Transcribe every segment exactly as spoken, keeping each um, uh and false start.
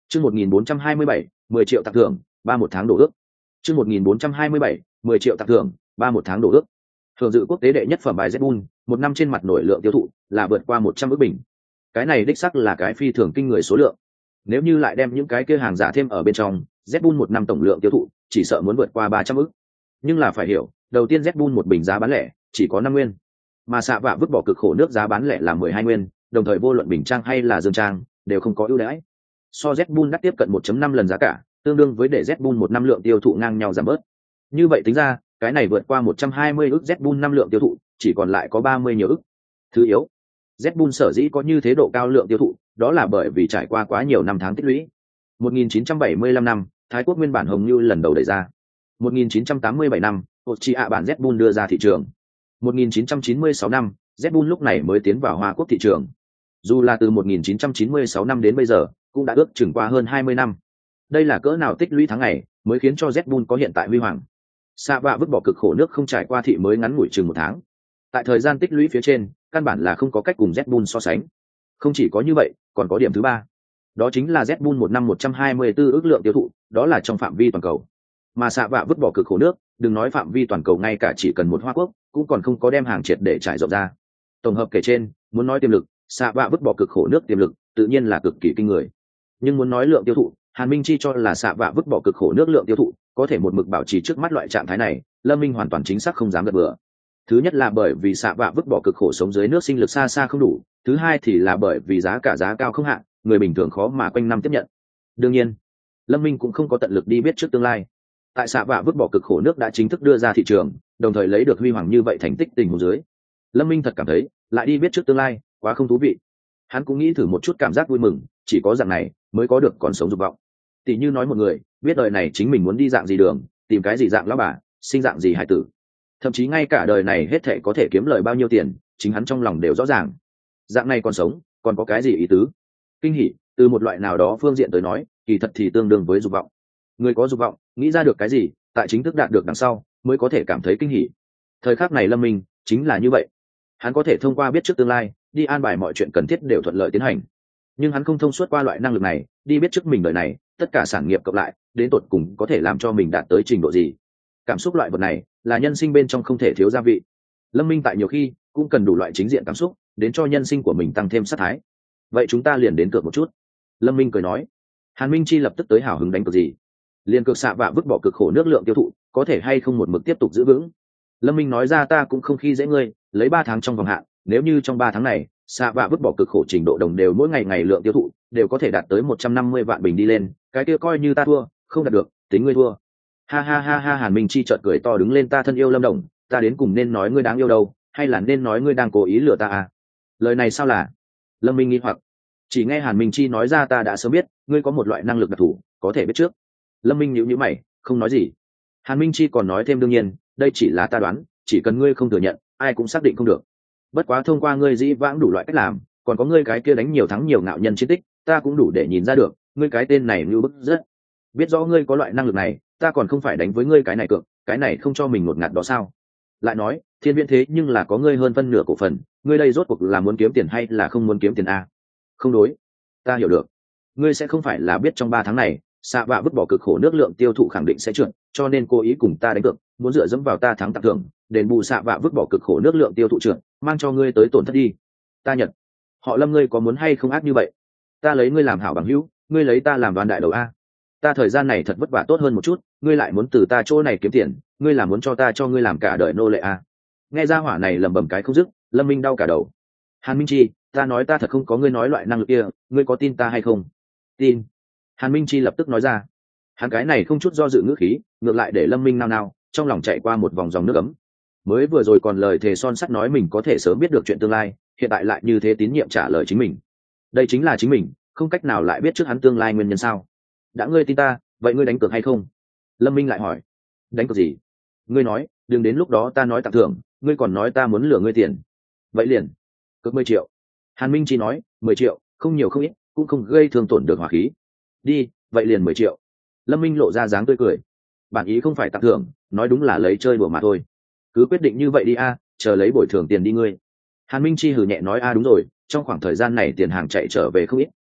Chương một nghìn bốn trăm hai mươi bảy, mười triệu tặng thưởng, ba một tháng đổ ước. Chương một nghìn bốn trăm hai mươi bảy, mười triệu tặng thưởng, ba một tháng đổ ước. Thường dự quốc tế đệ nhất phẩm bài Red Bull, một năm trên mặt nổi lượng tiêu thụ là vượt qua một trăm ức bình. Cái này đích xác là cái phi thường kinh người số lượng. Nếu như lại đem những cái kia hàng giả thêm ở bên trong, Red Bull một năm tổng lượng tiêu thụ chỉ sợ muốn vượt qua ba trăm ức. Nhưng là phải hiểu, đầu tiên Red Bull một bình giá bán lẻ chỉ có năm nguyên, mà xạ vạ vứt bỏ cực khổ nước giá bán lẻ là mười hai nguyên, đồng thời vô luận bình trang hay là dương trang đều không có ưu đãi. So Red Bull đắt tiếp cận một phẩy năm lần giá cả, tương đương với để Red Bull một năm lượng tiêu thụ ngang nhau giảm bớt. Như vậy tính ra, cái này vượt qua một trăm hai mươi ức Red Bull năm lượng tiêu thụ, chỉ còn lại có ba mươi nhiều ức. Thứ yếu, Red Bull sở dĩ có như thế độ cao lượng tiêu thụ, đó là bởi vì trải qua quá nhiều năm tháng tích lũy. một nghìn chín trăm bảy mươi lăm năm, Thái Quốc nguyên bản Hồng Như lần đầu đẩy ra. một nghìn chín trăm tám mươi bảy năm, Austria bản Red Bull đưa ra thị trường. một nghìn chín trăm chín mươi sáu năm, Red Bull lúc này mới tiến vào Hoa Quốc thị trường. Dù là từ một nghìn chín trăm chín mươi sáu năm đến bây giờ, cũng đã ước chừng qua hơn hai mươi năm. Đây là cỡ nào tích lũy tháng ngày, mới khiến cho Red Bull có hiện tại huy hoàng. Xạ vạ vứt bỏ cực khổ nước không trải qua thị mới ngắn ngủi chừng một tháng. Tại thời gian tích lũy phía trên, căn bản là không có cách cùng Red Bull so sánh. Không chỉ có như vậy, còn có điểm thứ ba. Đó chính là Red Bull một năm một trăm hai mươi tư ước lượng tiêu thụ, đó là trong phạm vi toàn cầu. Mà xạ vạ vứt bỏ cực khổ nước, đừng nói phạm vi toàn cầu, ngay cả chỉ cần một Hoa Quốc, cũng còn không có đem hàng triệt để trải rộng ra. Tổng hợp kể trên, muốn nói tiềm lực, xạ vạ vứt bỏ cực khổ nước tiềm lực, tự nhiên là cực kỳ kinh người. Nhưng muốn nói lượng tiêu thụ, Hàn Minh Chi cho là xạ vạ vứt bỏ cực khổ nước lượng tiêu thụ có thể một mực bảo trì trước mắt loại trạng thái này, Lâm Minh hoàn toàn chính xác không dám gật bừa. Thứ nhất là bởi vì xạ vạ vứt bỏ cực khổ sống dưới nước sinh lực xa xa không đủ, thứ hai thì là bởi vì giá cả giá cao không hạn, người bình thường khó mà quanh năm tiếp nhận. Đương nhiên, Lâm Minh cũng không có tận lực đi biết trước tương lai. Tại xạ vạ vứt bỏ cực khổ nước đã chính thức đưa ra thị trường, đồng thời lấy được huy hoàng như vậy thành tích tình huống dưới, Lâm Minh thật cảm thấy lại đi biết trước tương lai quá không thú vị. Hắn cũng nghĩ thử một chút cảm giác vui mừng, chỉ có dạng này mới có được còn sống dục vọng. Tỷ như nói một người biết đời này chính mình muốn đi dạng gì đường, tìm cái gì dạng lão bà, sinh dạng gì hải tử, thậm chí ngay cả đời này hết thệ có thể kiếm lời bao nhiêu tiền, chính hắn trong lòng đều rõ ràng. Dạng này còn sống, còn có cái gì ý tứ? Kinh hỉ, từ một loại nào đó phương diện tới nói, kỳ thật thì tương đương với dục vọng. Người có dục vọng, nghĩ ra được cái gì, tại chính thức đạt được đằng sau, mới có thể cảm thấy kinh hỉ. Thời khắc này Lâm Minh chính là như vậy. Hắn có thể thông qua biết trước tương lai, đi an bài mọi chuyện cần thiết đều thuận lợi tiến hành. Nhưng hắn không thông suốt qua loại năng lực này, đi biết trước mình đời này, tất cả sản nghiệp cộng lại, đến tột cùng có thể làm cho mình đạt tới trình độ gì. Cảm xúc loại vật này, là nhân sinh bên trong không thể thiếu gia vị. Lâm Minh tại nhiều khi cũng cần đủ loại chính diện cảm xúc, đến cho nhân sinh của mình tăng thêm sát thái. Vậy chúng ta liền đến cược một chút. Lâm Minh cười nói. Hàn Minh Chi lập tức tới hào hứng đánh cược gì? Liên cược xạ vạ vứt bỏ cực khổ nước lượng tiêu thụ, có thể hay không một mực tiếp tục giữ vững. Lâm Minh nói ra, ta cũng không khi dễ ngươi, lấy ba tháng trong vòng hạn, nếu như trong ba tháng này xạ vạ vứt bỏ cực khổ trình độ đồng đều mỗi ngày ngày lượng tiêu thụ đều có thể đạt tới một trăm năm mươi vạn bình đi lên, cái kia coi như ta thua, không đạt được tính ngươi thua. Ha ha ha ha. Hàn Minh Chi chợt cười to đứng lên, ta thân yêu Lâm Đồng, ta đến cùng nên nói ngươi đáng yêu đâu, hay là nên nói ngươi đang cố ý lừa ta à? Lời này sao là? Lâm Minh nghi hoặc. Chỉ nghe Hàn Minh Chi nói ra, ta đã sớm biết ngươi có một loại năng lực đặc thù, có thể biết trước. Lâm Minh nhíu nhíu mày, không nói gì. Hàn Minh Chi còn nói thêm, đương nhiên đây chỉ là ta đoán, chỉ cần ngươi không thừa nhận, ai cũng xác định không được. Bất quá thông qua ngươi dĩ vãng đủ loại cách làm, còn có ngươi cái kia đánh nhiều thắng nhiều ngạo nhân chiến tích, ta cũng đủ để nhìn ra được ngươi cái tên này như bức rất. Biết rõ ngươi có loại năng lực này, ta còn không phải đánh với ngươi cái này cược, cái này không cho mình ngột ngạt đó sao? Lại nói Thiên Viễn thế nhưng là có ngươi hơn phân nửa cổ phần, ngươi đây rốt cuộc là muốn kiếm tiền hay là không muốn kiếm tiền a? Không đối, ta hiểu được, ngươi sẽ không phải là biết trong ba tháng này xạ vạ vứt bỏ cực khổ nước lượng tiêu thụ khẳng định sẽ trượt, cho nên cố ý cùng ta đánh cược, muốn dựa dẫm vào ta thắng tặng thưởng, đền bù xạ vạ vứt bỏ cực khổ nước lượng tiêu thụ trượt, mang cho ngươi tới tổn thất đi. Ta nhận. Họ Lâm, ngươi có muốn hay không ác như vậy? Ta lấy ngươi làm hảo bằng hữu, ngươi lấy ta làm đoàn đại đầu a. Ta thời gian này thật vất vả tốt hơn một chút, ngươi lại muốn từ ta chỗ này kiếm tiền, ngươi là muốn cho ta cho ngươi làm cả đời nô lệ a? Nghe ra hỏa này lầm bầm cái không dứt, Lâm Minh đau cả đầu. Hàn Minh Chi, ta nói ta thật không có ngươi nói loại năng lực kia, ngươi có tin ta hay không? Tin. Hàn Minh Chi lập tức nói ra. Hắn cái này không chút do dự ngữ khí, ngược lại để Lâm Minh nao nao, trong lòng chạy qua một vòng dòng nước ấm. Mới vừa rồi còn lời thề son sắt nói mình có thể sớm biết được chuyện tương lai, hiện tại lại như thế tín nhiệm trả lời chính mình. Đây chính là chính mình, không cách nào lại biết trước hắn tương lai nguyên nhân sao? Đã ngươi tin ta, vậy ngươi đánh cược hay không? Lâm Minh lại hỏi. Đánh cược gì? Ngươi nói, đừng đến lúc đó ta nói tặng thưởng, ngươi còn nói ta muốn lừa ngươi tiền. Vậy liền cược mười triệu. Hàn Minh chỉ nói, mười triệu, không nhiều không ít, cũng không gây thương tổn được hỏa khí. Đi, vậy liền mười triệu. Lâm Minh lộ ra dáng tươi cười. Bản ý không phải tặng thưởng, nói đúng là lấy chơi đùa mà thôi. Cứ quyết định như vậy đi a, chờ lấy bồi thường tiền đi ngươi. Hàn Minh Chi hừ nhẹ nói, a đúng rồi, trong khoảng thời gian này tiền hàng chạy trở về không ít,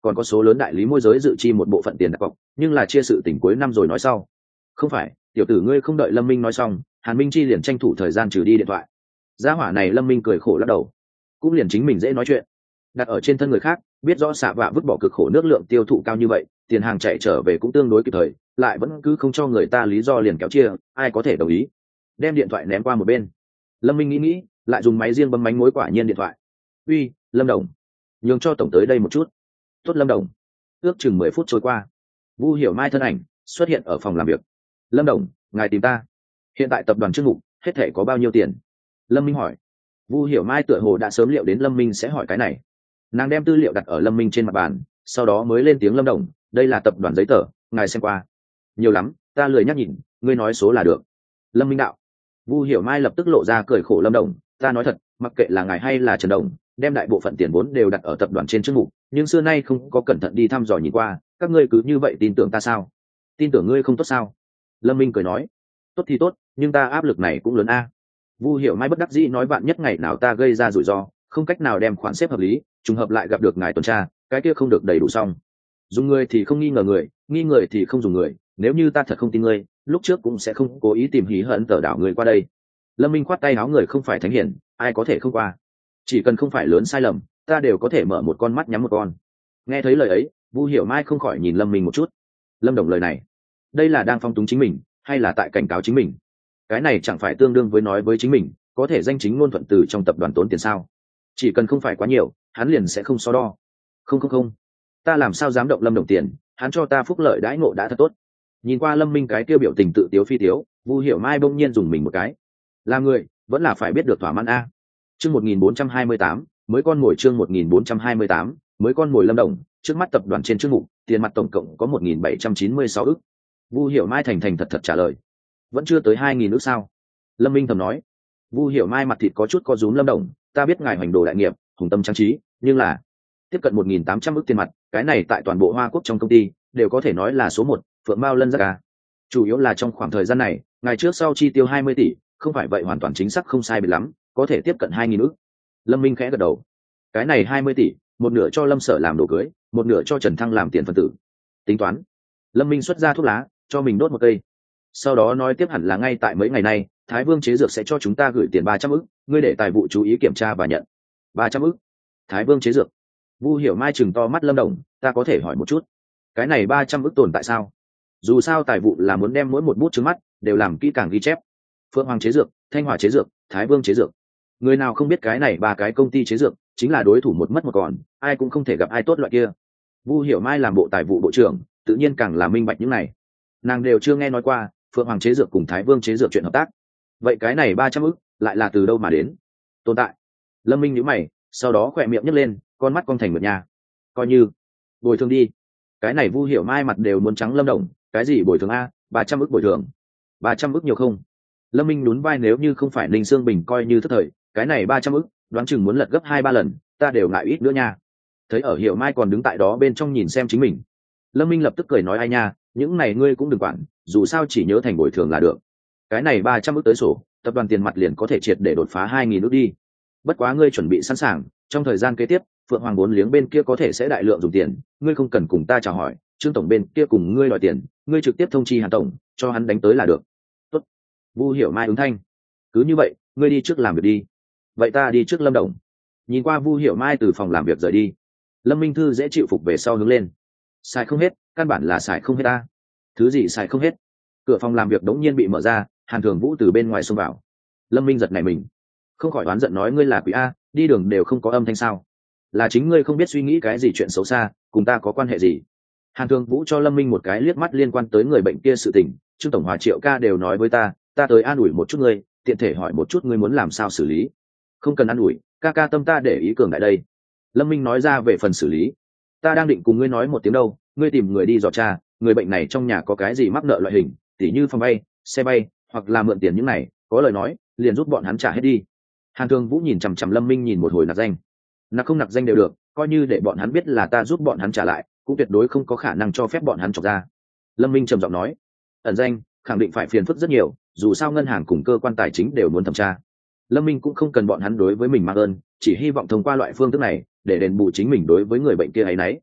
còn có số lớn đại lý môi giới dự chi một bộ phận tiền đặt cọc, nhưng là chia sự tỉnh cuối năm rồi nói sau. Không phải, tiểu tử ngươi không đợi Lâm Minh nói xong, Hàn Minh Chi liền tranh thủ thời gian trừ đi điện thoại. Gia hỏa này Lâm Minh cười khổ lắc đầu, cũng liền chính mình dễ nói chuyện, đặt ở trên thân người khác, biết rõ xạ vạ vứt bỏ cực khổ nước lượng tiêu thụ cao như vậy, tiền hàng chạy trở về cũng tương đối kịp thời, lại vẫn cứ không cho người ta lý do liền kéo chia, ai có thể đồng ý. Đem điện thoại ném qua một bên. Lâm Minh nghĩ nghĩ, lại dùng máy riêng bấm bánh mối quả nhiên điện thoại. Uy, Lâm Đồng, nhường cho tổng tới đây một chút. Tốt Lâm Đồng. Ước chừng mười phút trôi qua, Vu Hiểu Mai thân ảnh xuất hiện ở phòng làm việc. Lâm Đồng, ngài tìm ta. Hiện tại tập đoàn Trương Mục hết thể có bao nhiêu tiền? Lâm Minh hỏi. Vu Hiểu Mai tựa hồ đã sớm liệu đến Lâm Minh sẽ hỏi cái này. Nàng đem tư liệu đặt ở Lâm Minh trên mặt bàn, sau đó mới lên tiếng. Lâm Đồng, đây là tập đoàn giấy tờ, ngài xem qua. Nhiều lắm, ta lười nhắc nhìn, ngươi nói số là được. Lâm Minh đạo. Vu Hiểu Mai lập tức lộ ra cười khổ. Lâm Đồng, ta nói thật, mặc kệ là ngài hay là Trần Đồng, đem đại bộ phận tiền vốn đều đặt ở tập đoàn trên Trương Mục, nhưng xưa nay không có cẩn thận đi thăm dò nhìn qua, các ngươi cứ như vậy tin tưởng ta sao? Tin tưởng ngươi không tốt sao? Lâm Minh cười nói. Tốt thì tốt, nhưng ta áp lực này cũng lớn a. Vu Hiểu Mai bất đắc dĩ nói, vạn nhất ngày nào ta gây ra rủi ro, không cách nào đem khoản xếp hợp lý, trùng hợp lại gặp được ngài tuần tra, cái kia không được đầy đủ xong. Dùng người thì không nghi ngờ người, nghi người thì không dùng người, nếu như ta thật không tin ngươi, lúc trước cũng sẽ không cố ý tìm hí hận tờ đảo người qua đây. Lâm Minh khoát tay áo, người không phải thánh hiển, ai có thể không qua. Chỉ cần không phải lớn sai lầm, ta đều có thể mở một con mắt nhắm một con. Nghe thấy lời ấy, Vu Hiểu Mai không khỏi nhìn Lâm Minh một chút. Lâm Đồng lời này, đây là đang phong túng chính mình, hay là tại cảnh cáo chính mình? Cái này chẳng phải tương đương với nói với chính mình, có thể danh chính ngôn thuận từ trong tập đoàn tốn tiền sao? Chỉ cần không phải quá nhiều, hắn liền sẽ không so đo. Không không không, ta làm sao dám động Lâm Đồng tiền, hắn cho ta phúc lợi đãi ngộ đã thật tốt. Nhìn qua Lâm Minh cái tiêu biểu tình tự tiếu phi tiếu, Vu Hiểu Mai bỗng nhiên dùng mình một cái. Làm người vẫn là phải biết được thỏa mãn a. Chương một nghìn bốn trăm hai mươi tám, mới con ngồi chương một nghìn bốn trăm hai mươi tám, mới con ngồi Lâm Đồng, trước mắt tập đoàn trên chương mục, tiền mặt tổng cộng có một nghìn bảy trăm chín mươi sáu ức. Vu Hiểu Mai thành thành thật thật trả lời. Vẫn chưa tới hai nghìn ức sao? Lâm Minh thầm nói. Vu Hiểu Mai mặt thịt có chút co rúm. Lâm Đồng, ta biết ngài hoành đồ đại nghiệp, hùng tâm trang trí, nhưng là tiếp cận một nghìn tám trăm ức tiền mặt, cái này tại toàn bộ Hoa Quốc trong công ty đều có thể nói là số một, phượng mao lân giác ca. Chủ yếu là trong khoảng thời gian này, ngày trước sau chi tiêu hai mươi tỷ, không phải vậy hoàn toàn chính xác không sai biệt lắm, có thể tiếp cận hai nghìn ức. Lâm Minh khẽ gật đầu. Cái này hai mươi tỷ, một nửa cho Lâm Sở làm đồ cưới, một nửa cho Trần Thăng làm tiền phân tử. Tính toán. Lâm Minh xuất ra thuốc lá, cho mình đốt một cây. Sau đó nói tiếp, hẳn là ngay tại mấy ngày nay, Thái Vương chế dược sẽ cho chúng ta gửi tiền ba trăm ức, ngươi để tài vụ chú ý kiểm tra và nhận. ba trăm ức. Thái Vương chế dược. Vu Hiểu Mai chừng to mắt. Lâm Đồng, ta có thể hỏi một chút, cái này ba trăm ức tồn tại sao? Dù sao tài vụ là muốn đem mỗi một bút trước mắt đều làm kỹ càng ghi chép. Phượng Hoàng chế dược, Thanh Hỏa chế dược, Thái Vương chế dược. Người nào không biết cái này ba cái công ty chế dược chính là đối thủ một mất một còn, ai cũng không thể gặp ai tốt loại kia. Vu Hiểu Mai làm bộ tài vụ bộ trưởng, tự nhiên càng là minh bạch những này. Nàng đều chưa nghe nói qua Phượng Hoàng chế dược cùng Thái Vương chế dược chuyện hợp tác. Vậy cái này ba trăm ức lại là từ đâu mà đến? Tồn tại. Lâm Minh nhíu mày, sau đó khỏe miệng nhếch lên, con mắt cong thành một nhà. Coi như bồi thường đi. Cái này Vu Hiểu Mai mặt đều muốn trắng. Lâm Đồng, cái gì bồi thường a? ba trăm ức bồi thường? ba trăm ức nhiều không? Lâm Minh nhún vai, nếu như không phải Ninh Sương Bình coi như thất thời, cái này ba trăm ức đoán chừng muốn lật gấp hai ba lần, ta đều ngại ít nữa nha. Thấy ở Hiểu Mai còn đứng tại đó bên trong nhìn xem chính mình, Lâm Minh lập tức cười nói, ai nha, những này ngươi cũng đừng quản, dù sao chỉ nhớ thành bồi thường là được. Cái này ba trăm ức tới sổ, tập đoàn tiền mặt liền có thể triệt để đột phá hai nghìn ức đi. Bất quá ngươi chuẩn bị sẵn sàng, trong thời gian kế tiếp, Phượng Hoàng vốn liếng bên kia có thể sẽ đại lượng dùng tiền, ngươi không cần cùng ta chào hỏi, Trương tổng bên kia cùng ngươi đòi tiền, ngươi trực tiếp thông chi Hàn tổng, cho hắn đánh tới là được. Tốt. Vu Hiểu Mai ứng thanh. Cứ như vậy, ngươi đi trước làm việc đi. Vậy ta đi trước Lâm Đồng. Nhìn qua Vu Hiểu Mai từ phòng làm việc rời đi, Lâm Minh Thư dễ chịu phục về sau hướng lên. Xài không hết, căn bản là xài không hết ta. Thứ gì xài không hết? Cửa phòng làm việc đống nhiên bị mở ra, Hàn Thường Vũ từ bên ngoài xông vào. Lâm Minh giật nảy mình, không khỏi oán giận nói, ngươi là quỷ a, đi đường đều không có âm thanh sao? Là chính ngươi không biết suy nghĩ cái gì chuyện xấu xa, cùng ta có quan hệ gì? Hàn Thường Vũ cho Lâm Minh một cái liếc mắt liên quan tới người bệnh kia sự tình, Trương tổng Hòa Triệu ca đều nói với ta, ta tới an ủi một chút ngươi, tiện thể hỏi một chút ngươi muốn làm sao xử lý. Không cần an ủi, ca ca tâm ta để ý cường đại đây. Lâm Minh nói ra về phần xử lý, ta đang định cùng ngươi nói một tiếng đâu, ngươi tìm người đi dò tra, người bệnh này trong nhà có cái gì mắc nợ loại hình, tỉ như phòng bay, xe bay, hoặc là mượn tiền những này, có lời nói, liền giúp bọn hắn trả hết đi. Hàn Thường Vũ nhìn chằm chằm Lâm Minh nhìn một hồi, nặc danh, nặc không nặc danh đều được, coi như để bọn hắn biết là ta giúp bọn hắn trả lại, cũng tuyệt đối không có khả năng cho phép bọn hắn chọc ra. Lâm Minh trầm giọng nói, ẩn danh khẳng định phải phiền phức rất nhiều, dù sao ngân hàng cùng cơ quan tài chính đều muốn thẩm tra. Lâm Minh cũng không cần bọn hắn đối với mình mang ơn, chỉ hy vọng thông qua loại phương thức này để đền bù chính mình đối với người bệnh kia ấy nấy.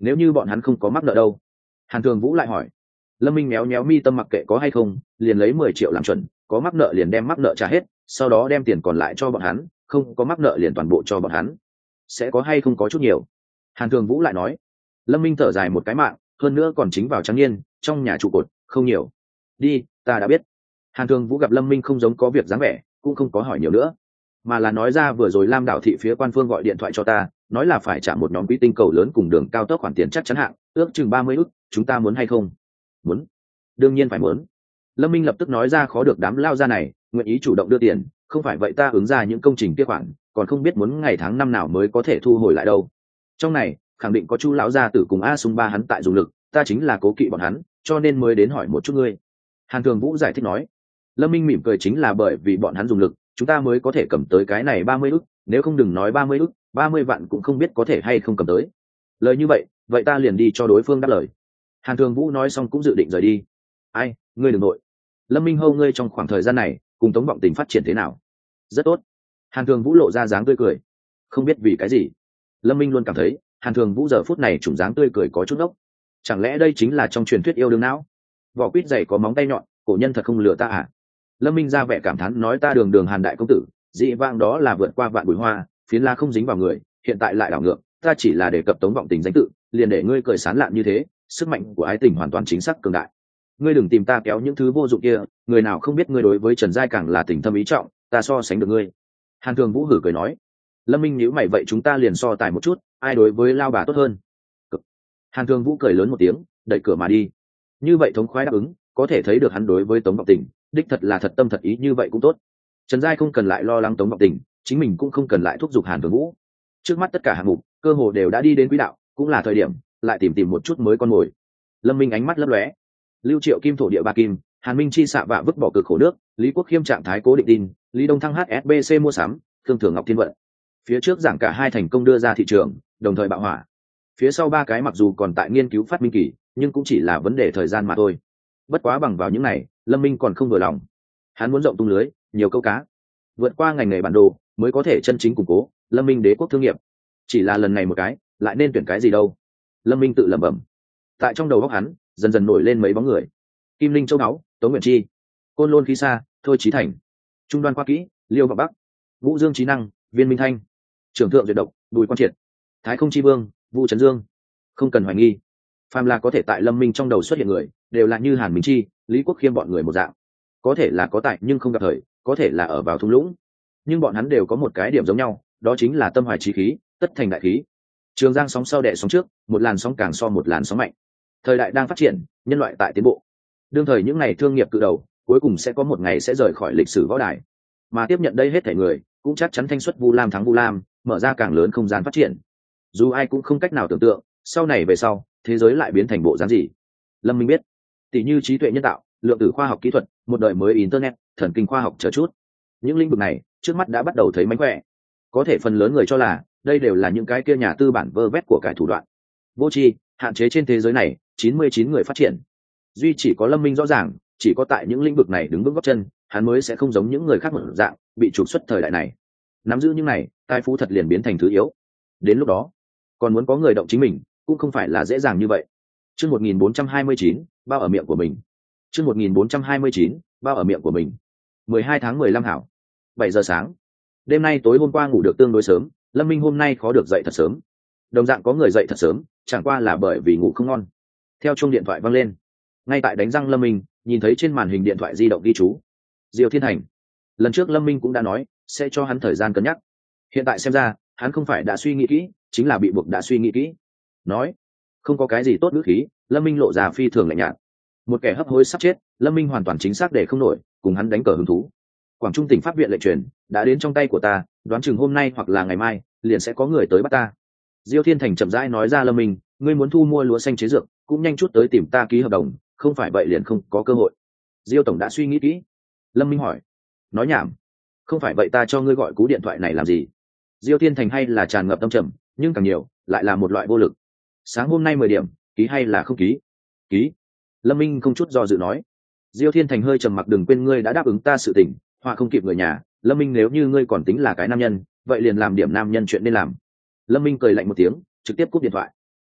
nếu như bọn hắn không có mắc nợ đâu? Hàn Thường Vũ lại hỏi. Lâm Minh méo méo mi tâm, mặc kệ có hay không, liền lấy mười triệu làm chuẩn, có mắc nợ liền đem mắc nợ trả hết, sau đó đem tiền còn lại cho bọn hắn, không có mắc nợ liền toàn bộ cho bọn hắn. Sẽ có hay không có chút nhiều? Hàn Thường Vũ lại nói. Lâm Minh thở dài một cái mạng, hơn nữa còn chính vào trắng niên, trong nhà trụ cột, không nhiều. Đi, ta đã biết. Hàn Thường Vũ gặp Lâm Minh không giống có việc dáng vẻ, cũng không có hỏi nhiều nữa, mà là nói ra vừa rồi Lam Đảo thị phía quan phương gọi điện thoại cho ta, nói là phải trả một nhóm quỹ tinh cầu lớn cùng đường cao tốc khoản tiền chắc chắn hạng, ước chừng ba mươi ức, chúng ta muốn hay không? Muốn. Đương nhiên phải muốn. Lâm Minh lập tức nói ra khó được đám lao ra này, nguyện ý chủ động đưa tiền, không phải vậy ta ứng ra những công trình kia khoản, còn không biết muốn ngày tháng năm nào mới có thể thu hồi lại đâu. Trong này, khẳng định có Chu lão gia tử cùng A Sung ba hắn tại dùng lực, ta chính là cố kỵ bọn hắn, cho nên mới đến hỏi một chút ngươi. Hàn Thường Vũ giải thích nói. Lâm Minh mỉm cười, chính là bởi vì bọn hắn dùng lực, chúng ta mới có thể cầm tới cái này ba mươi ức, nếu không đừng nói ba mươi ức, ba mươi vạn cũng không biết có thể hay không cầm tới. Lời như vậy, vậy ta liền đi cho đối phương đáp lời. Hàn Thường Vũ nói xong cũng dự định rời đi. Ai, ngươi đừng nội. Lâm Minh hâu, ngươi trong khoảng thời gian này cùng Tống Vọng Tình phát triển thế nào? Rất tốt. Hàn Thường Vũ lộ ra dáng tươi cười. Không biết vì cái gì, Lâm Minh luôn cảm thấy Hàn Thường Vũ giờ phút này trùng dáng tươi cười có chút ốc. Chẳng lẽ đây chính là trong truyền thuyết yêu đương não? Vỏ quýt dày có móng tay nhọn, cổ nhân thật không lừa ta à? Lâm Minh ra vẻ cảm thán nói, ta đường đường Hàn đại công tử, dị vãng đó là vượt qua vạn bụi hoa, phiến la không dính vào người, hiện tại lại đảo ngược, ta chỉ là đề cập Tống Vọng Tình danh tự, liền để ngươi cười sán lạn như thế, sức mạnh của ái tình hoàn toàn chính xác cường đại. Ngươi đừng tìm ta kéo những thứ vô dụng kia, người nào không biết ngươi đối với Trần Giai càng là tình thâm ý trọng, ta so sánh được ngươi. Hàn Thường Vũ hử cười nói. Lâm Minh nhíu mày, vậy chúng ta liền so tài một chút, ai đối với lao bà tốt hơn? Cực. Hàn Thường Vũ cười lớn một tiếng, đẩy cửa mà đi. Như vậy thống khoái đáp ứng, có thể thấy được hắn đối với Tống Vọng Tình đích thật là thật tâm thật ý, như vậy cũng tốt. Trần Giai không cần lại lo lắng Tống Vọng Tình, chính mình cũng không cần lại thúc giục Hàn Thường Vũ. Trước mắt tất cả hạng mục cơ hồ đều đã đi đến quỹ đạo, cũng là thời điểm lại tìm tìm một chút mới con mồi. Lâm Minh ánh mắt lấp lóe. Lưu Triệu kim thổ địa ba kim, Hàn Minh chi xạ vạ vứt bỏ cực khổ nước, Lý Quốc Khiêm trạng thái cố định tin, Lý Đông Thăng hát ét bê xê mua sắm, Thương Thường Ngọc Thiên Vận. Phía trước giảng cả hai thành công đưa ra thị trường, đồng thời bạo hỏa. Phía sau ba cái mặc dù còn tại nghiên cứu phát minh kỳ, nhưng cũng chỉ là vấn đề thời gian mà thôi. Bất quá bằng vào những này, Lâm Minh còn không vừa lòng. Hắn muốn rộng tung lưới, nhiều câu cá, vượt qua ngành nghề bản đồ, mới có thể chân chính củng cố Lâm Minh đế quốc thương nghiệp. Chỉ là lần này một cái, lại nên tuyển cái gì đâu? Lâm Minh tự lẩm bẩm. Tại trong đầu óc hắn, dần dần nổi lên mấy bóng người: Kim Linh Châu Đáo, Tống Nguyện Chi, Côn Lôn Khí Sa, Thôi Chí Thành, Trung Đoan Khoa Kỹ, Liêu Vọng Bắc, Vũ Dương Trí Năng, Viên Minh Thanh, Trưởng Thượng Duyệt Độc, Bùi Quan Triệt, Thái Không Chi Vương, Vu Trấn Dương. Không cần hoài nghi, phàm là có thể tại Lâm Minh trong đầu xuất hiện người, đều là như Hàn Minh Chi, Lý Quốc Khiêm bọn người một dạng. Có thể là có tài nhưng không gặp thời, có thể là ở vào thung lũng, nhưng bọn hắn đều có một cái điểm giống nhau, đó chính là tâm hoài chí khí, tất thành đại khí. Trường Giang sóng sau đẻ sóng trước, một làn sóng càng so một làn sóng mạnh. Thời đại đang phát triển, nhân loại tại tiến bộ. Đương thời những ngày thương nghiệp cự đầu, cuối cùng sẽ có một ngày sẽ rời khỏi lịch sử võ đài, mà tiếp nhận đây hết thảy người, cũng chắc chắn thanh xuất Vu Lam thắng Vu Lam, mở ra càng lớn không gian phát triển. Dù ai cũng không cách nào tưởng tượng, sau này về sau, thế giới lại biến thành bộ dáng gì. Lâm Minh biết, tỷ như trí tuệ nhân tạo, lượng tử khoa học kỹ thuật, một đời mới internet, thần kinh khoa học chờ chút. Những lĩnh vực này, trước mắt đã bắt đầu thấy mánh khỏe. Có thể phần lớn người cho là đây đều là những cái kia nhà tư bản vơ vét của cải thủ đoạn. Vô tri, hạn chế trên thế giới này, chín mươi chín người phát triển. Duy chỉ có Lâm Minh rõ ràng, chỉ có tại những lĩnh vực này đứng vững gót chân, hắn mới sẽ không giống những người khác một dạng, bị trục xuất thời đại này. Nắm giữ những này, tài phú thật liền biến thành thứ yếu. Đến lúc đó, còn muốn có người động chính mình, cũng không phải là dễ dàng như vậy. Chương một nghìn bốn trăm hai mươi chín, bao ở miệng của mình. Chương một nghìn bốn trăm hai mươi chín, bao ở miệng của mình. mười hai tháng mười lăm hảo. bảy giờ sáng. Đêm nay tối hôm qua ngủ được tương đối sớm, Lâm Minh hôm nay khó được dậy thật sớm. Đồng dạng có người dậy thật sớm, chẳng qua là bởi vì ngủ không ngon. Theo chuông điện thoại vang lên, ngay tại đánh răng Lâm Minh nhìn thấy trên màn hình điện thoại di động ghi chú Diêu Thiên Hành. Lần trước Lâm Minh cũng đã nói sẽ cho hắn thời gian cân nhắc, hiện tại xem ra hắn không phải đã suy nghĩ kỹ, chính là bị buộc đã suy nghĩ kỹ. Nói không có cái gì tốt ngữ khí, Lâm Minh lộ ra phi thường lạnh nhạt. Một kẻ hấp hối sắp chết, Lâm Minh hoàn toàn chính xác để không nổi cùng hắn đánh cờ hứng thú. Quảng Trung tỉnh pháp viện lệnh truyền đã đến trong tay của ta, đoán chừng hôm nay hoặc là ngày mai liền sẽ có người tới bắt ta. Diêu Thiên Thành chậm rãi nói ra. Lâm Minh, ngươi muốn thu mua lúa xanh chế dược, cũng nhanh chút tới tìm ta ký hợp đồng, không phải vậy liền không có cơ hội. Diêu tổng đã suy nghĩ kỹ. Lâm Minh hỏi. Nói nhảm, không phải vậy ta cho ngươi gọi cú điện thoại này làm gì? Diêu Thiên Thành hay là tràn ngập tâm trầm, nhưng càng nhiều lại là một loại vô lực. Sáng hôm nay mười điểm, ký hay là không ký? Ký. Lâm Minh không chút do dự nói. Diêu Thiên Thành hơi trầm mặc. Đừng quên ngươi đã đáp ứng ta sự tình, họa không kịp người nhà. Lâm Minh, nếu như ngươi còn tính là cái nam nhân, vậy liền làm điểm nam nhân chuyện nên làm. Lâm Minh cười lạnh một tiếng, trực tiếp cúp điện thoại.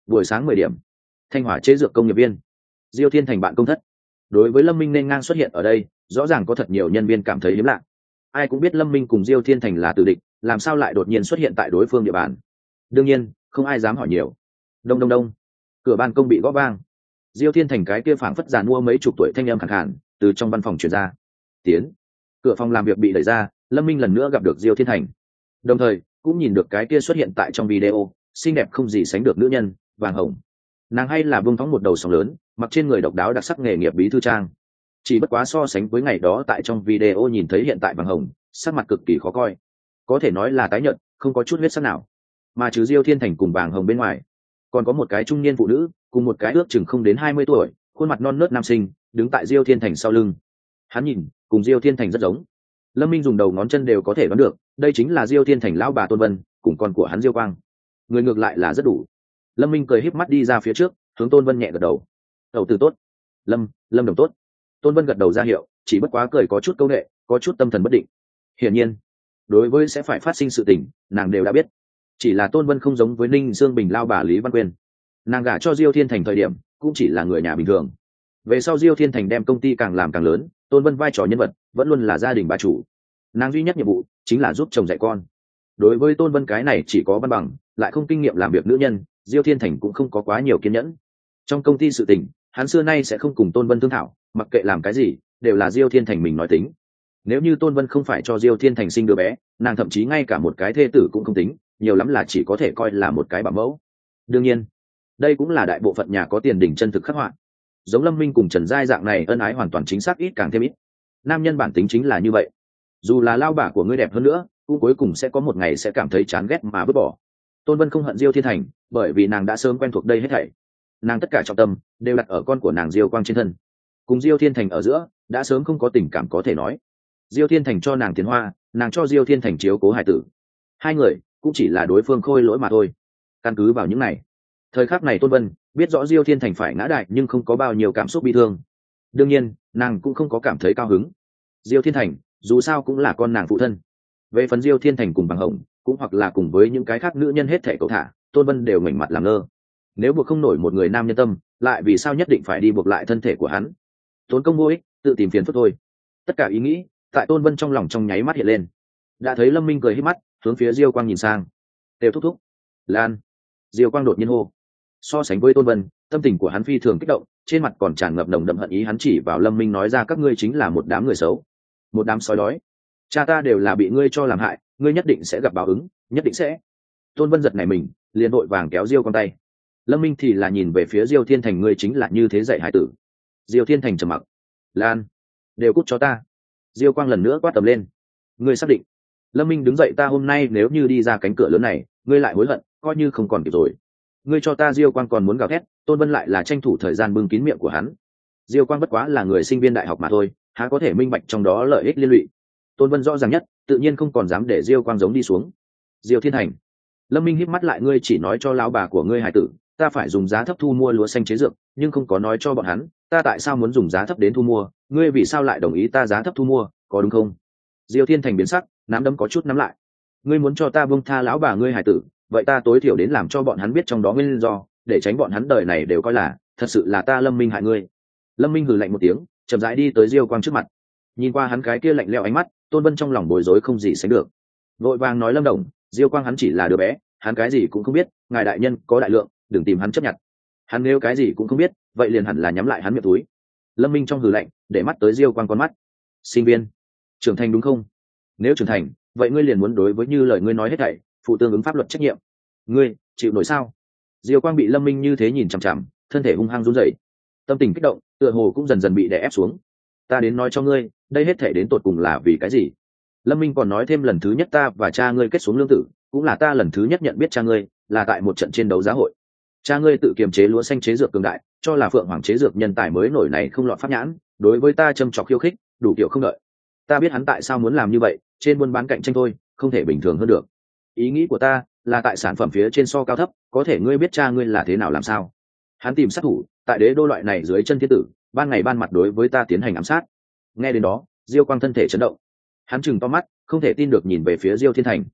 Buổi sáng mười điểm, Thanh Hỏa chế dược công nghiệp viên, Diêu Thiên Thành bạn công thất. Đối với Lâm Minh nên ngang xuất hiện ở đây, rõ ràng có thật nhiều nhân viên cảm thấy hiếm lạ. Ai cũng biết Lâm Minh cùng Diêu Thiên Thành là tử địch, làm sao lại đột nhiên xuất hiện tại đối phương địa bàn? Đương nhiên, không ai dám hỏi nhiều. Đông đông đông, cửa ban công bị gõ vang. Diêu Thiên Thành cái kia phảng phất giàn mua mấy chục tuổi thanh âm khàn khàn từ trong văn phòng truyền ra. Tiến. Cửa phòng làm việc bị đẩy ra, Lâm Minh lần nữa gặp được Diêu Thiên Thành. Đồng thời, cũng nhìn được cái kia xuất hiện tại trong video, xinh đẹp không gì sánh được nữ nhân, Vàng Hồng. Nàng hay là buông phóng một đầu sóng lớn, mặc trên người độc đáo đặc sắc nghề nghiệp bí thư trang. Chỉ bất quá so sánh với ngày đó tại trong video nhìn thấy hiện tại Vàng Hồng, sắc mặt cực kỳ khó coi, có thể nói là tái nhợt, không có chút huyết sắc nào. Mà trừ Diêu Thiên Thành cùng Vàng Hồng bên ngoài, còn có một cái trung niên phụ nữ cùng một cái ước chừng không đến hai mươi tuổi, khuôn mặt non nớt nam sinh đứng tại Diêu Thiên Thành sau lưng. Hắn nhìn cùng Diêu Thiên Thành rất giống. Lâm Minh dùng đầu ngón chân đều có thể đoán được, đây chính là Diêu Thiên Thành lão bà Tôn Vân cùng con của hắn Diêu Quang. Người ngược lại là rất đủ. Lâm Minh cười híp mắt đi ra phía trước, hướng Tôn Vân nhẹ gật đầu. Đầu tư tốt. Lâm, Lâm đồng tốt. Tôn Vân gật đầu ra hiệu, chỉ bất quá cười có chút câu nệ, có chút tâm thần bất định. Hiển nhiên, đối với sẽ phải phát sinh sự tình, nàng đều đã biết. Chỉ là Tôn Vân không giống với Ninh Dương Bình lao bà Lý Văn Quyên. Nàng gả cho Diêu Thiên Thành thời điểm, cũng chỉ là người nhà bình thường. Về sau Diêu Thiên Thành đem công ty càng làm càng lớn, Tôn Vân vai trò nhân vật vẫn luôn là gia đình bà chủ. Nàng duy nhất nhiệm vụ chính là giúp chồng dạy con. Đối với Tôn Vân cái này chỉ có văn bằng, lại không kinh nghiệm làm việc nữ nhân, Diêu Thiên Thành cũng không có quá nhiều kiên nhẫn. Trong công ty sự tình, hắn xưa nay sẽ không cùng Tôn Vân thương thảo, mặc kệ làm cái gì, đều là Diêu Thiên Thành mình nói tính. Nếu như Tôn Vân không phải cho Diêu Thiên Thành sinh đứa bé, nàng thậm chí ngay cả một cái thê tử cũng không tính, nhiều lắm là chỉ có thể coi là một cái bảo mẫu. Đương nhiên, đây cũng là đại bộ phận nhà có tiền đỉnh chân thực khắc họa. Giống Lâm Minh cùng Trần Giai dạng này ân ái hoàn toàn chính xác ít càng thêm ít. Nam nhân bản tính chính là như vậy. Dù là lao bà của ngươi đẹp hơn nữa, cũng cuối cùng sẽ có một ngày sẽ cảm thấy chán ghét mà vứt bỏ. Tôn Vân không hận Diêu Thiên Thành, bởi vì nàng đã sớm quen thuộc đây hết thảy. Nàng tất cả trọng tâm đều đặt ở con của nàng Diêu Quang trên thân. Cùng Diêu Thiên Thành ở giữa, đã sớm không có tình cảm có thể nói. Diêu Thiên Thành cho nàng tiền hoa, nàng cho Diêu Thiên Thành chiếu cố hải tử. Hai người cũng chỉ là đối phương khôi lỗi mà thôi. Căn cứ vào những này, thời khắc này Tôn Vân biết rõ Diêu Thiên Thành phải ngã đại nhưng không có bao nhiêu cảm xúc bi thương. Đương nhiên, nàng cũng không có cảm thấy cao hứng. Diêu Thiên Thành dù sao cũng là con nàng phụ thân. Về phần Diêu Thiên Thành cùng Bằng Hồng, cũng hoặc là cùng với những cái khác nữ nhân hết thể cậu thả, Tôn Vân đều ngoảnh mặt làm ngơ. Nếu buộc không nổi một người nam nhân tâm, lại vì sao nhất định phải đi buộc lại thân thể của hắn? Tốn công vô ích, tự tìm phiền phức thôi. Tất cả ý nghĩ tại Tôn Vân trong lòng trong nháy mắt hiện lên. Đã thấy Lâm Minh cười híp mắt, hướng phía Diêu Quang nhìn sang. Đều thúc thúc. Lan. Diêu Quang đột nhiên hô. So sánh với Tôn Vân, tâm tình của hắn phi thường kích động, trên mặt còn tràn ngập nồng đậm hận ý. Hắn chỉ vào Lâm Minh nói ra các ngươi chính là một đám người xấu, một đám sói đói. Cha ta đều là bị ngươi cho làm hại, ngươi nhất định sẽ gặp báo ứng, nhất định sẽ. Tôn Vân giật này mình, liền vội vàng kéo Diêu Quang tay. Lâm Minh thì là nhìn về phía Diêu Thiên Thành, ngươi chính là như thế dạy hải tử. Diêu Thiên Thành trầm mặc. Lan, đều cút cho ta. Diêu Quang lần nữa quát tầm lên. Ngươi xác định? Lâm Minh đứng dậy, ta hôm nay nếu như đi ra cánh cửa lớn này, ngươi lại hối hận, coi như không còn kịp rồi. Ngươi cho ta. Diêu Quang còn muốn gào thét, Tôn Vân lại là tranh thủ thời gian bưng kín miệng của hắn. Diêu Quang bất quá là người sinh viên đại học mà thôi, há có thể minh bạch trong đó lợi ích liên lụy. Tôn Vân rõ ràng nhất, tự nhiên không còn dám để Diêu Quang giống đi xuống. Diêu Thiên Thành. Lâm Minh híp mắt lại, ngươi chỉ nói cho lão bà của ngươi hải tử, ta phải dùng giá thấp thu mua lúa xanh chế dược, nhưng không có nói cho bọn hắn, ta tại sao muốn dùng giá thấp đến thu mua, ngươi vì sao lại đồng ý ta giá thấp thu mua, có đúng không? Diêu Thiên Thành biến sắc, nắm đấm có chút nắm lại. Ngươi muốn cho ta buông tha lão bà ngươi hải tử, vậy ta tối thiểu đến làm cho bọn hắn biết trong đó nguyên do, để tránh bọn hắn đời này đều coi là thật sự là ta Lâm Minh hại ngươi. Lâm Minh hừ lạnh một tiếng, chậm rãi đi tới Diêu Quang trước mặt. Nhìn qua hắn cái kia lạnh lẽo ánh mắt, Tôn Vân trong lòng bối rối không gì sánh được. Vội vàng nói, Lâm Đồng, Diêu Quang hắn chỉ là đứa bé, hắn cái gì cũng không biết, ngài đại nhân có đại lượng, đừng tìm hắn chấp nhận. Hắn nếu cái gì cũng không biết, vậy liền hẳn là nhắm lại hắn miệng túi. Lâm Minh trong hừ lạnh, để mắt tới Diêu Quang con mắt. Sinh viên, trưởng thành đúng không? Nếu trưởng thành, vậy ngươi liền muốn đối với như lời ngươi nói hết thảy, phụ tương ứng pháp luật trách nhiệm. Ngươi chịu nổi sao? Diêu Quang bị Lâm Minh như thế nhìn chằm chằm, thân thể hung hăng run rẩy, tâm tình kích động, tựa hồ cũng dần dần bị đè ép xuống. Ta đến nói cho ngươi, đây hết thảy đến tột cùng là vì cái gì? Lâm Minh còn nói thêm, lần thứ nhất ta và cha ngươi kết xuống lương tử, cũng là ta lần thứ nhất nhận biết cha ngươi, là tại một trận trên đấu giá hội. Cha ngươi tự kiềm chế lúa xanh chế dược cường đại, cho là Phượng Hoàng chế dược nhân tài mới nổi này không lọt pháp nhãn, đối với ta châm chọc khiêu khích, đủ kiểu không đợi. Ta biết hắn tại sao muốn làm như vậy, trên buôn bán cạnh tranh thôi, không thể bình thường hơn được. Ý nghĩ của ta là tại sản phẩm phía trên so cao thấp, có thể ngươi biết cha ngươi là thế nào làm sao? Hắn tìm sát thủ, tại đế đô loại này dưới chân thiên tử, ban ngày ban mặt đối với ta tiến hành ám sát. Nghe đến đó, Diêu Quang thân thể chấn động. Hắn chừng to mắt, không thể tin được nhìn về phía Diêu Thiên Thành.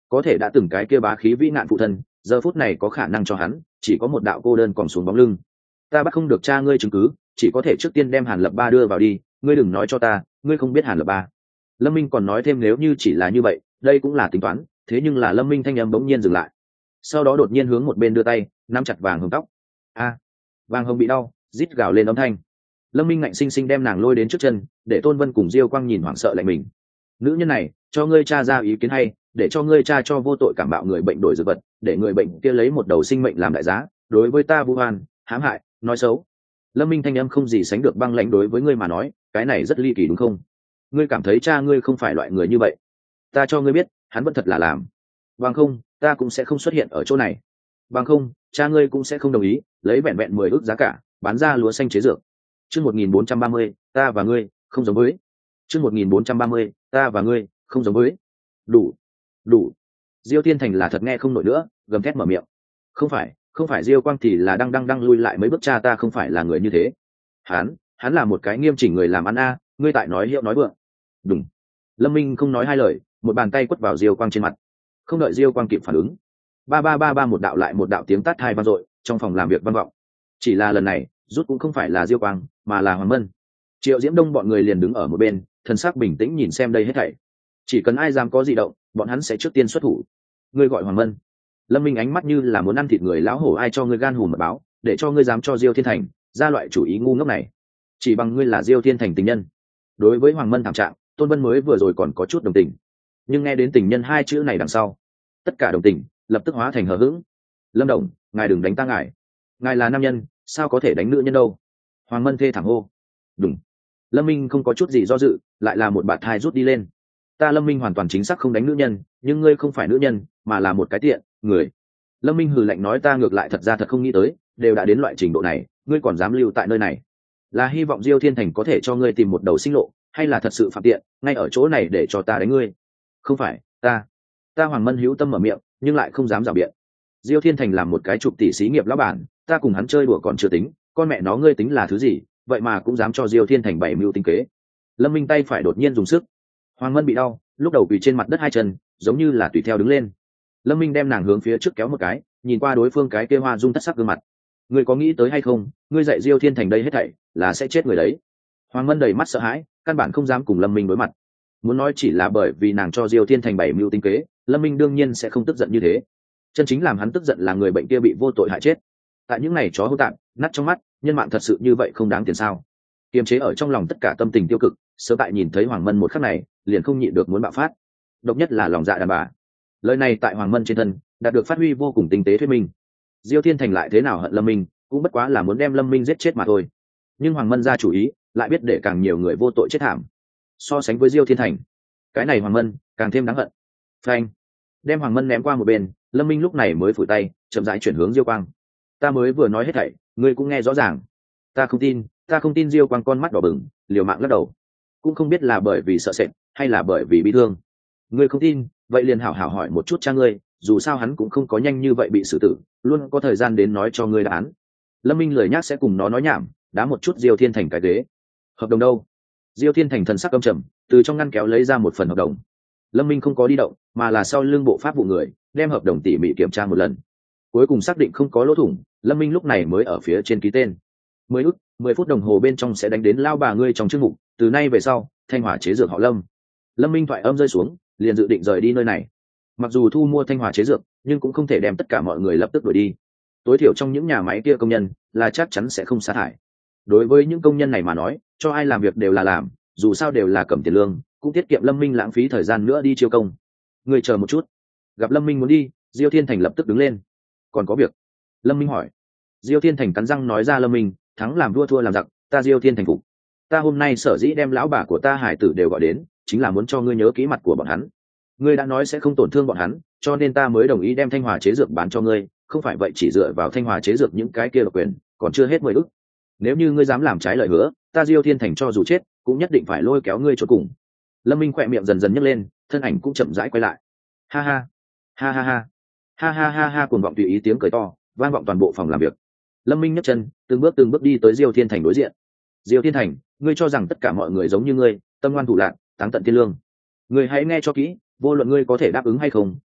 có thể đã từng cái kia bá khí vĩ nạn phụ thân giờ phút này có khả năng cho hắn chỉ có một đạo cô đơn còn xuống bóng lưng. Ta bắt không được cha ngươi chứng cứ, chỉ có thể trước tiên đem Hàn Lập Ba đưa vào đi, ngươi đừng nói cho ta ngươi không biết Hàn Lập Ba. Lâm Minh còn nói thêm nếu như chỉ là như vậy đây cũng là tính toán, thế nhưng là Lâm Minh thanh âm bỗng nhiên dừng lại, sau đó đột nhiên hướng một bên đưa tay nắm chặt vàng hồng tóc. A, vàng hồng bị đau rít gào lên âm thanh. Lâm Minh ngạnh sinh sinh đem nàng lôi đến trước chân, để Tôn Vân cùng Diêu Quang nhìn hoảng sợ lại mình. Nữ nhân này cho ngươi cha ra ý kiến hay, để cho ngươi cha cho vô tội cảm bạo người bệnh đổi dược vật, để người bệnh kia lấy một đầu sinh mệnh làm đại giá, đối với ta vu oan hãm hại nói xấu. Lâm Minh thanh âm không gì sánh được băng lãnh, đối với ngươi mà nói cái này rất ly kỳ đúng không? Ngươi cảm thấy cha ngươi không phải loại người như vậy, ta cho ngươi biết hắn vẫn thật là làm. Bằng không ta cũng sẽ không xuất hiện ở chỗ này, bằng không cha ngươi cũng sẽ không đồng ý lấy vẹn vẹn mười ước giá cả bán ra lúa xanh chế dược. Chương một nghìn bốn trăm ba mươi, ta và ngươi không giống với. Chương một nghìn bốn trăm ba mươi, ta và ngươi không giống với. Đủ, đủ. Diêu Thiên Thành là thật nghe không nổi nữa, gầm thét mở miệng. Không phải, không phải Diêu Quang thì là đang đang đang lui lại mấy bước, cha ta không phải là người như thế. Hắn, hắn là một cái nghiêm chỉnh người làm ăn a, ngươi tại nói hiệu nói vượng. Đúng. Lâm Minh không nói hai lời, một bàn tay quất vào Diêu Quang trên mặt. Không đợi Diêu Quang kịp phản ứng, ba ba ba ba một đạo lại một đạo tiếng tát hai vang dội, trong phòng làm việc vang vọng. Chỉ là lần này, rút cũng không phải là Diêu Quang, mà là Hoàng Mân. Triệu Diễm Đông bọn người liền đứng ở một bên, thần sắc bình tĩnh nhìn xem đây hết thảy. Chỉ cần ai dám có gì động, bọn hắn sẽ trước tiên xuất thủ. Ngươi gọi Hoàng Mân? Lâm Minh ánh mắt như là muốn ăn thịt người lão hổ, ai cho ngươi gan hùm mật báo, để cho ngươi dám cho Diêu Thiên Thành ra loại chủ ý ngu ngốc này? Chỉ bằng ngươi là Diêu Thiên Thành tình nhân. Đối với Hoàng Mân thảm trạng, Tôn Vân mới vừa rồi còn có chút đồng tình, nhưng nghe đến tình nhân hai chữ này đằng sau, tất cả đồng tình lập tức hóa thành hờ hững. Lâm Đồng, ngài đừng đánh ta, ngài ngài là nam nhân, sao có thể đánh nữ nhân đâu? Hoàng Mân thê thảm hô. Đúng. Lâm Minh không có chút gì do dự, lại là một bạt thai rút đi lên. Ta Lâm Minh hoàn toàn chính xác không đánh nữ nhân, nhưng ngươi không phải nữ nhân, mà là một cái tiện người. Lâm Minh hừ lạnh nói, ta ngược lại thật ra thật không nghĩ tới, đều đã đến loại trình độ này, ngươi còn dám lưu tại nơi này. Là hy vọng Diêu Thiên Thành có thể cho ngươi tìm một đầu sinh lộ, hay là thật sự phạm tiện, ngay ở chỗ này để cho ta đánh ngươi? Không phải, ta, ta Hoàng Mân hữu tâm mở miệng, nhưng lại không dám rảo biện. Diêu Thiên Thành làm một cái chục tỷ xí nghiệp lão bản, ta cùng hắn chơi đùa còn chưa tính, con mẹ nó ngươi tính là thứ gì, vậy mà cũng dám cho Diêu Thiên Thành bảy mưu tính kế. Lâm Minh tay phải đột nhiên dùng sức, Hoàng Mân bị đau, lúc đầu quỳ trên mặt đất hai chân giống như là tùy theo đứng lên. Lâm Minh đem nàng hướng phía trước kéo một cái, nhìn qua đối phương cái kia hoa dung thất sắc gương mặt. Ngươi có nghĩ tới hay không, ngươi dạy Diêu Thiên Thành đây hết thảy là sẽ chết người đấy. Hoàng Mân đầy mắt sợ hãi, căn bản không dám cùng Lâm Minh đối mặt. Muốn nói chỉ là bởi vì nàng cho Diêu Thiên Thành bảy mưu tính kế, Lâm Minh đương nhiên sẽ không tức giận như thế. Chân chính làm hắn tức giận là người bệnh kia bị vô tội hại chết. Tại những ngày chó hỗn tạp nát trong mắt, nhân mạng thật sự như vậy không đáng tiền sao? Kiềm chế ở trong lòng tất cả tâm tình tiêu cực, sớm tại nhìn thấy Hoàng Mân một khắc này, liền không nhịn được muốn bạo phát. Độc nhất là lòng dạ đàn bà. Lời này tại Hoàng Mân trên thân đạt được phát huy vô cùng tinh tế thuyết minh. Diêu Thiên Thành lại thế nào hận Lâm Minh, cũng bất quá là muốn đem Lâm Minh giết chết mà thôi. Nhưng Hoàng Mân ra chủ ý, lại biết để càng nhiều người vô tội chết thảm. So sánh với Diêu Thiên Thành, cái này Hoàng Mân càng thêm đáng hận. Phanh, đem Hoàng Mân ném qua một bên, Lâm Minh lúc này mới phủi tay, chậm rãi chuyển hướng Diêu Quang. Ta mới vừa nói hết thảy, ngươi cũng nghe rõ ràng. Ta không tin, ta không tin. Diêu Quang con mắt đỏ bừng, liều mạng lắc đầu. Cũng không biết là bởi vì sợ sệt, hay là bởi vì bị thương. Ngươi không tin, vậy liền hảo hảo hỏi một chút cha ngươi, dù sao hắn cũng không có nhanh như vậy bị xử tử, luôn có thời gian đến nói cho ngươi đáp án. Lâm Minh lười nhác sẽ cùng nó nói nhảm, đá một chút Diêu Thiên Thành cái ghế. Hợp đồng đâu? Diêu Thiên Thành thần sắc âm trầm, từ trong ngăn kéo lấy ra một phần hợp đồng. Lâm Minh không có đi động, mà là sau lưng bộ pháp vụ người đem hợp đồng tỉ mỉ kiểm tra một lần, cuối cùng xác định không có lỗ thủng. Lâm Minh lúc này mới ở phía trên ký tên. Mười ức, mười phút đồng hồ bên trong sẽ đánh đến lao bà ngươi trong chương mục, từ nay về sau Thanh Hòa chế dược họ Lâm. Lâm Minh thoại âm rơi xuống, liền dự định rời đi nơi này. Mặc dù thu mua Thanh Hòa chế dược, nhưng cũng không thể đem tất cả mọi người lập tức đuổi đi. Tối thiểu trong những nhà máy kia công nhân là chắc chắn sẽ không sa thải. Đối với những công nhân này mà nói, cho ai làm việc đều là làm, dù sao đều là cầm tiền lương, cũng tiết kiệm Lâm Minh lãng phí thời gian nữa đi chiêu công. Người chờ một chút. Gặp Lâm Minh muốn đi, Diêu Thiên Thành lập tức đứng lên. Còn có việc? Lâm Minh hỏi. Diêu Thiên Thành cắn răng nói ra, Lâm Minh, thắng làm vua thua làm giặc, ta Diêu Thiên Thành phục. Ta hôm nay sở dĩ đem lão bà của ta hải tử đều gọi đến, chính là muốn cho ngươi nhớ kỹ mặt của bọn hắn. Ngươi đã nói sẽ không tổn thương bọn hắn, cho nên ta mới đồng ý đem Thanh Hòa chế dược bán cho ngươi, không phải vậy chỉ dựa vào Thanh Hòa chế dược những cái kia độc quyền, còn chưa hết mười ức. Nếu như ngươi dám làm trái lời hứa, ta Diêu Thiên Thành cho dù chết, cũng nhất định phải lôi kéo ngươi cho cùng. Lâm Minh khỏe miệng dần dần nhấc lên, thân ảnh cũng chậm rãi quay lại. Ha ha, ha ha ha, ha ha ha ha, cuồng vọng tùy ý tiếng cười to vang vọng toàn bộ phòng làm việc. Lâm Minh nhấc chân, từng bước từng bước đi tới Diêu Thiên Thành đối diện. Diêu Thiên Thành, ngươi cho rằng tất cả mọi người giống như ngươi, tâm ngoan thủ lạn, táng tận thiên lương? Ngươi hãy nghe cho kỹ, vô luận ngươi có thể đáp ứng hay không,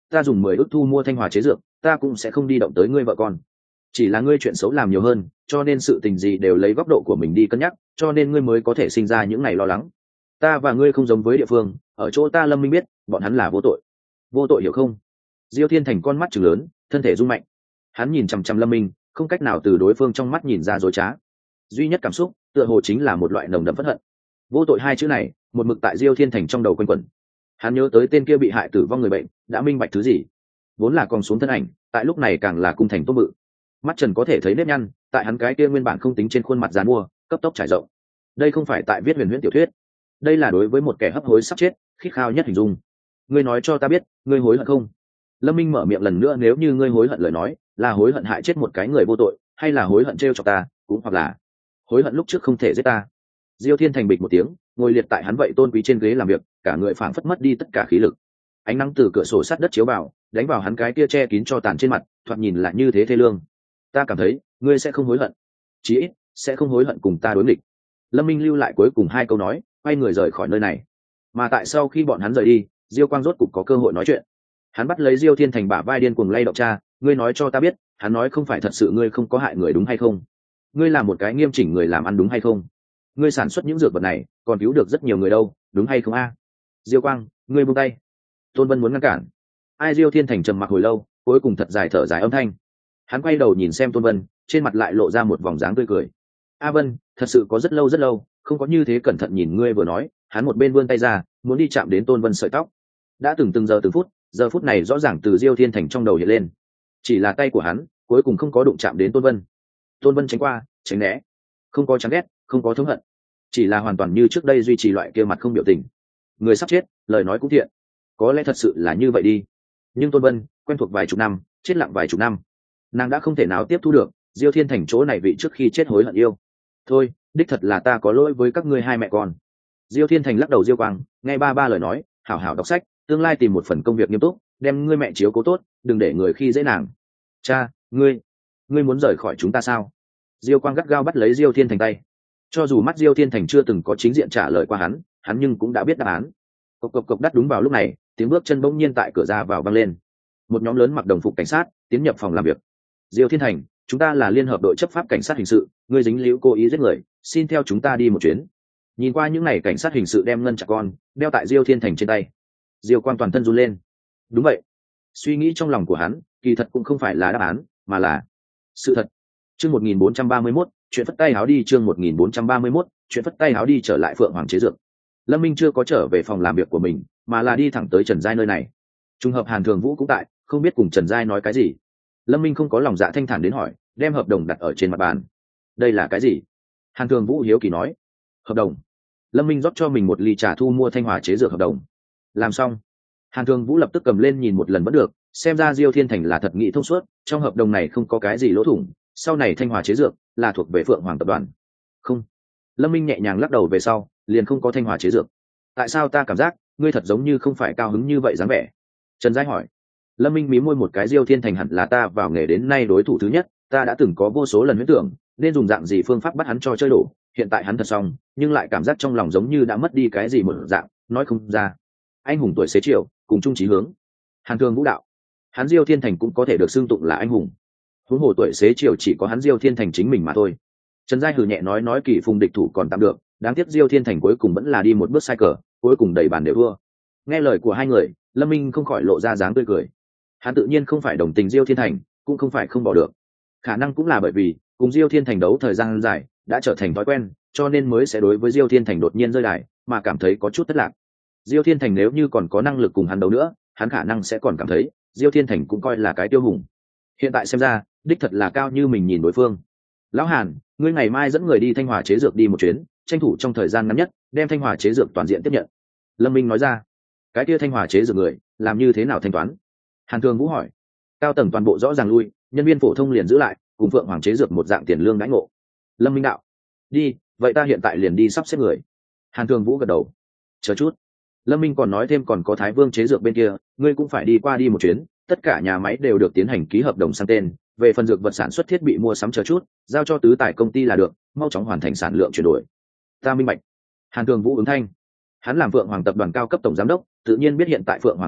ta dùng mười ước thu mua thanh hòa chế dược, ta cũng sẽ không đi động tới ngươi vợ con. Chỉ là ngươi chuyện xấu làm nhiều hơn, cho nên sự tình gì đều lấy góc độ của mình đi cân nhắc, cho nên ngươi mới có thể sinh ra những ngày lo lắng. Ta và ngươi không giống với địa phương, ở chỗ ta Lâm Minh biết bọn hắn là vô tội. Vô tội hiểu không? Diêu Thiên Thành con mắt trừng lớn, thân thể rung mạnh. Hắn nhìn chằm chằm Lâm Minh, không cách nào từ đối phương trong mắt nhìn ra dối trá. Duy nhất cảm xúc tựa hồ chính là một loại nồng đậm phẫn hận. Vô tội hai chữ này một mực tại Diêu Thiên Thành trong đầu quanh quẩn. Hắn nhớ tới tên kia bị hại tử vong người bệnh, đã minh bạch thứ gì. Vốn là còn xuống thân ảnh, tại lúc này càng là cung thành tốt bự. Mắt trần có thể thấy nếp nhăn, tại hắn cái kia nguyên bản không tính trên khuôn mặt giàn mua, cấp tốc trải rộng. Đây không phải tại viết huyền huyễn tiểu thuyết, đây là đối với một kẻ hấp hối sắp chết, khít khao nhất hình dung. Ngươi nói cho ta biết, ngươi hối hận không? Lâm Minh mở miệng lần nữa, nếu như ngươi hối hận lời nói, là hối hận hại chết một cái người vô tội, hay là hối hận trêu chọc ta, cũng hoặc là hối hận lúc trước không thể giết ta. Diêu Thiên Thành bịch một tiếng, ngồi liệt tại hắn vậy tôn quý trên ghế làm việc, cả người phảng phất mất đi tất cả khí lực. Ánh nắng từ cửa sổ sát đất chiếu vào, đánh vào hắn cái kia che kín cho tàn trên mặt, thoạt nhìn lại như thế thê lương. Ta cảm thấy, ngươi sẽ không hối hận, chí ít sẽ không hối hận cùng ta đối nghịch. Lâm Minh lưu lại cuối cùng hai câu nói, quay người rời khỏi nơi này. Mà tại sau khi bọn hắn rời đi, Diêu Quang rốt cục có cơ hội nói chuyện. Hắn bắt lấy Diêu Thiên Thành bả vai điên cuồng lay động, cha, ngươi nói cho ta biết, hắn nói không phải thật sự ngươi không có hại người đúng hay không? Ngươi là một cái nghiêm chỉnh người làm ăn đúng hay không? Ngươi sản xuất những dược vật này, còn cứu được rất nhiều người đâu, đúng hay không a? Diêu Quang, ngươi buông tay. Tôn Vân muốn ngăn cản. Ai Diêu Thiên Thành trầm mặc hồi lâu, cuối cùng thật dài thở dài âm thanh. Hắn quay đầu nhìn xem Tôn Vân, trên mặt lại lộ ra một vòng dáng tươi cười. A Vân, thật sự có rất lâu rất lâu, không có như thế cẩn thận nhìn ngươi vừa nói, hắn một bên vươn tay ra, muốn đi chạm đến Tôn Vân sợi tóc. Đã từng từng giờ từng phút, giờ phút này rõ ràng từ Diêu Thiên Thành trong đầu hiện lên. Chỉ là tay của hắn, cuối cùng không có đụng chạm đến Tôn Vân. Tôn Vân tránh qua, tránh né, không có chán ghét, không có thống hận, chỉ là hoàn toàn như trước đây duy trì loại kia mặt không biểu tình. Người sắp chết, lời nói cũng thiện, có lẽ thật sự là như vậy đi. Nhưng Tôn Vân quen thuộc vài chục năm, chết lặng vài chục năm, nàng đã không thể nào tiếp thu được Diêu Thiên Thành chỗ này vị trước khi chết hối hận yêu. Thôi, đích thật là ta có lỗi với các ngươi hai mẹ con. Diêu Thiên Thành lắc đầu. Diêu Quang nghe ba ba lời nói, hảo hảo đọc sách, tương lai tìm một phần công việc nghiêm túc, đem ngươi mẹ chiếu cố tốt, đừng để người khi dễ nàng. Cha, ngươi ngươi muốn rời khỏi chúng ta sao? Diêu Quang gắt gao bắt lấy Diêu Thiên Thành tay. Cho dù mắt Diêu Thiên Thành chưa từng có chính diện trả lời qua hắn, hắn nhưng cũng đã biết đáp án. Cộc cộc cộc đắt, đúng vào lúc này, tiếng bước chân bỗng nhiên tại cửa ra vào vang lên. Một nhóm lớn mặc đồng phục cảnh sát tiến nhập phòng làm việc. Diêu Thiên Thành, chúng ta là liên hợp đội chấp pháp cảnh sát hình sự, ngươi dính líu cố ý giết người, xin theo chúng ta đi một chuyến. Nhìn qua những ngày cảnh sát hình sự đem ngân chặt con đeo tại Diêu Thiên Thành trên tay, Diêu Quang toàn thân run lên. Đúng vậy, suy nghĩ trong lòng của hắn kỳ thật cũng không phải là đáp án, mà là sự thật. Chương một nghìn bốn trăm ba mươi mốt, chuyện phất tay háo đi. Chương một nghìn bốn trăm ba mươi mốt, chuyện phất tay háo đi. Trở lại Phượng Hoàng chế dược, Lâm Minh chưa có trở về phòng làm việc của mình, mà là đi thẳng tới Trần Giai nơi này. Trùng hợp Hàn Thường Vũ cũng tại, không biết cùng Trần Giai nói cái gì. Lâm Minh không có lòng dạ thanh thản đến hỏi, đem hợp đồng đặt ở trên mặt bàn. Đây là cái gì? Hàn Thường Vũ hiếu kỳ nói. Hợp đồng. Lâm Minh rót cho mình một ly trà thu mua Thanh Hòa chế dược hợp đồng. Làm xong, Hàn Thường Vũ lập tức cầm lên nhìn một lần vẫn được, xem ra Diêu Thiên Thành là thật nghĩ thông suốt, trong hợp đồng này không có cái gì lỗ thủng, sau này Thanh Hòa chế dược là thuộc về Phượng Hoàng tập đoàn. Không. Lâm Minh nhẹ nhàng lắc đầu về sau, liền không có Thanh Hòa chế dược. Tại sao ta cảm giác ngươi thật giống như không phải cao hứng như vậy dáng vẻ? Trần Giai hỏi. Lâm Minh mí môi một cái, Diêu Thiên Thành hẳn là ta vào nghề đến nay đối thủ thứ nhất, ta đã từng có vô số lần huyễn tưởng nên dùng dạng gì phương pháp bắt hắn cho chơi đổ, hiện tại hắn thật xong, nhưng lại cảm giác trong lòng giống như đã mất đi cái gì một dạng, nói không ra. Anh hùng tuổi xế chiều, cùng chung chí hướng. Hàn Thường Vũ đạo, hắn Diêu Thiên Thành cũng có thể được xưng tụng là anh hùng. Huống hồ tuổi xế chiều chỉ có hắn Diêu Thiên Thành chính mình mà thôi. Trần Giai hừ nhẹ nói, nói kỳ phùng địch thủ còn tạm được, đáng tiếc Diêu Thiên Thành cuối cùng vẫn là đi một bước sai cờ, cuối cùng đầy bàn đều thua. Nghe lời của hai người, Lâm Minh không khỏi lộ ra dáng tươi cười. Hắn tự nhiên không phải đồng tình Diêu Thiên Thành, cũng không phải không bỏ được. Khả năng cũng là bởi vì cùng Diêu Thiên Thành đấu thời gian dài đã trở thành thói quen, cho nên mới sẽ đối với Diêu Thiên Thành đột nhiên rơi đài mà cảm thấy có chút thất lạc. Diêu Thiên Thành nếu như còn có năng lực cùng hắn đấu nữa, hắn khả năng sẽ còn cảm thấy Diêu Thiên Thành cũng coi là cái tiêu hùng. Hiện tại xem ra, đích thật là cao như mình nhìn đối phương. Lão Hàn, ngươi ngày mai dẫn người đi Thanh Hòa chế dược đi một chuyến, tranh thủ trong thời gian ngắn nhất đem Thanh Hòa chế dược toàn diện tiếp nhận. Lâm Minh nói ra. Cái kia Thanh Hòa chế dược người làm như thế nào thanh toán? Hàn Thường Vũ hỏi. Cao tầng toàn bộ rõ ràng lui, nhân viên phổ thông liền giữ lại, cùng Phượng Hoàng chế dược một dạng tiền lương đãi ngộ. Lâm Minh đạo. Đi, vậy ta hiện tại liền đi sắp xếp người. Hàn Thường Vũ gật đầu. Chờ chút. Lâm Minh còn nói thêm, còn có Thái Vương chế dược bên kia, ngươi cũng phải đi qua đi một chuyến, tất cả nhà máy đều được tiến hành ký hợp đồng sang tên, về phần dược vật sản xuất thiết bị mua sắm chờ chút, giao cho tứ tài công ty là được, mau chóng hoàn thành sản lượng chuyển đổi. Ta minh bạch. Hàn Thường Vũ ứng thanh. Hắn làm Phượng Hoàng tập đoàn cao cấp tổng giám đốc, tự nhiên biết hiện tại Phượng Hoàng chế dược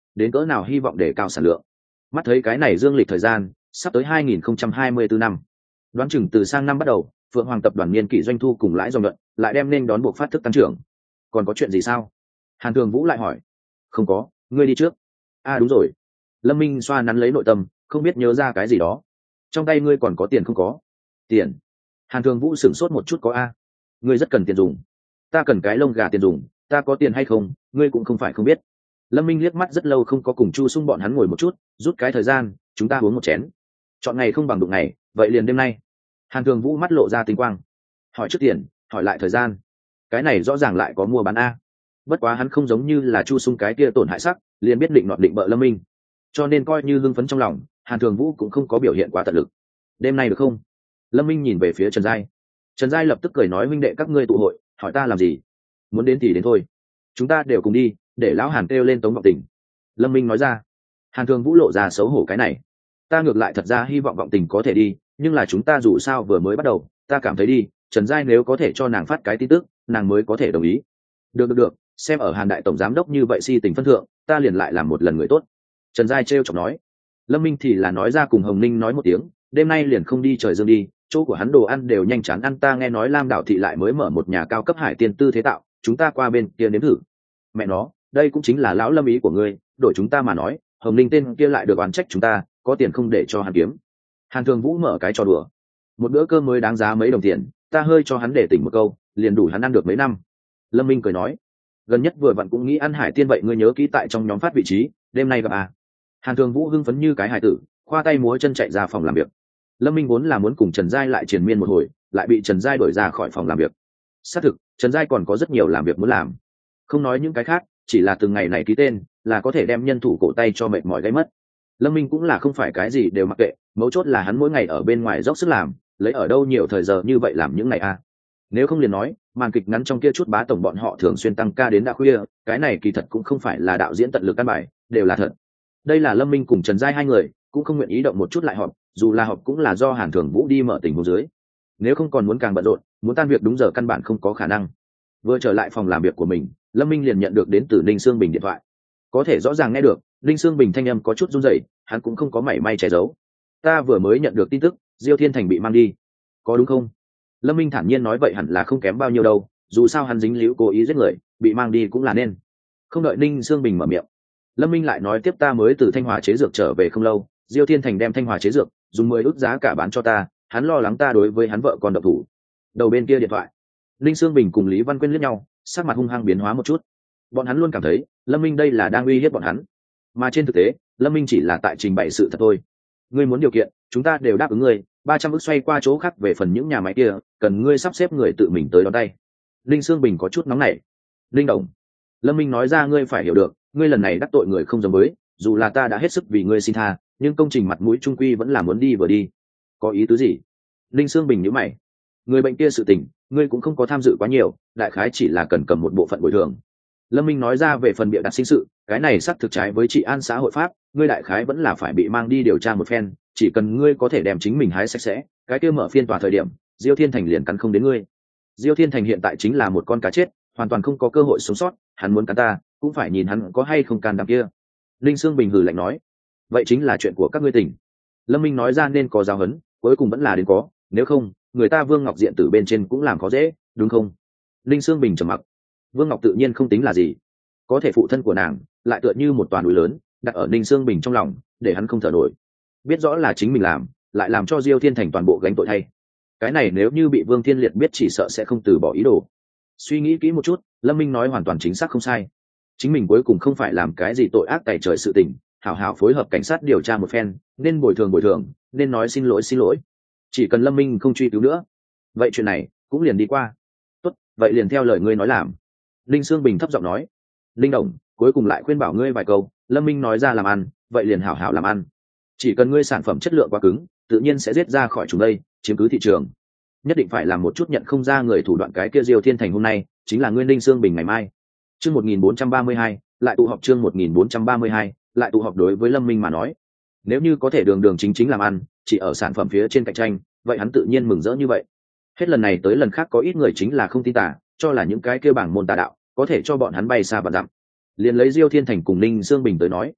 đến cỡ nào hy vọng để cao sản lượng. Mắt thấy cái này dương lịch thời gian sắp tới hai nghìn không trăm hai mươi tư năm, đoán chừng từ sang năm bắt đầu, Phượng Hoàng tập đoàn niên kỷ doanh thu cùng lãi dòng nhuận lại đem nên đón buộc phát thức tăng trưởng. Còn có chuyện gì sao? Hàn Thường Vũ lại hỏi. Không có, ngươi đi trước. À đúng rồi. Lâm Minh xoa nắn lấy nội tâm, không biết nhớ ra cái gì đó. Trong tay ngươi còn có tiền không có? Tiền? Hàn Thường Vũ sửng sốt một chút. Có a. Ngươi rất cần tiền dùng. Ta cần cái lông gà tiền dùng, ta có tiền hay không, ngươi cũng không phải không biết. Lâm Minh liếc mắt rất lâu không có cùng Chu Sung bọn hắn ngồi một chút, rút cái thời gian, chúng ta uống một chén. Chọn ngày không bằng đụng ngày, vậy liền đêm nay. Hàn Thường Vũ mắt lộ ra tinh quang. Hỏi trước tiền, hỏi lại thời gian. Cái này rõ ràng lại có mua bán a. Bất quá hắn không giống như là Chu Sung cái kia tổn hại sắc, liền biết định nọt định bợ Lâm Minh. Cho nên coi như hưng phấn trong lòng, Hàn Thường Vũ cũng không có biểu hiện quá tận lực. Đêm nay được không? Lâm Minh nhìn về phía Trần Giai. Trần Giai lập tức cười nói, huynh đệ các ngươi tụ hội, hỏi ta làm gì? Muốn đến thì đến thôi. Chúng ta đều cùng đi, để lão Hàn kêu lên Tống Vọng Tình. Lâm Minh nói ra. Hàn Thường Vũ lộ ra xấu hổ cái này. Ta ngược lại thật ra hy vọng Vọng Tình có thể đi, nhưng là chúng ta dù sao vừa mới bắt đầu, ta cảm thấy đi, Trần Giai nếu có thể cho nàng phát cái tin tức, nàng mới có thể đồng ý. Được được được, xem ở Hàn đại tổng giám đốc như vậy si tình phân thượng, ta liền lại làm một lần người tốt. Trần Giai trêu chọc nói. Lâm Minh thì là nói ra cùng Hồng Ninh nói một tiếng, đêm nay liền không đi trời dương đi, chỗ của hắn đồ ăn đều nhanh chán ăn, ta nghe nói Lam Đảo thị lại mới mở một nhà cao cấp hải tiên tư thế tạo, chúng ta qua bên kia nếm thử. Mẹ nó, đây cũng chính là lão Lâm ý của ngươi, đổi chúng ta mà nói, Hồng Ninh tên kia lại được oán trách chúng ta, có tiền không để cho hắn kiếm. Hàn Thường Vũ mở cái trò đùa. Một bữa cơm mới đáng giá mấy đồng tiền, ta hơi cho hắn để tỉnh một câu, liền đủ hắn ăn được mấy năm. Lâm Minh cười nói. Gần nhất vừa vặn cũng nghĩ ăn hải tiên, vậy ngươi nhớ kỹ tại trong nhóm phát vị trí, đêm nay gặp à. Hàn Thường Vũ hưng phấn như cái hải tử, khoa tay múa chân chạy ra phòng làm việc. Lâm Minh vốn là muốn cùng Trần Giai lại triền miên một hồi, lại bị Trần Giai đuổi ra khỏi phòng làm việc. Xác thực, Trần Giai còn có rất nhiều làm việc muốn làm. Không nói những cái khác, chỉ là từng ngày này ký tên, là có thể đem nhân thủ cổ tay cho mệt mỏi gây mất. Lâm Minh cũng là không phải cái gì đều mặc kệ, mấu chốt là hắn mỗi ngày ở bên ngoài dốc sức làm, lấy ở đâu nhiều thời giờ như vậy làm những ngày a. À. Nếu không liền nói, màn kịch ngắn trong kia chút bá tổng bọn họ thường xuyên tăng ca đến đã khuya, cái này kỳ thật cũng không phải là đạo diễn tận lực căn bài, đều là thật. Đây là Lâm Minh cùng Trần Giai hai người, cũng không nguyện ý động một chút lại họp, dù là họp cũng là do Hàn Thường Vũ đi mở tình huống dưới. Nếu không còn muốn càng bận rộn, muốn tan việc đúng giờ căn bản không có khả năng. Vừa trở lại phòng làm việc của mình, Lâm Minh liền nhận được đến từ Ninh Sương Bình điện thoại. Có thể rõ ràng nghe được, Ninh Sương Bình thanh âm có chút run rẩy, hắn cũng không có mảy may che giấu. Ta vừa mới nhận được tin tức, Diêu Thiên Thành bị mang đi, có đúng không? Lâm Minh thản nhiên nói, vậy hẳn là không kém bao nhiêu đâu, dù sao hắn dính líu cố ý giết người, bị mang đi cũng là nên. Không đợi Ninh Sương Bình mở miệng, Lâm Minh lại nói tiếp, ta mới từ Thanh Hòa chế dược trở về không lâu, Diêu Thiên Thành đem Thanh Hòa chế dược dùng mười ức giá cả bán cho ta, hắn lo lắng ta đối với hắn vợ còn độc thủ. Đầu bên kia điện thoại, Ninh Sương Bình cùng Lý Văn Quyên liếc nhau, sắc mặt hung hăng biến hóa một chút. Bọn hắn luôn cảm thấy Lâm Minh đây là đang uy hiếp bọn hắn, mà trên thực tế Lâm Minh chỉ là tại trình bày sự thật thôi. Ngươi muốn điều kiện, chúng ta đều đáp ứng ngươi, ba trăm ức xoay qua chỗ khác, về phần những nhà máy kia, cần ngươi sắp xếp người tự mình tới đón tay. Linh Sương Bình có chút nóng nảy. Linh Đồng, Lâm Minh nói ra, ngươi phải hiểu được, ngươi lần này đắc tội người không giống với, dù là ta đã hết sức vì ngươi xin tha, nhưng công trình mặt mũi trung quy vẫn là muốn đi vừa đi. Có ý tứ gì? Linh Sương Bình nhíu mày. Người bệnh kia sự tình, ngươi cũng không có tham dự quá nhiều, đại khái chỉ là cần cầm một bộ phận bồi thường. Lâm Minh nói ra, về phần bịa đặt sinh sự, cái này xác thực trái với trị an xã hội pháp, ngươi đại khái vẫn là phải bị mang đi điều tra một phen, chỉ cần ngươi có thể đem chính mình hái sạch sẽ, cái kia mở phiên tòa thời điểm, Diêu Thiên Thành liền cắn không đến ngươi. Diêu Thiên Thành hiện tại chính là một con cá chết, hoàn toàn không có cơ hội sống sót, hắn muốn cắn ta, cũng phải nhìn hắn có hay không can đảm kia. Linh Sương Bình hừ lạnh nói, vậy chính là chuyện của các ngươi tỉnh. Lâm Minh nói ra, nên có giáo huấn, cuối cùng vẫn là đến có, nếu không, người ta Vương Ngọc Diện từ bên trên cũng làm khó dễ, đúng không? Linh Sương Bình trầm mặc. Vương Ngọc tự nhiên không tính là gì, có thể phụ thân của nàng lại tựa như một toàn núi lớn đặt ở Ninh Sương Bình trong lòng, để hắn không thở nổi. Biết rõ là chính mình làm, lại làm cho Diêu Thiên Thành toàn bộ gánh tội thay. Cái này nếu như bị Vương Thiên Liệt biết, chỉ sợ sẽ không từ bỏ ý đồ. Suy nghĩ kỹ một chút, Lâm Minh nói hoàn toàn chính xác không sai. Chính mình cuối cùng không phải làm cái gì tội ác tày trời sự tình, hảo hảo phối hợp cảnh sát điều tra một phen, nên bồi thường bồi thường, nên nói xin lỗi xin lỗi. Chỉ cần Lâm Minh không truy cứu nữa, vậy chuyện này cũng liền đi qua. Tốt, vậy liền theo lời ngươi nói làm. Linh Sương Bình thấp giọng nói. Linh Đồng, cuối cùng lại khuyên bảo ngươi vài câu. Lâm Minh nói ra, làm ăn, vậy liền hảo hảo làm ăn. Chỉ cần ngươi sản phẩm chất lượng quá cứng, tự nhiên sẽ giết ra khỏi chúng đây, chiếm cứ thị trường. Nhất định phải làm một chút nhận không ra người thủ đoạn, cái kia Diêu Thiên Thành hôm nay chính là ngươi Linh Sương Bình ngày mai. Chương một nghìn bốn trăm ba mươi hai, lại tụ họp. Chương một nghìn bốn trăm ba mươi hai, lại tụ họp. Đối với Lâm Minh mà nói, nếu như có thể đường đường chính chính làm ăn, chỉ ở sản phẩm phía trên cạnh tranh, vậy hắn tự nhiên mừng rỡ như vậy. Hết lần này tới lần khác có ít người chính là không tin tà, cho là những cái kia bảng môn tà đạo có thể cho bọn hắn bay xa vạn dặm. Liền lấy Diêu Thiên Thành cùng Ninh Sương Bình tới nói,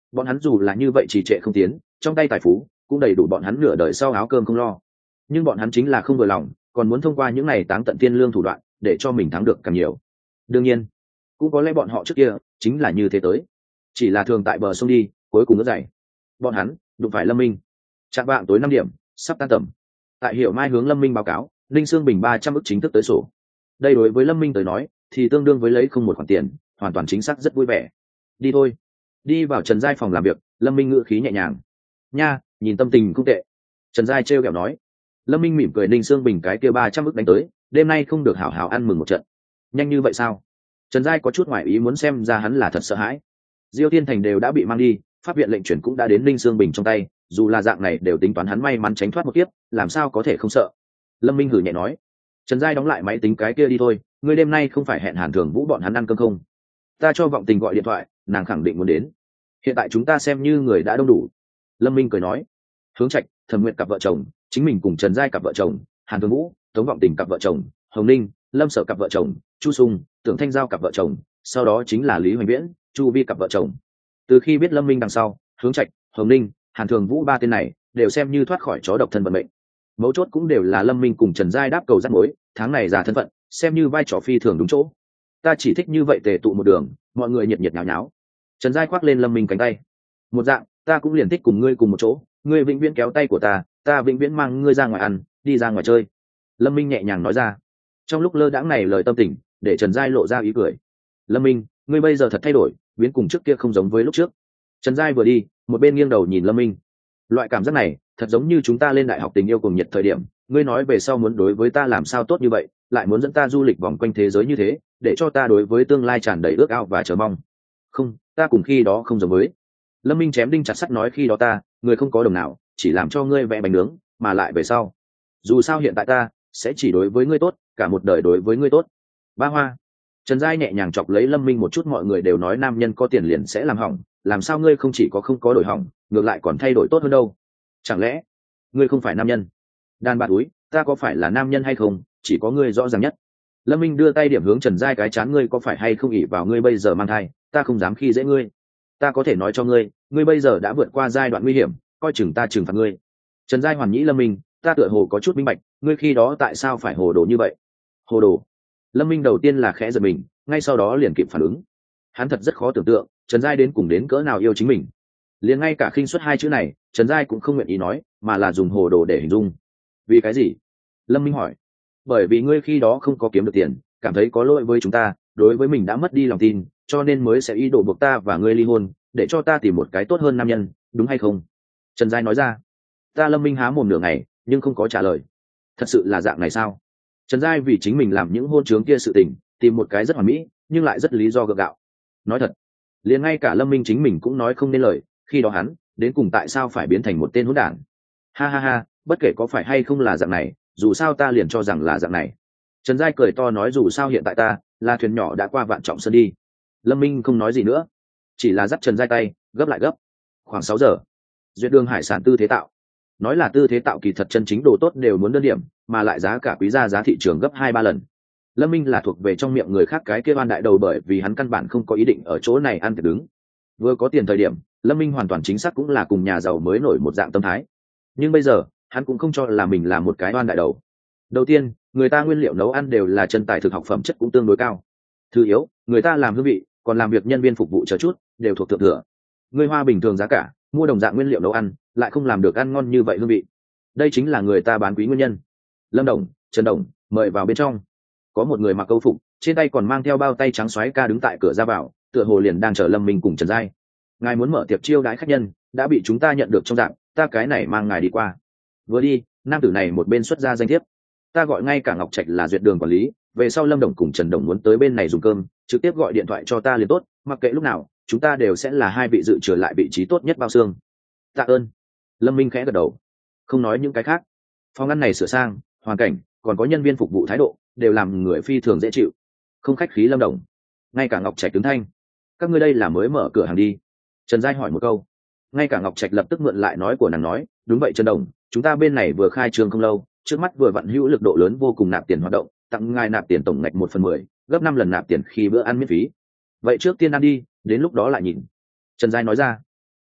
bọn hắn dù là như vậy trì trệ không tiến, trong tay tài phú cũng đầy đủ bọn hắn nửa đời sau áo cơm không lo, nhưng bọn hắn chính là không vừa lòng, còn muốn thông qua những này táng tận thiên lương thủ đoạn để cho mình thắng được càng nhiều. Đương nhiên cũng có lẽ bọn họ trước kia chính là như thế tới, chỉ là thường tại bờ sông đi cuối cùng nước dày. Bọn hắn đụng phải Lâm Minh. Chạm vạng tối năm điểm sắp tan tầm, tại Hiểu Mai hướng Lâm Minh báo cáo Ninh Sương Bình ba trăm ức chính thức tới sổ. Đây đối với Lâm Minh tới nói thì tương đương với lấy không một khoản tiền, hoàn toàn chính xác rất vui vẻ. Đi thôi. Đi vào Trần Giai phòng làm việc, Lâm Minh ngữ khí nhẹ nhàng. Nha, nhìn tâm tình không tệ. Trần Giai trêu ghẹo nói. Lâm Minh mỉm cười, Ninh Sương Bình cái kia ba trăm ức đánh tới, đêm nay không được hảo hảo ăn mừng một trận. Nhanh như vậy sao? Trần Giai có chút ngoại ý muốn, xem ra hắn là thật sợ hãi. Diêu Thiên Thành đều đã bị mang đi, pháp viện lệnh chuyển cũng đã đến Ninh Sương Bình trong tay, dù là dạng này đều tính toán hắn may mắn tránh thoát một kiếp, làm sao có thể không sợ. Lâm Minh hử nhẹ nói. Trần Giai đóng lại máy tính, cái kia đi thôi, ngươi đêm nay không phải hẹn Hàn Thường Vũ bọn hắn ăn cơm không? Ta cho Vọng Tình gọi điện thoại, nàng khẳng định muốn đến. Hiện tại chúng ta xem như người đã đông đủ. Lâm Minh cười nói. Hướng Trạch, Thẩm Nguyệt cặp vợ chồng, chính mình cùng Trần Giai cặp vợ chồng, Hàn Thường Vũ, Tống Vọng Tình cặp vợ chồng, Hồng Ninh, Lâm Sở cặp vợ chồng, Chu Sung, Tưởng Thanh Giao cặp vợ chồng, sau đó chính là Lý Hoành Viễn, Chu Vi cặp vợ chồng. Từ khi biết Lâm Minh đằng sau, Hướng Trạch, Hồng Ninh, Hàn Thường Vũ ba tên này đều xem như thoát khỏi chó độc thân vận mệnh. Mấu chốt cũng đều là Lâm Minh cùng Trần Giai đáp cầu rắc mối, tháng này già thân phận, xem như vai trò phi thường đúng chỗ. Ta chỉ thích như vậy tề tụ một đường, mọi người nhiệt nhiệt nháo nháo. Trần Giai khoác lên Lâm Minh cánh tay. Một dạng, ta cũng liền thích cùng ngươi cùng một chỗ, ngươi vĩnh viễn kéo tay của ta, ta vĩnh viễn mang ngươi ra ngoài ăn, đi ra ngoài chơi. Lâm Minh nhẹ nhàng nói ra. Trong lúc lơ đãng này lời tâm tình, để Trần Giai lộ ra ý cười. Lâm Minh, ngươi bây giờ thật thay đổi, biến cùng trước kia không giống với lúc trước. Trần Giai vừa đi, một bên nghiêng đầu nhìn Lâm Minh. Loại cảm giác này, thật giống như chúng ta lên đại học tình yêu cùng nhiệt thời điểm, ngươi nói về sau muốn đối với ta làm sao tốt như vậy, lại muốn dẫn ta du lịch vòng quanh thế giới như thế, để cho ta đối với tương lai tràn đầy ước ao và chờ mong. Không, ta cùng khi đó không giống với. Lâm Minh chém đinh chặt sắt nói, khi đó ta, người không có đồng nào, chỉ làm cho ngươi vẽ bánh nướng, mà lại về sau. Dù sao hiện tại ta, sẽ chỉ đối với ngươi tốt, cả một đời đối với ngươi tốt. Ba Hoa. Trần Giai nhẹ nhàng chọc lấy Lâm Minh một chút, mọi người đều nói nam nhân có tiền liền sẽ làm hỏng, làm sao ngươi không chỉ có không có đổi hỏng, ngược lại còn thay đổi tốt hơn đâu? Chẳng lẽ ngươi không phải nam nhân? Đàn bà túi, ta có phải là nam nhân hay không, chỉ có ngươi rõ ràng nhất. Lâm Minh đưa tay điểm hướng Trần Giai cái chán, ngươi có phải hay không ỷ vào ngươi bây giờ mang thai, ta không dám khi dễ ngươi. Ta có thể nói cho ngươi, ngươi bây giờ đã vượt qua giai đoạn nguy hiểm, coi chừng ta trừng phạt ngươi. Trần Giai hoàn nhĩ Lâm Minh, ta tựa hồ có chút minh bạch, ngươi khi đó tại sao phải hồ đồ như vậy? Hồ đồ? Lâm Minh đầu tiên là khẽ giật mình, ngay sau đó liền kịp phản ứng. Hắn thật rất khó tưởng tượng Trần Giai đến cùng đến cỡ nào yêu chính mình. Liền ngay cả khinh suất hai chữ này, Trần Giai cũng không nguyện ý nói, mà là dùng hồ đồ để hình dung. Vì cái gì? Lâm Minh hỏi. Bởi vì ngươi khi đó không có kiếm được tiền, cảm thấy có lỗi với chúng ta, đối với mình đã mất đi lòng tin, cho nên mới sẽ ý đồ buộc ta và ngươi ly hôn, để cho ta tìm một cái tốt hơn nam nhân, đúng hay không? Trần Giai nói ra. Ta Lâm Minh há mồm nửa ngày, nhưng không có trả lời. Thật sự là dạng này sao? Trần Giai vì chính mình làm những hôn chướng kia sự tình, tìm một cái rất hoàn mỹ, nhưng lại rất lý do gượng gạo. Nói thật, liền ngay cả Lâm Minh chính mình cũng nói không nên lời, khi đó hắn, đến cùng tại sao phải biến thành một tên hỗn đản? Ha ha ha, bất kể có phải hay không là dạng này, dù sao ta liền cho rằng là dạng này. Trần Giai cười to nói, dù sao hiện tại ta, là thuyền nhỏ đã qua vạn trọng sơn đi. Lâm Minh không nói gì nữa, chỉ là dắt Trần Giai tay, gấp lại gấp. Khoảng sáu giờ, duyệt đường hải sản tư thế tạo. Nói là tư thế tạo, kỳ thật chân chính đồ tốt đều muốn đơn điểm, mà lại giá cả quý ra giá thị trường gấp hai ba lần. Lâm Minh là thuộc về trong miệng người khác cái kia oan đại đầu, bởi vì hắn căn bản không có ý định ở chỗ này ăn thịt đứng. Vừa có tiền thời điểm, Lâm Minh hoàn toàn chính xác cũng là cùng nhà giàu mới nổi một dạng tâm thái. Nhưng bây giờ, hắn cũng không cho là mình là một cái oan đại đầu. Đầu tiên, người ta nguyên liệu nấu ăn đều là chân tài thực học, phẩm chất cũng tương đối cao. Thứ yếu, người ta làm hương vị, còn làm việc nhân viên phục vụ chờ chút, đều thuộc thượng thừa. Người Hoa bình thường giá cả, mua đồng dạng nguyên liệu nấu ăn, lại không làm được ăn ngon như vậy hương vị. Đây chính là người ta bán quý nguyên nhân. Lâm Đồng, Trần Đồng, mời vào bên trong. Có một người mặc câu phục, trên tay còn mang theo bao tay trắng xoáy ca đứng tại cửa ra vào, tựa hồ liền đang chờ Lâm Minh cùng Trần Giai. Ngài muốn mở tiệc chiêu đãi khách nhân, đã bị chúng ta nhận được trong dạng, ta cái này mang ngài đi qua. Vừa đi, nam tử này một bên xuất ra danh thiếp. Ta gọi ngay cả Ngọc Trạch là duyệt đường quản lý, về sau Lâm Đồng cùng Trần Đồng muốn tới bên này dùng cơm, trực tiếp gọi điện thoại cho ta liền tốt, mặc kệ lúc nào, chúng ta đều sẽ là hai vị dự trở lại vị trí tốt nhất bao xương. Tạ ơn. Lâm Minh khẽ gật đầu, không nói những cái khác. Phòng ăn này sửa sang, hoàn cảnh, còn có nhân viên phục vụ thái độ, đều làm người phi thường dễ chịu. Không khách khí Lâm Đồng. Ngay cả Ngọc Trạch tướng thanh. Các ngươi đây là mới mở cửa hàng đi? Trần Giai hỏi một câu. Ngay cả Ngọc Trạch lập tức mượn lại nói của nàng nói, đúng vậy Trần Đồng, chúng ta bên này vừa khai trương không lâu, trước mắt vừa vặn hữu lực độ lớn vô cùng nạp tiền hoạt động, tặng ngài nạp tiền tổng ngạch một phần mười, gấp năm lần nạp tiền khi bữa ăn miễn phí. Vậy trước tiên ăn đi, đến lúc đó lại nhìn. Trần Giai nói ra.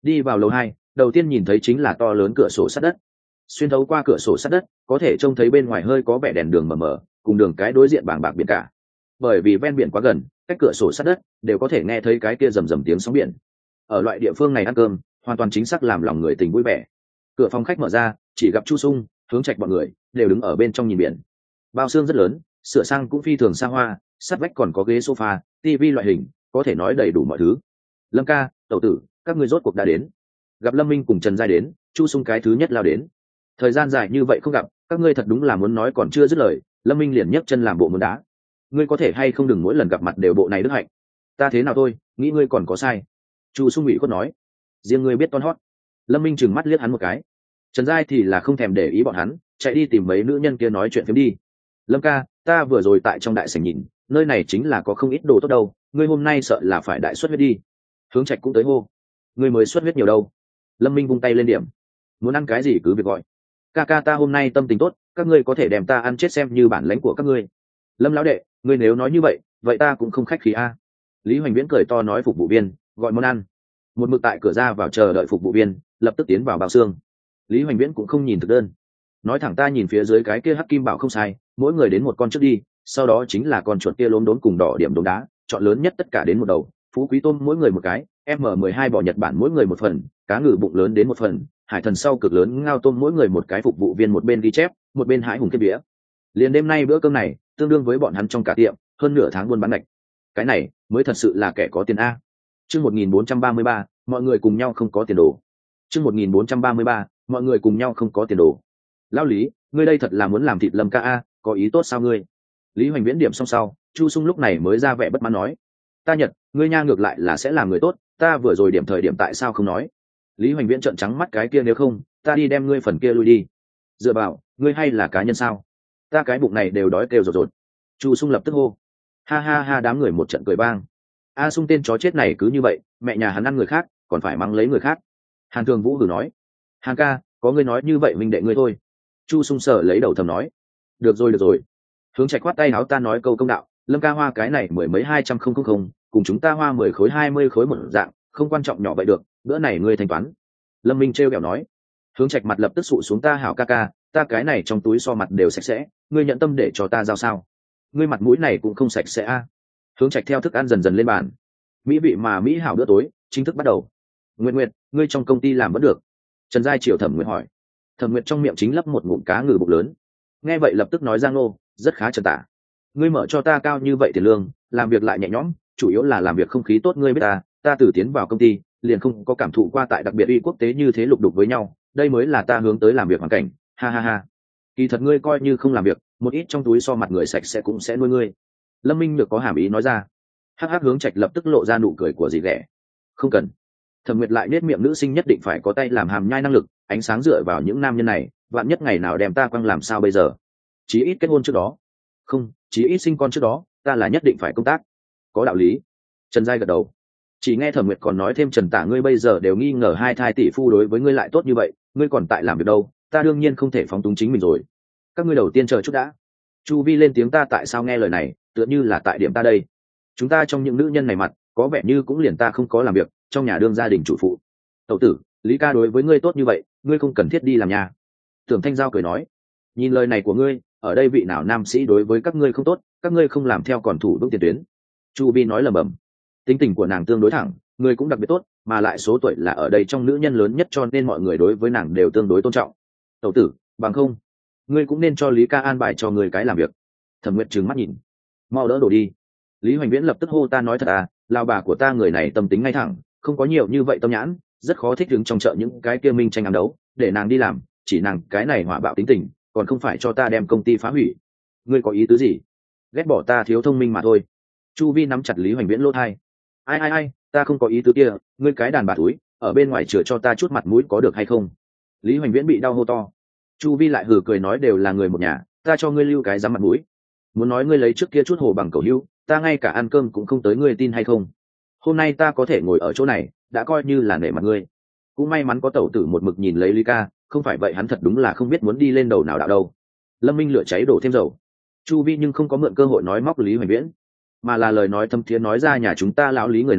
Đi vào lầu hai, đầu tiên nhìn thấy chính là to lớn cửa sổ sắt đất. Xuyên thấu qua cửa sổ sắt đất, có thể trông thấy bên ngoài hơi có vẻ đèn đường mờ mờ, cùng đường cái đối diện bảng bạc biển cả. Bởi vì ven biển quá gần, cách cửa sổ sắt đất đều có thể nghe thấy cái kia rầm rầm tiếng sóng biển. Ở loại địa phương này ăn cơm, hoàn toàn chính xác làm lòng người tình vui vẻ. Cửa phòng khách mở ra, chỉ gặp Chu Sung, Hướng Trạch bọn người đều đứng ở bên trong nhìn biển. Bao xương rất lớn, sửa sang cũng phi thường xa hoa, sát vách còn có ghế sofa, tivi loại hình, có thể nói đầy đủ mọi thứ. Lâm ca, tẩu tử, các ngươi rốt cuộc đã đến. Gặp Lâm Minh cùng Trần Giai đến, Chu Sung cái thứ nhất lao đến. Thời gian dài như vậy không gặp, các ngươi thật đúng là muốn nói còn chưa dứt lời. Lâm Minh liền nhấc chân làm bộ muốn đá. Ngươi có thể hay không đừng mỗi lần gặp mặt đều bộ này đức hạnh. Ta thế nào thôi, nghĩ ngươi còn có sai. Chu Sung ủy khuất nói, riêng ngươi biết ton hót. Lâm Minh trừng mắt liếc hắn một cái. Trần Giai thì là không thèm để ý bọn hắn, chạy đi tìm mấy nữ nhân kia nói chuyện phiếm đi. Lâm ca, ta vừa rồi tại trong đại sảnh nhìn, nơi này chính là có không ít đồ tốt đâu, ngươi hôm nay sợ là phải đại xuất huyết đi. Hướng Trạch cũng tới hô, ngươi mới xuất huyết nhiều đâu. Lâm Minh vung tay lên điểm, muốn ăn cái gì cứ việc gọi. Ca ca ta hôm nay tâm tình tốt, các ngươi có thể đem ta ăn chết xem như bản lãnh của các ngươi. Lâm lão đệ, ngươi nếu nói như vậy, vậy ta cũng không khách khí a. Lý Hoành Viễn cười to nói phục vụ viên, gọi món ăn. Một mực tại cửa ra vào chờ đợi phục vụ viên, lập tức tiến vào bao xương. Lý Hoành Viễn cũng không nhìn thực đơn, nói thẳng ta nhìn phía dưới cái kia hắc kim bảo không sai, mỗi người đến một con trước đi, sau đó chính là con chuột kia lốm đốm cùng đỏ điểm đốm đá, chọn lớn nhất tất cả đến một đầu, phú quý tôm mỗi người một cái, M mười hai bò Nhật Bản mỗi người một phần, cá ngừ bụng lớn đến một phần, hải thần sau cực lớn ngao tôm mỗi người một cái. Phục vụ viên một bên ghi chép, một bên hái hùng kết vía. Liền đêm nay bữa cơm này, tương đương với bọn hắn trong cả tiệm hơn nửa tháng buôn bán ngạch. Cái này mới thật sự là kẻ có tiền a. Chương một nghìn bốn trăm ba mươi ba, mọi người cùng nhau không có tiền đồ. Chương một nghìn bốn trăm ba mươi ba, mọi người cùng nhau không có tiền đồ. Lão Lý, ngươi đây thật là muốn làm thịt Lâm ca a, có ý tốt sao ngươi? Lý Hoành Viễn điểm xong sau, Chu Sung lúc này mới ra vẻ bất mãn nói, ta Nhật, ngươi nha ngược lại là sẽ làm người tốt, ta vừa rồi điểm thời điểm tại sao không nói? Lý Hoành Viễn trợn trắng mắt cái kia, nếu không ta đi đem ngươi phần kia lui đi. Dựa vào, ngươi hay là cá nhân sao? Ta cái bụng này đều đói kêu rột rột. Chu Sung lập tức hô, ha ha ha, đám người một trận cười vang. A Sung tên chó chết này cứ như vậy, mẹ nhà hắn ăn người khác còn phải mắng lấy người khác. Hàn Thường Vũ hử nói, Hàn ca, có ngươi nói như vậy mình đệ ngươi thôi. Chu Sung sở lấy đầu thầm nói, được rồi được rồi. Hướng Trạch khoát tay áo, ta nói câu công đạo, Lâm ca hoa cái này mười mấy hai trăm không không không, cùng chúng ta hoa mười khối hai mươi khối một dạng, không quan trọng nhỏ vậy được, bữa này ngươi thanh toán. Lâm Minh trêu ghẹo nói. Hướng Trạch mặt lập tức sụ xuống, ta hảo ca ca, ta cái này trong túi so mặt đều sạch sẽ, ngươi nhận tâm để cho ta giao sao? Ngươi mặt mũi này cũng không sạch sẽ a. Hướng Trạch theo thức ăn dần dần lên bàn. Mỹ vị mà mỹ hảo bữa tối chính thức bắt đầu. Nguyệt Nguyệt, ngươi trong công ty làm vẫn được. Trần Giai Triều Thẩm Nguyệt hỏi. Thẩm Nguyệt trong miệng chính lấp một ngụm cá ngừ bụng lớn, nghe vậy lập tức nói, Giang Nô rất khá trần tả. Ngươi mở cho ta cao như vậy tiền lương, làm việc lại nhẹ nhõm, chủ yếu là làm việc không khí tốt. Ngươi biết ta, ta từ tiến vào công ty liền không có cảm thụ qua tại đặc biệt uy quốc tế như thế lục đục với nhau, đây mới là ta hướng tới làm việc hoàn cảnh. Ha ha ha. Kỳ thật ngươi coi như không làm việc, một ít trong túi so mặt người sạch sẽ cũng sẽ nuôi ngươi. Lâm Minh được có hàm ý nói ra. Hắc hắc. Hướng Trạch lập tức lộ ra nụ cười của dì ghẻ. Không cần. Thẩm Nguyệt lại nết miệng, nữ sinh nhất định phải có tay làm hàm nhai năng lực, ánh sáng dựa vào những nam nhân này, vạn nhất ngày nào đem ta quăng làm sao bây giờ? Chí ít kết hôn trước đó, không, chí ít sinh con trước đó, ta là nhất định phải công tác. Có đạo lý. Trần Giai gật đầu. Chỉ nghe Thẩm Nguyệt còn nói thêm, Trần Tả, ngươi bây giờ đều nghi ngờ hai thai tỷ phu đối với ngươi lại tốt như vậy, ngươi còn tại làm việc đâu, ta đương nhiên không thể phóng túng chính mình rồi. Các ngươi đầu tiên chờ chút đã. Chu Vi lên tiếng, ta tại sao nghe lời này, tựa như là tại điểm ta đây. Chúng ta trong những nữ nhân này mặt, có vẻ như cũng liền ta không có làm việc, trong nhà đương gia đình chủ phụ. Tẩu tử, Lý ca đối với ngươi tốt như vậy, ngươi không cần thiết đi làm nhà. Tưởng Thanh Giao cười nói, nhìn lời này của ngươi, ở đây vị nào nam sĩ đối với các ngươi không tốt, các ngươi không làm theo còn thủ vững tiền tuyến. Chu Vi nói lầm bầm. Tính tình của nàng tương đối thẳng, người cũng đặc biệt tốt, mà lại số tuổi là ở đây trong nữ nhân lớn nhất, cho nên mọi người đối với nàng đều tương đối tôn trọng. Tẩu tử, bằng không ngươi cũng nên cho Lý ca an bài cho người cái làm việc. Thẩm Nguyệt trừng mắt nhìn, mau đỡ đổ đi. Lý Hoành Viễn lập tức hô, ta nói thật à, lao bà của ta người này tâm tính ngay thẳng, không có nhiều như vậy tâm nhãn, rất khó thích ứng trong chợ những cái kia minh tranh ám đấu, để nàng đi làm, chỉ nàng cái này hỏa bạo tính tình, còn không phải cho ta đem công ty phá hủy. Ngươi có ý tứ gì? Ghét bỏ ta thiếu thông minh mà thôi. Chu Vi nắm chặt Lý Hoành Viễn lỗ thai. Ai ai ai, ta không có ý tứ kia, ngươi cái đàn bà túi, ở bên ngoài chừa cho ta chút mặt mũi có được hay không? Lý Hoành Viễn bị đau hô to. Chu Vi lại hừ cười nói, đều là người một nhà, ta cho ngươi lưu cái dám mặt mũi. Muốn nói ngươi lấy trước kia chút hồ bằng cầu hưu, ta ngay cả ăn cơm cũng không tới, ngươi tin hay không? Hôm nay ta có thể ngồi ở chỗ này, đã coi như là nể mặt ngươi. Cũng may mắn có tẩu tử một mực nhìn lấy Lý ca, không phải vậy hắn thật đúng là không biết muốn đi lên đầu nào đạo đâu. Lâm Minh lửa cháy đổ thêm dầu. Chu Vi nhưng không có mượn cơ hội nói móc Lý Hoành Viễn, mà là lời nói thâm thiế nói ra, nhà chúng ta lão Lý người này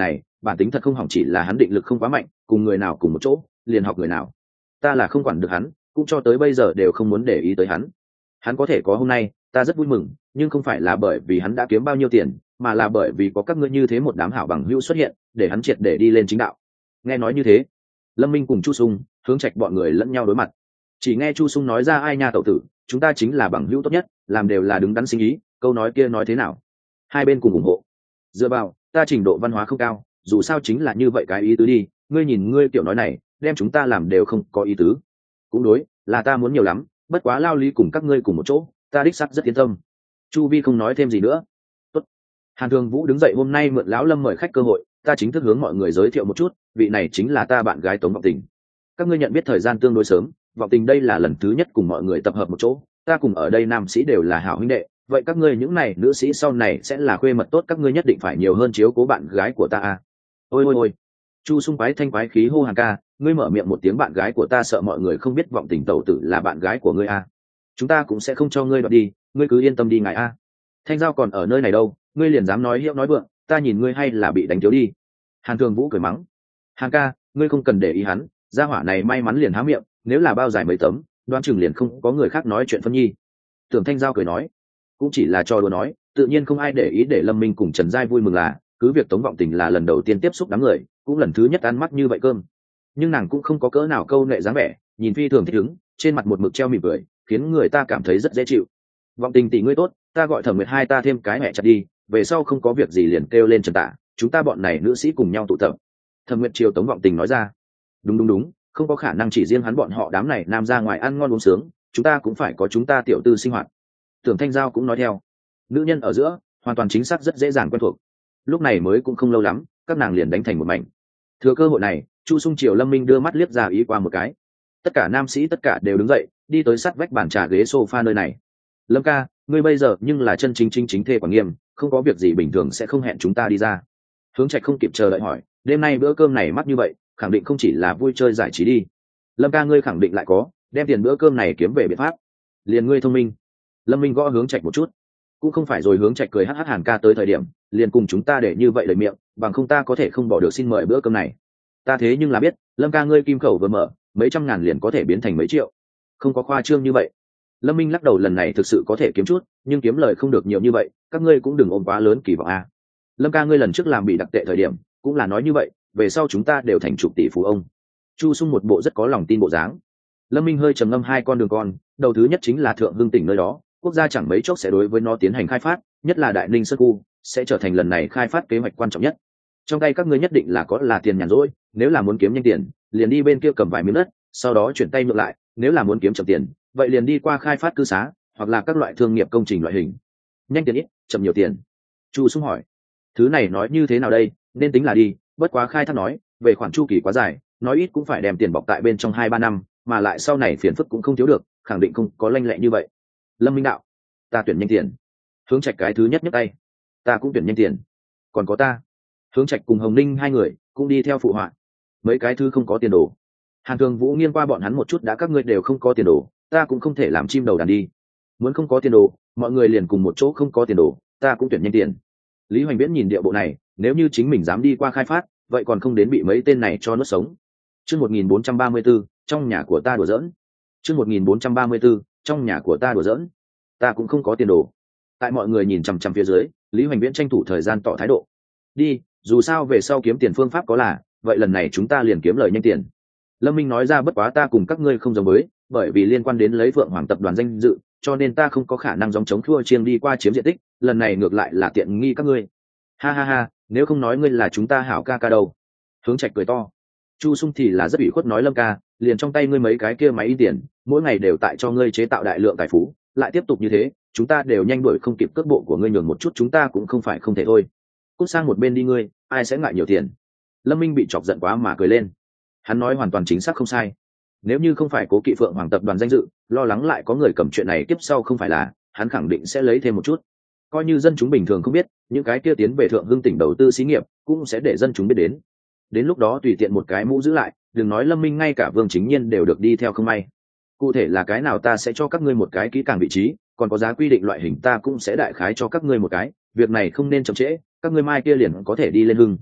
bản tính thật không hỏng, chỉ là hắn định lực không quá mạnh, cùng người nào cùng một chỗ liền học người nào. Ta là không quản được hắn, cũng cho tới bây giờ đều không muốn để ý tới hắn. Hắn có thể có hôm nay ta rất vui mừng, nhưng không phải là bởi vì hắn đã kiếm bao nhiêu tiền, mà là bởi vì có các ngươi như thế một đám hảo bằng hữu xuất hiện, để hắn triệt để đi lên chính đạo. Nghe nói như thế, Lâm Minh cùng Chu Sung, Hướng Trạch bọn người lẫn nhau đối mặt. Chỉ nghe Chu Sung nói ra, ai nha tẩu tử, chúng ta chính là bằng hữu tốt nhất, làm đều là đứng đắn sinh ý, câu nói kia nói thế nào? Hai bên cùng ủng hộ. Dựa vào, ta trình độ văn hóa không cao, dù sao chính là như vậy cái ý tứ đi, ngươi nhìn ngươi kiểu nói này, đem chúng ta làm đều không có ý tứ. Cũng đối, là ta muốn nhiều lắm, bất quá lao lý cùng các ngươi cùng một chỗ, ta đích xác rất yên tâm. Chu Vi không nói thêm gì nữa. Tốt. Hàn Thường Vũ đứng dậy, hôm nay mượn lão Lâm mời khách cơ hội, ta chính thức hướng mọi người giới thiệu một chút, vị này chính là ta bạn gái Tống Vọng Tình. Các ngươi nhận biết thời gian tương đối sớm, Vọng Tình đây là lần thứ nhất cùng mọi người tập hợp một chỗ, ta cùng ở đây nam sĩ đều là hảo huynh đệ, vậy các ngươi những này nữ sĩ sau này sẽ là khuê mật tốt, các ngươi nhất định phải nhiều hơn chiếu cố bạn gái của ta a. Ôi ôi ôi. Chu Sung quái thanh quái khí hô Hàn ca, ngươi mở miệng một tiếng bạn gái của ta, sợ mọi người không biết Vọng Tình tẩu tử là bạn gái của ngươi a. Chúng ta cũng sẽ không cho ngươi đoạt đi, ngươi cứ yên tâm đi ngài a. Thanh Giao còn ở nơi này đâu, ngươi liền dám nói hiệu nói vượng, ta nhìn ngươi hay là bị đánh thiếu đi. Hàn Thường Vũ cười mắng, Hàn ca, ngươi không cần để ý hắn, gia hỏa này may mắn liền há miệng, nếu là bao dài mấy tấm, đoán chừng liền không có người khác nói chuyện phân nhi. Tưởng Thanh Giao cười nói, cũng chỉ là cho đùa nói, tự nhiên không ai để ý. Để Lâm Minh cùng Trần Giai vui mừng là, cứ việc Tống Vọng Tình là lần đầu tiên tiếp xúc đám người, cũng lần thứ nhất ăn mắt như vậy cơm, nhưng nàng cũng không có cỡ nào câu nệ dáng vẻ, nhìn phi thường thích ứng, trên mặt một mực treo mỉm cười, khiến người ta cảm thấy rất dễ chịu. Vọng Tình tỷ ngươi tốt, ta gọi Thẩm Nguyệt hai ta thêm cái mẹ chặt đi, về sau không có việc gì liền kêu lên Trần Tạ, chúng ta bọn này nữ sĩ cùng nhau tụ tập. Thẩm Nguyệt chiều Tống Vọng Tình nói ra. Đúng đúng đúng, không có khả năng chỉ riêng hắn bọn họ đám này nam ra ngoài ăn ngon uống sướng, chúng ta cũng phải có chúng ta tiểu tư sinh hoạt. Tưởng Thanh Giao cũng nói theo. Nữ nhân ở giữa hoàn toàn chính xác rất dễ dàng quen thuộc. Lúc này mới cũng không lâu lắm, các nàng liền đánh thành một mảnh. Thừa cơ hội này, Chu Sung chiều Lâm Minh đưa mắt liếc ra ý qua một cái. Tất cả nam sĩ tất cả đều đứng dậy, đi tới sát vách bàn trà ghế sofa nơi này. Lâm ca, ngươi bây giờ nhưng là chân chính chính chính thê quản nghiêm, không có việc gì bình thường sẽ không hẹn chúng ta đi ra. Hướng Trạch không kịp chờ đợi hỏi, đêm nay bữa cơm này mắc như vậy, khẳng định không chỉ là vui chơi giải trí đi. Lâm ca ngươi khẳng định lại có đem tiền bữa cơm này kiếm về biện pháp. Liền ngươi thông minh. Lâm Minh gõ Hướng Trạch một chút. Cũng không phải rồi. Hướng Trạch cười hắc hắc, Hàn ca tới thời điểm liền cùng chúng ta để như vậy lời miệng, bằng không ta có thể không bỏ được xin mời bữa cơm này. Ta thế nhưng là biết, Lâm ca ngươi kim khẩu vừa mở, mấy trăm ngàn liền có thể biến thành mấy triệu, không có khoa trương như vậy. Lâm Minh lắc đầu, lần này thực sự có thể kiếm chút, nhưng kiếm lời không được nhiều như vậy, các ngươi cũng đừng ôm quá lớn kỳ vọng a. Lâm ca ngươi lần trước làm bị đặc tệ thời điểm cũng là nói như vậy, về sau chúng ta đều thành chục tỷ phú ông. Chu Sung một bộ rất có lòng tin bộ dáng. Lâm Minh hơi trầm ngâm, hai con đường con, đầu thứ nhất chính là Thượng Hưng tỉnh nơi đó, quốc gia chẳng mấy chốc sẽ đối với nó tiến hành khai phát, nhất là Đại Ninh Sơn khu sẽ trở thành lần này khai phát kế hoạch quan trọng nhất. Trong tay các ngươi nhất định là có là tiền nhàn rỗi, nếu là muốn kiếm nhanh tiền liền đi bên kia cầm vài miếng đất, sau đó chuyển tay ngược lại, nếu là muốn kiếm chậm tiền vậy liền đi qua khai phát cư xá hoặc là các loại thương nghiệp công trình loại hình. Nhanh tiền ít chậm nhiều tiền. Chu Sung hỏi, thứ này nói như thế nào đây, nên tính là đi, bất quá khai thác nói về khoản chu kỳ quá dài, nói ít cũng phải đem tiền bọc tại bên trong hai ba năm, mà lại sau này phiền phức cũng không thiếu được, khẳng định không có lanh lẹ như vậy. Lâm Minh đạo, ta tuyển nhanh tiền. Hướng Trạch cái thứ nhất nhấc tay, ta cũng tuyển nhanh tiền. Còn có ta. Hướng Trạch cùng Hồng Ninh hai người cũng đi theo phụ họa. Mấy cái thứ không có tiền đồ. Hàn Thường Vũ nghiêng qua bọn hắn một chút, đã các ngươi đều không có tiền đồ, ta cũng không thể làm chim đầu đàn đi. Muốn không có tiền đồ, mọi người liền cùng một chỗ không có tiền đồ, ta cũng tuyển nhanh tiền. Lý Hoành Viễn nhìn địa bộ này, nếu như chính mình dám đi qua khai phát, vậy còn không đến bị mấy tên này cho nuốt sống. Chương một nghìn bốn trăm ba mươi tư, trong nhà của ta đùa giỡn. Chương một nghìn bốn trăm ba mươi tư, trong nhà của ta đùa giỡn. Ta cũng không có tiền đồ. Tại mọi người nhìn chằm chằm phía dưới, Lý Hoành Viễn tranh thủ thời gian tỏ thái độ. Đi, dù sao về sau kiếm tiền phương pháp có là, vậy lần này chúng ta liền kiếm lời nhanh tiền. Lâm Minh nói ra, bất quá ta cùng các ngươi không giống với, bởi vì liên quan đến lấy Phượng Hoàng tập đoàn danh dự, cho nên ta không có khả năng giống chống thua chiêng đi qua chiếm diện tích, lần này ngược lại là tiện nghi các ngươi. Ha ha ha, nếu không nói ngươi là chúng ta hảo ca ca đâu. Hướng Trạch cười to. Chu Sung thì là rất ủy khuất nói, Lâm ca, liền trong tay ngươi mấy cái kia máy in tiền, mỗi ngày đều tại cho ngươi chế tạo đại lượng tài phú, lại tiếp tục như thế, chúng ta đều nhanh đuổi không kịp cước bộ của ngươi, nhường một chút chúng ta cũng không phải không thể thôi. Cút sang một bên đi ngươi, ai sẽ ngại nhiều tiền. Lâm Minh bị chọc giận quá mà cười lên. Hắn nói hoàn toàn chính xác không sai. Nếu như không phải cố kỵ Phượng Hoàng tập đoàn danh dự, lo lắng lại có người cầm chuyện này tiếp sau không phải là, hắn khẳng định sẽ lấy thêm một chút. Coi như dân chúng bình thường không biết, những cái kia tiến về Thượng Hưng tỉnh đầu tư xí nghiệp cũng sẽ để dân chúng biết đến. Đến lúc đó tùy tiện một cái mũ giữ lại, đừng nói Lâm Minh, ngay cả Vương Chính Nhiên đều được đi theo không may. Cụ thể là cái nào ta sẽ cho các ngươi một cái kỹ càng vị trí, còn có giá quy định loại hình ta cũng sẽ đại khái cho các ngươi một cái, việc này không nên chậm trễ, các ngươi mai kia liền có thể đi lên Hưng.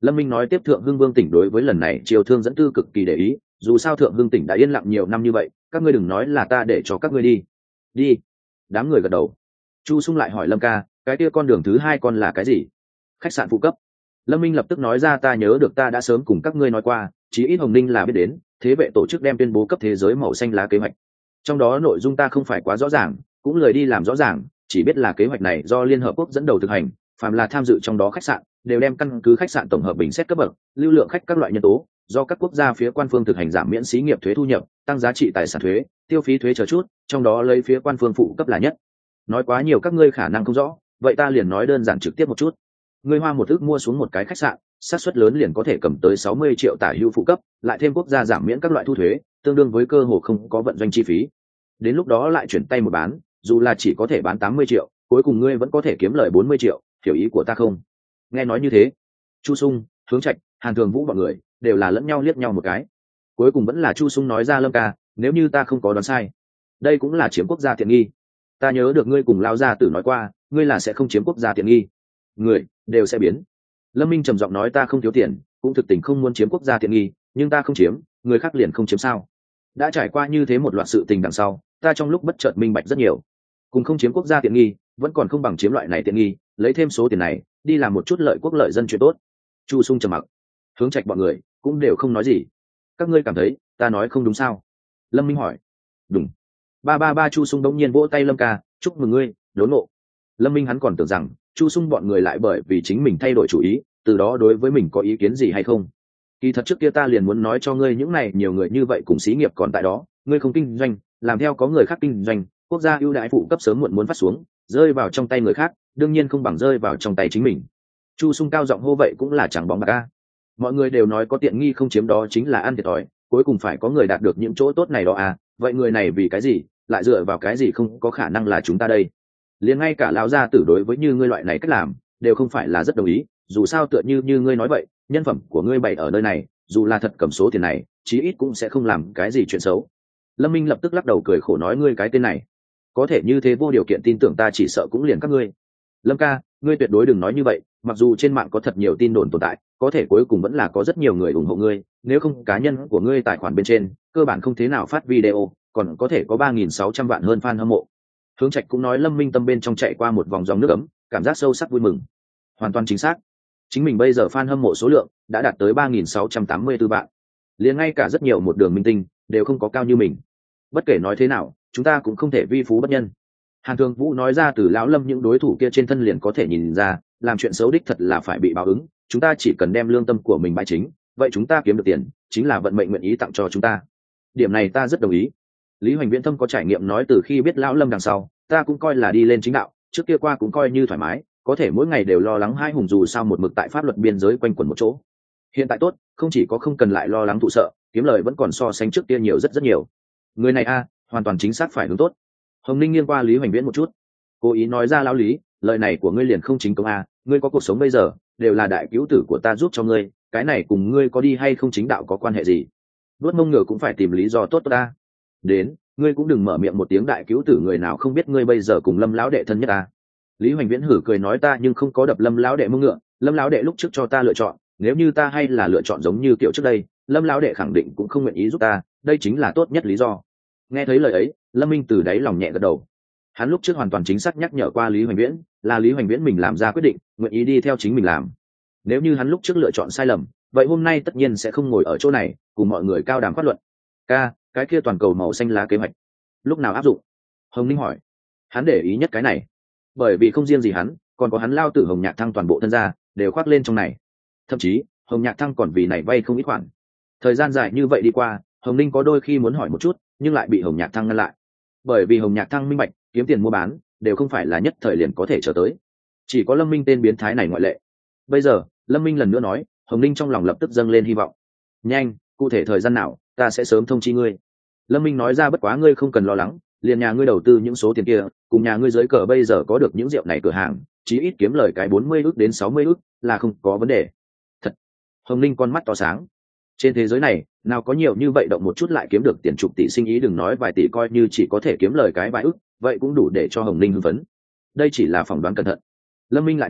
Lâm Minh nói tiếp, thượng hưng vương tỉnh đối với lần này triều thương dẫn tư cực kỳ để ý, dù sao thượng hưng tỉnh đã yên lặng nhiều năm như vậy, các ngươi đừng nói là ta để cho các ngươi đi. Đi. Đám người gật đầu. Chu Sung lại hỏi Lâm ca, cái kia con đường thứ hai con là cái gì? Khách sạn phụ cấp. Lâm Minh lập tức nói ra, ta nhớ được ta đã sớm cùng các ngươi nói qua, chí ít Hồng Ninh là biết đến, thế vệ tổ chức đem tuyên bố cấp thế giới màu xanh lá kế hoạch. Trong đó nội dung ta không phải quá rõ ràng, cũng lời đi làm rõ ràng, chỉ biết là kế hoạch này do Liên Hợp Quốc dẫn đầu thực hành, phàm là tham dự trong đó khách sạn đều đem căn cứ khách sạn tổng hợp bình xét cấp bậc, lưu lượng khách các loại nhân tố, do các quốc gia phía quan phương thực hành giảm miễn xí nghiệp thuế thu nhập, tăng giá trị tài sản thuế, tiêu phí thuế chờ chút, trong đó lấy phía quan phương phụ cấp là nhất. Nói quá nhiều các ngươi khả năng không rõ, vậy ta liền nói đơn giản trực tiếp một chút. Ngươi hoa một ước mua xuống một cái khách sạn, xác suất lớn liền có thể cầm tới sáu mươi triệu tả hữu phụ cấp, lại thêm quốc gia giảm miễn các loại thu thuế, tương đương với cơ hồ không có vận doanh chi phí. Đến lúc đó lại chuyển tay một bán, dù là chỉ có thể bán tám mươi triệu, cuối cùng ngươi vẫn có thể kiếm lời bốn mươi triệu, hiểu ý của ta không? Nghe nói như thế, Chu Sung, Hướng Trạch, Hàn Thường Vũ bọn người đều là lẫn nhau liếc nhau một cái. Cuối cùng vẫn là Chu Sung nói ra, Lâm ca, nếu như ta không có đoán sai, đây cũng là chiếm quốc gia tiện nghi. Ta nhớ được ngươi cùng lão gia tử nói qua, ngươi là sẽ không chiếm quốc gia tiện nghi, người đều sẽ biến. Lâm Minh trầm giọng nói, ta không thiếu tiền, cũng thực tình không muốn chiếm quốc gia tiện nghi, nhưng ta không chiếm, người khác liền không chiếm sao? Đã trải qua như thế một loạt sự tình đằng sau, ta trong lúc bất chợt minh bạch rất nhiều. Cùng không chiếm quốc gia tiện nghi, vẫn còn không bằng chiếm loại này tiện nghi, lấy thêm số tiền này đi làm một chút lợi quốc lợi dân chuyện tốt. Chu Sung trầm mặc, Hướng Trạch bọn người cũng đều không nói gì. Các ngươi cảm thấy ta nói không đúng sao? Lâm Minh hỏi. Đúng. Ba ba ba Chu Sung đống nhiên vỗ tay, Lâm ca, chúc mừng ngươi đốn ngộ. Lâm Minh hắn còn tưởng rằng Chu Sung bọn người lại bởi vì chính mình thay đổi chủ ý, từ đó đối với mình có ý kiến gì hay không. Kỳ thật trước kia ta liền muốn nói cho ngươi, những này nhiều người như vậy cùng xí nghiệp còn tại đó, ngươi không kinh doanh, làm theo có người khác kinh doanh, quốc gia ưu đãi phụ cấp sớm muộn muốn phát xuống, rơi vào trong tay người khác, đương nhiên không bằng rơi vào trong tay chính mình. Chu Sung cao giọng hô, vậy cũng là chẳng bóng bạc a. Mọi người đều nói có tiện nghi không chiếm đó chính là ăn thiệt thòi, cuối cùng phải có người đạt được những chỗ tốt này đó à, vậy người này vì cái gì, lại dựa vào cái gì không có khả năng là chúng ta đây. Liền ngay cả lão gia tử đối với như ngươi loại này cách làm đều không phải là rất đồng ý, dù sao tựa như như ngươi nói vậy, nhân phẩm của ngươi bày ở nơi này, dù là thật cầm số tiền này, chí ít cũng sẽ không làm cái gì chuyện xấu. Lâm Minh lập tức lắc đầu cười khổ nói, ngươi cái tên này có thể như thế vô điều kiện tin tưởng ta, chỉ sợ cũng liền các ngươi. Lâm ca, ngươi tuyệt đối đừng nói như vậy, mặc dù trên mạng có thật nhiều tin đồn tồn tại, có thể cuối cùng vẫn là có rất nhiều người ủng hộ ngươi, nếu không cá nhân của ngươi tài khoản bên trên cơ bản không thế nào phát video, còn có thể có ba nghìn sáu trăm vạn hơn fan hâm mộ. Hướng Trạch cũng nói. Lâm Minh tâm bên trong chạy qua một vòng dòng nước ấm, cảm giác sâu sắc vui mừng. Hoàn toàn chính xác, chính mình bây giờ fan hâm mộ số lượng đã đạt tới ba nghìn sáu trăm tám mươi tư vạn, liền ngay cả rất nhiều một đường minh tinh đều không có cao như mình. Bất kể nói thế nào, chúng ta cũng không thể vi phú bất nhân. Hàn Thường Vũ nói ra, từ lão Lâm những đối thủ kia trên thân liền có thể nhìn ra, làm chuyện xấu đích thật là phải bị báo ứng, chúng ta chỉ cần đem lương tâm của mình bãi chính, vậy chúng ta kiếm được tiền chính là vận mệnh nguyện ý tặng cho chúng ta. Điểm này ta rất đồng ý. Lý Hoành Viễn Thâm có trải nghiệm nói, từ khi biết lão Lâm đằng sau, ta cũng coi là đi lên chính đạo, trước kia qua cũng coi như thoải mái, có thể mỗi ngày đều lo lắng hai hùng, dù sao một mực tại pháp luật biên giới quanh quẩn một chỗ. Hiện tại tốt, không chỉ có không cần lại lo lắng thụ sợ, kiếm lời vẫn còn so sánh trước kia nhiều rất rất nhiều. Người này a, hoàn toàn chính xác phải hướng tốt. Hồng Ninh nghiêng qua Lý Hoành Viễn một chút, cố ý nói ra, lão Lý, lời này của ngươi liền không chính công a, ngươi có cuộc sống bây giờ đều là đại cứu tử của ta giúp cho ngươi, cái này cùng ngươi có đi hay không chính đạo có quan hệ gì? Đuốt mông ngựa cũng phải tìm lý do tốt tốt ta. Đến, ngươi cũng đừng mở miệng một tiếng đại cứu tử, người nào không biết ngươi bây giờ cùng Lâm lão đệ thân nhất ta. Lý Hoành Viễn hử cười nói, ta nhưng không có đập Lâm lão đệ mông ngựa, Lâm lão đệ lúc trước cho ta lựa chọn, nếu như ta hay là lựa chọn giống như kiểu trước đây, Lâm lão đệ khẳng định cũng không nguyện ý giúp ta, đây chính là tốt nhất lý do. Nghe thấy lời ấy, Lâm Minh từ đáy lòng nhẹ gật đầu. Hắn lúc trước hoàn toàn chính xác nhắc nhở qua Lý Hoành Viễn, là Lý Hoành Viễn mình làm ra quyết định, nguyện ý đi theo chính mình làm. Nếu như hắn lúc trước lựa chọn sai lầm, vậy hôm nay tất nhiên sẽ không ngồi ở chỗ này cùng mọi người cao đàm phát luận. Ca, cái kia toàn cầu màu xanh lá kế hoạch lúc nào áp dụng? Hồng Ninh hỏi. Hắn để ý nhất cái này, bởi vì không riêng gì hắn, còn có hắn lao tử Hồng Nhạc Thăng toàn bộ thân gia đều khoác lên trong này. Thậm chí Hồng Nhạc Thăng còn vì này vay không ít khoản. Thời gian dài như vậy đi qua, Hồng Ninh có đôi khi muốn hỏi một chút, nhưng lại bị Hồng Nhạc Thăng ngăn lại. Bởi vì Hồng Nhạc Thăng minh bạch, kiếm tiền mua bán đều không phải là nhất thời liền có thể trở tới, chỉ có Lâm Minh tên biến thái này ngoại lệ. Bây giờ Lâm Minh lần nữa nói, Hồng Ninh trong lòng lập tức dâng lên hy vọng. Nhanh, cụ thể thời gian nào, ta sẽ sớm thông chi ngươi. Lâm Minh nói ra, bất quá ngươi không cần lo lắng, liền nhà ngươi đầu tư những số tiền kia, cùng nhà ngươi dưới cờ bây giờ có được những rượu này cửa hàng, chí ít kiếm lời cái bốn mươi ức đến sáu mươi ức là không có vấn đề. Thật? Hồng Ninh con mắt to sáng. Trên thế giới này, nào có nhiều như vậy động một chút lại kiếm được tiền chục tỷ sinh ý, đừng nói vài tỷ, coi như chỉ có thể kiếm lời cái vài ức, vậy cũng đủ để cho Hồng Ninh hưng phấn. Đây chỉ là phỏng đoán cẩn thận. Lâm Minh lại nói,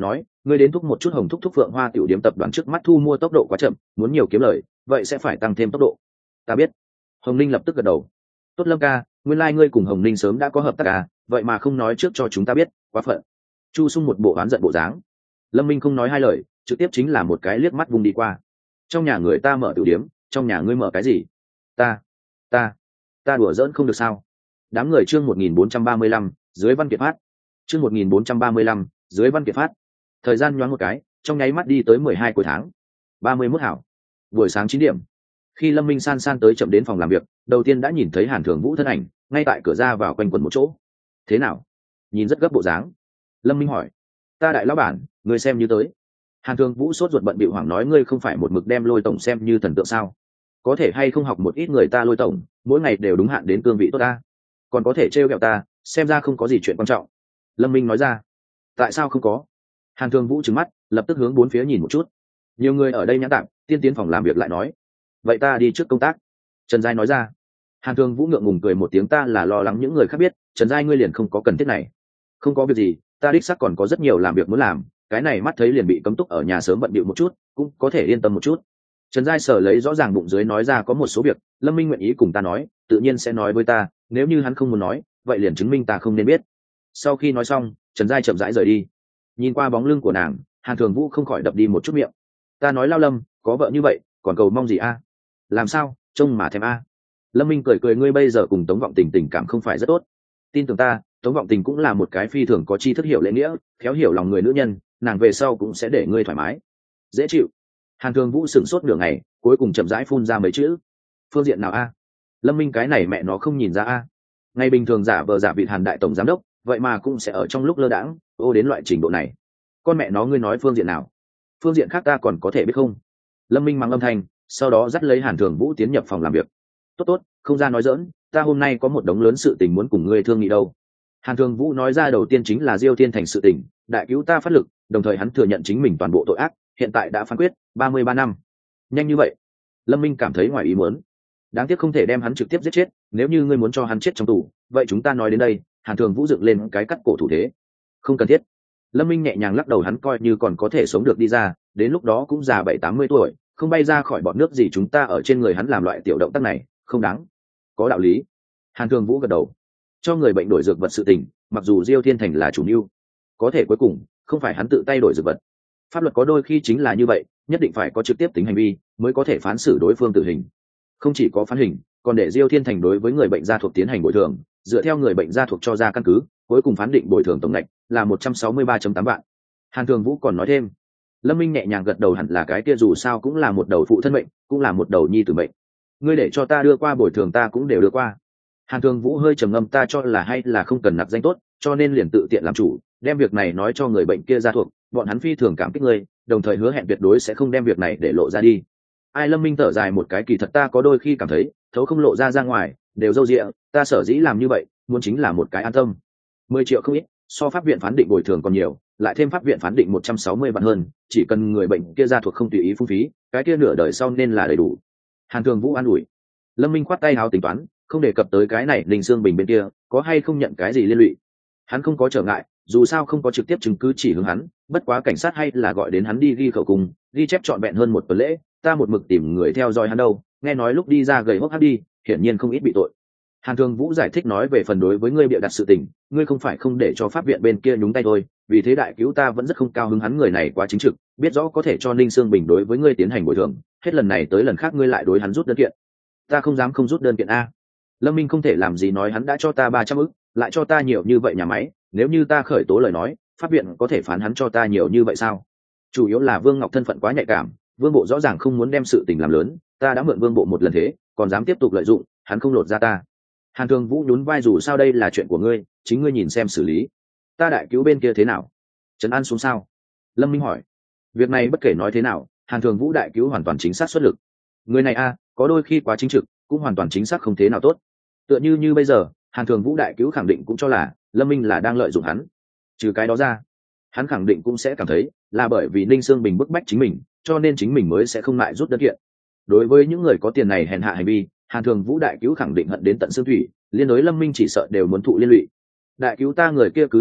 ngươi đến thúc một chút hồng thúc thúc phượng hoa tiểu điếm tập đoàn trước mắt thu mua tốc độ quá chậm, muốn nhiều kiếm lời vậy sẽ phải tăng thêm tốc độ. Ta biết. Hồng Ninh lập tức gật đầu. Tốt Lâm ca, nguyên lai ngươi cùng Hồng Ninh sớm đã có hợp tác à, vậy mà không nói trước cho chúng ta biết, quá phận. Chu Sung một bộ oán giận bộ dáng. Lâm Minh không nói hai lời, trực tiếp chính là một cái liếc mắt vùng đi qua. Trong nhà người ta mở tiểu điếm, trong nhà ngươi mở cái gì? Ta, ta, ta đùa giỡn không được sao? Đám người chương một nghìn bốn trăm ba mươi lăm, dưới văn kiệt phát. Chương một nghìn bốn trăm ba mươi lăm, dưới văn kiệt phát. Thời gian nhoáng một cái, trong nháy mắt đi tới mười hai cuối tháng. ba mươi mốt hảo. Buổi sáng chín điểm. Khi Lâm Minh san san tới chậm đến phòng làm việc, đầu tiên đã nhìn thấy Hàn Thường Vũ thân ảnh, ngay tại cửa ra vào quanh quẩn một chỗ. Thế nào? Nhìn rất gấp bộ dáng. Lâm Minh hỏi. Ta đại lão bản, ngươi xem như tới. Hàn Thường Vũ sốt ruột bận bịu hoảng nói ngươi không phải một mực đem Lôi tổng xem như thần tượng sao? Có thể hay không học một ít người ta Lôi tổng, mỗi ngày đều đúng hạn đến cương vị tốt ta. Còn có thể trêu ghẹo ta, xem ra không có gì chuyện quan trọng. Lâm Minh nói ra. Tại sao không có? Hàn Thường Vũ trừng mắt, lập tức hướng bốn phía nhìn một chút. Nhiều người ở đây nhã tạm, tiên tiến phòng làm việc lại nói. Vậy ta đi trước công tác. Trần Giai nói ra. Hàn Thường Vũ ngượng ngùng cười một tiếng ta là lo lắng những người khác biết, Trần Giai ngươi liền không có cần thiết này. Không có việc gì, ta đích xác còn có rất nhiều làm việc muốn làm, cái này mắt thấy liền bị cấm túc ở nhà sớm bận bịu một chút, cũng có thể yên tâm một chút. Trần Giai sở lấy rõ ràng bụng dưới nói ra có một số việc, Lâm Minh nguyện ý cùng ta nói, tự nhiên sẽ nói với ta, nếu như hắn không muốn nói, vậy liền chứng minh ta không nên biết. Sau khi nói xong, Trần Giai chậm rãi rời đi. Nhìn qua bóng lưng của nàng, Hàn Thường Vũ không khỏi đập đi một chút miệng. Ta nói Lao Lâm, có vợ như vậy, còn cầu mong gì a? Làm sao, trông mà thèm a? Lâm Minh cười cười ngươi bây giờ cùng Tống Vọng Tình tình cảm không phải rất tốt. Tin tưởng ta, Tống Vọng Tình cũng là một cái phi thường có tri thức hiểu lễ nghĩa, khéo hiểu lòng người nữ nhân, nàng về sau cũng sẽ để ngươi thoải mái, dễ chịu. Hàn Thường Vũ sửng sốt nửa ngày, cuối cùng chậm rãi phun ra mấy chữ. Phương diện nào a? Lâm Minh cái này mẹ nó không nhìn ra a. Ngày bình thường giả vờ giả vịt Hàn đại tổng giám đốc, vậy mà cũng sẽ ở trong lúc lơ đãng ô đến loại trình độ này. Con mẹ nó ngươi nói phương diện nào? Phương diện khác ta còn có thể biết không? Lâm Minh mắng âm thanh, sau đó dắt lấy Hàn Thường Vũ tiến nhập phòng làm việc. Tốt tốt, không ra nói dỡn, ta hôm nay có một đống lớn sự tình muốn cùng ngươi thương nghị đâu. Hàn Thường Vũ nói ra đầu tiên chính là Diêu Thiên Thành sự tình, đại cứu ta phát lực, đồng thời hắn thừa nhận chính mình toàn bộ tội ác, hiện tại đã phán quyết ba mươi ba năm. Nhanh như vậy? Lâm Minh cảm thấy ngoài ý muốn. Đáng tiếc không thể đem hắn trực tiếp giết chết, nếu như ngươi muốn cho hắn chết trong tù, vậy chúng ta nói đến đây. Hàn Thường Vũ dựng lên cái cắt cổ thủ thế. Không cần thiết. Lâm Minh nhẹ nhàng lắc đầu hắn coi như còn có thể sống được đi ra, đến lúc đó cũng già bảy tám mươi tuổi, không bay ra khỏi bọn nước gì chúng ta ở trên người hắn làm loại tiểu động tác này, không đáng. Có đạo lý. Hàn Thường Vũ gật đầu. Cho người bệnh đổi dược vật sự tình, mặc dù Diêu Thiên Thành là chủ mưu, có thể cuối cùng không phải hắn tự tay đổi dược vật. Pháp luật có đôi khi chính là như vậy, nhất định phải có trực tiếp tính hành vi mới có thể phán xử đối phương tử hình. Không chỉ có phán hình, còn để Diêu Thiên Thành đối với người bệnh gia thuộc tiến hành bồi thường, dựa theo người bệnh gia thuộc cho ra căn cứ, cuối cùng phán định bồi thường tổng ngạch là một trăm sáu mươi ba phẩy tám vạn. Hàn Thường Vũ còn nói thêm. Lâm Minh nhẹ nhàng gật đầu hẳn là cái kia dù sao cũng là một đầu phụ thân mệnh, cũng là một đầu nhi tử mệnh. Ngươi để cho ta đưa qua bồi thường ta cũng đều đưa qua. Hàn Thường Vũ hơi trầm ngâm ta cho là hay là không cần nạp danh tốt, cho nên liền tự tiện làm chủ, đem việc này nói cho người bệnh kia gia thuộc, bọn hắn phi thường cảm kích ngươi, đồng thời hứa hẹn tuyệt đối sẽ không đem việc này để lộ ra đi. Ai Lâm Minh thở dài một cái kỳ thật ta có đôi khi cảm thấy, thấu không lộ ra ra ngoài, đều dâu dịa, ta sở dĩ làm như vậy, muốn chính là một cái an tâm. mười triệu không ít, so pháp viện phán định bồi thường còn nhiều, lại thêm pháp viện phán định một trăm sáu mươi vạn hơn, chỉ cần người bệnh kia gia thuộc không tùy ý phung phí, cái kia nửa đời sau nên là đầy đủ. Hàn Thường Vũ an ủi. Lâm Minh khoát tay háo tính toán, không đề cập tới cái này Linh Sương Bình bên kia có hay không nhận cái gì liên lụy. Hắn không có trở ngại, dù sao không có trực tiếp chứng cứ chỉ hướng hắn, bất quá cảnh sát hay là gọi đến hắn đi ghi khẩu cùng, ghi chép trọn vẹn hơn một tuần lễ, ta một mực tìm người theo dõi hắn đâu, nghe nói lúc đi ra gầy hốc hác đi, hiển nhiên không ít bị tội. Hàn Thường Vũ giải thích nói về phần đối với ngươi bịa đặt sự tình, ngươi không phải không để cho pháp viện bên kia nhúng tay thôi, vì thế đại cứu ta vẫn rất không cao hứng hắn người này quá chính trực, biết rõ có thể cho Ninh Sương Bình đối với ngươi tiến hành bồi thường, hết lần này tới lần khác ngươi lại đối hắn rút đơn kiện. Ta không dám không rút đơn kiện a. Lâm Minh không thể làm gì nói hắn đã cho ta ba trăm ức, lại cho ta nhiều như vậy nhà máy, nếu như ta khởi tố lời nói, pháp viện có thể phán hắn cho ta nhiều như vậy sao? Chủ yếu là Vương Ngọc thân phận quá nhạy cảm, Vương bộ rõ ràng không muốn đem sự tình làm lớn, ta đã mượn Vương bộ một lần thế, còn dám tiếp tục lợi dụng, hắn không lột ra ta. Hàn Thường Vũ nhún vai dù sao đây là chuyện của ngươi, chính ngươi nhìn xem xử lý. Ta đại cứu bên kia thế nào? Trấn an xuống sao? Lâm Minh hỏi. Việc này bất kể nói thế nào, Hàn Thường Vũ đại cứu hoàn toàn chính xác xuất lực. Người này a, có đôi khi quá chính trực, cũng hoàn toàn chính xác không thế nào tốt. Tựa như như bây giờ, Hàn Thường Vũ đại cứu khẳng định cũng cho là Lâm Minh là đang lợi dụng hắn. Trừ cái đó ra, hắn khẳng định cũng sẽ cảm thấy là bởi vì Ninh Sương Bình bức bách chính mình, cho nên chính mình mới sẽ không lại rút đơn kiện. Đối với những người có tiền này hèn hạ hành vi, Hàn Thường Vũ đại cứu khẳng định hận đến tận xương thủy, liên đối Lâm Minh chỉ sợ đều muốn thụ liên lụy. Đại cứu ta người kia cứ như vậy,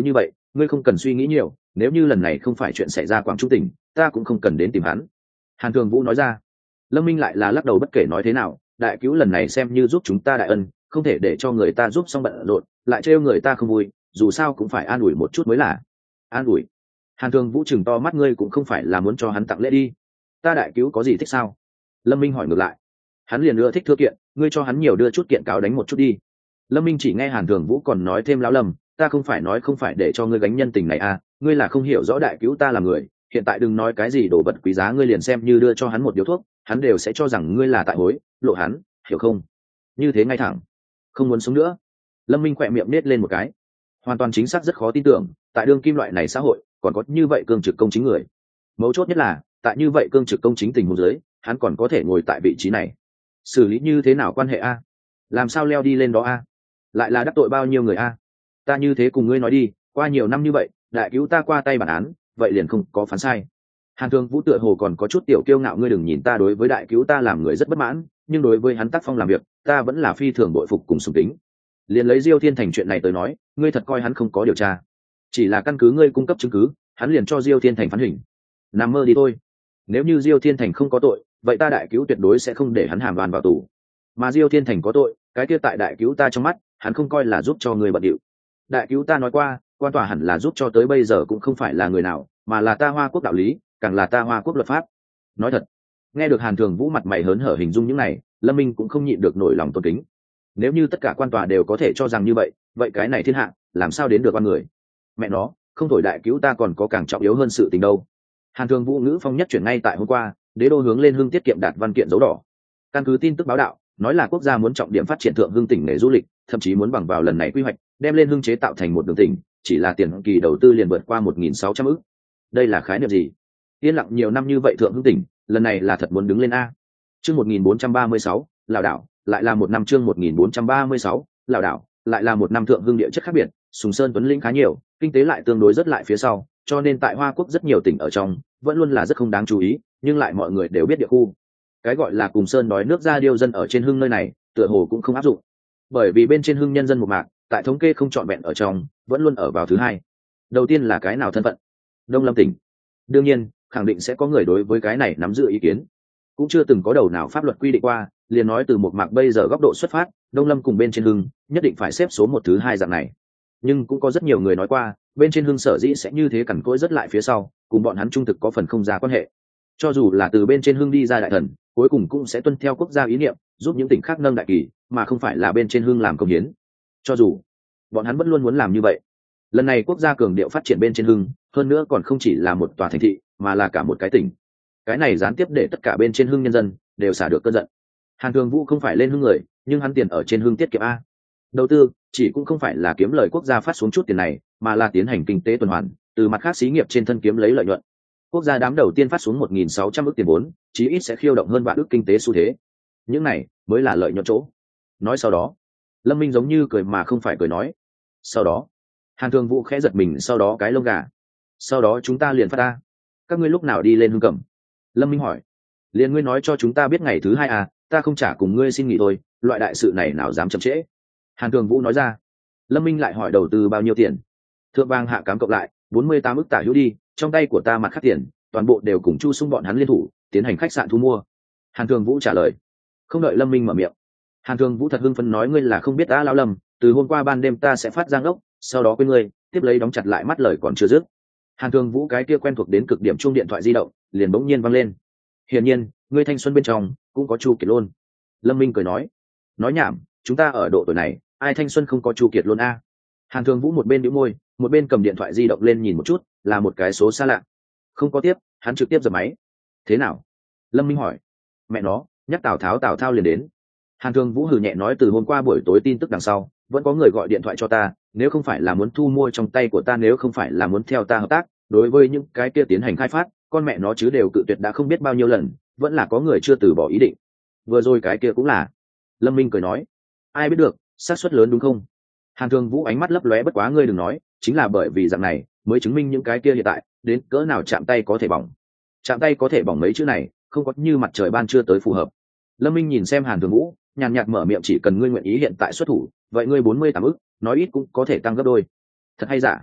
ngươi không cần suy nghĩ nhiều, nếu như lần này không phải chuyện xảy ra Quảng Trung tỉnh, ta cũng không cần đến tìm hắn. Hàn Thường Vũ nói ra. Lâm Minh lại là lắc đầu bất kể nói thế nào, đại cứu lần này xem như giúp chúng ta đại ân, không thể để cho người ta giúp xong bận rộn lại trêu người ta không vui, dù sao cũng phải an ủi một chút mới là. An ủi? Hàn Thường Vũ chừng to mắt, ngươi cũng không phải là muốn cho hắn tặng lễ đi. Ta đại cứu có gì thích sao? Lâm Minh hỏi ngược lại. Hắn liền ưa thích thưa kiện, ngươi cho hắn nhiều đưa chút kiện cáo đánh một chút đi. Lâm Minh chỉ nghe Hàn Thường Vũ còn nói thêm, lão Lâm, ta không phải nói không phải để cho ngươi gánh nhân tình này à, ngươi là không hiểu rõ đại cứu ta là người, hiện tại đừng nói cái gì đồ vật quý giá, ngươi liền xem như đưa cho hắn một điếu thuốc, hắn đều sẽ cho rằng ngươi là tại hối lộ hắn, hiểu không? Như thế ngay thẳng, không muốn sống nữa. Lâm Minh khỏe miệng nết lên một cái, hoàn toàn chính xác rất khó tin tưởng, tại đương kim loại này xã hội còn có như vậy cương trực công chính người. Mấu chốt nhất là tại như vậy cương trực công chính tình huống dưới, hắn còn có thể ngồi tại vị trí này. Xử lý như thế nào quan hệ a? Làm sao leo đi lên đó a? Lại là đắc tội bao nhiêu người a? Ta như thế cùng ngươi nói đi, qua nhiều năm như vậy, đại cứu ta qua tay bản án, vậy liền không có phán sai. Hàn Thường Vũ tựa hồ còn có chút tiểu kiêu ngạo, ngươi đừng nhìn ta đối với đại cứu ta làm người rất bất mãn, nhưng đối với hắn tác phong làm việc, ta vẫn là phi thường bội phục cùng sùng kính. Liền lấy Diêu Thiên Thành chuyện này tới nói, ngươi thật coi hắn không có điều tra? Chỉ là căn cứ ngươi cung cấp chứng cứ, hắn liền cho Diêu Thiên Thành phán hình. Nằm mơ đi thôi. Nếu như Diêu Thiên Thành không có tội, vậy ta đại cứu tuyệt đối sẽ không để hắn hàm oan vào tù. Mà Diêu Thiên Thành có tội, cái kia tại đại cứu ta trong mắt, hắn không coi là giúp cho người bận điệu. Đại cứu ta nói qua, quan tòa hẳn là giúp cho tới bây giờ cũng không phải là người nào, mà là ta Hoa Quốc đạo lý, càng là ta Hoa Quốc luật pháp. Nói thật. Nghe được Hàn Thường Vũ mặt mày hớn hở hình dung những này, Lâm Minh cũng không nhịn được nổi lòng tôn kính. Nếu như tất cả quan tòa đều có thể cho rằng như vậy, vậy cái này thiên hạ làm sao đến được con người? Mẹ nó, không thổi đại cứu ta còn có càng trọng yếu hơn sự tình đâu. Hàn Thường Vũ ngữ phong nhất chuyển ngay tại hôm qua, đế đô hướng lên Hưng tiết kiệm đạt văn kiện dấu đỏ. Căn cứ tin tức báo đạo, nói là quốc gia muốn trọng điểm phát triển thượng Hưng tỉnh nghề du lịch, thậm chí muốn bằng vào lần này quy hoạch, đem lên Hưng chế tạo thành một đường tỉnh, chỉ là tiền kỳ đầu tư liền vượt qua một nghìn sáu trăm ức. Đây là khái niệm gì? Yên lặng nhiều năm như vậy thượng Hưng tỉnh, lần này là thật muốn đứng lên a. Chương một nghìn bốn trăm ba mươi sáu, lảo đảo, lại là một năm chương một nghìn bốn trăm ba mươi sáu, lảo đảo, lại là một năm thượng Hưng địa chất khác biệt, Sùng Sơn Tuấn Linh khá nhiều, kinh tế lại tương đối rất lại phía sau, cho nên tại Hoa Quốc rất nhiều tỉnh ở trong, vẫn luôn là rất không đáng chú ý, nhưng lại mọi người đều biết địa khu. Cái gọi là cùng sơn đói nước ra điêu dân ở trên Hưng nơi này, tựa hồ cũng không áp dụng. Bởi vì bên trên Hưng nhân dân một mạc, tại thống kê không trọn vẹn ở trong, vẫn luôn ở vào thứ hai. Đầu tiên là cái nào thân phận? Đông Lâm tỉnh. Đương nhiên, khẳng định sẽ có người đối với cái này nắm giữ ý kiến. Cũng chưa từng có đầu nào pháp luật quy định qua, liền nói từ một mạc bây giờ góc độ xuất phát, Đông Lâm cùng bên trên Hưng, nhất định phải xếp số một thứ hai dạng này. Nhưng cũng có rất nhiều người nói qua, bên trên Hưng sở dĩ sẽ như thế cằn cỗi rất lại phía sau, cùng bọn hắn trung thực có phần không ra quan hệ. Cho dù là từ bên trên Hưng đi ra đại thần, cuối cùng cũng sẽ tuân theo quốc gia ý niệm, giúp những tỉnh khác nâng đại kỳ, mà không phải là bên trên Hưng làm công hiến. Cho dù bọn hắn vẫn luôn muốn làm như vậy, lần này quốc gia cường điệu phát triển bên trên Hưng, hơn nữa còn không chỉ là một tòa thành thị, mà là cả một cái tỉnh. Cái này gián tiếp để tất cả bên trên Hưng nhân dân đều xả được cơn giận. Hàn Thường Vũ không phải lên Hưng người, nhưng hắn tiền ở trên Hưng tiết kiệm a. Đầu tư chỉ cũng không phải là kiếm lời quốc gia phát xuống chút tiền này, mà là tiến hành kinh tế tuần hoàn, từ mặt khác xí nghiệp trên thân kiếm lấy lợi nhuận. Quốc gia đám đầu tiên phát xuống một nghìn sáu trăm ức tiền vốn, chí ít sẽ khiêu động hơn vạn ức kinh tế xu thế. Những này mới là lợi nhuận chỗ. Nói sau đó, Lâm Minh giống như cười mà không phải cười nói. Sau đó, Hàn Thường Vũ khẽ giật mình, sau đó cái lông gà. Sau đó chúng ta liền phát ta. Các ngươi lúc nào đi lên Hưng Cẩm? Lâm Minh hỏi. Liền ngươi nói cho chúng ta biết ngày thứ hai à, ta không trả cùng ngươi xin nghỉ thôi, loại đại sự này nào dám chậm trễ. Hàn Thường Vũ nói ra. Lâm Minh lại hỏi đầu tư bao nhiêu tiền? Thượng vàng hạ cám cộng lại, bốn mươi tám ức tả hữu đi, trong tay của ta mặt khác tiền, toàn bộ đều cùng Chu Sung bọn hắn liên thủ, tiến hành khách sạn thu mua. Hàn Thường Vũ trả lời. Không đợi Lâm Minh mở miệng, Hàn Thường Vũ thật hưng phấn nói, ngươi là không biết đã lão Lâm, từ hôm qua ban đêm ta sẽ phát giang ốc, sau đó quên ngươi, tiếp lấy đóng chặt lại mắt lời còn chưa dứt. Hàn Thường Vũ cái kia quen thuộc đến cực điểm chuông điện thoại di động, liền bỗng nhiên vang lên. Hiển nhiên, ngươi thanh xuân bên trong cũng có Chu Kiệt luôn. Lâm Minh cười nói. Nói nhảm, chúng ta ở độ tuổi này, ai thanh xuân không có Chu Kiệt luôn a? Hàn Thường Vũ một bên nhíu môi, một bên cầm điện thoại di động lên nhìn một chút, là một cái số xa lạ. Không có tiếp, hắn trực tiếp giật máy. Thế nào? Lâm Minh hỏi. Mẹ nó, nhắc Tào Tháo Tào Thao liền đến. Hàn Thường Vũ hừ nhẹ nói, từ hôm qua buổi tối tin tức đằng sau, vẫn có người gọi điện thoại cho ta, nếu không phải là muốn thu mua trong tay của ta, nếu không phải là muốn theo ta hợp tác, đối với những cái kia tiến hành khai phát, con mẹ nó chứ đều cự tuyệt đã không biết bao nhiêu lần, vẫn là có người chưa từ bỏ ý định. Vừa rồi cái kia cũng là. Lâm Minh cười nói. Ai biết được, xác suất lớn đúng không? Hàn Thường Vũ ánh mắt lấp lóe, bất quá ngươi đừng nói, chính là bởi vì dạng này mới chứng minh những cái kia hiện tại đến cỡ nào chạm tay có thể bỏng. Chạm tay có thể bỏng mấy chữ này, không có như mặt trời ban trưa tới phù hợp. Lâm Minh nhìn xem Hàn Thường Vũ, nhàn nhạt mở miệng, chỉ cần ngươi nguyện ý hiện tại xuất thủ, vậy ngươi bốn mươi tám ức, nói ít cũng có thể tăng gấp đôi. Thật hay giả?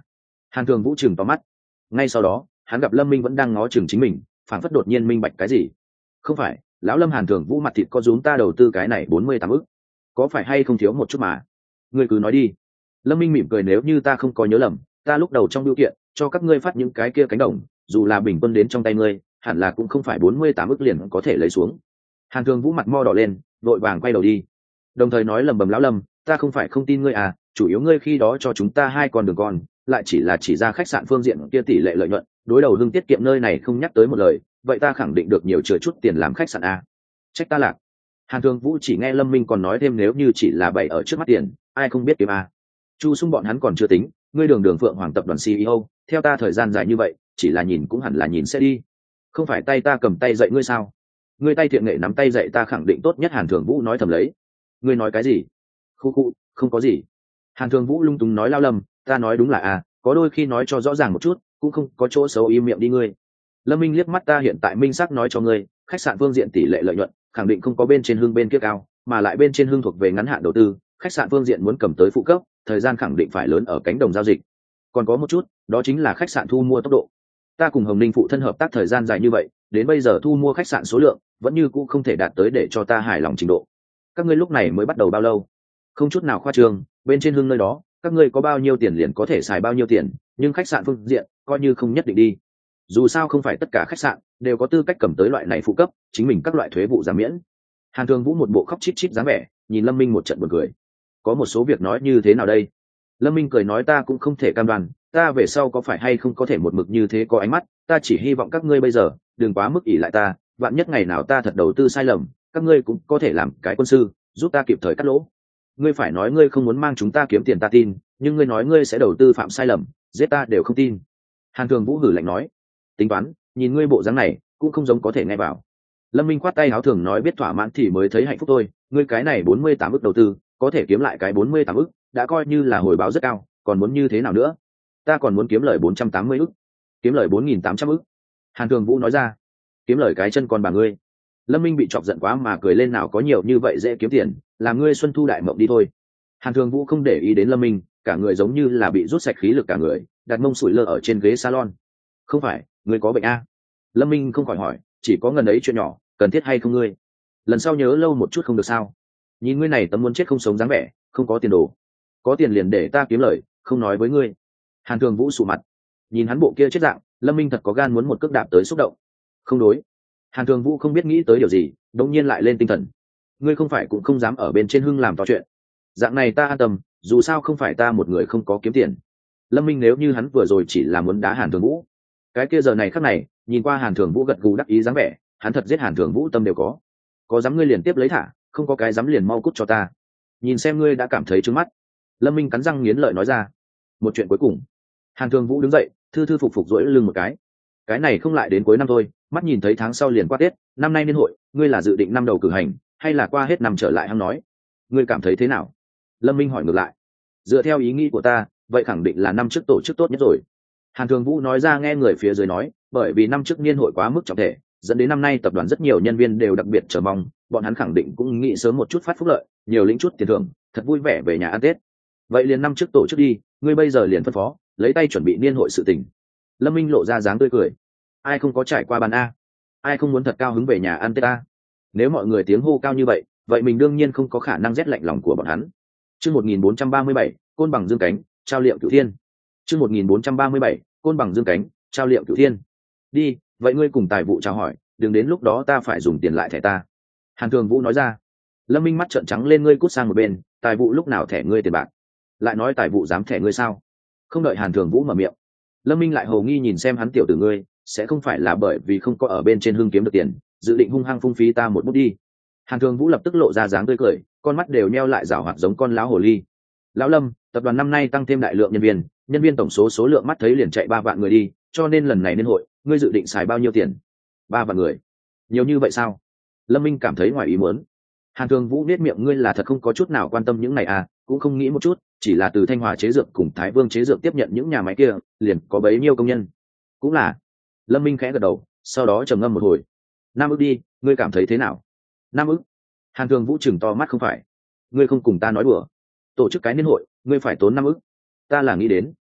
Hàn Thường Vũ chừng to mắt. Ngay sau đó hắn gặp Lâm Minh vẫn đang ngó chừng chính mình, phảng phất đột nhiên minh bạch cái gì. Không phải, lão Lâm. Hàn Thường Vũ mặt thịt có rúm, ta đầu tư cái này bốn mươi tám ức, có phải hay không thiếu một chút mà? Ngươi cứ nói đi. Lâm Minh mỉm cười, nếu như ta không có nhớ lầm, ta lúc đầu trong biểu kiện cho các ngươi phát những cái kia cánh đồng, dù là bình quân đến trong tay ngươi, hẳn là cũng không phải bốn mươi tám ức liền có thể lấy xuống. Hàn Thường Vũ mặt mo đỏ lên, vội vàng quay đầu đi, đồng thời nói lầm bầm, lão Lâm, ta không phải không tin ngươi à, chủ yếu ngươi khi đó cho chúng ta hai con đường con, lại chỉ là chỉ ra khách sạn phương diện kia tỷ lệ lợi nhuận, đối đầu Hưng tiết kiệm nơi này không nhắc tới một lời, vậy ta khẳng định được nhiều chừa chút tiền làm khách sạn à. Trách ta lạc. Hàn Thường Vũ chỉ nghe Lâm Minh còn nói thêm, nếu như chỉ là bày ở trước mắt tiền, ai không biết kiếm à. Chu Sung bọn hắn còn chưa tính, ngươi đường đường Phượng Hoàng tập đoàn xê e ô, theo ta thời gian dài như vậy, chỉ là nhìn cũng hẳn là nhìn sẽ đi. Không phải tay ta cầm tay dạy ngươi sao? Ngươi tay thiện nghệ nắm tay dạy ta khẳng định tốt nhất. Hàn Thường Vũ nói thầm lấy. Ngươi nói cái gì? Khu khu, không có gì. Hàn Thường Vũ lung túng nói, lao Lâm, ta nói đúng là à, có đôi khi nói cho rõ ràng một chút, cũng không có chỗ xấu, im miệng đi ngươi. Lâm Minh liếc mắt, ta hiện tại minh xác nói cho ngươi, khách sạn phương diện tỷ lệ lợi nhuận khẳng định không có bên trên Hưng bên kia cao, mà lại bên trên Hưng thuộc về ngắn hạn đầu tư, khách sạn phương diện muốn cầm tới phụ cấp, thời gian khẳng định phải lớn ở cánh đồng giao dịch. Còn có một chút, đó chính là khách sạn thu mua tốc độ. Ta cùng Hồng Ninh phụ thân hợp tác thời gian dài như vậy, đến bây giờ thu mua khách sạn số lượng vẫn như cũ không thể đạt tới để cho ta hài lòng trình độ. Các ngươi lúc này mới bắt đầu bao lâu? Không chút nào khoa trương, bên trên Hưng nơi đó, các ngươi có bao nhiêu tiền liền có thể xài bao nhiêu tiền, nhưng khách sạn phương diện coi như không nhất định đi. Dù sao không phải tất cả khách sạn đều có tư cách cầm tới loại này phụ cấp, chính mình các loại thuế vụ giảm miễn. Hàn Thường Vũ một bộ khóc chít chít dáng vẻ, nhìn Lâm Minh một trận buồn cười. Có một số việc nói như thế nào đây? Lâm Minh cười nói, ta cũng không thể cam đoan, ta về sau có phải hay không có thể một mực như thế có ánh mắt, ta chỉ hy vọng các ngươi bây giờ đừng quá mức ỷ lại ta, vạn nhất ngày nào ta thật đầu tư sai lầm, các ngươi cũng có thể làm cái quân sư, giúp ta kịp thời cắt lỗ. Ngươi phải nói ngươi không muốn mang chúng ta kiếm tiền ta tin, nhưng ngươi nói ngươi sẽ đầu tư phạm sai lầm, giết ta đều không tin. Hàn Thường Vũ hử lạnh nói, tính toán, nhìn ngươi bộ dáng này cũng không giống có thể nghe vào. Lâm Minh khoát tay áo thường nói, biết thỏa mãn thì mới thấy hạnh phúc thôi, ngươi cái này bốn mươi tám ức đầu tư có thể kiếm lại cái bốn mươi tám ức đã coi như là hồi báo rất cao, còn muốn như thế nào nữa? Ta còn muốn kiếm lời bốn trăm tám mươi ức, kiếm lời bốn nghìn tám trăm ức. Hàn Thường Vũ nói ra. Kiếm lời cái chân con bà ngươi. Lâm Minh bị chọc giận quá mà cười lên, nào có nhiều như vậy dễ kiếm tiền, làm ngươi xuân thu đại mộng đi thôi. Hàn Thường Vũ không để ý đến Lâm Minh, cả người giống như là bị rút sạch khí lực cả người, đặt mông sủi lơ ở trên ghế salon. Không phải, ngươi có bệnh a? Lâm Minh không khỏi hỏi, chỉ có ngần ấy chuyện nhỏ, cần thiết hay không ngươi? Lần sau nhớ lâu một chút không được sao? Nhìn ngươi này tấm muốn chết không sống dáng vẻ, không có tiền đồ. Có tiền liền để ta kiếm lời, không nói với ngươi. Hàn Thường Vũ sụ mặt, nhìn hắn bộ kia chết dạng, Lâm Minh thật có gan muốn một cước đạp tới xúc động. Không đối. Hàn Thường Vũ không biết nghĩ tới điều gì, đột nhiên lại lên tinh thần. Ngươi không phải cũng không dám ở bên trên Hưng làm to chuyện. Dạng này ta an tâm, dù sao không phải ta một người không có kiếm tiền. Lâm Minh nếu như hắn vừa rồi chỉ là muốn đá Hàn Thường Vũ, cái kia giờ này khắc này, nhìn qua Hàn Thường Vũ gật gù đắc ý dáng vẻ, hắn thật giết Hàn Thường Vũ tâm đều có. Có dám ngươi liền tiếp lấy thả, không có cái dám liền mau cút cho ta. Nhìn xem ngươi đã cảm thấy trướng mắt. Lâm Minh cắn răng nghiến lợi nói ra. Một chuyện cuối cùng. Hàn Thường Vũ đứng dậy, thư thư phục phục duỗi lưng một cái. Cái này không lại đến cuối năm thôi, mắt nhìn thấy tháng sau liền qua Tết, năm nay niên hội, ngươi là dự định năm đầu cử hành, hay là qua hết năm trở lại hăng nói? Ngươi cảm thấy thế nào? Lâm Minh hỏi ngược lại. Dựa theo ý nghĩ của ta, vậy khẳng định là năm trước tổ chức tốt nhất rồi. Hàn Thường Vũ nói ra, nghe người phía dưới nói, bởi vì năm trước niên hội quá mức trọng thể, dẫn đến năm nay tập đoàn rất nhiều nhân viên đều đặc biệt chờ mong, bọn hắn khẳng định cũng nghĩ sớm một chút phát phúc lợi, nhiều lĩnh chút tiền thưởng, thật vui vẻ về nhà ăn Tết. Vậy liền năm trước tổ chức đi, ngươi bây giờ liền phân phó, lấy tay chuẩn bị niên hội sự tình. Lâm Minh lộ ra dáng tươi cười. Ai không có trải qua bàn a? Ai không muốn thật cao hứng về nhà ăn Tết a? Nếu mọi người tiếng hô cao như vậy, vậy mình đương nhiên không có khả năng rét lạnh lòng của bọn hắn. Chương một nghìn bốn trăm ba mươi bảy, côn bằng dương cánh, trao liệm cửu thiên. Chương một nghìn bốn trăm ba mươi bảy, côn bằng dương cánh, trao liệm cửu thiên. Đi, vậy ngươi cùng tài vụ chào hỏi, đừng đến lúc đó ta phải dùng tiền lại thẻ ta. Hàn Thường Vũ nói ra. Lâm Minh mắt trợn trắng lên, ngươi cút sang một bên, tài vụ lúc nào thẻ ngươi tiền bạc? Lại nói tài vụ dám thẻ ngươi sao? Không đợi Hàn Thường Vũ mở miệng, Lâm Minh lại hầu nghi nhìn xem hắn, tiểu tử ngươi sẽ không phải là bởi vì không có ở bên trên Hưng kiếm được tiền, dự định hung hăng phung phí ta một bút đi? Hàn Thường Vũ lập tức lộ ra dáng tươi cười, con mắt đều nheo lại rảo hoạt giống con lão hồ ly. Lão Lâm, tập đoàn năm nay tăng thêm đại lượng nhân viên, nhân viên tổng số số lượng mắt thấy liền chạy ba vạn người đi, cho nên lần này niên hội, ngươi dự định xài bao nhiêu tiền? Ba vạn người? Nhiều như vậy sao? Lâm Minh cảm thấy ngoài ý muốn. Hàn Thường Vũ nét miệng, ngươi là thật không có chút nào quan tâm những này à? Cũng không nghĩ một chút, chỉ là từ Thanh Hòa chế dược cùng Thái Vương chế dược tiếp nhận những nhà máy kia, liền có bấy nhiêu công nhân. Cũng là. Lâm Minh khẽ gật đầu, sau đó trầm ngâm một hồi. Năm ức đi, ngươi cảm thấy thế nào? Năm ức? Hàn Thường Vũ chừng to mắt, không phải, ngươi không cùng ta nói đùa. Tổ chức cái niên hội, ngươi phải tốn năm ức. Ta là nghĩ đến,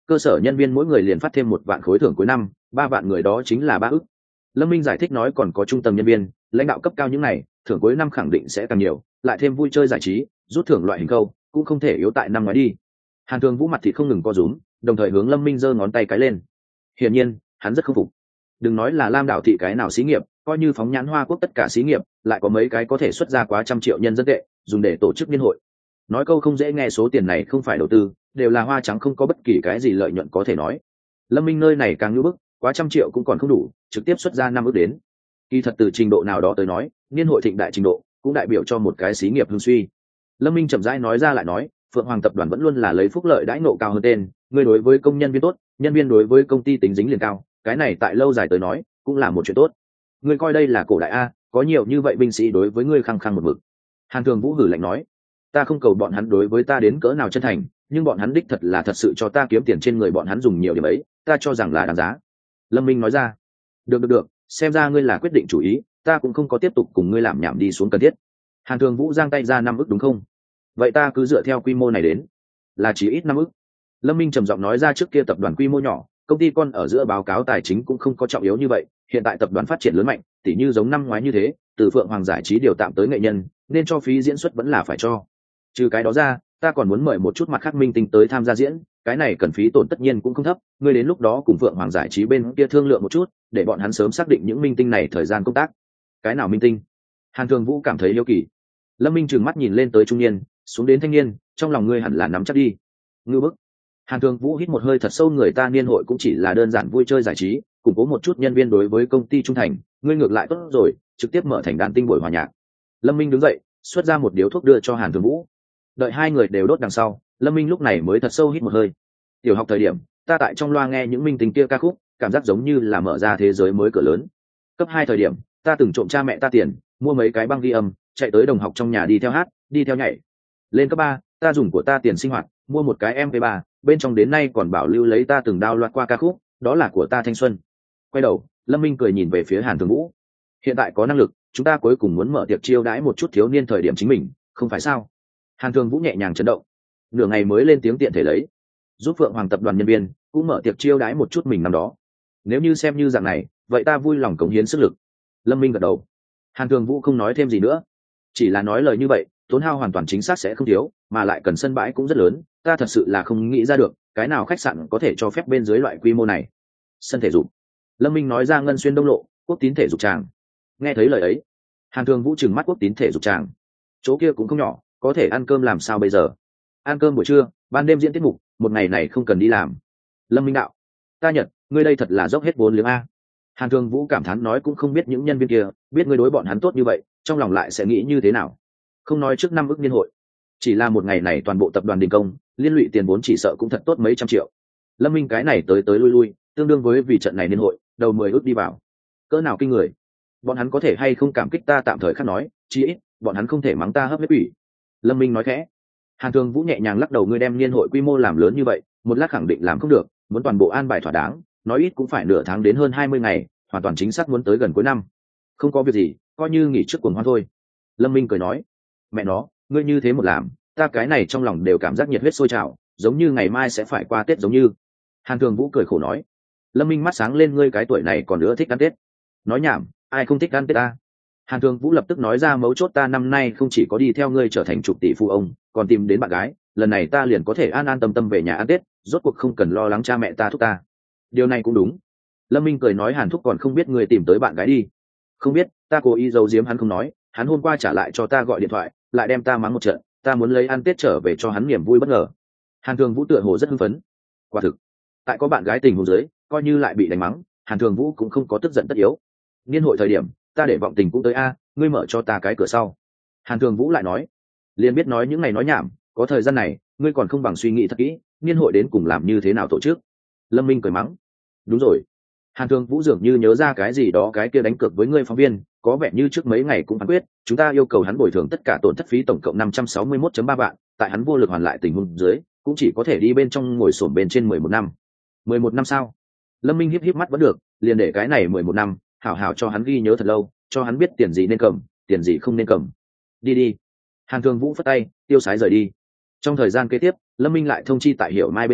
cơ sở nhân viên mỗi người liền phát thêm một vạn khối thưởng cuối năm, ba vạn người đó chính là ba ức. Lâm Minh giải thích nói còn có trung tầng nhân viên, lãnh đạo cấp cao những này, thưởng cuối năm khẳng định sẽ càng nhiều, lại thêm vui chơi giải trí, rút thưởng loại hình câu, cũng không thể yếu tại năm ngoái đi. Hàn Thường Vũ mặt thì không ngừng co rúm, đồng thời hướng Lâm Minh giơ ngón tay cái lên. Hiển nhiên, hắn rất không phục. Đừng nói là Lam Đảo thị cái nào xí nghiệp, coi như phóng nhãn Hoa Quốc tất cả xí nghiệp, lại có mấy cái có thể xuất ra quá trăm triệu nhân dân tệ, dùng để tổ chức niên hội. Nói câu không dễ nghe, số tiền này không phải đầu tư, đều là hoa trắng, không có bất kỳ cái gì lợi nhuận có thể nói. Lâm Minh nơi này càng như bức, quá trăm triệu cũng còn không đủ, trực tiếp xuất ra năm ước đến. Kỳ thật từ trình độ nào đó tới nói, niên hội thịnh đại trình độ cũng đại biểu cho một cái xí nghiệp hưng suy. Lâm Minh chậm rãi nói ra lại nói, Phượng Hoàng tập đoàn vẫn luôn là lấy phúc lợi đãi ngộ cao hơn tên, người đối với công nhân viên tốt, nhân viên đối với công ty tính dính liền cao, cái này tại lâu dài tới nói cũng là một chuyện tốt. Ngươi coi đây là cổ đại a, có nhiều như vậy binh sĩ đối với ngươi khăng khăng một mực. Hàn Thường Vũ hử lạnh nói, ta không cầu bọn hắn đối với ta đến cỡ nào chân thành, nhưng bọn hắn đích thật là thật sự cho ta kiếm tiền trên người bọn hắn dùng nhiều điểm ấy, ta cho rằng là đáng giá. Lâm Minh nói ra, được được được, xem ra ngươi là quyết định chủ ý, ta cũng không có tiếp tục cùng ngươi làm nhảm đi xuống cần thiết. Hàn Thường Vũ giang tay ra năm ức đúng không? Vậy ta cứ dựa theo quy mô này đến, là chỉ ít năm ức. Lâm Minh trầm giọng nói ra, trước kia tập đoàn quy mô nhỏ, công ty con ở giữa báo cáo tài chính cũng không có trọng yếu như vậy, hiện tại tập đoàn phát triển lớn mạnh, tỉ như giống năm ngoái như thế, từ Phượng Hoàng giải trí điều tạm tới nghệ nhân, nên cho phí diễn xuất vẫn là phải cho. Trừ cái đó ra, ta còn muốn mời một chút mặt khác minh tinh tới tham gia diễn, cái này cần phí tổn tất nhiên cũng không thấp, ngươi đến lúc đó cùng Phượng Hoàng giải trí bên kia thương lượng một chút, để bọn hắn sớm xác định những minh tinh này thời gian công tác. Cái nào minh tinh? Hàn Thường Vũ cảm thấy yêu kỳ. Lâm Minh trừng mắt nhìn lên tới trung niên, xuống đến thanh niên, trong lòng ngươi hẳn là nắm chắc đi. Ngư bức. Hàn Thường Vũ hít một hơi thật sâu, người ta niên hội cũng chỉ là đơn giản vui chơi giải trí, củng cố một chút nhân viên đối với công ty trung thành, ngươi ngược lại tốt rồi, trực tiếp mở thành đàn tinh buổi hòa nhạc. Lâm Minh đứng dậy, xuất ra một điếu thuốc đưa cho Hàn Thường Vũ. Đợi hai người đều đốt đằng sau, Lâm Minh lúc này mới thật sâu hít một hơi. Tiểu học thời điểm, ta tại trong loa nghe những minh tinh kia ca khúc, cảm giác giống như là mở ra thế giới mới cửa lớn. Cấp hai thời điểm, ta từng trộm cha mẹ ta tiền, mua mấy cái băng ghi âm, chạy tới đồng học trong nhà đi theo hát, đi theo nhảy. Lên cấp ba, ta dùng của ta tiền sinh hoạt, mua một cái em pê ba, bên trong đến nay còn bảo lưu lấy ta từng đao loạt qua ca khúc, đó là của ta thanh xuân. Quay đầu, Lâm Minh cười nhìn về phía Hàn Thường Vũ. Hiện tại có năng lực, chúng ta cuối cùng muốn mở tiệc chiêu đãi một chút thiếu niên thời điểm chính mình, không phải sao? Hàn Thường Vũ nhẹ nhàng chấn động, nửa ngày mới lên tiếng tiện thể lấy, giúp Phượng Hoàng tập đoàn nhân viên cũng mở tiệc chiêu đãi một chút mình năm đó. Nếu như xem như dạng này, vậy ta vui lòng cống hiến sức lực. Lâm Minh gật đầu. Hàn Thường Vũ không nói thêm gì nữa, chỉ là nói lời như vậy, tốn hao hoàn toàn chính xác sẽ không thiếu, mà lại cần sân bãi cũng rất lớn, ta thật sự là không nghĩ ra được cái nào khách sạn có thể cho phép bên dưới loại quy mô này. Sân thể dục. Lâm Minh nói ra, Ngân Xuyên Đông Lộ Quốc Tín thể dục tràng. Nghe thấy lời ấy, Hàn Thường Vũ trừng mắt, Quốc Tín thể dục tràng, chỗ kia cũng không nhỏ, có thể ăn cơm làm sao bây giờ? Ăn cơm buổi trưa, ban đêm diễn tiết mục, một ngày này không cần đi làm. Lâm Minh đạo, ta Nhật, ngươi đây thật là dốc hết vốn liếng a. Hàn Thường Vũ cảm thán nói, cũng không biết những nhân viên kia biết ngươi đối bọn hắn tốt như vậy, trong lòng lại sẽ nghĩ như thế nào. Không nói trước năm ước niên hội, chỉ là một ngày này toàn bộ tập đoàn đình công, liên lụy tiền vốn chỉ sợ cũng thật tốt mấy trăm triệu. Lâm Minh cái này tới tới lui lui, tương đương với vì trận này niên hội, đầu mười ước đi vào. Cỡ nào kinh người. Bọn hắn có thể hay không cảm kích ta tạm thời khác nói, chí ít bọn hắn không thể mắng ta hấp huyết quỷ. Lâm Minh nói khẽ. Hàn Thường Vũ nhẹ nhàng lắc đầu, ngươi đem niên hội quy mô làm lớn như vậy, một lát khẳng định làm không được, muốn toàn bộ an bài thỏa đáng, nói ít cũng phải nửa tháng đến hơn hai mươi ngày, hoàn toàn chính xác muốn tới gần cuối năm. Không có việc gì, coi như nghỉ trước cuồng hoan thôi. Lâm Minh cười nói, mẹ nó, ngươi như thế một làm, ta cái này trong lòng đều cảm giác nhiệt huyết sôi trào, giống như ngày mai sẽ phải qua Tết giống như. Hàn Thường Vũ cười khổ nói. Lâm Minh mắt sáng lên, ngươi cái tuổi này còn nữa thích ăn Tết? Nói nhảm, ai không thích ăn Tết ta? Hàn Thường Vũ lập tức nói ra, mấu chốt ta năm nay không chỉ có đi theo ngươi trở thành chục tỷ phu ông, còn tìm đến bạn gái, lần này ta liền có thể an an tâm tâm về nhà ăn Tết, rốt cuộc không cần lo lắng cha mẹ ta thúc ta. Điều này cũng đúng. Lâm Minh cười nói, Hàn thúc còn không biết ngươi tìm tới bạn gái đi? Không biết, ta cố ý giấu giếm hắn không nói, hắn hôm qua trả lại cho ta gọi điện thoại, lại đem ta mắng một trận, ta muốn lấy ăn Tết trở về cho hắn niềm vui bất ngờ. Hàn Thường Vũ tựa hồ rất hưng phấn. Quả thực, tại có bạn gái tình huống dưới, coi như lại bị đánh mắng, Hàn Thường Vũ cũng không có tức giận tất yếu. Niên hội thời điểm, ta để vọng tình cũng tới a, ngươi mở cho ta cái cửa sau. Hàn Thường Vũ lại nói, liền biết nói những ngày nói nhảm, có thời gian này, ngươi còn không bằng suy nghĩ thật kỹ, niên hội đến cùng làm như thế nào tổ chức. Lâm Minh cười mắng, đúng rồi. Hàn Thường Vũ dường như nhớ ra cái gì đó, cái kia đánh cược với ngươi phóng viên, có vẻ như trước mấy ngày cũng phán quyết, chúng ta yêu cầu hắn bồi thường tất cả tổn thất phí tổng cộng năm trăm sáu mươi mốt phẩy ba vạn, tại hắn vô lực hoàn lại tình huống dưới, cũng chỉ có thể đi bên trong ngồi xổm bên trên mười một năm. mười một năm sao? Lâm Minh híp híp mắt, vẫn được, liền để cái này mười một năm, hảo hảo cho hắn ghi nhớ thật lâu, cho hắn biết tiền gì nên cầm, tiền gì không nên cầm. Đi đi. Hàn Thường Vũ phất tay, tiêu sái rời đi. Trong thời gian kế tiếp, Lâm Minh lại thông chi tại Hiểu Mai bên kia,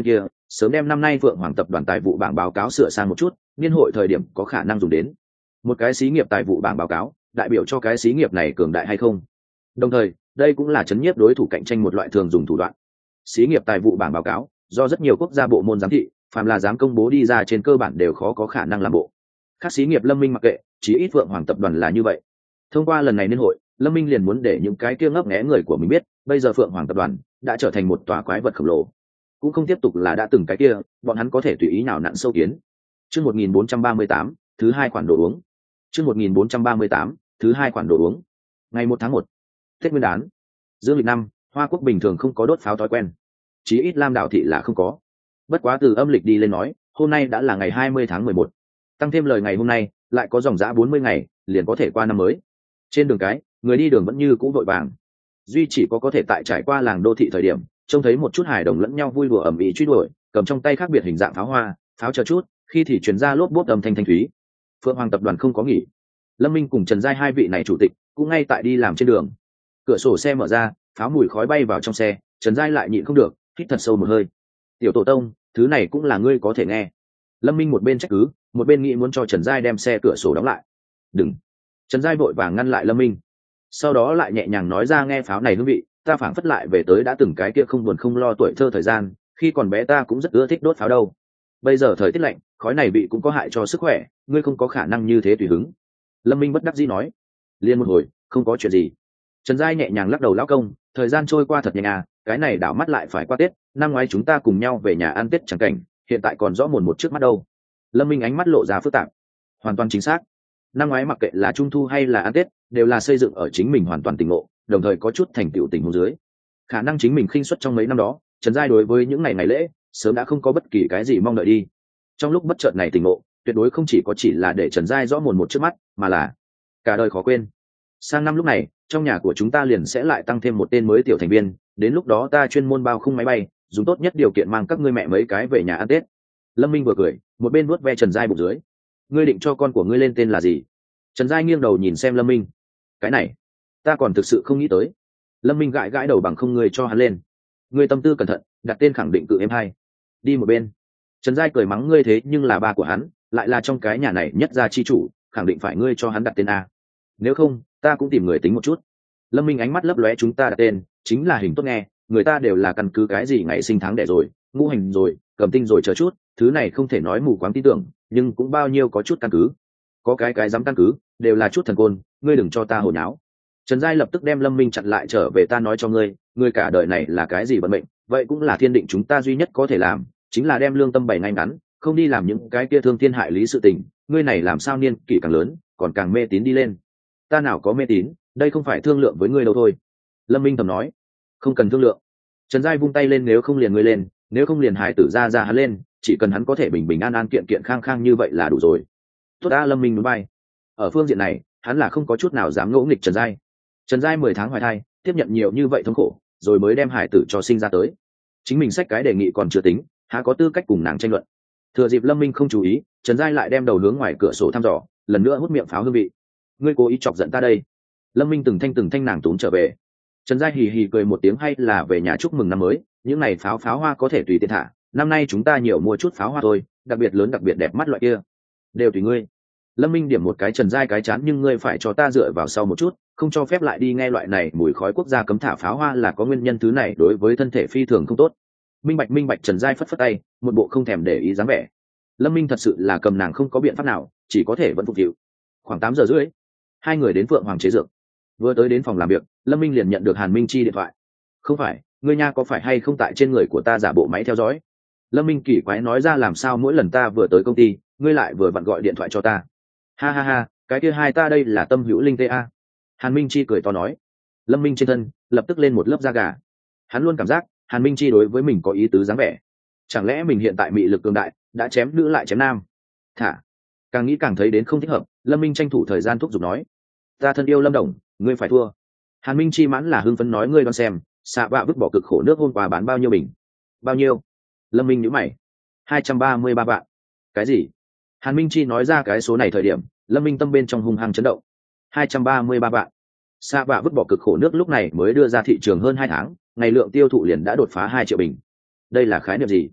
sớm đem năm nay Phượng Hoàng tập đoàn tài vụ bảng báo cáo sửa sang một chút, niên hội thời điểm có khả năng dùng đến. Một cái xí nghiệp tài vụ bảng báo cáo, đại biểu cho cái xí nghiệp này cường đại hay không. Đồng thời, đây cũng là chấn nhiếp đối thủ cạnh tranh một loại thường dùng thủ đoạn. Xí nghiệp tài vụ bảng báo cáo, do rất nhiều quốc gia bộ môn giám thị, phàm là dám công bố đi ra trên cơ bản đều khó có khả năng làm bộ. Các xí nghiệp Lâm Minh mặc kệ, chỉ ít Phượng Hoàng tập đoàn là như vậy. Thông qua lần này niên hội, Lâm Minh liền muốn để những cái kia ngấp nghé người của mình biết, bây giờ Phượng Hoàng tập đoàn đã trở thành một tòa quái vật khổng lồ, cũng không tiếp tục là đã từng cái kia, bọn hắn có thể tùy ý nào nặn sâu kiến. Chương một nghìn bốn trăm ba mươi tám, thứ hai khoản đồ uống. Chương một nghìn bốn trăm ba mươi tám, thứ hai khoản đồ uống. Ngày một tháng một, Tết Nguyên đán. Dương lịch năm, Hoa Quốc bình thường không có đốt pháo thói quen, chí ít Lam Đảo thị là không có. Bất quá từ âm lịch đi lên nói, hôm nay đã là ngày hai mươi tháng mười một, tăng thêm lời ngày hôm nay, lại có dòng dã bốn mươi ngày, liền có thể qua năm mới. Trên đường cái, người đi đường vẫn như cũ vội vàng. Duy chỉ có có thể tại trải qua làng đô thị thời điểm, trông thấy một chút hài đồng lẫn nhau vui đùa ầm ĩ truy đuổi, cầm trong tay khác biệt hình dạng pháo hoa, pháo chờ chút, khi thì truyền ra lốp bốp âm thanh thanh thúy. Phượng Hoàng tập đoàn không có nghỉ. Lâm Minh cùng Trần Giai hai vị này chủ tịch cũng ngay tại đi làm trên đường. Cửa sổ xe mở ra, pháo mùi khói bay vào trong xe, Trần Giai lại nhịn không được, hít thật sâu một hơi. Tiểu tổ tông, thứ này cũng là ngươi có thể nghe. Lâm Minh một bên trách cứ, một bên nghĩ muốn cho Trần Giai đem xe cửa sổ đóng lại. Đừng. Trần Giai vội vàng ngăn lại Lâm Minh, sau đó lại nhẹ nhàng nói ra, nghe pháo này hương vị, ta phảng phất lại về tới đã từng cái kia không buồn không lo tuổi thơ thời gian, khi còn bé ta cũng rất ưa thích đốt pháo đâu. Bây giờ thời tiết lạnh, khói này bị cũng có hại cho sức khỏe, ngươi không có khả năng như thế tùy hứng. Lâm Minh bất đắc dĩ nói. Liên một hồi, không có chuyện gì. Trần Giai nhẹ nhàng lắc đầu, lão công, thời gian trôi qua thật nhanh à, cái này đảo mắt lại phải qua Tết, năm ngoái chúng ta cùng nhau về nhà ăn Tết chẳng cảnh, hiện tại còn rõ mồn một trước mắt đâu. Lâm Minh ánh mắt lộ ra phức tạp. Hoàn toàn chính xác. Năm ngoái mặc kệ là Trung thu hay là ăn Tết, đều là xây dựng ở chính mình hoàn toàn tình ngộ, đồng thời có chút thành tựu tình huống dưới. Khả năng chính mình khinh suất trong mấy năm đó, Trần Giai đối với những ngày ngày lễ, sớm đã không có bất kỳ cái gì mong đợi đi. Trong lúc bất chợt này tình ngộ, tuyệt đối không chỉ có chỉ là để Trần Giai rõ mồn một trước mắt, mà là cả đời khó quên. Sang năm lúc này, trong nhà của chúng ta liền sẽ lại tăng thêm một tên mới tiểu thành viên, đến lúc đó ta chuyên môn bao khung máy bay, dùng tốt nhất điều kiện mang các ngươi mẹ mấy cái về nhà ăn Tết. Lâm Minh vừa cười, một bên vuốt ve Trần Giai bụng dưới. Ngươi định cho con của ngươi lên tên là gì? Trần Giai nghiêng đầu nhìn xem Lâm Minh. Cái này, ta còn thực sự không nghĩ tới. Lâm Minh gãi gãi đầu bằng không ngươi cho hắn lên. Ngươi tâm tư cẩn thận, đặt tên khẳng định cự em hay. Đi một bên. Trần Giai cười mắng, ngươi thế nhưng là ba của hắn, lại là trong cái nhà này nhất gia chi chủ, khẳng định phải ngươi cho hắn đặt tên a. Nếu không, ta cũng tìm người tính một chút. Lâm Minh ánh mắt lấp lóe, chúng ta đặt tên chính là hình tốt nghe, người ta đều là căn cứ cái gì ngày sinh tháng đẻ rồi, ngũ hành rồi, cầm tinh rồi chờ chút, thứ này không thể nói mù quáng tin tưởng, nhưng cũng bao nhiêu có chút căn cứ. Có cái cái dám căn cứ, đều là chút thần côn, ngươi đừng cho ta hồ nháo. Trần Giai lập tức đem Lâm Minh chặn lại, trở về, ta nói cho ngươi, ngươi cả đời này là cái gì vận mệnh, vậy cũng là thiên định chúng ta duy nhất có thể làm, chính là đem lương tâm bày ngay ngắn, không đi làm những cái kia thương thiên hại lý sự tình. Ngươi này làm sao niên kỷ càng lớn, còn càng mê tín đi lên. Ta nào có mê tín, đây không phải thương lượng với ngươi đâu thôi. Lâm Minh thầm nói. Không cần thương lượng. Trần Giai vung tay lên, nếu không liền ngươi lên, nếu không liền hải tử ra ra hắn lên, chỉ cần hắn có thể bình bình an an kiện kiện khang khang như vậy là đủ rồi. Tốt đã. Lâm Minh núi bay. Ở phương diện này, hắn là không có chút nào dám ngỗ nghịch Trần Giai. Trần Giai mười tháng hoài thai, tiếp nhận nhiều như vậy thống khổ, rồi mới đem hải tử cho sinh ra tới. Chính mình xách cái đề nghị còn chưa tính, há có tư cách cùng nàng tranh luận. Thừa dịp Lâm Minh không chú ý, Trần Giai lại đem đầu hướng ngoài cửa sổ thăm dò, lần nữa hút miệng pháo hương vị. Ngươi cố ý chọc giận ta đây. Lâm Minh từng thanh từng thanh nàng túm trở về. Trần Giai hì hì cười một tiếng, hay là về nhà chúc mừng năm mới, những này pháo pháo hoa có thể tùy tiện thả, năm nay chúng ta nhiều mua chút pháo hoa thôi, đặc biệt lớn đặc biệt đẹp mắt loại kia, đều tùy ngươi. Lâm Minh điểm một cái Trần Giai cái chán, nhưng ngươi phải cho ta dựa vào sau một chút, không cho phép lại đi nghe loại này mùi khói, quốc gia cấm thả pháo hoa là có nguyên nhân, thứ này đối với thân thể phi thường không tốt. Minh bạch minh bạch. Trần Giai phất phất tay, một bộ không thèm để ý dáng vẻ. Lâm Minh thật sự là cầm nàng không có biện pháp nào, chỉ có thể vẫn phục vụ. Khoảng tám giờ rưỡi, hai người đến Phượng Hoàng chế dược. Vừa tới đến phòng làm việc, Lâm Minh liền nhận được Hàn Minh Chi điện thoại. Không phải, ngươi nha có phải hay không tại trên người của ta giả bộ máy theo dõi? Lâm Minh kỳ quái nói ra, làm sao mỗi lần ta vừa tới công ty, ngươi lại vừa vặn gọi điện thoại cho ta? Ha ha ha, cái kia hai ta đây là tâm hữu linh tê a. Hàn Minh Chi cười to nói. Lâm Minh trên thân lập tức lên một lớp da gà. Hắn luôn cảm giác Hàn Minh Chi đối với mình có ý tứ dáng vẻ. Chẳng lẽ mình hiện tại mị lực cường đại, đã chém nữ lại chém nam? Thả. Càng nghĩ càng thấy đến không thích hợp, Lâm Minh tranh thủ thời gian thúc giục nói, ta thân yêu Lâm Đồng, ngươi phải thua. Hàn Minh Chi mãn là hưng phấn nói, ngươi đoán xem, xạ vạ vứt bỏ cực khổ nước hôm qua bán bao nhiêu bình? Bao nhiêu? Lâm Minh nhíu mày. hai trăm ba mươi ba vạn. Cái gì? Hàn Minh Chi nói ra cái số này thời điểm, Lâm Minh tâm bên trong hung hăng chấn động. hai trăm ba mươi ba vạn. Xạ vạ vứt bỏ cực khổ nước lúc này mới đưa ra thị trường hơn hai tháng, ngày lượng tiêu thụ liền đã đột phá hai triệu bình. Đây là khái niệm gì?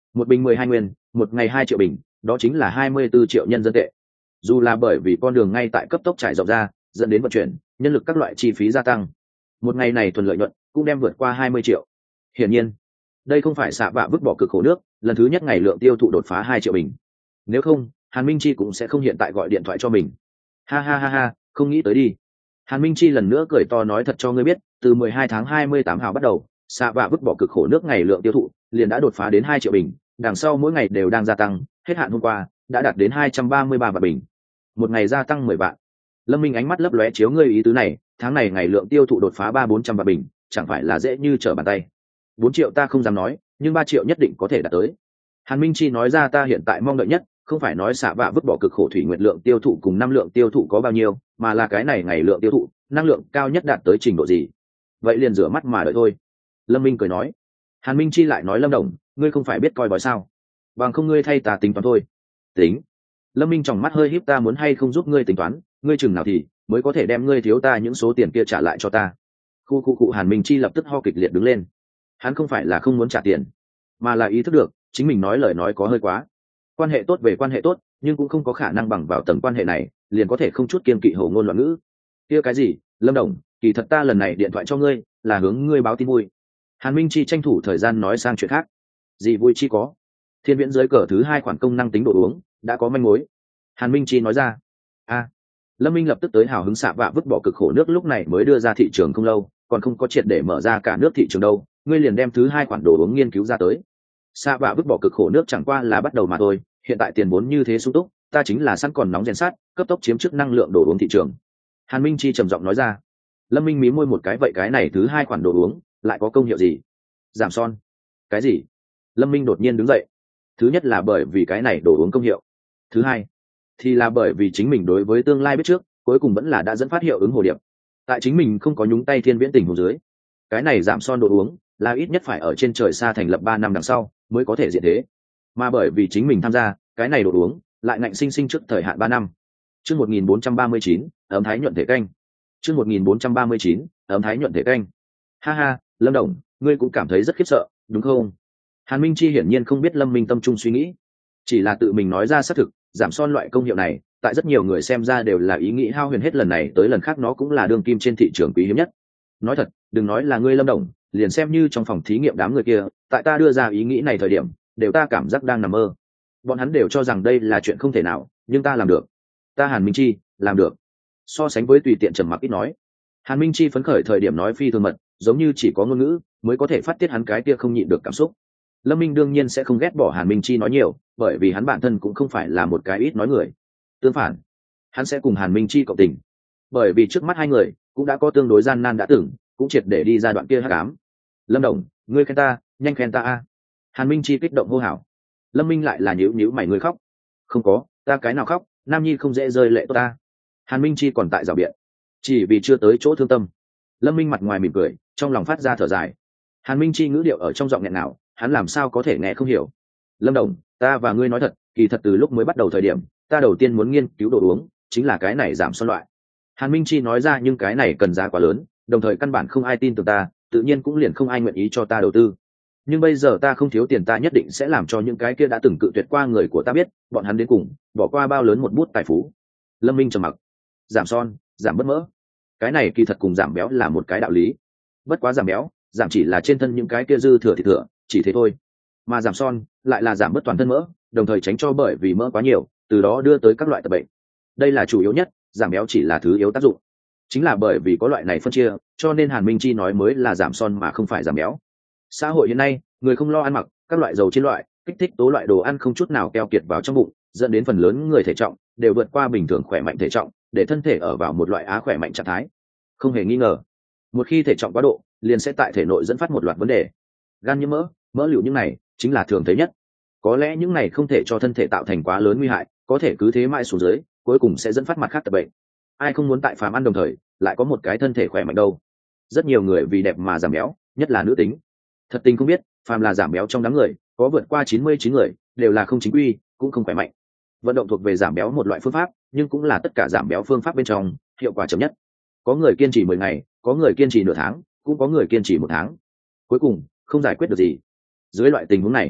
Một bình mười hai nguyên, một ngày hai triệu bình, đó chính là hai mươi bốn triệu nhân dân tệ. Dù là bởi vì con đường ngay tại cấp tốc trải rộng ra, dẫn đến vận chuyển, nhân lực các loại chi phí gia tăng, một ngày này thuần lợi nhuận cũng đem vượt qua hai mươi triệu. Hiển nhiên, đây không phải xạ vạ vứt bỏ cực khổ nước, lần thứ nhất ngày lượng tiêu thụ đột phá hai triệu bình. Nếu không, Hàn Minh Chi cũng sẽ không hiện tại gọi điện thoại cho mình. Ha ha ha ha, không nghĩ tới đi. Hàn Minh Chi lần nữa cười to nói thật cho ngươi biết, từ mười hai tháng hai mươi tám hào bắt đầu, xạ vạ vứt bỏ cực khổ nước ngày lượng tiêu thụ liền đã đột phá đến hai triệu bình, đằng sau mỗi ngày đều đang gia tăng, hết hạn hôm qua đã đạt đến hai trăm ba mươi ba vạn bình, một ngày gia tăng mười vạn. Lâm Minh ánh mắt lấp lóe chiếu ngươi ý tứ này, tháng này ngày lượng tiêu thụ đột phá ba bốn trăm vạn bình, chẳng phải là dễ như trở bàn tay. Bốn triệu ta không dám nói, nhưng ba triệu nhất định có thể đạt tới. Hàn Minh Chi nói ra ta hiện tại mong đợi nhất không phải nói xạ vạ vứt bỏ cực khổ thủy nguyện lượng tiêu thụ cùng năm lượng tiêu thụ có bao nhiêu, mà là cái này ngày lượng tiêu thụ năng lượng cao nhất đạt tới trình độ gì. Vậy liền rửa mắt mà đợi thôi. Lâm Minh cười nói. Hàn Minh Chi lại nói Lâm Đồng, ngươi không phải biết coi bói sao? Bằng không ngươi thay ta tính toán thôi. Tính. Lâm Minh tròng mắt hơi híp ta muốn hay không giúp ngươi tính toán, ngươi chừng nào thì mới có thể đem ngươi thiếu ta những số tiền kia trả lại cho ta. Khu khu cụ Hàn Minh Chi lập tức ho kịch liệt đứng lên. Hắn không phải là không muốn trả tiền, mà là ý thức được chính mình nói lời nói có hơi quá. Quan hệ tốt về quan hệ tốt, nhưng cũng không có khả năng bằng vào tầng quan hệ này liền có thể không chút kiên kỵ hồ ngôn loạn ngữ. Kia cái gì, Lâm Đồng, kỳ thật ta lần này điện thoại cho ngươi là hướng ngươi báo tin vui. Hàn Minh Chi tranh thủ thời gian nói sang chuyện khác. Gì vui chi có? Thiên Viễn dưới cờ thứ hai khoản công năng tính đồ uống đã có manh mối. Hàn Minh Chi nói ra. A. Lâm Minh lập tức tới hào hứng xạ vạ vứt bỏ cực khổ nước lúc này mới đưa ra thị trường không lâu, còn không có triệt để mở ra cả nước thị trường đâu, ngươi liền đem thứ hai khoản đồ uống nghiên cứu ra tới. Xạ vạ vứt bỏ cực khổ nước chẳng qua là bắt đầu mà thôi, hiện tại tiền vốn như thế sung túc, ta chính là sẵn còn nóng rèn sát, cấp tốc chiếm chức năng lượng đồ uống thị trường. Hàn Minh Chi trầm giọng nói ra. Lâm Minh mí môi một cái vậy cái này thứ hai khoản đồ uống lại có công hiệu gì? Giảm son. Cái gì? Lâm Minh đột nhiên đứng dậy. Thứ nhất là bởi vì cái này đồ uống công hiệu, thứ hai thì là bởi vì chính mình đối với tương lai biết trước, cuối cùng vẫn là đã dẫn phát hiệu ứng hồ điệp. Tại chính mình không có nhúng tay Thiên Viễn tình hồ dưới, cái này giảm son đồ uống là ít nhất phải ở trên trời xa thành lập ba năm đằng sau mới có thể diện thế, mà bởi vì chính mình tham gia cái này đồ uống lại ngạnh sinh sinh trước thời hạn ba năm. Chương một nghìn bốn trăm ba mươi chín, ấm thái nhuận thể canh. Chương một nghìn bốn trăm ba mươi chín, ấm thái nhuận thể canh. Ha ha, Lâm Đồng, ngươi cũng cảm thấy rất khiếp sợ, đúng không? Hàn Minh Chi hiển nhiên không biết Lâm Minh tâm trung suy nghĩ, chỉ là tự mình nói ra xác thực, giảm son loại công hiệu này, tại rất nhiều người xem ra đều là ý nghĩ hao huyền hết lần này tới lần khác nó cũng là đương kim trên thị trường quý hiếm nhất. Nói thật, đừng nói là ngươi Lâm Đồng, liền xem như trong phòng thí nghiệm đám người kia, tại ta đưa ra ý nghĩ này thời điểm, đều ta cảm giác đang nằm mơ. Bọn hắn đều cho rằng đây là chuyện không thể nào, nhưng ta làm được. Ta Hàn Minh Chi, làm được. So sánh với tùy tiện trầm mặc ít nói, Hàn Minh Chi phấn khởi thời điểm nói phi thường mật, giống như chỉ có ngôn ngữ mới có thể phát tiết hắn cái kia không nhịn được cảm xúc. Lâm Minh đương nhiên sẽ không ghét bỏ Hàn Minh Chi nói nhiều, bởi vì hắn bản thân cũng không phải là một cái ít nói người. Tương phản, hắn sẽ cùng Hàn Minh Chi cộng tình, bởi vì trước mắt hai người cũng đã có tương đối gian nan đã từng, cũng triệt để đi ra đoạn kia hắc ám. Lâm Đồng, ngươi khen ta, nhanh khen ta a. Hàn Minh Chi kích động hô hào. Lâm Minh lại là nhíu nhíu mày ngươi khóc. Không có, ta cái nào khóc, Nam Nhi không dễ rơi lệ tốt ta. Hàn Minh Chi còn tại rào biện, chỉ vì chưa tới chỗ thương tâm. Lâm Minh mặt ngoài mỉm cười, trong lòng phát ra thở dài. Hàn Minh Chi ngữ điệu ở trong giọng nghẹn nào, hắn làm sao có thể nghe không hiểu. Lâm Đồng, ta và ngươi nói thật, kỳ thật từ lúc mới bắt đầu thời điểm, ta đầu tiên muốn nghiên cứu đồ uống chính là cái này giảm son loại. Hàn Minh Chi nói ra nhưng cái này cần giá quá lớn, đồng thời căn bản không ai tin tưởng ta, tự nhiên cũng liền không ai nguyện ý cho ta đầu tư. Nhưng bây giờ ta không thiếu tiền, ta nhất định sẽ làm cho những cái kia đã từng cự tuyệt qua người của ta biết, bọn hắn đến cùng bỏ qua bao lớn một bút tài phú. Lâm Minh trầm mặc. Giảm son, giảm bất mỡ, cái này kỳ thật cùng giảm béo là một cái đạo lý. Bất quá giảm béo, giảm chỉ là trên thân những cái kia dư thừa thì thừa, chỉ thế thôi. Mà giảm son lại là giảm bớt toàn thân mỡ, đồng thời tránh cho bởi vì mỡ quá nhiều, từ đó đưa tới các loại tật bệnh. Đây là chủ yếu nhất, giảm béo chỉ là thứ yếu tác dụng. Chính là bởi vì có loại này phân chia, cho nên Hàn Minh Chi nói mới là giảm son mà không phải giảm béo. Xã hội hiện nay, người không lo ăn mặc, các loại dầu chiên loại, kích thích tố loại đồ ăn không chút nào keo kiệt vào trong bụng, dẫn đến phần lớn người thể trọng đều vượt qua bình thường khỏe mạnh thể trọng, để thân thể ở vào một loại á khỏe mạnh trạng thái. Không hề nghi ngờ, một khi thể trọng quá độ, liền sẽ tại thể nội dẫn phát một loạt vấn đề. Gan nhiễm mỡ, mỡ lựu những này chính là thường thấy nhất. Có lẽ những này không thể cho thân thể tạo thành quá lớn nguy hại, có thể cứ thế mãi xuống dưới, cuối cùng sẽ dẫn phát mặt khác tật bệnh. Ai không muốn tại phàm ăn đồng thời lại có một cái thân thể khỏe mạnh đâu. Rất nhiều người vì đẹp mà giảm béo, nhất là nữ tính. Thật tình không biết, phàm là giảm béo trong đám người, có vượt qua chín mươi chín người đều là không chính quy, cũng không khỏe mạnh. Vận động thuộc về giảm béo một loại phương pháp, nhưng cũng là tất cả giảm béo phương pháp bên trong hiệu quả chậm nhất. Có người kiên trì mười ngày, có người kiên trì nửa tháng, cũng có người kiên trì một tháng. Cuối cùng không giải quyết được gì. Dưới loại tình huống này,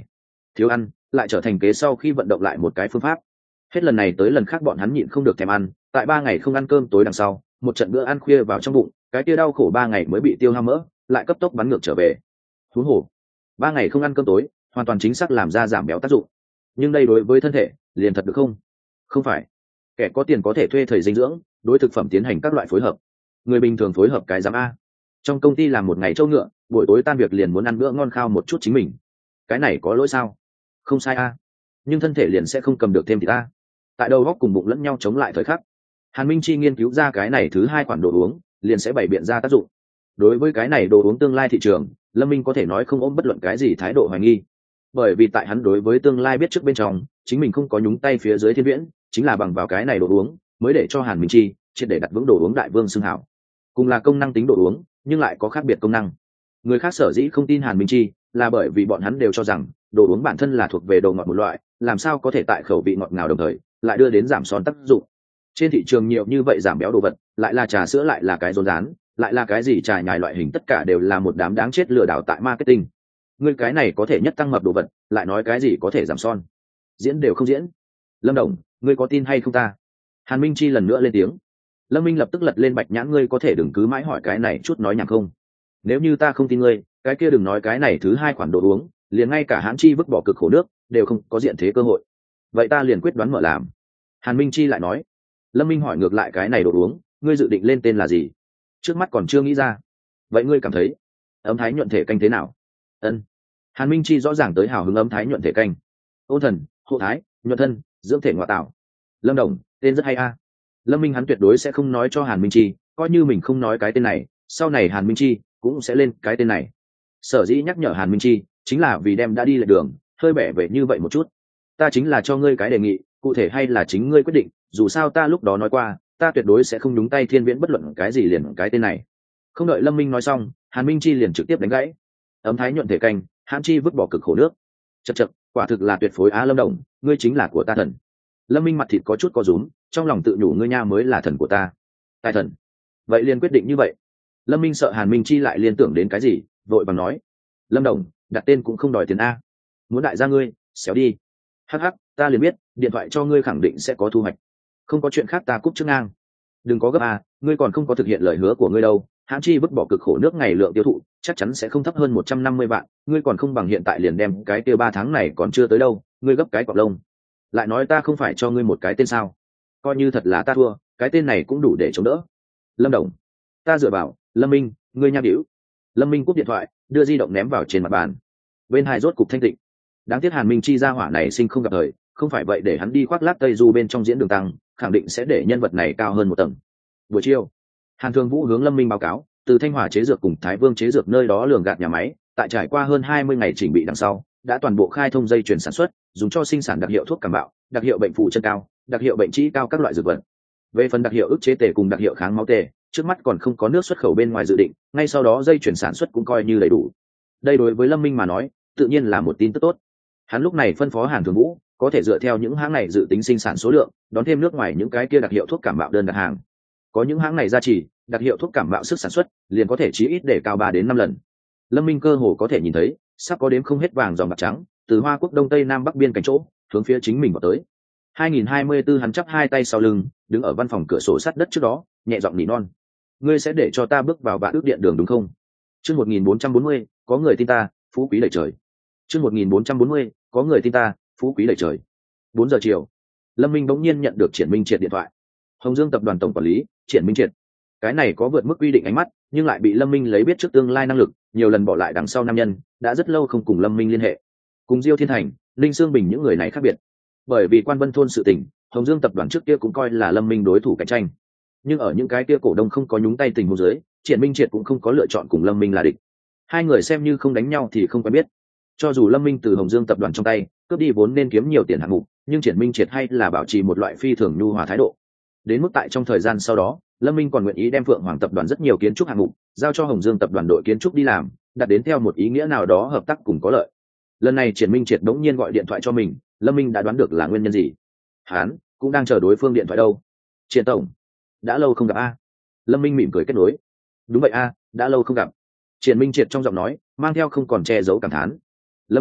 thiếu ăn lại trở thành kế sau khi vận động lại một cái phương pháp. Hết lần này tới lần khác bọn hắn nhịn không được thèm ăn, tại ba ngày không ăn cơm tối đằng sau, một trận bữa ăn khuya vào trong bụng, cái kia đau khổ ba ngày mới bị tiêu hao mỡ lại cấp tốc bắn ngược trở về. Huống hồ ba ngày không ăn cơm tối hoàn toàn chính xác làm ra giảm béo tác dụng, nhưng đây đối với thân thể liền thật được không? Không phải. Kẻ có tiền có thể thuê thầy dinh dưỡng đối thực phẩm tiến hành các loại phối hợp, người bình thường phối hợp cái giám a. Trong công ty làm một ngày trâu ngựa, buổi tối tan việc liền muốn ăn bữa ngon khao một chút chính mình, cái này có lỗi sao? Không sai a, nhưng thân thể liền sẽ không cầm được thêm thì ta. Tại đầu góc cùng bụng lẫn nhau chống lại thời khắc, Hàn Minh Chi nghiên cứu ra cái này thứ hai khoản đồ uống liền sẽ bày biện ra tác dụng. Đối với cái này đồ uống tương lai thị trường, Lâm Minh có thể nói không ôm bất luận cái gì thái độ hoài nghi, bởi vì tại hắn đối với tương lai biết trước bên trong chính mình không có nhúng tay phía dưới Thiên Viễn, chính là bằng vào cái này đồ uống mới để cho Hàn Minh Chi triệt để đặt vững đồ uống đại vương xưng hảo. Cùng là công năng tính đồ uống nhưng lại có khác biệt công năng. Người khác sở dĩ không tin Hàn Minh Chi là bởi vì bọn hắn đều cho rằng đồ uống bản thân là thuộc về đồ ngọt một loại, làm sao có thể tại khẩu vị ngọt ngào đồng thời lại đưa đến giảm son tác dụng. Trên thị trường nhiều như vậy giảm béo đồ vật, lại là trà sữa, lại là cái rốn rán, lại là cái gì trà nhài loại hình, tất cả đều là một đám đáng chết lừa đảo tại marketing. Ngươi cái này có thể nhất tăng mập đồ vật, lại nói cái gì có thể giảm son, diễn đều không diễn. Lâm Đồng, ngươi có tin hay không ta? Hàn Minh Chi lần nữa lên tiếng. Lâm Minh lập tức lật lên bạch nhãn, ngươi có thể đừng cứ mãi hỏi cái này chút nói nhảm không? Nếu như ta không tin ngươi, cái kia đừng nói cái này thứ hai khoản đồ uống, liền ngay cả hãn chi vứt bỏ cực khổ nước đều không có diện thế cơ hội. Vậy ta liền quyết đoán mở làm. Hàn Minh Chi lại nói. Lâm Minh hỏi ngược lại, cái này đồ uống ngươi dự định lên tên là gì? Trước mắt còn chưa nghĩ ra. Vậy ngươi cảm thấy ấm thái nhuận thể canh thế nào? Ân. Hàn Minh Chi rõ ràng tới hào hứng ấm thái nhuận thể canh. Ôn thần, hộ thái, nhuận thân, dưỡng thể ngoại tạo. Lâm Đồng, tên rất hay a. Lâm Minh hắn tuyệt đối sẽ không nói cho Hàn Minh Chi, coi như mình không nói cái tên này, sau này Hàn Minh Chi cũng sẽ lên cái tên này. Sở dĩ nhắc nhở Hàn Minh Chi chính là vì đem đã đi lệch đường hơi bẻ về như vậy một chút. Ta chính là cho ngươi cái đề nghị, cụ thể hay là chính ngươi quyết định, dù sao ta lúc đó nói qua ta tuyệt đối sẽ không đúng tay Thiên Viễn bất luận cái gì liền cái tên này. Không đợi Lâm Minh nói xong, Hàn Minh Chi liền trực tiếp đánh gãy. Ấm thái nhuận thể canh, hãn chi vứt bỏ cực khổ nước. Chậc chậc, quả thực là tuyệt phối á Lâm Đồng, ngươi chính là của ta thần. Lâm Minh mặt thịt có chút co rúm, trong lòng tự nhủ, ngươi nha mới là thần của ta. Tài thần. Vậy liền quyết định như vậy. Lâm Minh sợ Hàn Minh Chi lại liên tưởng đến cái gì, vội vàng nói. Lâm Đồng, đặt tên cũng không đòi tiền a. Muốn đại gia ngươi, xéo đi. Hắc hắc, ta liền biết, điện thoại cho ngươi khẳng định sẽ có thu hoạch. Không có chuyện khác ta cúp trước ngang. Đừng có gấp à, ngươi còn không có thực hiện lời hứa của ngươi đâu. Hãng chi vứt bỏ cực khổ nước ngày lượng tiêu thụ chắc chắn sẽ không thấp hơn một trăm năm mươi vạn, ngươi còn không bằng hiện tại liền đem cái kia ba tháng này còn chưa tới đâu, ngươi gấp cái cọp lông. Lại nói ta không phải cho ngươi một cái tên sao? Coi như thật là ta thua, cái tên này cũng đủ để chống đỡ. Lâm Đồng, ta dựa vào. Lâm Minh, ngươi nham hữu. Lâm Minh cúp điện thoại, đưa di động ném vào trên mặt bàn. Bên hai rốt cục thanh tịnh. Đáng tiếc Hàn Minh Chi ra hỏa này sinh không gặp thời, không phải vậy để hắn đi khoác lác Tây Du bên trong diễn đường tăng, khẳng định sẽ để nhân vật này cao hơn một tầng. Buổi chiều, Hàn Thương Vũ hướng Lâm Minh báo cáo, từ Thanh Hòa chế dược cùng Thái Vương chế dược nơi đó lường gạt nhà máy, tại trải qua hơn hai mươi ngày chỉnh bị đằng sau, đã toàn bộ khai thông dây chuyền sản xuất, dùng cho sinh sản đặc hiệu thuốc cảm bạo, đặc hiệu bệnh phụ chân cao, đặc hiệu bệnh trĩ cao các loại dược vật. Về phần đặc hiệu ức chế tề cùng đặc hiệu kháng máu tề, trước mắt còn không có nước xuất khẩu bên ngoài dự định, ngay sau đó dây chuyển sản xuất cũng coi như đầy đủ. Đây đối với Lâm Minh mà nói, tự nhiên là một tin tức tốt. Hắn lúc này phân phó Hàn Thường Vũ, có thể dựa theo những hãng này dự tính sinh sản số lượng, đón thêm nước ngoài những cái kia đặc hiệu thuốc cảm bạo đơn đặt hàng. Có những hãng này gia trì, đặc hiệu thuốc cảm bạo sức sản xuất liền có thể chí ít để cao ba đến năm lần. Lâm Minh cơ hồ có thể nhìn thấy, sắp có đếm không hết vàng dòng bạc trắng, từ Hoa Quốc đông tây nam bắc biên cảnh chỗ, hướng phía chính mình vào tới. hai nghìn hai mươi tư hắn chắp hai tay sau lưng, đứng ở văn phòng cửa sổ sắt đất trước đó, nhẹ giọng nỉ non. Ngươi sẽ để cho ta bước vào vạn ước điện đường đúng không? Chương một nghìn bốn trăm bốn mươi, có người tin ta, phú quý đầy trời. Chương một nghìn bốn trăm bốn mươi, có người tin ta, phú quý đầy trời. Bốn giờ chiều, Lâm Minh bỗng nhiên nhận được Triển Minh Triệt điện thoại. Hồng Dương tập đoàn tổng quản lý, Triển Minh Triệt. Cái này có vượt mức quy định ánh mắt, nhưng lại bị Lâm Minh lấy biết trước tương lai năng lực, nhiều lần bỏ lại đằng sau nam nhân, đã rất lâu không cùng Lâm Minh liên hệ. Cùng Diêu Thiên Thành, Linh Sương Bình những người này khác biệt. Bởi vì Quan Vân thôn sự tình, Hồng Dương tập đoàn trước kia cũng coi là Lâm Minh đối thủ cạnh tranh. Nhưng ở những cái kia cổ đông không có nhúng tay tình huống dưới, Triển Minh Triệt cũng không có lựa chọn cùng Lâm Minh là địch. Hai người xem như không đánh nhau thì không quen biết. Cho dù Lâm Minh từ Hồng Dương tập đoàn trong tay cướp đi vốn nên kiếm nhiều tiền hạng mục, nhưng Triển Minh Triệt hay là bảo trì một loại phi thường nhu hòa thái độ. Đến mức tại trong thời gian sau đó, Lâm Minh còn nguyện ý đem Phượng Hoàng tập đoàn rất nhiều kiến trúc hạng mục giao cho Hồng Dương tập đoàn đội kiến trúc đi làm, đạt đến theo một ý nghĩa nào đó hợp tác cùng có lợi. Lần này Triển Minh Triệt đống nhiên gọi điện thoại cho mình, Lâm Minh đã đoán được là nguyên nhân gì. Hắn cũng đang chờ đối phương điện thoại đâu. Triển tổng, đã lâu không gặp a. Lâm Minh mỉm cười kết nối. Đúng vậy a, đã lâu không gặp. Triển Minh Triệt trong giọng nói mang theo không còn che giấu cảm thán. Lâm Đồng,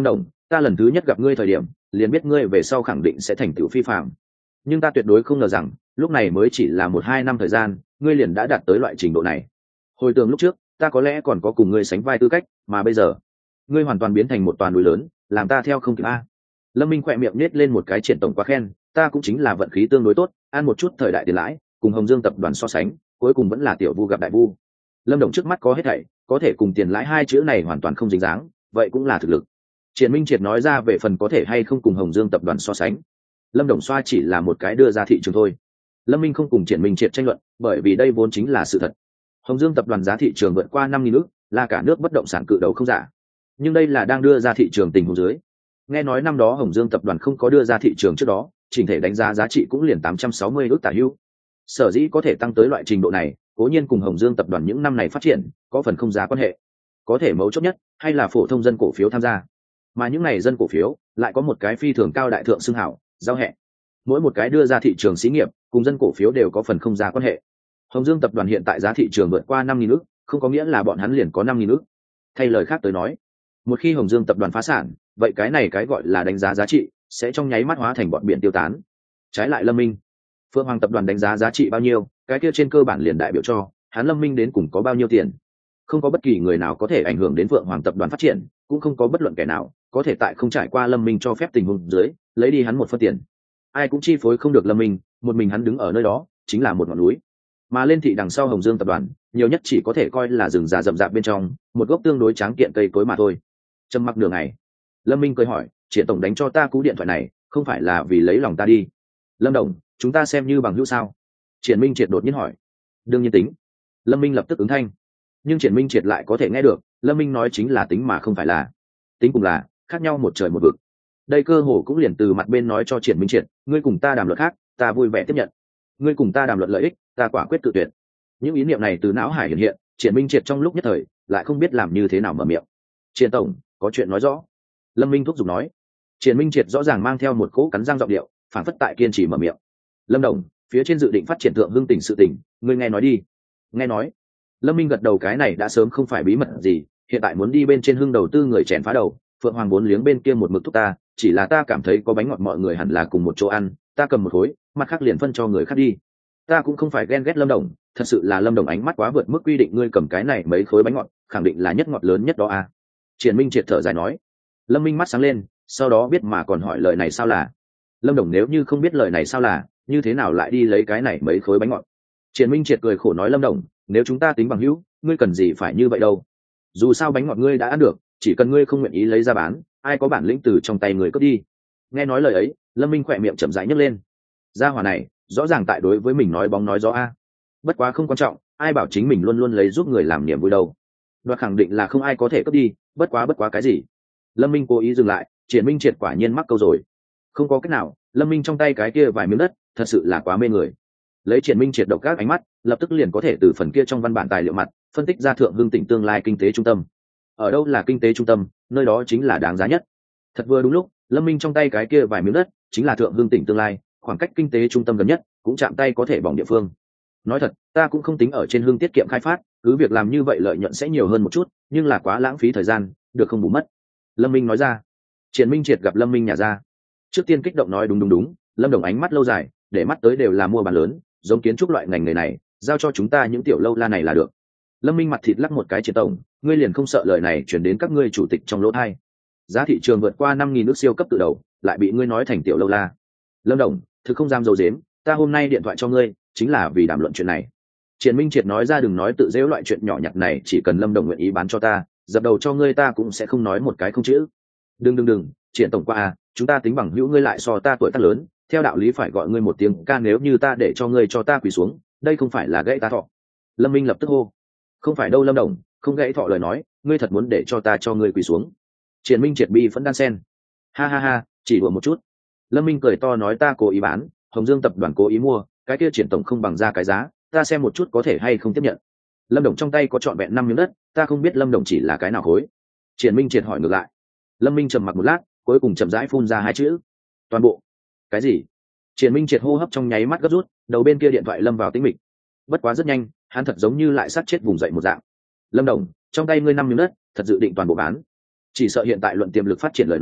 ta lần thứ nhất gặp ngươi thời điểm liền biết ngươi về sau khẳng định sẽ thành tựu phi phạm, nhưng ta tuyệt đối không ngờ rằng lúc này mới chỉ là một hai năm thời gian ngươi liền đã đạt tới loại trình độ này. Hồi tưởng lúc trước ta có lẽ còn có cùng ngươi sánh vai tư cách, mà bây giờ ngươi hoàn toàn biến thành một toàn núi lớn, làm ta theo không kịp a. Lâm Minh khỏe miệng nết lên một cái triển tổng quá khen, ta cũng chính là vận khí tương đối tốt, ăn một chút thời đại tiền lãi, cùng Hồng Dương tập đoàn so sánh cuối cùng vẫn là tiểu vu gặp đại vu. Lâm Đồng trước mắt có hết thảy, có thể cùng tiền lãi hai chữ này hoàn toàn không dính dáng, vậy cũng là thực lực. Triển Minh Triệt nói ra về phần có thể hay không cùng Hồng Dương tập đoàn so sánh, Lâm Đồng xoa chỉ là một cái đưa ra thị trường thôi. Lâm Minh không cùng Triển Minh Triệt tranh luận, bởi vì đây vốn chính là sự thật. Hồng Dương tập đoàn giá thị trường vượt qua năm nghìn ức, là cả nước bất động sản cự đầu không giả. Nhưng đây là đang đưa ra thị trường tình huống dưới. Nghe nói năm đó Hồng Dương tập đoàn không có đưa ra thị trường trước đó, chỉnh thể đánh giá giá trị cũng liền tám trăm sáu mươi ức tả hữu. Sở dĩ có thể tăng tới loại trình độ này, cố nhiên cùng Hồng Dương tập đoàn những năm này phát triển có phần không giá quan hệ. Có thể mấu chốt nhất hay là phổ thông dân cổ phiếu tham gia. Mà những này dân cổ phiếu lại có một cái phi thường cao đại thượng xưng hảo, giao hẹ. Mỗi một cái đưa ra thị trường xí nghiệp cùng dân cổ phiếu đều có phần không giá quan hệ. Hồng Dương tập đoàn hiện tại giá thị trường vượt qua năm nghìn ức, không có nghĩa là bọn hắn liền có năm nghìn ức. Thay lời khác tới nói, một khi Hồng Dương tập đoàn phá sản, vậy cái này cái gọi là đánh giá giá trị sẽ trong nháy mắt hóa thành bọn biển tiêu tán. Trái lại Lâm Minh, Phượng Hoàng tập đoàn đánh giá giá trị bao nhiêu, cái kia trên cơ bản liền đại biểu cho hắn Lâm Minh đến cùng có bao nhiêu tiền. Không có bất kỳ người nào có thể ảnh hưởng đến Phượng Hoàng tập đoàn phát triển, cũng không có bất luận kẻ nào có thể tại không trải qua Lâm Minh cho phép tình huống dưới lấy đi hắn một phân tiền. Ai cũng chi phối không được Lâm Minh, một mình hắn đứng ở nơi đó chính là một ngọn núi. Mà lên thị đằng sau Hồng Dương tập đoàn nhiều nhất chỉ có thể coi là rừng già rậm rạp bên trong một gốc tương đối tráng kiện cây cối mà thôi. Trầm mặc nửa ngày, Lâm Minh cười hỏi, Triển tổng đánh cho ta cú điện thoại này không phải là vì lấy lòng ta đi? Lâm Đồng, chúng ta xem như bằng hữu sao? Triển Minh Triệt đột nhiên hỏi. Đương nhiên tính. Lâm Minh lập tức ứng thanh. Nhưng Triển Minh Triệt lại có thể nghe được Lâm Minh nói chính là tính mà không phải là tính, cùng là khác nhau một trời một vực. Đây cơ hồ cũng liền từ mặt bên nói cho Triển Minh Triệt, ngươi cùng ta đàm luận khác, ta vui vẻ tiếp nhận. Ngươi cùng ta đàm luận lợi ích, ta quả quyết tự tuyệt. Những ý niệm này từ não hải hiện hiện, Triển Minh Triệt trong lúc nhất thời lại không biết làm như thế nào mở miệng. Triển tổng, có chuyện nói rõ. Lâm Minh thúc giục nói. Triển Minh Triệt rõ ràng mang theo một cỗ cắn răng giọng điệu, phản phất tại kiên trì mở miệng. Lâm Đồng, phía trên dự định phát triển Thượng Hưng tỉnh sự tỉnh, ngươi nghe nói đi. Nghe nói. Lâm Minh gật đầu, cái này đã sớm không phải bí mật gì, hiện tại muốn đi bên trên Hưng đầu tư người chèn phá đầu, Phượng Hoàng vốn liếng bên kia một mực thúc ta, chỉ là ta cảm thấy có bánh ngọt mọi người hẳn là cùng một chỗ ăn, ta cầm một khối, mặt khác liền phân cho người khác đi. Ta cũng không phải ghen ghét Lâm Đồng, thật sự là Lâm Đồng ánh mắt quá vượt mức quy định, ngươi cầm cái này mấy khối bánh ngọt, khẳng định là nhất ngọt lớn nhất đó à. Triển Minh Triệt thở dài nói. Lâm Minh mắt sáng lên, sau đó biết mà còn hỏi lời này sao là. Lâm Đồng nếu như không biết lời này sao là, như thế nào lại đi lấy cái này mấy khối bánh ngọt? Triển Minh Triệt cười khổ nói, Lâm Đồng, nếu chúng ta tính bằng hữu, ngươi cần gì phải như vậy đâu. Dù sao bánh ngọt ngươi đã ăn được, chỉ cần ngươi không nguyện ý lấy ra bán, ai có bản lĩnh từ trong tay người cướp đi. Nghe nói lời ấy, Lâm Minh khỏe miệng chậm rãi nhấc lên. Gia hỏa này rõ ràng tại đối với mình nói bóng nói gió a. Bất quá không quan trọng, ai bảo chính mình luôn luôn lấy giúp người làm niềm vui đâu. Đoạt khẳng định là không ai có thể cướp đi, bất quá bất quá cái gì. Lâm Minh cố ý dừng lại, Triển Minh Triệt quả nhiên mắc câu rồi. Không có cách nào, Lâm Minh trong tay cái kia vài miếng đất thật sự là quá mê người. Lấy Triển Minh Triệt độc các ánh mắt, lập tức liền có thể từ phần kia trong văn bản tài liệu mặt phân tích ra Thượng Hưng tỉnh tương lai kinh tế trung tâm. Ở đâu là kinh tế trung tâm, nơi đó chính là đáng giá nhất. Thật vừa đúng lúc, Lâm Minh trong tay cái kia vài miếng đất chính là Thượng Hưng tỉnh tương lai, khoảng cách kinh tế trung tâm gần nhất, cũng chạm tay có thể bỏng địa phương. Nói thật, ta cũng không tính ở trên Hưng tiết kiệm khai phát, cứ việc làm như vậy lợi nhuận sẽ nhiều hơn một chút, nhưng là quá lãng phí thời gian, được không bù mất. Lâm Minh nói ra. Triển Minh Triệt gặp Lâm Minh nhà ra, trước tiên kích động nói đúng đúng đúng, Lâm Đồng ánh mắt lâu dài, để mắt tới đều là mua bán lớn, giống kiến trúc loại ngành nghề này, giao cho chúng ta những tiểu lâu la này là được. Lâm Minh mặt thịt lắc một cái, Triển tổng, ngươi liền không sợ lời này chuyển đến các ngươi chủ tịch trong lỗ thay? Giá thị trường vượt qua năm nghìn nước siêu cấp từ đầu, lại bị ngươi nói thành tiểu lâu la. Lâm Đồng, thực không dám dầu dếm, ta hôm nay điện thoại cho ngươi chính là vì đàm luận chuyện này. Triển Minh Triệt nói ra, đừng nói tự dễu loại chuyện nhỏ nhặt này, chỉ cần Lâm Đồng nguyện ý bán cho ta, dập đầu cho ngươi ta cũng sẽ không nói một cái không chữ. Đừng đừng đừng, Triển tổng qua à, chúng ta tính bằng hữu, ngươi lại so ta tuổi tác lớn, theo đạo lý phải gọi ngươi một tiếng ca, nếu như ta để cho ngươi cho ta quỳ xuống, đây không phải là gãy ta thọ. Lâm Minh lập tức hô. Không phải đâu Lâm Đồng, không gãy thọ lời nói, ngươi thật muốn để cho ta cho ngươi quỳ xuống? Triển Minh Triệt bi vẫn đan sen. Ha ha ha, chỉ đùa một chút. Lâm Minh cười to nói, ta cố ý bán, Hồng Dương tập đoàn cố ý mua, cái kia Triển tổng không bằng ra cái giá, ta xem một chút có thể hay không tiếp nhận. Lâm Đồng trong tay có trọn vẹn năm miếng đất, ta không biết Lâm Đồng chỉ là cái nào khối. Triển Minh Triệt hỏi ngược lại. Lâm Minh trầm mặc một lát, cuối cùng chậm rãi phun ra hai chữ: toàn bộ. Cái gì? Triển Minh Triệt hô hấp trong nháy mắt gấp rút, đầu bên kia điện thoại lâm vào tĩnh mịch. Bất quá rất nhanh, hắn thật giống như lại sát chết vùng dậy một dạng. Lâm Đồng, trong tay ngươi năm miếng đất, thật dự định toàn bộ bán? Chỉ sợ hiện tại luận tiềm lực phát triển lời nói,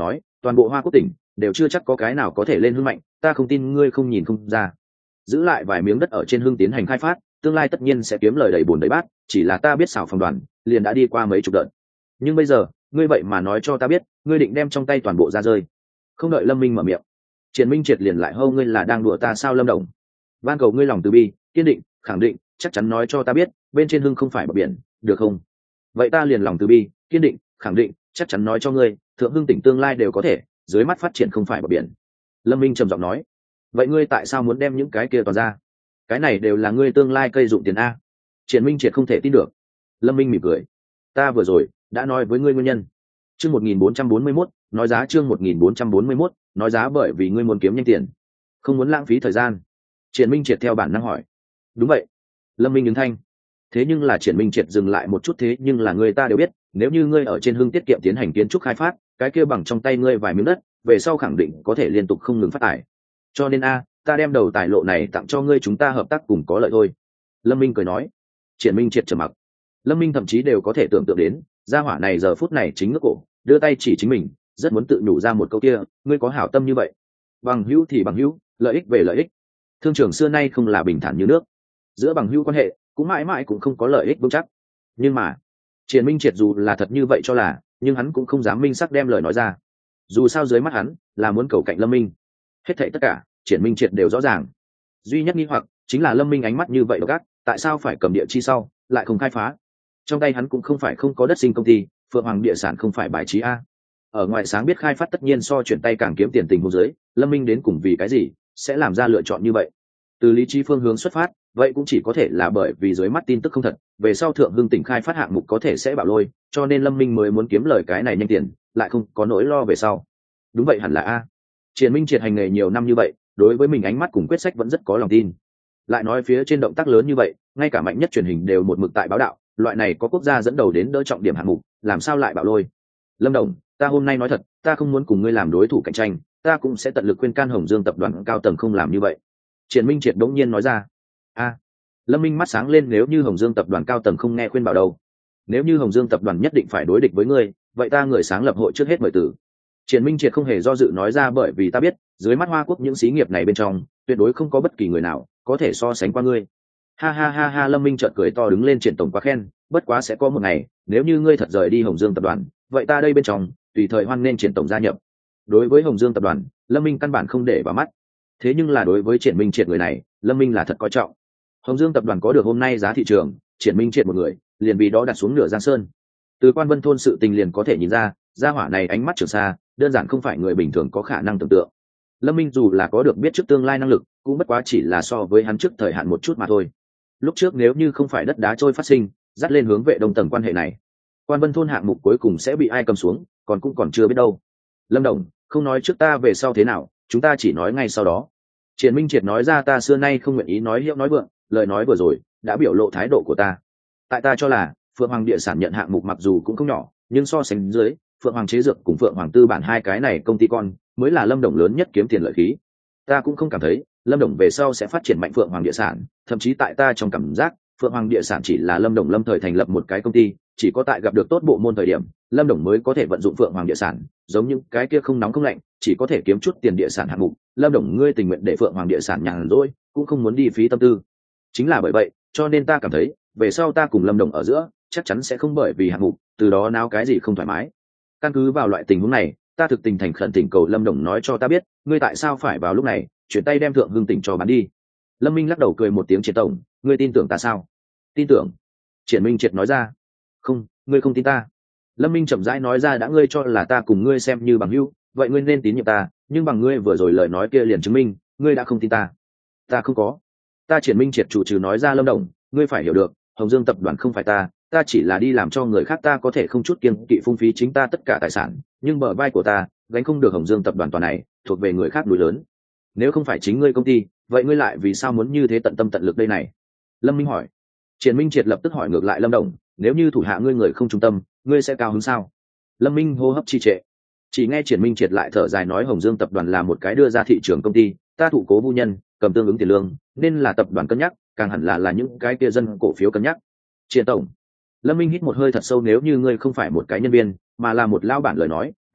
toàn bộ Hoa Quốc tỉnh đều chưa chắc có cái nào có thể lên hưng mạnh, ta không tin ngươi không nhìn không ra. Giữ lại vài miếng đất ở trên hưng tiến hành khai phát, tương lai tất nhiên sẽ kiếm lời đầy bùn đầy bát, chỉ là ta biết xảo phòng đoàn liền đã đi qua mấy chục đợt. Nhưng bây giờ ngươi vậy mà nói cho ta biết ngươi định đem trong tay toàn bộ ra rơi. Không đợi Lâm Minh mở miệng, Triển Minh Triệt liền lại hô, ngươi là đang đùa ta sao Lâm Đồng? Van cầu ngươi lòng từ bi, kiên định, khẳng định, chắc chắn nói cho ta biết bên trên hưng không phải bờ biển, được không? Vậy ta liền lòng từ bi, kiên định, khẳng định, chắc chắn nói cho ngươi thượng hưng tỉnh tương lai đều có thể dưới mắt phát triển không phải bờ biển. Lâm Minh trầm giọng nói. Vậy ngươi tại sao muốn đem những cái kia toàn ra? Cái này đều là ngươi tương lai cây dụng tiền a. Triển Minh Triệt không thể tin được. Lâm Minh mỉm cười. Ta vừa rồi đã nói với ngươi nguyên nhân. Chương một nghìn bốn trăm bốn mươi mốt, nói giá chương một nghìn bốn trăm bốn mươi mốt, nói giá bởi vì ngươi muốn kiếm nhanh tiền, không muốn lãng phí thời gian. Triển Minh Triệt theo bản năng hỏi. Đúng vậy. Lâm Minh ứng thanh. Thế nhưng là Triển Minh Triệt dừng lại một chút, thế nhưng là người ta đều biết, nếu như ngươi ở trên hưng tiết kiệm tiến hành kiến trúc khai phát, cái kia bằng trong tay ngươi vài miếng đất, về sau khẳng định có thể liên tục không ngừng phát tài. Cho nên a, ta đem đầu tài lộ này tặng cho ngươi, chúng ta hợp tác cùng có lợi thôi. Lâm Minh cười nói. Triển Minh Triệt trầm mặc. Lâm Minh thậm chí đều có thể tưởng tượng đến, gia hỏa này giờ phút này chính ngước cổ, đưa tay chỉ chính mình, rất muốn tự nhủ ra một câu kia, ngươi có hảo tâm như vậy. Bằng hữu thì bằng hữu, lợi ích về lợi ích. Thương trường xưa nay không là bình thản như nước. Giữa bằng hữu quan hệ, cũng mãi mãi cũng không có lợi ích vững chắc. Nhưng mà, Triển Minh Triệt dù là thật như vậy cho là, nhưng hắn cũng không dám minh sắc đem lời nói ra. Dù sao dưới mắt hắn là muốn cầu cạnh Lâm Minh. Hết thảy tất cả, Triển Minh Triệt đều rõ ràng. Duy nhất nghi hoặc chính là Lâm Minh ánh mắt như vậy độc ác, tại sao phải cầm địa chi sau, lại không khai phá? Trong tay hắn cũng không phải không có đất sinh công ty, Phượng Hoàng địa sản không phải bài trí a. Ở ngoài sáng biết khai phát tất nhiên so chuyển tay càng kiếm tiền tình huống dưới, Lâm Minh đến cùng vì cái gì sẽ làm ra lựa chọn như vậy? Từ lý trí phương hướng xuất phát, vậy cũng chỉ có thể là bởi vì dưới mắt tin tức không thật, về sau thượng hưng tỉnh khai phát hạng mục có thể sẽ bạo lôi, cho nên Lâm Minh mới muốn kiếm lời cái này nhanh tiền, lại không có nỗi lo về sau. Đúng vậy, hẳn là a. Triển Minh Triệt hành nghề nhiều năm như vậy, đối với mình ánh mắt cùng quyết sách vẫn rất có lòng tin. Lại nói phía trên động tác lớn như vậy, ngay cả mạnh nhất truyền hình đều một mực tại báo đạo, loại này có quốc gia dẫn đầu đến đỡ trọng điểm hạng mục, làm sao lại bạo lôi? Lâm Đồng, ta hôm nay nói thật, ta không muốn cùng ngươi làm đối thủ cạnh tranh, ta cũng sẽ tận lực khuyên can Hồng Dương tập đoàn cao tầng không làm như vậy. Triển Minh Triệt đống nhiên nói ra. A. Lâm Minh mắt sáng lên, nếu như Hồng Dương tập đoàn cao tầng không nghe khuyên bảo đâu? Nếu như Hồng Dương tập đoàn nhất định phải đối địch với ngươi, vậy ta người sáng lập hội trước hết mời tử. Triển Minh Triệt không hề do dự nói ra, bởi vì ta biết, dưới mắt Hoa Quốc những xí nghiệp này bên trong, tuyệt đối không có bất kỳ người nào có thể so sánh qua ngươi. Ha ha ha ha, Lâm Minh chợt cười to đứng lên, Triển tổng quá khen, bất quá sẽ có một ngày, nếu như ngươi thật rời đi Hồng Dương tập đoàn, vậy ta đây bên trong tùy thời hoan nên Triển tổng gia nhập. Đối với Hồng Dương tập đoàn, Lâm Minh căn bản không để vào mắt. Thế nhưng là đối với Triển Minh Triệt người này, Lâm Minh là thật coi trọng. Hồng Dương tập đoàn có được hôm nay giá thị trường, Triển Minh Triệt một người, liền vì đó đặt xuống nửa Giang Sơn. Từ Quan Vân thôn sự tình liền có thể nhìn ra, gia hỏa này ánh mắt trường xa, đơn giản không phải người bình thường có khả năng tưởng tượng. Lâm Minh dù là có được biết trước tương lai năng lực, cũng bất quá chỉ là so với hắn trước thời hạn một chút mà thôi. Lúc trước nếu như không phải đất đá trôi phát sinh, dắt lên hướng vệ đông tầng quan hệ này, Quan Vân thôn hạng mục cuối cùng sẽ bị ai cầm xuống, còn cũng còn chưa biết đâu. Lâm Đồng, không nói trước ta về sau thế nào, chúng ta chỉ nói ngay sau đó. Triển Minh Triệt nói ra, ta xưa nay không nguyện ý nói hiệu nói vượng, lời nói vừa rồi đã biểu lộ thái độ của ta. Tại ta cho là Phượng Hoàng địa sản nhận hạng mục mặc dù cũng không nhỏ, nhưng so sánh dưới, Phượng Hoàng chế dược cùng Phượng Hoàng tư bản hai cái này công ty con mới là Lâm Đồng lớn nhất kiếm tiền lợi khí. Ta cũng không cảm thấy Lâm Đồng về sau sẽ phát triển mạnh Phượng Hoàng địa sản, thậm chí tại ta trong cảm giác, Phượng Hoàng địa sản chỉ là Lâm Đồng lâm thời thành lập một cái công ty, chỉ có tại gặp được tốt bộ môn thời điểm, Lâm Đồng mới có thể vận dụng Phượng Hoàng địa sản, giống như cái kia không nóng không lạnh, chỉ có thể kiếm chút tiền địa sản hạng mục, Lâm Đồng ngươi tình nguyện để Phượng Hoàng địa sản nhàn rỗi, cũng không muốn đi phí tâm tư. Chính là bởi vậy, cho nên ta cảm thấy, về sau ta cùng Lâm Đồng ở giữa, chắc chắn sẽ không bởi vì hạng mục, từ đó náo cái gì không thoải mái. Căn cứ vào loại tình huống này, ta thực tình thành khẩn thỉnh cầu Lâm Đồng nói cho ta biết, ngươi tại sao phải vào lúc này chuyển tay đem Thượng Hưng tỉnh cho bán đi. Lâm Minh lắc đầu cười một tiếng, Triển tổng, ngươi tin tưởng ta sao? Tin tưởng. Triển Minh Triệt nói ra. Không, ngươi không tin ta. Lâm Minh chậm rãi nói ra, đã ngươi cho là ta cùng ngươi xem như bằng hữu, vậy ngươi nên tín nhiệm ta, nhưng bằng ngươi vừa rồi lời nói kia liền chứng minh ngươi đã không tin ta. Ta không có. Ta Triển Minh Triệt chủ trừ nói ra, Lâm Đồng, ngươi phải hiểu được, Hồng Dương tập đoàn không phải ta, ta chỉ là đi làm cho người khác, ta có thể không chút kiêng kỵ phung phí chính ta tất cả tài sản, nhưng bờ vai của ta gánh không được Hồng Dương tập đoàn toàn này, thuộc về người khác núi lớn. Nếu không phải chính ngươi công ty, vậy ngươi lại vì sao muốn như thế tận tâm tận lực đây này? Lâm Minh hỏi. Triển Minh Triệt lập tức hỏi ngược lại, Lâm Đồng, nếu như thủ hạ ngươi người không trung tâm, ngươi sẽ cao hứng sao? Lâm Minh hô hấp trì trệ. Chỉ nghe Triển Minh Triệt lại thở dài nói, Hồng Dương tập đoàn là một cái đưa ra thị trường công ty, ta thụ cố vu nhân, cầm tương ứng tiền lương, nên là tập đoàn cân nhắc, càng hẳn là là những cái kia dân cổ phiếu cân nhắc. Triển tổng. Lâm Minh hít một hơi thật sâu, nếu như ngươi không phải một cái nhân viên, mà là một lao bản lời nói,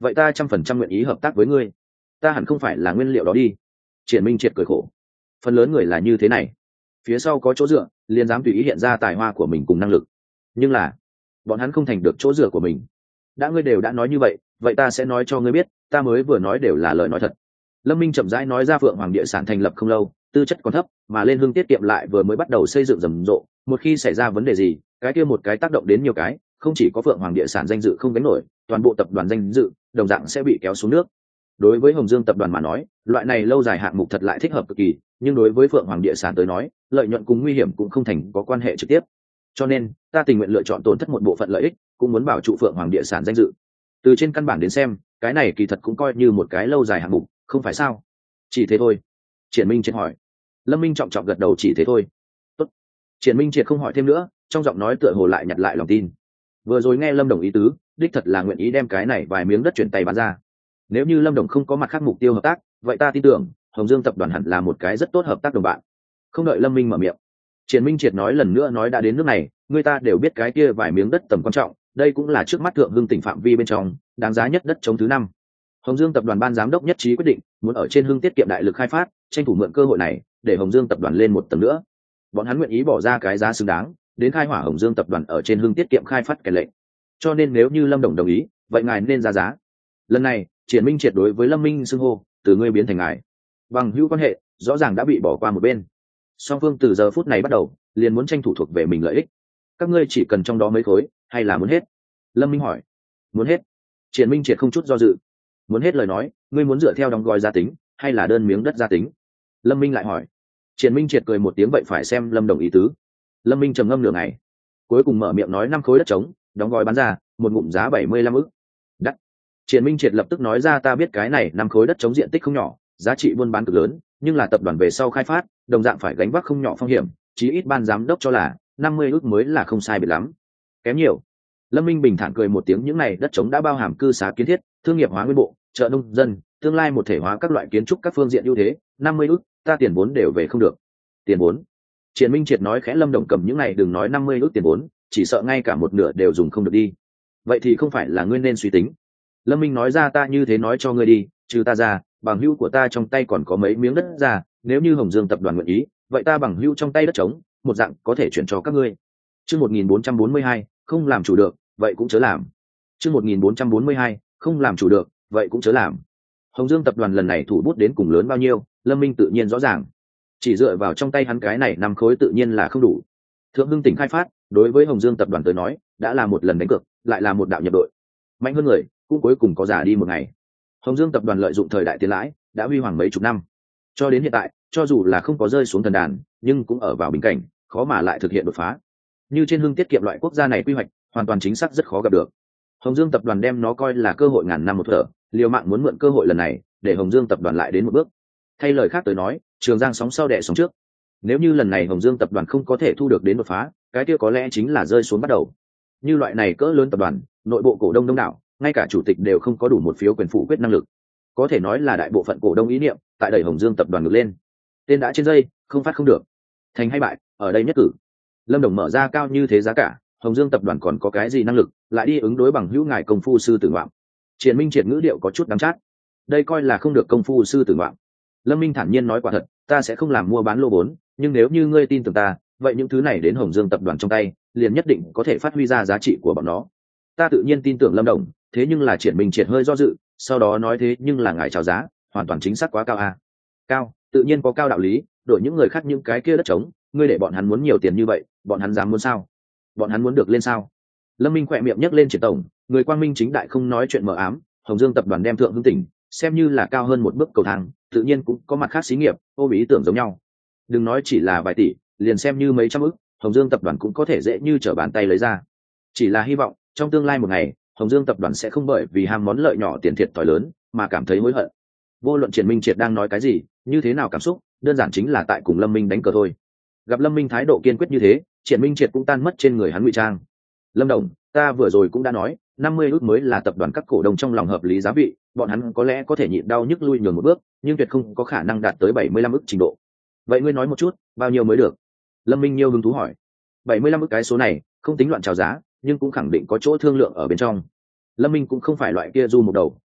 vậy ta trăm phần trăm nguyện ý hợp tác với ngươi. Ta hẳn không phải là nguyên liệu đó đi. Triển Minh Triệt cười khổ. Phần lớn người là như thế này, phía sau có chỗ dựa liền dám tùy ý hiện ra tài hoa của mình cùng năng lực, nhưng là bọn hắn không thành được chỗ dựa của mình. Đã ngươi đều đã nói như vậy, vậy ta sẽ nói cho ngươi biết, ta mới vừa nói đều là lời nói thật. Lâm Minh chậm rãi nói ra, Phượng Hoàng Địa Sản thành lập không lâu, tư chất còn thấp, mà lên Hưng tiết kiệm lại vừa mới bắt đầu xây dựng rầm rộ, một khi xảy ra vấn đề gì, cái kia một cái tác động đến nhiều cái, không chỉ có Phượng Hoàng Địa Sản danh dự không gánh nổi, toàn bộ tập đoàn danh dự đồng dạng sẽ bị kéo xuống nước. Đối với Hồng Dương tập đoàn mà nói, loại này lâu dài hạng mục thật lại thích hợp cực kỳ, nhưng đối với Phượng Hoàng Địa Sản tới nói, lợi nhuận cùng nguy hiểm cũng không thành có quan hệ trực tiếp. Cho nên, ta tình nguyện lựa chọn tổn thất một bộ phận lợi ích, cũng muốn bảo trụ Phượng Hoàng Địa Sản danh dự. Từ trên căn bản đến xem, cái này kỳ thật cũng coi như một cái lâu dài hạng mục, không phải sao? Chỉ thế thôi. Triển Minh Triệt hỏi. Lâm Minh trọng trọng gật đầu, chỉ thế thôi. Tốt. Triển Minh Triệt không hỏi thêm nữa, trong giọng nói tựa hồ lại nhặt lại lòng tin. Vừa rồi nghe Lâm Đồng ý tứ, đích thật là nguyện ý đem cái này vài miếng đất chuyển tay bán ra. Nếu như Lâm Đồng không có mặt khác mục tiêu hợp tác, vậy ta tin tưởng Hồng Dương tập đoàn hẳn là một cái rất tốt hợp tác đồng bạn. Không đợi Lâm Minh mở miệng, Triển Minh Triệt nói lần nữa, nói đã đến nước này, người ta đều biết cái kia vài miếng đất tầm quan trọng, đây cũng là trước mắt Thượng Hưng tỉnh phạm vi bên trong đáng giá nhất đất chống thứ năm. Hồng Dương tập đoàn ban giám đốc nhất trí quyết định muốn ở trên Hưng tiết kiệm đại lực khai phát, tranh thủ mượn cơ hội này để Hồng Dương tập đoàn lên một tầng nữa. Bọn hắn nguyện ý bỏ ra cái giá xứng đáng đến khai hỏa Hồng Dương tập đoàn ở trên Hưng tiết kiệm khai phát cái lệnh. Cho nên nếu như Lâm Đồng đồng ý, vậy ngài nên ra giá. Lần này Triển Minh Triệt đối với Lâm Minh xưng hô từ ngươi biến thành ngài, bằng hữu quan hệ rõ ràng đã bị bỏ qua một bên. Song phương từ giờ phút này bắt đầu liền muốn tranh thủ thuộc về mình lợi ích. Các ngươi chỉ cần trong đó mấy khối, hay là muốn hết? Lâm Minh hỏi. Muốn hết. Triển Minh Triệt không chút do dự. Muốn hết lời nói, ngươi muốn dựa theo đóng gói giá tính, hay là đơn miếng đất giá tính? Lâm Minh lại hỏi. Triển Minh Triệt cười một tiếng, vậy phải xem Lâm Đồng ý tứ. Lâm Minh trầm ngâm nửa ngày, cuối cùng mở miệng nói năm khối đất trống, đóng gói bán ra, một ngụm giá bảy mươi lăm ức. Đắt. Triển Minh Triệt lập tức nói ra, ta biết cái này năm khối đất trống diện tích không nhỏ, giá trị buôn bán cực lớn, nhưng là tập đoàn về sau khai phát, đồng dạng phải gánh vác không nhỏ phong hiểm, chí ít ban giám đốc cho là năm mươi ức mới là không sai biệt lắm. Kém nhiều. Lâm Minh bình thản cười một tiếng, những này đất trống đã bao hàm cư xá kiến thiết, thương nghiệp hóa nguyên bộ, chợ nông dân, tương lai một thể hóa các loại kiến trúc các phương diện ưu thế, năm mươi ức, ta tiền vốn đều về không được. Tiền vốn? Triển Minh Triệt nói khẽ, Lâm Đồng cầm những này đừng nói năm mươi ức tiền vốn, chỉ sợ ngay cả một nửa đều dùng không được đi. Vậy thì không phải là ngươi nên suy tính. Lâm Minh nói ra, ta như thế nói cho ngươi đi, trừ ta ra, bằng hữu của ta trong tay còn có mấy miếng đất ra, nếu như Hồng Dương tập đoàn nguyện ý, vậy ta bằng hữu trong tay đất trống, một dạng có thể chuyển cho các ngươi. Chương một nghìn bốn trăm bốn mươi hai, không làm chủ được, vậy cũng chớ làm. Chương một nghìn bốn trăm bốn mươi hai, không làm chủ được, vậy cũng chớ làm. Hồng Dương tập đoàn lần này thủ bút đến cùng lớn bao nhiêu, Lâm Minh tự nhiên rõ ràng. Chỉ dựa vào trong tay hắn cái này năm khối tự nhiên là không đủ. Thượng Hưng tỉnh khai phát, đối với Hồng Dương tập đoàn tới nói, đã là một lần đánh cược, lại là một đạo nhập đội. Mạnh hơn người, cũng cuối cùng có giả đi một ngày. Hồng Dương tập đoàn lợi dụng thời đại tiền lãi, đã huy hoàng mấy chục năm. Cho đến hiện tại, cho dù là không có rơi xuống thần đàn, nhưng cũng ở vào bình cảnh, khó mà lại thực hiện đột phá. Như trên Hưng tiết kiệm loại quốc gia này quy hoạch, hoàn toàn chính xác rất khó gặp được. Hồng Dương tập đoàn đem nó coi là cơ hội ngàn năm một thở, liều mạng muốn mượn cơ hội lần này để Hồng Dương tập đoàn lại đến một bước. Thay lời khác tới nói, Trường Giang sóng sau đẻ sóng trước. Nếu như lần này Hồng Dương tập đoàn không có thể thu được đến đột phá, cái kia có lẽ chính là rơi xuống bắt đầu. Như loại này cỡ lớn tập đoàn, nội bộ cổ đông đông đảo, ngay cả chủ tịch đều không có đủ một phiếu quyền phủ quyết năng lực, có thể nói là đại bộ phận cổ đông ý niệm tại đẩy Hồng Dương tập đoàn ngược lên. Tên đã trên dây, không phát không được. Thành hay bại, ở đây nhất cử. Lâm Đồng mở ra cao như thế giá cả, Hồng Dương tập đoàn còn có cái gì năng lực lại đi ứng đối bằng hữu ngài công phu sư tử ngoạm? Triển Minh Triệt ngữ điệu có chút đắng chát. Đây coi là không được công phu sư tử ngoạm. Lâm Minh thản nhiên nói, quả thật, ta sẽ không làm mua bán lô vốn, nhưng nếu như ngươi tin tưởng ta, vậy những thứ này đến Hồng Dương tập đoàn trong tay, liền nhất định có thể phát huy ra giá trị của bọn nó. Ta tự nhiên tin tưởng Lâm Đồng, thế nhưng là Triển Minh Triệt hơi do dự, sau đó nói, thế nhưng là ngài chào giá, hoàn toàn chính xác quá cao à? Cao, tự nhiên có cao đạo lý, đổi những người khác những cái kia đất trống, ngươi để bọn hắn muốn nhiều tiền như vậy, bọn hắn dám muốn sao? Bọn hắn muốn được lên sao? Lâm Minh khỏe miệng nhấc lên, Triển tổng, người quang minh chính đại không nói chuyện mờ ám, Hồng Dương tập đoàn đem Thượng Hưng tỉnh xem như là cao hơn một bước cầu thang, tự nhiên cũng có mặt khác xí nghiệp ôm ý tưởng giống nhau. Đừng nói chỉ là vài tỷ, liền xem như mấy trăm ức, Hồng Dương tập đoàn cũng có thể dễ như trở bàn tay lấy ra. Chỉ là hy vọng trong tương lai một ngày, Hồng Dương tập đoàn sẽ không bởi vì ham món lợi nhỏ tiền thiệt thòi lớn mà cảm thấy hối hận. Vô luận Triển Minh Triệt đang nói cái gì, như thế nào cảm xúc, đơn giản chính là tại cùng Lâm Minh đánh cờ thôi. Gặp Lâm Minh thái độ kiên quyết như thế, Triển Minh Triệt cũng tan mất trên người hắn ngụy trang. Lâm Đồng, ta vừa rồi cũng đã nói, năm mươi ức mới là tập đoàn các cổ đông trong lòng hợp lý giá vị, bọn hắn có lẽ có thể nhịn đau nhức lui nhường một bước, nhưng tuyệt không có khả năng đạt tới bảy mươi lăm ức trình độ. Vậy ngươi nói một chút, bao nhiêu mới được? Lâm Minh nhiêu hứng thú hỏi. bảy mươi lăm ức cái số này, không tính loạn chào giá, nhưng cũng khẳng định có chỗ thương lượng ở bên trong. Lâm Minh cũng không phải loại kia du một đầu,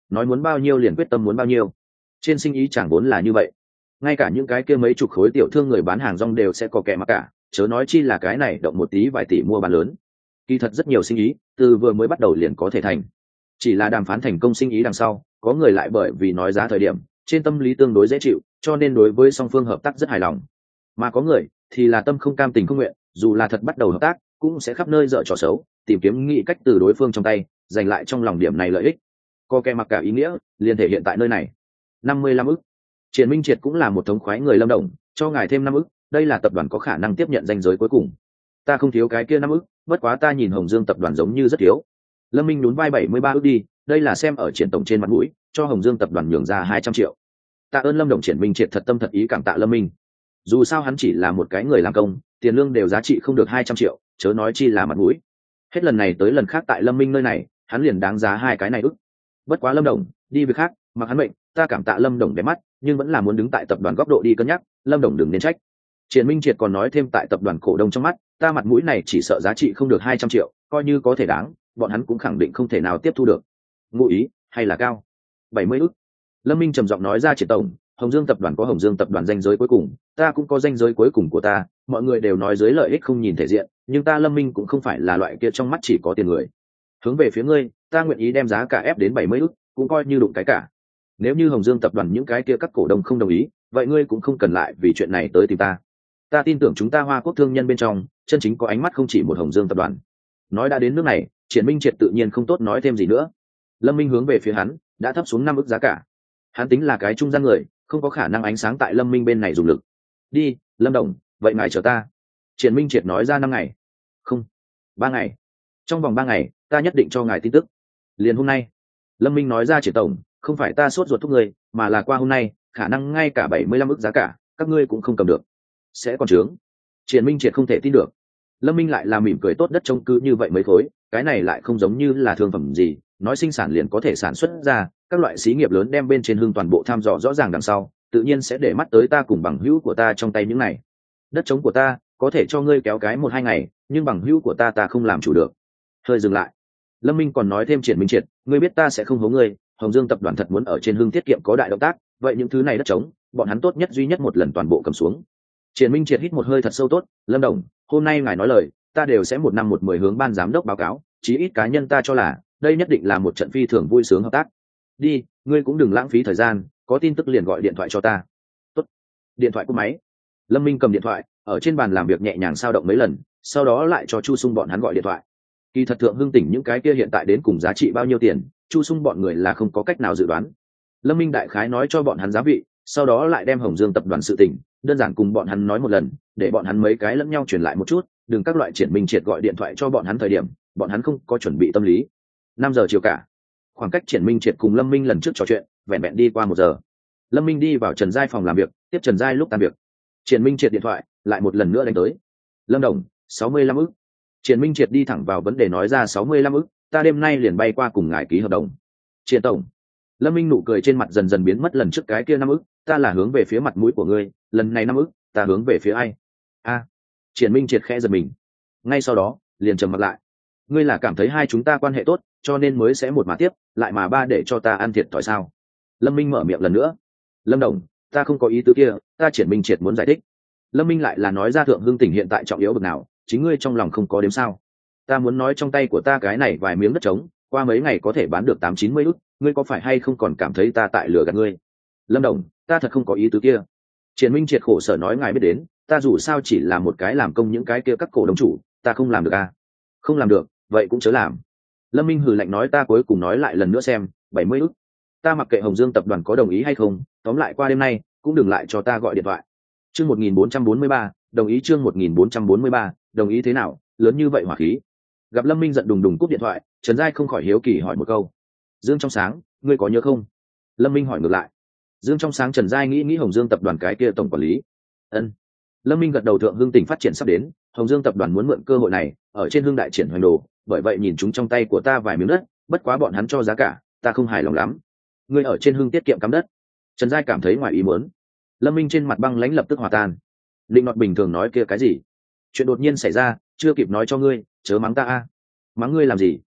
nói muốn bao nhiêu liền quyết tâm muốn bao nhiêu. Trên sinh ý chẳng vốn là như vậy, ngay cả những cái kia mấy chục khối tiểu thương người bán hàng rong đều sẽ có kẻ mặc cả, chớ nói chi là cái này động một tí vài tỷ mua bán lớn. Kỳ thật rất nhiều sinh ý từ vừa mới bắt đầu liền có thể thành, chỉ là đàm phán thành công sinh ý đằng sau, có người lại bởi vì nói giá thời điểm trên tâm lý tương đối dễ chịu, cho nên đối với song phương hợp tác rất hài lòng, mà có người thì là tâm không cam tình không nguyện, dù là thật bắt đầu hợp tác cũng sẽ khắp nơi dở trò xấu, tìm kiếm nghị cách từ đối phương trong tay giành lại trong lòng điểm này lợi ích. Có kẻ mặc cả ý nghĩa liền thể hiện tại nơi này. Năm mươi lăm ức. Triển Minh Triệt cũng là một thống khoái người Lâm Đồng, cho ngài thêm năm ức, đây là tập đoàn có khả năng tiếp nhận danh giới cuối cùng. Ta không thiếu cái kia năm ức, bất quá ta nhìn Hồng Dương tập đoàn giống như rất thiếu. Lâm Minh nhún vai bảy mươi ba ức đi, đây là xem ở Triển tổng trên mặt mũi, cho Hồng Dương tập đoàn nhường ra hai trăm triệu. Tạ ơn Lâm Đồng. Triển Minh Triệt thật tâm thật ý cảm tạ Lâm Minh. Dù sao hắn chỉ là một cái người làm công, tiền lương đều giá trị không được hai trăm triệu, chớ nói chi là mặt mũi. Hết lần này tới lần khác tại Lâm Minh nơi này, hắn liền đáng giá hai cái này ức. Bất quá Lâm Đồng, đi việc khác, mặc hắn mệnh, ta cảm tạ Lâm Đồng đẹp mắt, nhưng vẫn là muốn đứng tại tập đoàn góc độ đi cân nhắc, Lâm Đồng đừng nên trách. Triển Minh Triệt còn nói thêm tại tập đoàn cổ đông trong mắt, ta mặt mũi này chỉ sợ giá trị không được hai trăm triệu, coi như có thể đáng, bọn hắn cũng khẳng định không thể nào tiếp thu được. Ngụ ý hay là cao? bảy mươi ức. Lâm Minh trầm giọng nói ra, Triển tổng, Hồng Dương tập đoàn có Hồng Dương tập đoàn danh giới cuối cùng, ta cũng có danh giới cuối cùng của ta, mọi người đều nói dưới lợi ích không nhìn thể diện, nhưng ta Lâm Minh cũng không phải là loại kia trong mắt chỉ có tiền người. Hướng về phía ngươi, ta nguyện ý đem giá cả ép đến bảy mươi ức, cũng coi như đụng cái cả. Nếu như Hồng Dương tập đoàn những cái kia các cổ đông không đồng ý, vậy ngươi cũng không cần lại vì chuyện này tới tìm ta. Ta tin tưởng chúng ta Hoa Quốc thương nhân bên trong, chân chính có ánh mắt không chỉ một Hồng Dương tập đoàn. Nói đã đến nước này, Triển Minh Triệt tự nhiên không tốt nói thêm gì nữa. Lâm Minh hướng về phía hắn, đã thấp xuống năm ức giá cả. Hắn tính là cái trung gian người, không có khả năng ánh sáng tại Lâm Minh bên này dùng lực. Đi, Lâm Đồng, vậy ngài chờ ta. Triển Minh Triệt nói ra năm ngày. Không, ba ngày. Trong vòng ba ngày, ta nhất định cho ngài tin tức. Liền hôm nay. Lâm Minh nói ra, Triển tổng, không phải ta sốt ruột thúc người, mà là qua hôm nay, khả năng ngay cả bảy mươi lăm ức giá cả, các ngươi cũng không cầm được. Sẽ còn trướng. Triển Minh Triệt không thể tin được. Lâm Minh lại là mỉm cười, tốt đất trông cứ như vậy mấy khối, cái này lại không giống như là thương phẩm gì, nói sinh sản liền có thể sản xuất ra, các loại xí nghiệp lớn đem bên trên hương toàn bộ tham dò rõ ràng đằng sau, tự nhiên sẽ để mắt tới ta cùng bằng hữu của ta trong tay những này. Đất trống của ta có thể cho ngươi kéo cái một hai ngày, nhưng bằng hữu của ta ta không làm chủ được. Hơi dừng lại, Lâm Minh còn nói thêm, Triển Minh Triệt, ngươi biết ta sẽ không hố ngươi, Hồng Dương tập đoàn thật muốn ở trên hương tiết kiệm có đại động tác, vậy những thứ này đất trống, bọn hắn tốt nhất duy nhất một lần toàn bộ cầm xuống. Triển Minh Triệt hít một hơi thật sâu, tốt, Lâm Đồng, hôm nay ngài nói lời, ta đều sẽ một năm một mười hướng ban giám đốc báo cáo, chí ít cá nhân ta cho là đây nhất định là một trận phi thường vui sướng hợp tác. Đi, ngươi cũng đừng lãng phí thời gian, có tin tức liền gọi điện thoại cho ta. Tốt. Điện thoại cúp máy. Lâm Minh cầm điện thoại, ở trên bàn làm việc nhẹ nhàng sao động mấy lần, sau đó lại cho Chu Sung bọn hắn gọi điện thoại. Kỳ thật Thượng Hưng tỉnh những cái kia hiện tại đến cùng giá trị bao nhiêu tiền, Chu Sung bọn người là không có cách nào dự đoán. Lâm Minh đại khái nói cho bọn hắn giá vị, sau đó lại đem Hồng Dương tập đoàn sự tình đơn giản cùng bọn hắn nói một lần, để bọn hắn mấy cái lẫn nhau truyền lại một chút, đừng các loại Triển Minh Triệt gọi điện thoại cho bọn hắn thời điểm, bọn hắn không có chuẩn bị tâm lý. Năm giờ chiều cả, khoảng cách Triển Minh Triệt cùng Lâm Minh lần trước trò chuyện vẹn vẹn đi qua một giờ. Lâm Minh đi vào Trần Giai phòng làm việc, tiếp Trần Giai lúc tan việc. Triển Minh Triệt điện thoại lại một lần nữa đánh tới. Lâm Đồng, sáu mươi lăm ức. Triển Minh Triệt đi thẳng vào vấn đề nói ra, sáu mươi lăm ức, ta đêm nay liền bay qua cùng ngài ký hợp đồng. Triển tổng. Lâm Minh nụ cười trên mặt dần dần biến mất, lần trước cái kia năm ức, ta là hướng về phía mặt mũi của ngươi, lần này năm ức, ta hướng về phía ai? A. À. Triển Minh Triệt khẽ giật mình. Ngay sau đó, liền trầm mặt lại. Ngươi là cảm thấy hai chúng ta quan hệ tốt, cho nên mới sẽ một mà tiếp, lại mà ba để cho ta ăn thiệt thòi sao? Lâm Minh mở miệng lần nữa. Lâm Đồng, ta không có ý tứ kia, ta Triển Minh Triệt muốn giải thích. Lâm Minh lại là nói ra, Thượng Hưng tỉnh hiện tại trọng yếu bực nào, chính ngươi trong lòng không có đếm sao? Ta muốn nói trong tay của ta cái này vài miếng đất trống, qua mấy ngày có thể bán được tám chín mươi ức, ngươi có phải hay không còn cảm thấy ta tại lừa gạt ngươi? Lâm Đồng, ta thật không có ý tứ kia. Triển Minh Triệt khổ sở nói, ngài biết đến, ta dù sao chỉ là một cái làm công những cái kia các cổ đông chủ, ta không làm được à? Không làm được, vậy cũng chớ làm. Lâm Minh hừ lạnh nói, ta cuối cùng nói lại lần nữa xem, bảy mươi ức. Ta mặc kệ Hồng Dương tập đoàn có đồng ý hay không, tóm lại qua đêm nay cũng đừng lại cho ta gọi điện thoại. Chương một nghìn bốn trăm bốn mươi ba, đồng ý. Chương một nghìn bốn trăm bốn mươi ba, đồng ý thế nào, lớn như vậy hỏa khí. Gặp Lâm Minh giận đùng đùng cúp điện thoại, Trần Giai không khỏi hiếu kỳ hỏi một câu, Dương trong sáng, ngươi có nhớ không? Lâm Minh hỏi ngược lại. Dương trong sáng. Trần Giai nghĩ nghĩ Hồng Dương tập đoàn cái kia tổng quản lý. Ân. Lâm Minh gật đầu, Thượng Hưng tỉnh phát triển sắp đến, Hồng Dương tập đoàn muốn mượn cơ hội này ở trên hương đại triển hoành đồ, bởi vậy nhìn chúng trong tay của ta vài miếng đất, bất quá bọn hắn cho giá cả ta không hài lòng lắm. Ngươi ở trên hương tiết kiệm cắm đất. Trần Giai cảm thấy ngoài ý muốn. Lâm Minh trên mặt băng lãnh lập tức hòa tan. Linh Nọt bình thường nói kia cái gì? Chuyện đột nhiên xảy ra, chưa kịp nói cho ngươi, chớ mắng ta a. Mắng ngươi làm gì?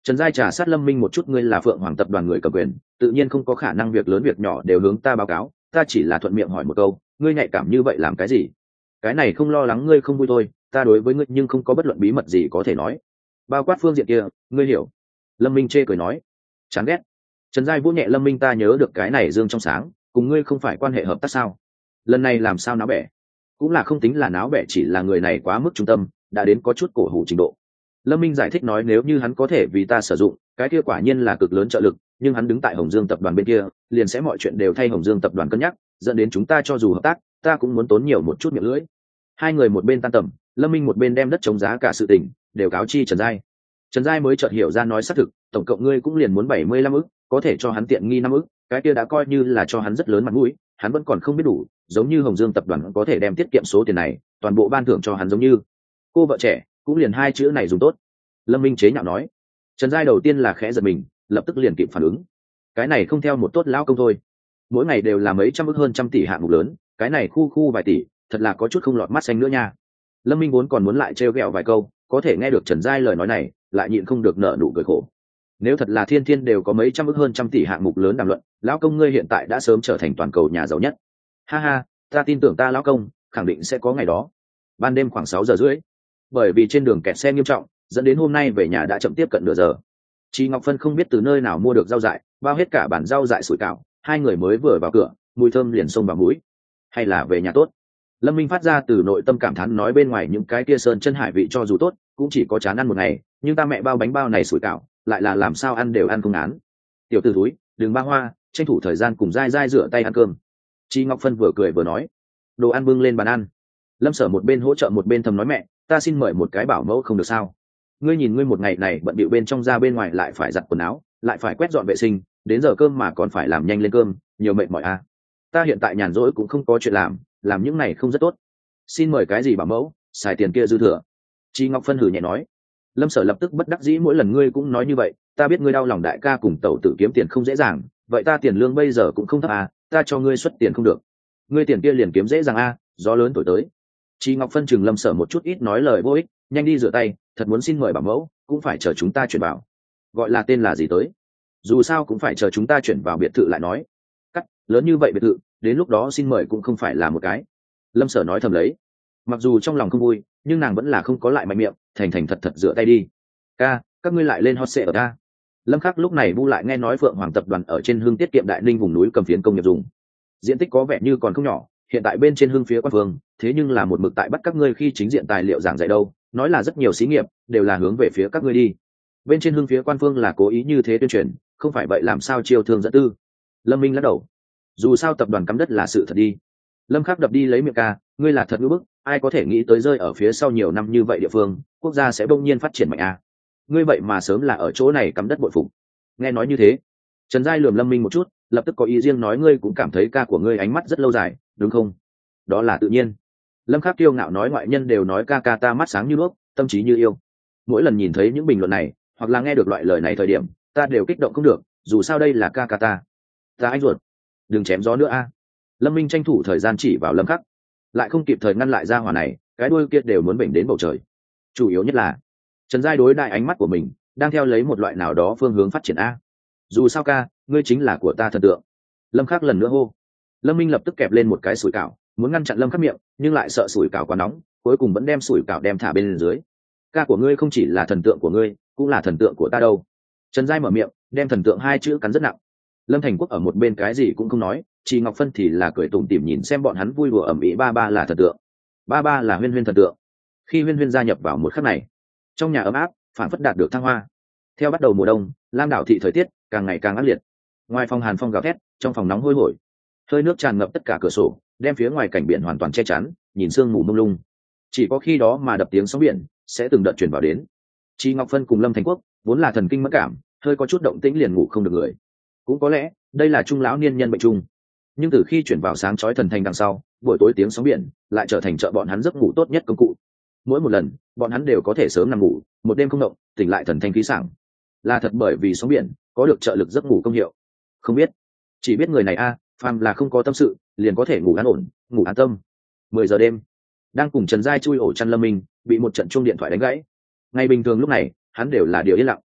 Trần Giai trà sát Lâm Minh một chút, ngươi là Phượng Hoàng tập đoàn người cầm quyền, tự nhiên không có khả năng việc lớn việc nhỏ đều hướng ta báo cáo, ta chỉ là thuận miệng hỏi một câu, ngươi nhạy cảm như vậy làm cái gì? Cái này không lo lắng ngươi không vui thôi, ta đối với ngươi nhưng không có bất luận bí mật gì có thể nói. Bao quát phương diện kia, ngươi hiểu. Lâm Minh chê cười nói. Chán ghét. Trần Giai vỗ nhẹ Lâm Minh, ta nhớ được cái này dương trong sáng, cùng ngươi không phải quan hệ hợp tác sao? Lần này làm sao náo bẻ? Cũng là không tính là náo bẻ, chỉ là người này quá mức trung tâm, đã đến có chút cổ hủ trình độ. Lâm Minh giải thích nói, nếu như hắn có thể vì ta sử dụng, cái kia quả nhiên là cực lớn trợ lực, nhưng hắn đứng tại Hồng Dương tập đoàn bên kia, liền sẽ mọi chuyện đều thay Hồng Dương tập đoàn cân nhắc, dẫn đến chúng ta cho dù hợp tác, ta cũng muốn tốn nhiều một chút miệng lưỡi. Hai người một bên tan tầm, Lâm Minh một bên đem đất chống giá cả sự tình đều cáo chi Trần Giai. Trần Giai mới chợt hiểu ra, nói xác thực, tổng cộng ngươi cũng liền muốn bảy mươi lăm ức, có thể cho hắn tiện nghi năm ức, cái kia đã coi như là cho hắn rất lớn mặt mũi, hắn vẫn còn không biết đủ, giống như Hồng Dương tập đoàn có thể đem tiết kiệm số tiền này, toàn bộ ban thưởng cho hắn, giống như cô vợ trẻ, cũng liền hai chữ này dùng tốt. Lâm Minh chế nhạo nói. Trần Giai đầu tiên là khẽ giật mình, lập tức liền kịp phản ứng. Cái này không theo một tốt lão công thôi, mỗi ngày đều là mấy trăm ức hơn trăm tỷ hạng mục lớn, cái này khu khu vài tỷ, thật là có chút không lọt mắt xanh nữa nha. Lâm Minh vốn còn muốn lại trêu ghẹo vài câu, có thể nghe được Trần Giai lời nói này, lại nhịn không được nở nụ cười khổ. Nếu thật là thiên thiên đều có mấy trăm ức hơn trăm tỷ hạng mục lớn đàm luận, lão công ngươi hiện tại đã sớm trở thành toàn cầu nhà giàu nhất. Ha ha, ta tin tưởng ta lão công khẳng định sẽ có ngày đó. Ban đêm khoảng sáu giờ rưỡi, bởi vì trên đường kẹt xe nghiêm trọng, dẫn đến hôm nay về nhà đã chậm tiếp cận nửa giờ. Chị Ngọc Phân không biết từ nơi nào mua được rau dại, bao hết cả bản rau dại sủi cảo, hai người mới vừa vào cửa, mùi thơm liền xông vào mũi. Hay là về nhà tốt. Lâm Minh phát ra từ nội tâm cảm thán, nói bên ngoài những cái kia sơn chân hải vị cho dù tốt, cũng chỉ có chán ăn một ngày, nhưng ta mẹ bao bánh bao này sủi cảo, lại là làm sao ăn đều ăn không án. Tiểu tử túi, đừng ba hoa, tranh thủ thời gian cùng Giai Giai rửa tay ăn cơm. Chị Ngọc Phân vừa cười vừa nói. Đồ ăn bưng lên bàn ăn. Lâm Sở một bên hỗ trợ một bên thầm nói, mẹ, ta xin mời một cái bảo mẫu không được sao? Ngươi nhìn ngươi một ngày này bận bịu bên trong ra bên ngoài, lại phải giặt quần áo, lại phải quét dọn vệ sinh, đến giờ cơm mà còn phải làm nhanh lên cơm, nhiều mệt mỏi à. Ta hiện tại nhàn rỗi cũng không có chuyện làm, làm những này không rất tốt. Xin mời cái gì bảo mẫu, xài tiền kia dư thừa. Chị Ngọc Phân hử nhẹ nói. Lâm Sở lập tức bất đắc dĩ, mỗi lần ngươi cũng nói như vậy, ta biết ngươi đau lòng đại ca cùng tẩu tử kiếm tiền không dễ dàng, vậy ta tiền lương bây giờ cũng không thấp à, ta cho ngươi xuất tiền không được. Ngươi tiền kia liền kiếm dễ dàng à, gió lớn thổi tới. Chị Ngọc Phân chừng Lâm Sở một chút, ít nói lời vô ích, nhanh đi rửa tay, thật muốn xin mời bảo mẫu cũng phải chờ chúng ta chuyển vào. Gọi là tên là gì tới? Dù sao cũng phải chờ chúng ta chuyển vào biệt thự lại nói. Cắt, lớn như vậy biệt thự, đến lúc đó xin mời cũng không phải là một cái. Lâm Sở nói thầm lấy. Mặc dù trong lòng không vui, nhưng nàng vẫn là không có lại mạnh miệng, thành thành thật thật rửa tay đi. Ca, các ngươi lại lên hot sale ở ta. Lâm Khắc lúc này bu lại nghe nói Phượng Hoàng tập đoàn ở trên Hưng tiết kiệm Đại Ninh vùng núi cầm phiến công nghiệp dùng. Diện tích có vẻ như còn không nhỏ, hiện tại bên trên Hưng phía quan phương, thế nhưng là một mực tại bắt các ngươi khi chính diện tài liệu giảng dạy đâu, nói là rất nhiều xí nghiệp đều là hướng về phía các ngươi đi. Bên trên Hưng phía quan phương là cố ý như thế tuyên truyền, không phải vậy làm sao chiêu thương dẫn tư. Lâm Minh lắc đầu. Dù sao tập đoàn cắm đất là sự thật đi. Lâm Khắc đập đi lấy miệng, ca, ngươi là thật ngữ bức, ai có thể nghĩ tới rơi ở phía sau nhiều năm như vậy địa phương, quốc gia sẽ bỗng nhiên phát triển mạnh à. Ngươi vậy mà sớm là ở chỗ này cắm đất bội phục. Nghe nói như thế, Trần Giai lườm Lâm Minh một chút, lập tức có ý riêng nói, ngươi cũng cảm thấy ca của ngươi ánh mắt rất lâu dài, đúng không? Đó là tự nhiên. Lâm Khắc kiêu ngạo nói, ngoại nhân đều nói ca ca ta mắt sáng như nước, tâm trí như yêu. Mỗi lần nhìn thấy những bình luận này, hoặc là nghe được loại lời này thời điểm, ta đều kích động không được, dù sao đây là ca ca ta. Ta anh ruột, đừng chém gió nữa a. Lâm Minh tranh thủ thời gian chỉ vào Lâm Khắc, lại không kịp thời ngăn lại ra hỏa này, cái đuôi kia đều muốn bệnh đến bầu trời. Chủ yếu nhất là Trần Giai đối đại ánh mắt của mình đang theo lấy một loại nào đó phương hướng phát triển a. Dù sao ca, ngươi chính là của ta thần tượng. Lâm Khắc lần nữa hô. Lâm Minh lập tức kẹp lên một cái sủi cảo, muốn ngăn chặn Lâm Khắc miệng, nhưng lại sợ sủi cảo quá nóng, cuối cùng vẫn đem sủi cảo đem thả bên dưới. Ca của ngươi không chỉ là thần tượng của ngươi, cũng là thần tượng của ta đâu. Trần Giai mở miệng, đem thần tượng hai chữ cắn rất nặng. Lâm Thành Quốc ở một bên cái gì cũng không nói, Chị Ngọc Phân thì là cười tủm tỉm nhìn xem bọn hắn vui đùa ầm ĩ. Ba ba là thần tượng, ba ba là Huyên Huyên thần tượng. Khi Huyên Huyên gia nhập vào một khắc này, trong nhà ấm áp, phản phất đạt được thăng hoa. Theo bắt đầu mùa đông, Lam đảo thị thời tiết càng ngày càng ác liệt. Ngoài phòng hàn phong gào thét, trong phòng nóng hôi hổi, hơi nước tràn ngập tất cả cửa sổ, đem phía ngoài cảnh biển hoàn toàn che chắn, nhìn sương mù mông lung. Chỉ có khi đó mà đập tiếng sóng biển sẽ từng đợt truyền vào đến. Chị Ngọc Phân cùng Lâm Thành Quốc vốn là thần kinh mẫn cảm, hơi có chút động tĩnh liền ngủ không được người. Cũng có lẽ đây là trung lão niên nhân bệnh chung, nhưng từ khi chuyển vào sáng chói thần thành đằng sau, buổi tối tiếng sóng biển lại trở thành trợ bọn hắn giấc ngủ tốt nhất công cụ. Mỗi một lần bọn hắn đều có thể sớm nằm ngủ, một đêm không động, tỉnh lại thần thanh khí sảng. Là thật bởi vì sóng biển có được trợ lực giấc ngủ công hiệu. Không biết, chỉ biết người này a, à, phàm là không có tâm sự liền có thể ngủ an ổn, ngủ an tâm. Mười giờ đêm, đang cùng Trần Giai chui ổ chăn Lâm Minh bị một trận chuông điện thoại đánh gãy. Ngày bình thường lúc này hắn đều là điều yên lặng.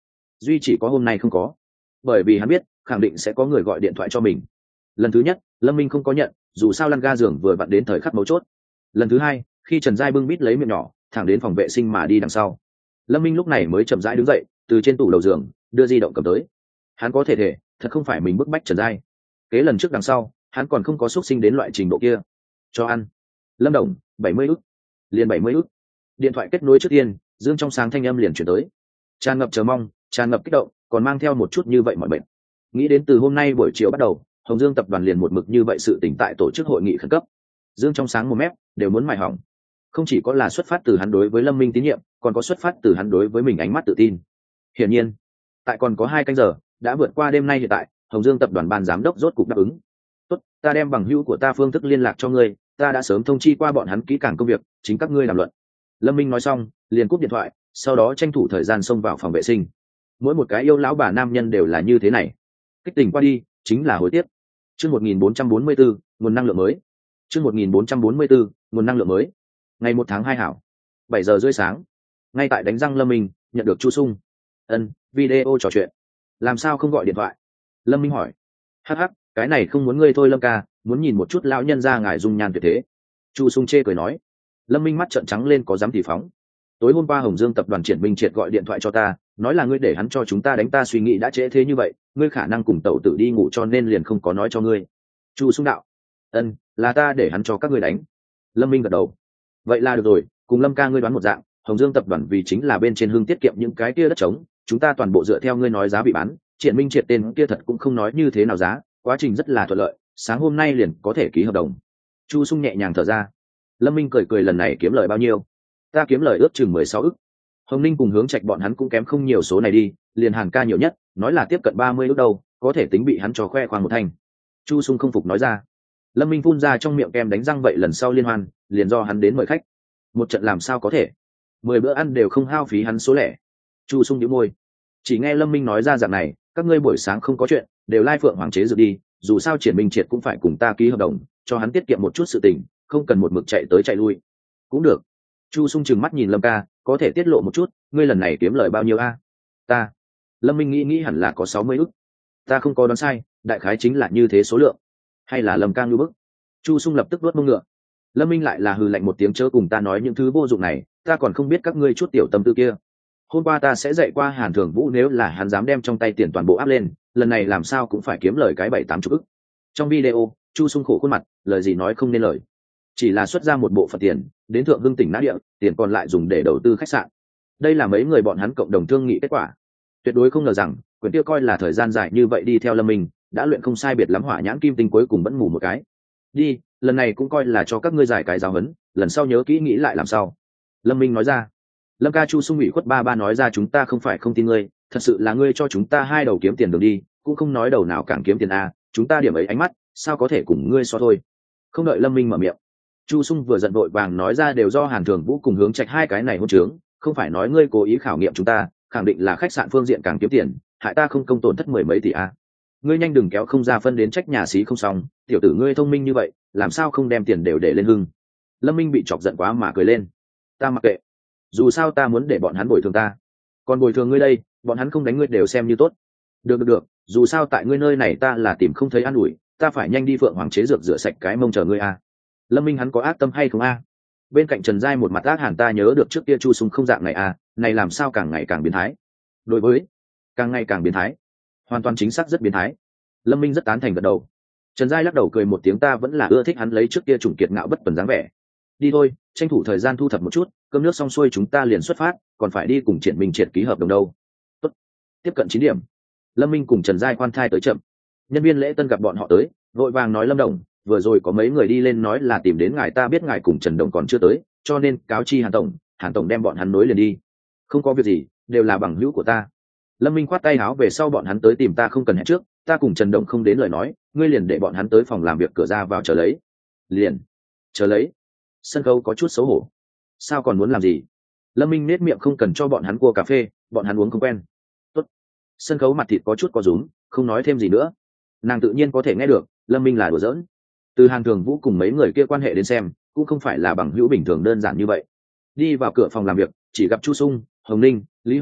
duy chỉ có hôm nay không có, bởi vì hắn biết khẳng định sẽ có người gọi điện thoại cho mình. Lần thứ nhất Lâm Minh không có nhận, dù sao lăn ga giường vừa vặn đến thời khắc mấu chốt. Lần thứ hai khi Trần Giai bưng bít lấy miệng nhỏ thẳng đến phòng vệ sinh mà đi đằng sau, Lâm Minh lúc này mới chậm rãi đứng dậy từ trên tủ đầu giường đưa di động cầm tới. Hắn có thể thể thật không phải mình bức bách Trần Giai, kế lần trước đằng sau hắn còn không có xúc sinh đến loại trình độ kia. Cho ăn Lâm Đồng bảy mươi ức, liền bảy mươi ức. Điện thoại kết nối trước tiên, dương trong sáng thanh âm liền chuyển tới, tràn ngập chờ mong, tràn ngập kích động, còn mang theo một chút như vậy mọi bệnh. Nghĩ đến từ hôm nay buổi chiều bắt đầu Hồng Dương tập đoàn liền một mực như vậy sự tỉnh tại tổ chức hội nghị khẩn cấp, dương trong sáng một mép đều muốn mài hỏng. Không chỉ có là xuất phát từ hắn đối với Lâm Minh tín nhiệm, còn có xuất phát từ hắn đối với mình ánh mắt tự tin. Hiển nhiên tại còn có hai canh giờ đã vượt qua đêm nay, hiện tại Hồng Dương tập đoàn ban giám đốc rốt cục đáp ứng. Tốt, ta đem bằng hữu của ta phương thức liên lạc cho ngươi, ta đã sớm thông chi qua bọn hắn kỹ càng công việc, chính các ngươi làm luận. Lâm Minh nói xong liền cúp điện thoại, sau đó tranh thủ thời gian xông vào phòng vệ sinh. Mỗi một cái yêu lão bà nam nhân đều là như thế này, kích tình qua đi chính là hối tiếc. Chương một nghìn bốn trăm bốn mươi bốn, nguồn năng lượng mới. Chương một nghìn bốn trăm bốn mươi bốn, nguồn năng lượng mới. Ngày một tháng hai hảo, bảy giờ rưỡi sáng, ngay tại đánh răng Lâm Minh nhận được Chu Sung. Ân, video trò chuyện. Làm sao không gọi điện thoại? Lâm Minh hỏi. Hắc hắc, cái này không muốn ngươi thôi Lâm ca, muốn nhìn một chút lão nhân ra ngài dung nhan tuyệt thế. Chu Sung chê cười nói. Lâm Minh mắt trợn trắng lên, có dám thì phóng. Tối hôm qua Hồng Dương tập đoàn Triển Minh Triệt gọi điện thoại cho ta, nói là ngươi để hắn cho chúng ta đánh, ta suy nghĩ đã trễ thế như vậy, ngươi khả năng cùng tẩu tử đi ngủ cho nên liền không có nói cho ngươi. Chu Sung đạo. Ân, là ta để hắn cho các ngươi đánh. Lâm Minh gật đầu. Vậy là được rồi, cùng Lâm ca ngươi đoán một dạng, Hồng Dương tập đoàn vì chính là bên trên Hưng tiết kiệm những cái kia đất trống, chúng ta toàn bộ dựa theo ngươi nói giá bị bán. Triển Minh Triệt tên kia thật cũng không nói như thế nào giá, quá trình rất là thuận lợi, sáng hôm nay liền có thể ký hợp đồng. Chu Sung nhẹ nhàng thở ra. Lâm Minh cười cười, lần này kiếm lời bao nhiêu? Ta kiếm lời ước chừng mười sáu ức. Hồng Ninh cùng Hướng Trạch bọn hắn cũng kém không nhiều số này đi, liền Hàn ca nhiều nhất, nói là tiếp cận ba mươi ức đâu, có thể tính bị hắn cho khoe khoang một thành. Chu Sung không phục nói ra. Lâm Minh phun ra trong miệng kem đánh răng, vậy lần sau liên hoan liền do hắn đến mời khách. Một trận làm sao có thể, mười bữa ăn đều không hao phí hắn số lẻ. Chu Sung nhíu môi. Chỉ nghe Lâm Minh nói ra dạng này, các ngươi buổi sáng không có chuyện, đều lai Phượng Hoàng chế dược đi, dù sao Triển Minh Triệt cũng phải cùng ta ký hợp đồng, cho hắn tiết kiệm một chút sự tình, không cần một mực chạy tới chạy lui. Cũng được. Chu Sung trừng mắt nhìn Lâm ca, có thể tiết lộ một chút, ngươi lần này kiếm lời bao nhiêu a? Ta. Lâm Minh nghĩ nghĩ hẳn là có sáu mươi ức. Ta không có đoán sai, đại khái chính là như thế số lượng. Hay là Lâm ca ngưu bức? Chu Sung lập tức đuốt mông ngựa. Lâm Minh lại là hừ lạnh một tiếng, chớ cùng ta nói những thứ vô dụng này, ta còn không biết các ngươi chút tiểu tâm tư kia. Hôm qua ta sẽ dạy qua Hàn Thường Vũ, nếu là hắn dám đem trong tay tiền toàn bộ áp lên, lần này làm sao cũng phải kiếm lời cái bảy tám chục ức. Trong video, Chu Sung khổ khuôn mặt, lời gì nói không nên lời, chỉ là xuất ra một bộ phận tiền đến Thượng Hưng tỉnh nã địa, tiền còn lại dùng để đầu tư khách sạn. Đây là mấy người bọn hắn cộng đồng thương nghị kết quả. Tuyệt đối không ngờ rằng quyền kia coi là thời gian dài như vậy đi theo Lâm Minh, đã luyện không sai biệt lắm hỏa nhãn kim tinh, cuối cùng vẫn mù một cái. Đi, lần này cũng coi là cho các ngươi giải cái giáo huấn, lần sau nhớ kỹ nghĩ lại làm sao. Lâm Minh nói ra. Lâm ca. Chu Sung ủy khuất ba ba nói ra, chúng ta không phải không tin ngươi, thật sự là ngươi cho chúng ta hai đầu kiếm tiền đường đi, cũng không nói đầu nào càng kiếm tiền a, chúng ta điểm ấy ánh mắt sao có thể cùng ngươi so thôi. Không đợi Lâm Minh mở miệng, Chu Sung vừa giận vội vàng nói ra, đều do Hàn Thường Vũ cùng Hướng Trạch hai cái này hôn trướng, không phải nói ngươi cố ý khảo nghiệm chúng ta, khẳng định là khách sạn phương diện càng kiếm tiền, hại ta không công tổn thất mười mấy tỷ a. Ngươi nhanh đừng kéo không ra phân đến trách nhà xí không xong, tiểu tử ngươi thông minh như vậy, làm sao không đem tiền đều để lên Hưng. Lâm Minh bị chọc giận quá mà cười lên. Ta mặc kệ, dù sao ta muốn để bọn hắn bồi thường ta, còn bồi thường ngươi đây, bọn hắn không đánh ngươi đều xem như tốt. Được được được, dù sao tại ngươi nơi này ta là tìm không thấy an ủi, ta phải nhanh đi Phượng Hoàng chế dược rửa sạch cái mông chờ ngươi a. Lâm Minh hắn có ác tâm hay không a? Bên cạnh Trần Giai một mặt ác hẳn, ta nhớ được trước kia Chu Sung không dạng này a, này làm sao càng ngày càng biến thái. Đối với càng ngày càng biến thái, hoàn toàn chính xác rất biến thái. Lâm Minh rất tán thành gật đầu. Trần Giai lắc đầu cười một tiếng, ta vẫn là ưa thích hắn lấy trước kia chủng kiệt ngạo bất tuần dáng vẻ. Đi thôi, tranh thủ thời gian thu thập một chút, cơm nước xong xuôi chúng ta liền xuất phát, còn phải đi cùng Triển Minh Triệt ký hợp đồng đâu. Tốt. Tiếp cận chín điểm, Lâm Minh cùng Trần Giai khoan thai tới chậm. Nhân viên lễ tân gặp bọn họ tới, vội vàng nói, Lâm Đồng, vừa rồi có mấy người đi lên nói là tìm đến ngài, ta biết ngài cùng Trần Đồng còn chưa tới, cho nên cáo chi Hàn tổng, Hàn tổng đem bọn hắn nối liền đi. Không có việc gì, đều là bằng hữu của ta. Lâm Minh khoát tay áo, về sau bọn hắn tới tìm ta không cần hẹn trước, ta cùng Trần Đồng không đến lời nói, ngươi liền để bọn hắn tới phòng làm việc cửa ra vào chờ lấy. Liền chờ lấy. Sân khấu có chút xấu hổ. Sao còn muốn làm gì? Lâm Minh nết miệng, không cần cho bọn hắn cua cà phê, bọn hắn uống không quen. Tốt. Sân khấu mặt thịt có chút có rúm, không nói thêm gì nữa. Nàng tự nhiên có thể nghe được Lâm Minh là đùa giỡn. Từ Hàn Thường Vũ cùng mấy người kia quan hệ đến xem, cũng không phải là bằng hữu bình thường đơn giản như vậy. Đi vào cửa phòng làm việc, chỉ gặp Chu Sung, Hồng Ninh, Lý Hoành Viễn,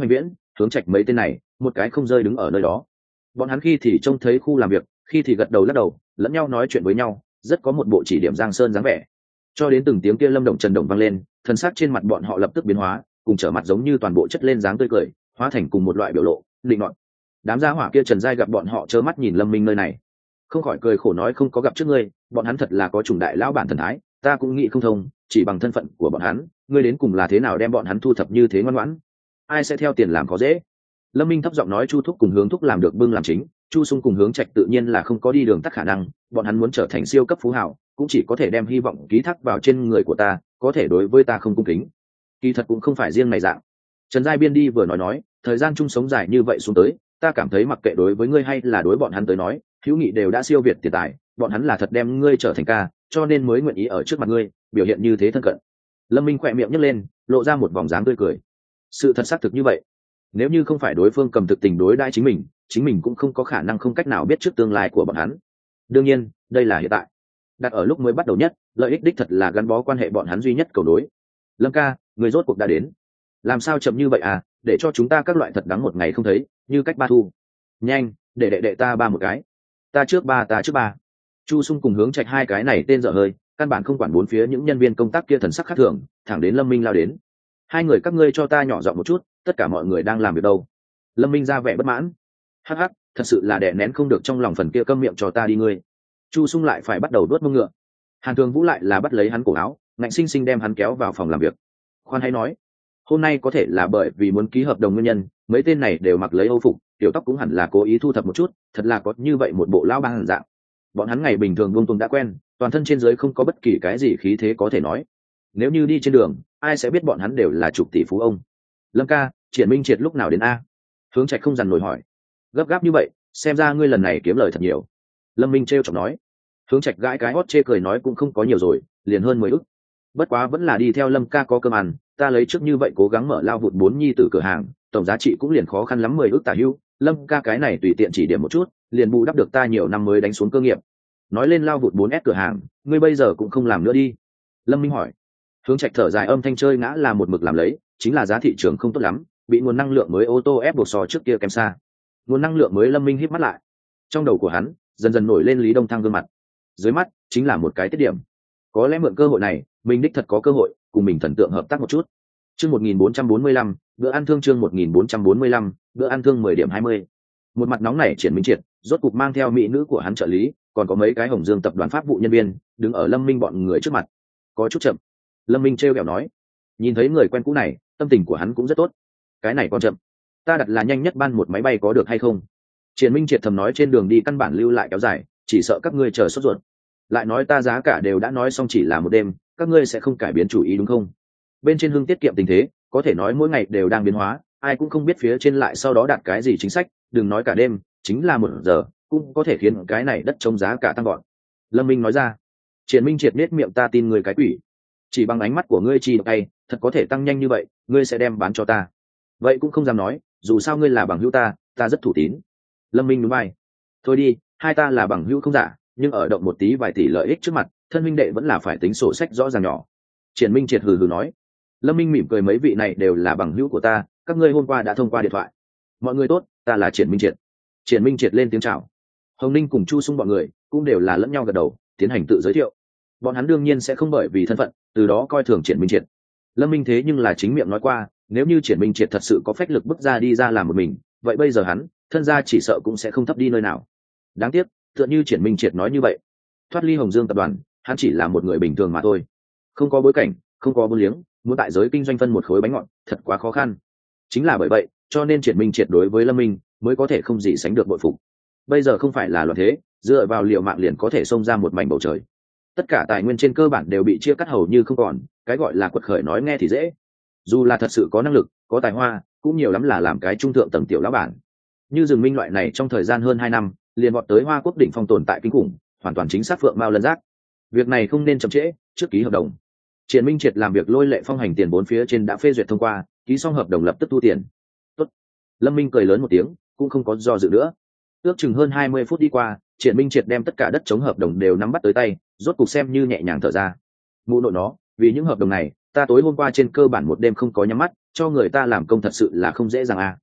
Hướng Trạch mấy tên này một cái không rơi đứng ở nơi đó. Bọn hắn khi thì trông thấy khu làm việc, khi thì gật đầu lắc đầu, lẫn nhau nói chuyện với nhau, rất có một bộ chỉ điểm Giang Sơn dáng vẻ. Cho đến từng tiếng kia Lâm Động Trần Động vang lên, thân xác trên mặt bọn họ lập tức biến hóa, cùng trở mặt giống như toàn bộ chất lên dáng tươi cười, hóa thành cùng một loại biểu lộ định nọt. Đám gia hỏa kia Trần Giai gặp bọn họ trơ mắt nhìn Lâm Minh nơi này, không khỏi cười khổ nói không có gặp trước ngươi, bọn hắn thật là có chủng đại lão bản thần thái, ta cũng nghĩ không thông, chỉ bằng thân phận của bọn hắn, ngươi đến cùng là thế nào đem bọn hắn thu thập như thế ngoan ngoãn, ai sẽ theo tiền làm có dễ. Lâm Minh thấp giọng nói Chu Thúc cùng Hướng Thúc làm được bưng làm chính, Chu Sung cùng Hướng Trạch tự nhiên là không có đi đường tắt khả năng, bọn hắn muốn trở thành siêu cấp phú hào, cũng chỉ có thể đem hy vọng ký thác vào trên người của ta, có thể đối với ta không cung kính. Kỳ thật cũng không phải riêng này dạng. Trần Giai Biên đi vừa nói nói, thời gian chung sống dài như vậy xuống tới, ta cảm thấy mặc kệ đối với ngươi hay là đối bọn hắn tới nói, hữu nghị đều đã siêu việt tiền tài, bọn hắn là thật đem ngươi trở thành ca, cho nên mới nguyện ý ở trước mặt ngươi, biểu hiện như thế thân cận. Lâm Minh khỏe miệng nhếch lên, lộ ra một vòng dáng tươi cười. Sự thật xác thực như vậy. Nếu như không phải đối phương cầm thực tình đối đãi chính mình, chính mình cũng không có khả năng không cách nào biết trước tương lai của bọn hắn. Đương nhiên, đây là hiện tại. Đặt ở lúc mới bắt đầu nhất, lợi ích đích thật là gắn bó quan hệ bọn hắn duy nhất cầu đối. Lâm ca, người rốt cuộc đã đến. Làm sao chậm như vậy à, để cho chúng ta các loại thật đắng một ngày không thấy, như cách ba thu. Nhanh, để đệ đệ ta ba một cái. Ta trước ba, ta trước ba. Chu Sung cùng Hướng Trạch hai cái này tên dở hơi, căn bản không quản bốn phía những nhân viên công tác kia thần sắc khác thường, thẳng đến Lâm Minh lao đến. Hai người các ngươi cho ta nhỏ giọng một chút, tất cả mọi người đang làm việc đâu. Lâm Minh ra vẻ bất mãn. Hắc hắc, thật sự là đè nén không được trong lòng phần kia câm miệng cho ta đi ngươi. Chu Sung lại phải bắt đầu đuốt mông ngựa. Hàn Thường Vũ lại là bắt lấy hắn cổ áo, ngạnh sinh sinh đem hắn kéo vào phòng làm việc. Khoan hay nói, hôm nay có thể là bởi vì muốn ký hợp đồng nguyên nhân, mấy tên này đều mặc lấy âu phục, tiểu tóc cũng hẳn là cố ý thu thập một chút, thật là có như vậy một bộ lão bang dạng. Bọn hắn ngày bình thường buông tuồng đã quen, toàn thân trên dưới không có bất kỳ cái gì khí thế có thể nói. Nếu như đi trên đường, ai sẽ biết bọn hắn đều là chục tỷ phú ông. Lâm ca, Triển Minh Triệt lúc nào đến a? Hướng Trạch không dằn nổi hỏi. Gấp gáp như vậy, xem ra ngươi lần này kiếm lời thật nhiều. Lâm Minh trêu chọc nói. Hướng Trạch gãi cái hót chê cười nói cũng không có nhiều rồi, liền hơn mười ức. Bất quá vẫn là đi theo Lâm ca có cơm ăn, ta lấy trước như vậy cố gắng mở lao vụt bốn nhi tử cửa hàng, tổng giá trị cũng liền khó khăn lắm mười ức tả hưu. Lâm ca cái này tùy tiện chỉ điểm một chút, liền bù đắp được ta nhiều năm mới đánh xuống cơ nghiệp. Nói lên lao vụt bốn S cửa hàng, ngươi bây giờ cũng không làm nữa đi. Lâm Minh hỏi. Hướng Trạch thở dài âm thanh chơi ngã là một mực làm lấy, chính là giá thị trường không tốt lắm, bị nguồn năng lượng mới ô tô ép buộc so trước kia kém xa. Nguồn năng lượng mới Lâm Minh híp mắt lại. Trong đầu của hắn dần dần nổi lên Lý Đông Thăng gương mặt. Dưới mắt chính là một cái tiết điểm. Có lẽ mượn cơ hội này, mình đích thật có cơ hội cùng mình thần tượng hợp tác một chút. Chương một nghìn bốn trăm bốn mươi lăm, bữa ăn thương chương một nghìn bốn trăm bốn mươi lăm, bữa ăn thương mười điểm hai mươi. Một mặt nóng này Triển Minh Triệt, rốt cục mang theo mỹ nữ của hắn trợ lý, còn có mấy cái Hồng Dương tập đoàn pháp vụ nhân viên, đứng ở Lâm Minh bọn người trước mặt. Có chút chậm. Lâm Minh trêu ghẹo nói, nhìn thấy người quen cũ này, tâm tình của hắn cũng rất tốt. Cái này còn chậm, ta đặt là nhanh nhất ban một máy bay có được hay không? Triển Minh Triệt thầm nói trên đường đi căn bản lưu lại kéo dài, chỉ sợ các ngươi chờ sốt ruột. Lại nói ta giá cả đều đã nói xong chỉ là một đêm, các ngươi sẽ không cải biến chủ ý đúng không? Bên trên Hưng tiết kiệm tình thế, có thể nói mỗi ngày đều đang biến hóa, ai cũng không biết phía trên lại sau đó đạt cái gì chính sách, đừng nói cả đêm, chính là một giờ, cũng có thể khiến cái này đất chống giá cả tăng gọn. Lâm Minh nói ra. Triển Minh Triệt nết miệng ta tin người cái quỷ. Chỉ bằng ánh mắt của ngươi chi độc hay, thật có thể tăng nhanh như vậy, ngươi sẽ đem bán cho ta. Vậy cũng không dám nói, dù sao ngươi là bằng hữu ta, ta rất thủ tín. Lâm Minh núi bay. Thôi đi, hai ta là bằng hữu không giả, nhưng ở động một tí vài tỷ lợi ích trước mặt, thân huynh đệ vẫn là phải tính sổ sách rõ ràng nhỏ. Triển Minh Triệt hừ hừ nói. Lâm Minh mỉm cười mấy vị này đều là bằng hữu của ta, các ngươi hôm qua đã thông qua điện thoại. Mọi người tốt, ta là Triển Minh Triệt. Triển Minh Triệt lên tiếng chào. Hồng Ninh cùng Chu Sung bọn người cũng đều là lẫn nhau gật đầu, tiến hành tự giới thiệu. Bọn hắn đương nhiên sẽ không bởi vì thân phận, từ đó coi thường Triển Minh Triệt. Lâm Minh thế nhưng là chính miệng nói qua, nếu như Triển Minh Triệt thật sự có phách lực bức ra đi ra làm một mình, vậy bây giờ hắn, thân gia chỉ sợ cũng sẽ không thấp đi nơi nào. Đáng tiếc, tựa như Triển Minh Triệt nói như vậy, thoát ly Hồng Dương tập đoàn, hắn chỉ là một người bình thường mà thôi, không có bối cảnh, không có buôn liếng, muốn tại giới kinh doanh phân một khối bánh ngọt, thật quá khó khăn. Chính là bởi vậy, cho nên Triển Minh Triệt đối với Lâm Minh mới có thể không gì sánh được bội phục. Bây giờ không phải là loạn thế, dựa vào liệu mạng liền có thể xông ra một mảnh bầu trời. Tất cả tài nguyên trên cơ bản đều bị chia cắt hầu như không còn, cái gọi là quật khởi nói nghe thì dễ, dù là thật sự có năng lực, có tài hoa, cũng nhiều lắm là làm cái trung thượng tầng tiểu lão bản. Như Dương Minh loại này trong thời gian hơn hai năm, liền vọt tới Hoa Quốc đỉnh phong tồn tại kinh khủng, hoàn toàn chính xác phượng mao lân giác. Việc này không nên chậm trễ, trước ký hợp đồng. Triển Minh Triệt làm việc lôi lệ phong hành tiền bốn phía trên đã phê duyệt thông qua, ký xong hợp đồng lập tức thu tiền. Tốt. Lâm Minh cười lớn một tiếng, cũng không có do dự nữa. Ước chừng hơn hai mươi phút đi qua, Triển Minh Triệt đem tất cả đất chống hợp đồng đều nắm bắt tới tay, rốt cục xem như nhẹ nhàng thở ra. Mụ nội nó, vì những hợp đồng này, ta tối hôm qua trên cơ bản một đêm không có nhắm mắt, cho người ta làm công thật sự là không dễ dàng à.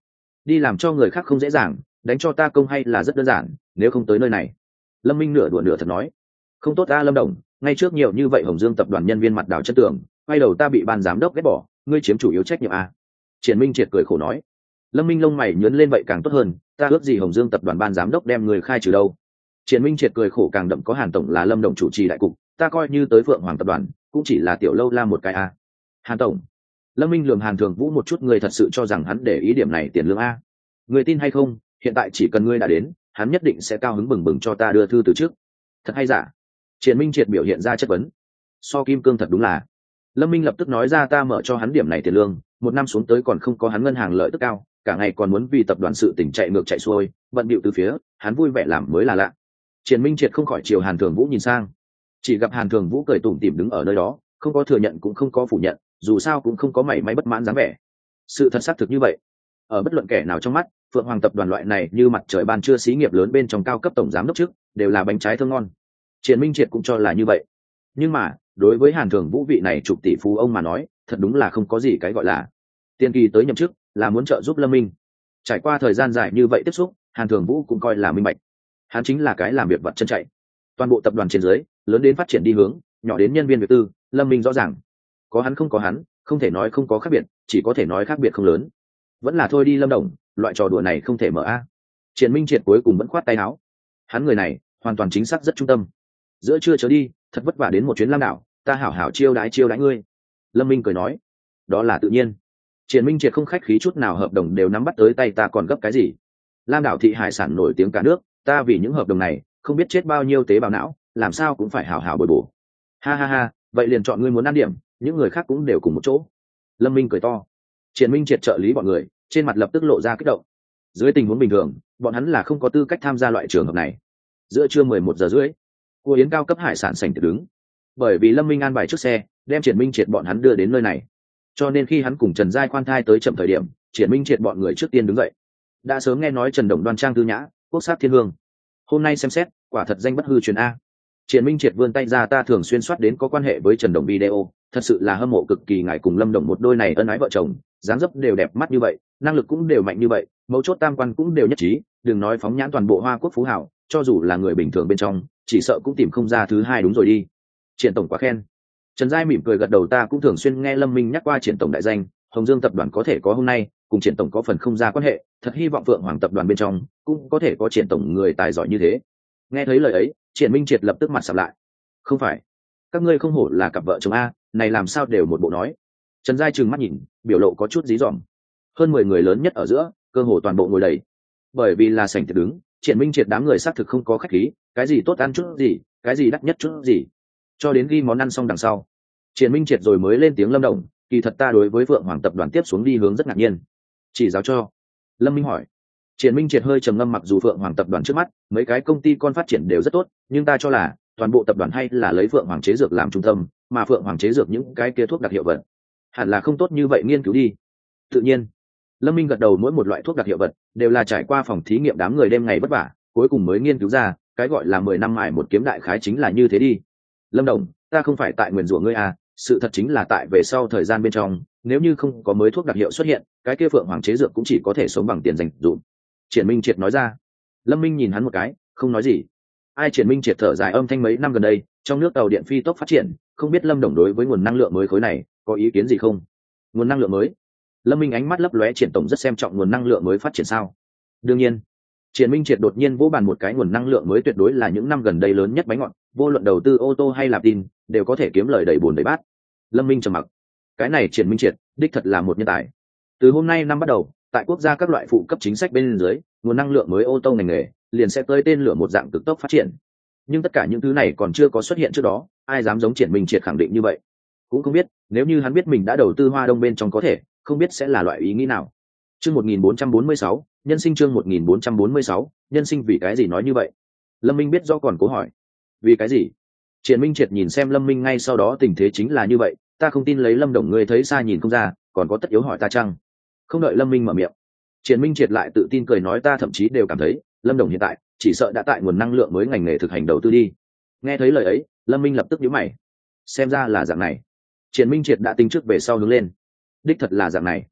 đi làm cho người khác không dễ dàng, đánh cho ta công hay là rất đơn giản, nếu không tới nơi này. Lâm Minh nửa đùa nửa thật nói. Không tốt ta Lâm Đồng, ngay trước nhiều như vậy Hồng Dương tập đoàn nhân viên mặt đảo chân tường, quay đầu ta bị ban giám đốc ghét bỏ, ngươi chiếm chủ yếu trách nhiệm à? Triển Minh Triệt cười khổ nói. Lâm Minh lông mày nhướng lên, vậy càng tốt hơn, ta ước gì Hồng Dương tập đoàn ban giám đốc đem người khai trừ đâu. Triển Minh Triệt cười khổ càng đậm, có Hàn tổng là Lâm Đồng chủ trì đại cục, ta coi như tới Phượng Hoàng tập đoàn cũng chỉ là tiểu lâu la một cái a. Hàn tổng. Lâm Minh lườm Hàn Thường Vũ một chút, người thật sự cho rằng hắn để ý điểm này tiền lương a? Người tin hay không, hiện tại chỉ cần ngươi đã đến, hắn nhất định sẽ cao hứng bừng bừng cho ta đưa thư từ trước. Thật hay giả? Triển Minh Triệt biểu hiện ra chất vấn. So kim cương thật đúng là. Lâm Minh lập tức nói ra, ta mở cho hắn điểm này tiền lương, một năm xuống tới còn không có hắn ngân hàng lợi tức cao, cả ngày còn muốn vì tập đoàn sự tỉnh chạy ngược chạy xuôi, bận bịu từ phía, hắn vui vẻ làm mới là lạ. Triển Minh Triệt không khỏi chiều Hàn Thường Vũ nhìn sang, chỉ gặp Hàn Thường Vũ cười tủm tỉm đứng ở nơi đó, không có thừa nhận cũng không có phủ nhận, dù sao cũng không có mảy may bất mãn dáng vẻ. Sự thật xác thực như vậy, ở bất luận kẻ nào trong mắt, Phượng Hoàng tập đoàn loại này như mặt trời ban trưa xí nghiệp lớn bên trong cao cấp tổng giám đốc trước đều là bánh trái thơm ngon. Triển Minh Triệt cũng cho là như vậy, nhưng mà đối với Hàn Thường Vũ vị này chục tỷ phú ông mà nói, thật đúng là không có gì cái gọi là tiên kỳ tới nhậm chức là muốn trợ giúp Lâm Minh. Trải qua thời gian dài như vậy tiếp xúc, Hàn Thường Vũ cũng coi là minh bạch, hắn chính là cái làm việc vật chân chạy. Toàn bộ tập đoàn trên dưới, lớn đến phát triển đi hướng, nhỏ đến nhân viên việc tư, Lâm Minh rõ ràng. Có hắn không có hắn, không thể nói không có khác biệt, chỉ có thể nói khác biệt không lớn. Vẫn là thôi đi Lâm Đồng, loại trò đùa này không thể mở a. Triển Minh Triệt cuối cùng vẫn khoát tay áo. Hắn người này, hoàn toàn chính xác rất trung tâm. Giữa trưa trở đi, thật vất vả đến một chuyến Lam đảo, ta hảo hảo chiêu đãi chiêu đãi ngươi. Lâm Minh cười nói. Đó là tự nhiên. Triển Minh Triệt không khách khí chút nào, hợp đồng đều nắm bắt tới tay, ta còn gấp cái gì? Lam đảo thị hải sản nổi tiếng cả nước, ta vì những hợp đồng này không biết chết bao nhiêu tế bào não, làm sao cũng phải hảo hảo bồi bổ. Ha ha ha, vậy liền chọn ngươi muốn ăn điểm, những người khác cũng đều cùng một chỗ. Lâm Minh cười to. Triển Minh Triệt trợ lý bọn người trên mặt lập tức lộ ra kích động. Dưới tình huống bình thường, bọn hắn là không có tư cách tham gia loại trường hợp này. Giữa trưa mười một giờ rưỡi, cua yến cao cấp hải sản sảnh tiệc đứng. Bởi vì Lâm Minh an bài trước xe đem Triển Minh Triệt bọn hắn đưa đến nơi này, cho nên khi hắn cùng Trần Giai khoan thai tới chậm thời điểm, Triển Minh Triệt bọn người trước tiên đứng dậy. Đã sớm nghe nói Trần Đồng đoan trang thư nhã, quốc sắc thiên hương, hôm nay xem xét quả thật danh bất hư truyền a. Triển Minh Triệt vươn tay ra, ta thường xuyên soát đến có quan hệ với Trần Đồng video, thật sự là hâm mộ cực kỳ ngài cùng Lâm Đồng một đôi này ân ái vợ chồng, dáng dấp đều đẹp mắt như vậy, năng lực cũng đều mạnh như vậy, mấu chốt tam quan cũng đều nhất trí, đừng nói phóng nhãn toàn bộ Hoa Quốc phú hảo, cho dù là người bình thường bên trong, chỉ sợ cũng tìm không ra thứ hai đúng rồi đi. Triển tổng quá khen. Trần Giai mỉm cười gật đầu, ta cũng thường xuyên nghe Lâm Minh nhắc qua Triển tổng đại danh, Hồng Dương tập đoàn có thể có hôm nay, cùng Triển tổng có phần không ra quan hệ, thật hy vọng Phượng Hoàng tập đoàn bên trong cũng có thể có Triển tổng người tài giỏi như thế. Nghe thấy lời ấy, Triển Minh Triệt lập tức mặt sầm lại. Không phải, các ngươi không hổ là cặp vợ chồng a, này làm sao đều một bộ nói. Trần Giai trừng mắt nhìn, biểu lộ có chút dí dỏm. Hơn mười người lớn nhất ở giữa, cơ hồ toàn bộ ngồi đầy. Bởi vì là sảnh tiệc đứng, Triển Minh Triệt đám người xác thực không có khách khí, cái gì tốt ăn chút gì, cái gì đắt nhất chút gì. Cho đến ghi món ăn xong đằng sau, Triển Minh Triệt rồi mới lên tiếng, Lâm Đồng, kỳ thật ta đối với Phượng Hoàng tập đoàn tiếp xuống đi hướng rất ngạc nhiên. Chỉ giáo cho. Lâm Minh hỏi. Triển Minh Triệt hơi trầm ngâm, mặc dù Phượng Hoàng tập đoàn trước mắt mấy cái công ty con phát triển đều rất tốt, nhưng ta cho là toàn bộ tập đoàn hay là lấy Phượng Hoàng chế dược làm trung tâm, mà Phượng Hoàng chế dược những cái kia thuốc đặc hiệu vật hẳn là không tốt như vậy nghiên cứu đi. Tự nhiên. Lâm Minh gật đầu, mỗi một loại thuốc đặc hiệu vật đều là trải qua phòng thí nghiệm đám người đêm ngày vất vả, cuối cùng mới nghiên cứu ra, cái gọi là mười năm mài một kiếm đại khái chính là như thế đi. Lâm Đồng, ta không phải tại nguyền rủa ngươi à, sự thật chính là tại về sau thời gian bên trong, nếu như không có mới thuốc đặc hiệu xuất hiện, cái kia Phượng Hoàng chế dược cũng chỉ có thể sống bằng tiền dành dụm. Triển Minh Triệt nói ra. Lâm Minh nhìn hắn một cái, không nói gì. Ai? Triển Minh Triệt thở dài, âm thanh, mấy năm gần đây trong nước tàu điện phi tốc phát triển, không biết Lâm Đồng đối với nguồn năng lượng mới khối này có ý kiến gì không? Nguồn năng lượng mới? Lâm Minh ánh mắt lấp lóe, Triển tổng rất xem trọng nguồn năng lượng mới phát triển sao? Đương nhiên. Triển Minh Triệt đột nhiên vỗ bàn một cái, nguồn năng lượng mới tuyệt đối là những năm gần đây lớn nhất bánh ngọt, vô luận đầu tư ô tô hay là tin, đều có thể kiếm lời đầy bùn đầy bát. Lâm Minh trầm mặc. Cái này Triển Minh Triệt đích thật là một nhân tài. Từ hôm nay năm bắt đầu, tại quốc gia các loại phụ cấp chính sách bên dưới, nguồn năng lượng mới ô tô ngành nghề liền sẽ tới tên lửa một dạng cực tốc phát triển. Nhưng tất cả những thứ này còn chưa có xuất hiện trước đó, ai dám giống Triển Minh Triệt khẳng định như vậy? Cũng không biết, nếu như hắn biết mình đã đầu tư Hoa Đông bên trong có thể, không biết sẽ là loại ý nghĩ nào. Chương một nghìn bốn trăm bốn mươi sáu, nhân sinh, chương một nghìn bốn trăm bốn mươi sáu, nhân sinh, vì cái gì nói như vậy? Lâm Minh biết do còn cố hỏi. Vì cái gì? Triển Minh Triệt nhìn xem Lâm Minh, ngay sau đó, tình thế chính là như vậy, ta không tin lấy Lâm Đồng ngươi thấy xa nhìn không ra, còn có tất yếu hỏi ta chăng? Không đợi Lâm Minh mở miệng, Triển Minh Triệt lại tự tin cười nói, ta thậm chí đều cảm thấy Lâm Đồng hiện tại chỉ sợ đã tại nguồn năng lượng mới ngành nghề thực hành đầu tư đi. Nghe thấy lời ấy, Lâm Minh lập tức nhíu mày. Xem ra là dạng này. Triển Minh Triệt đã tính trước về sau hướng lên. Đích thật là dạng này.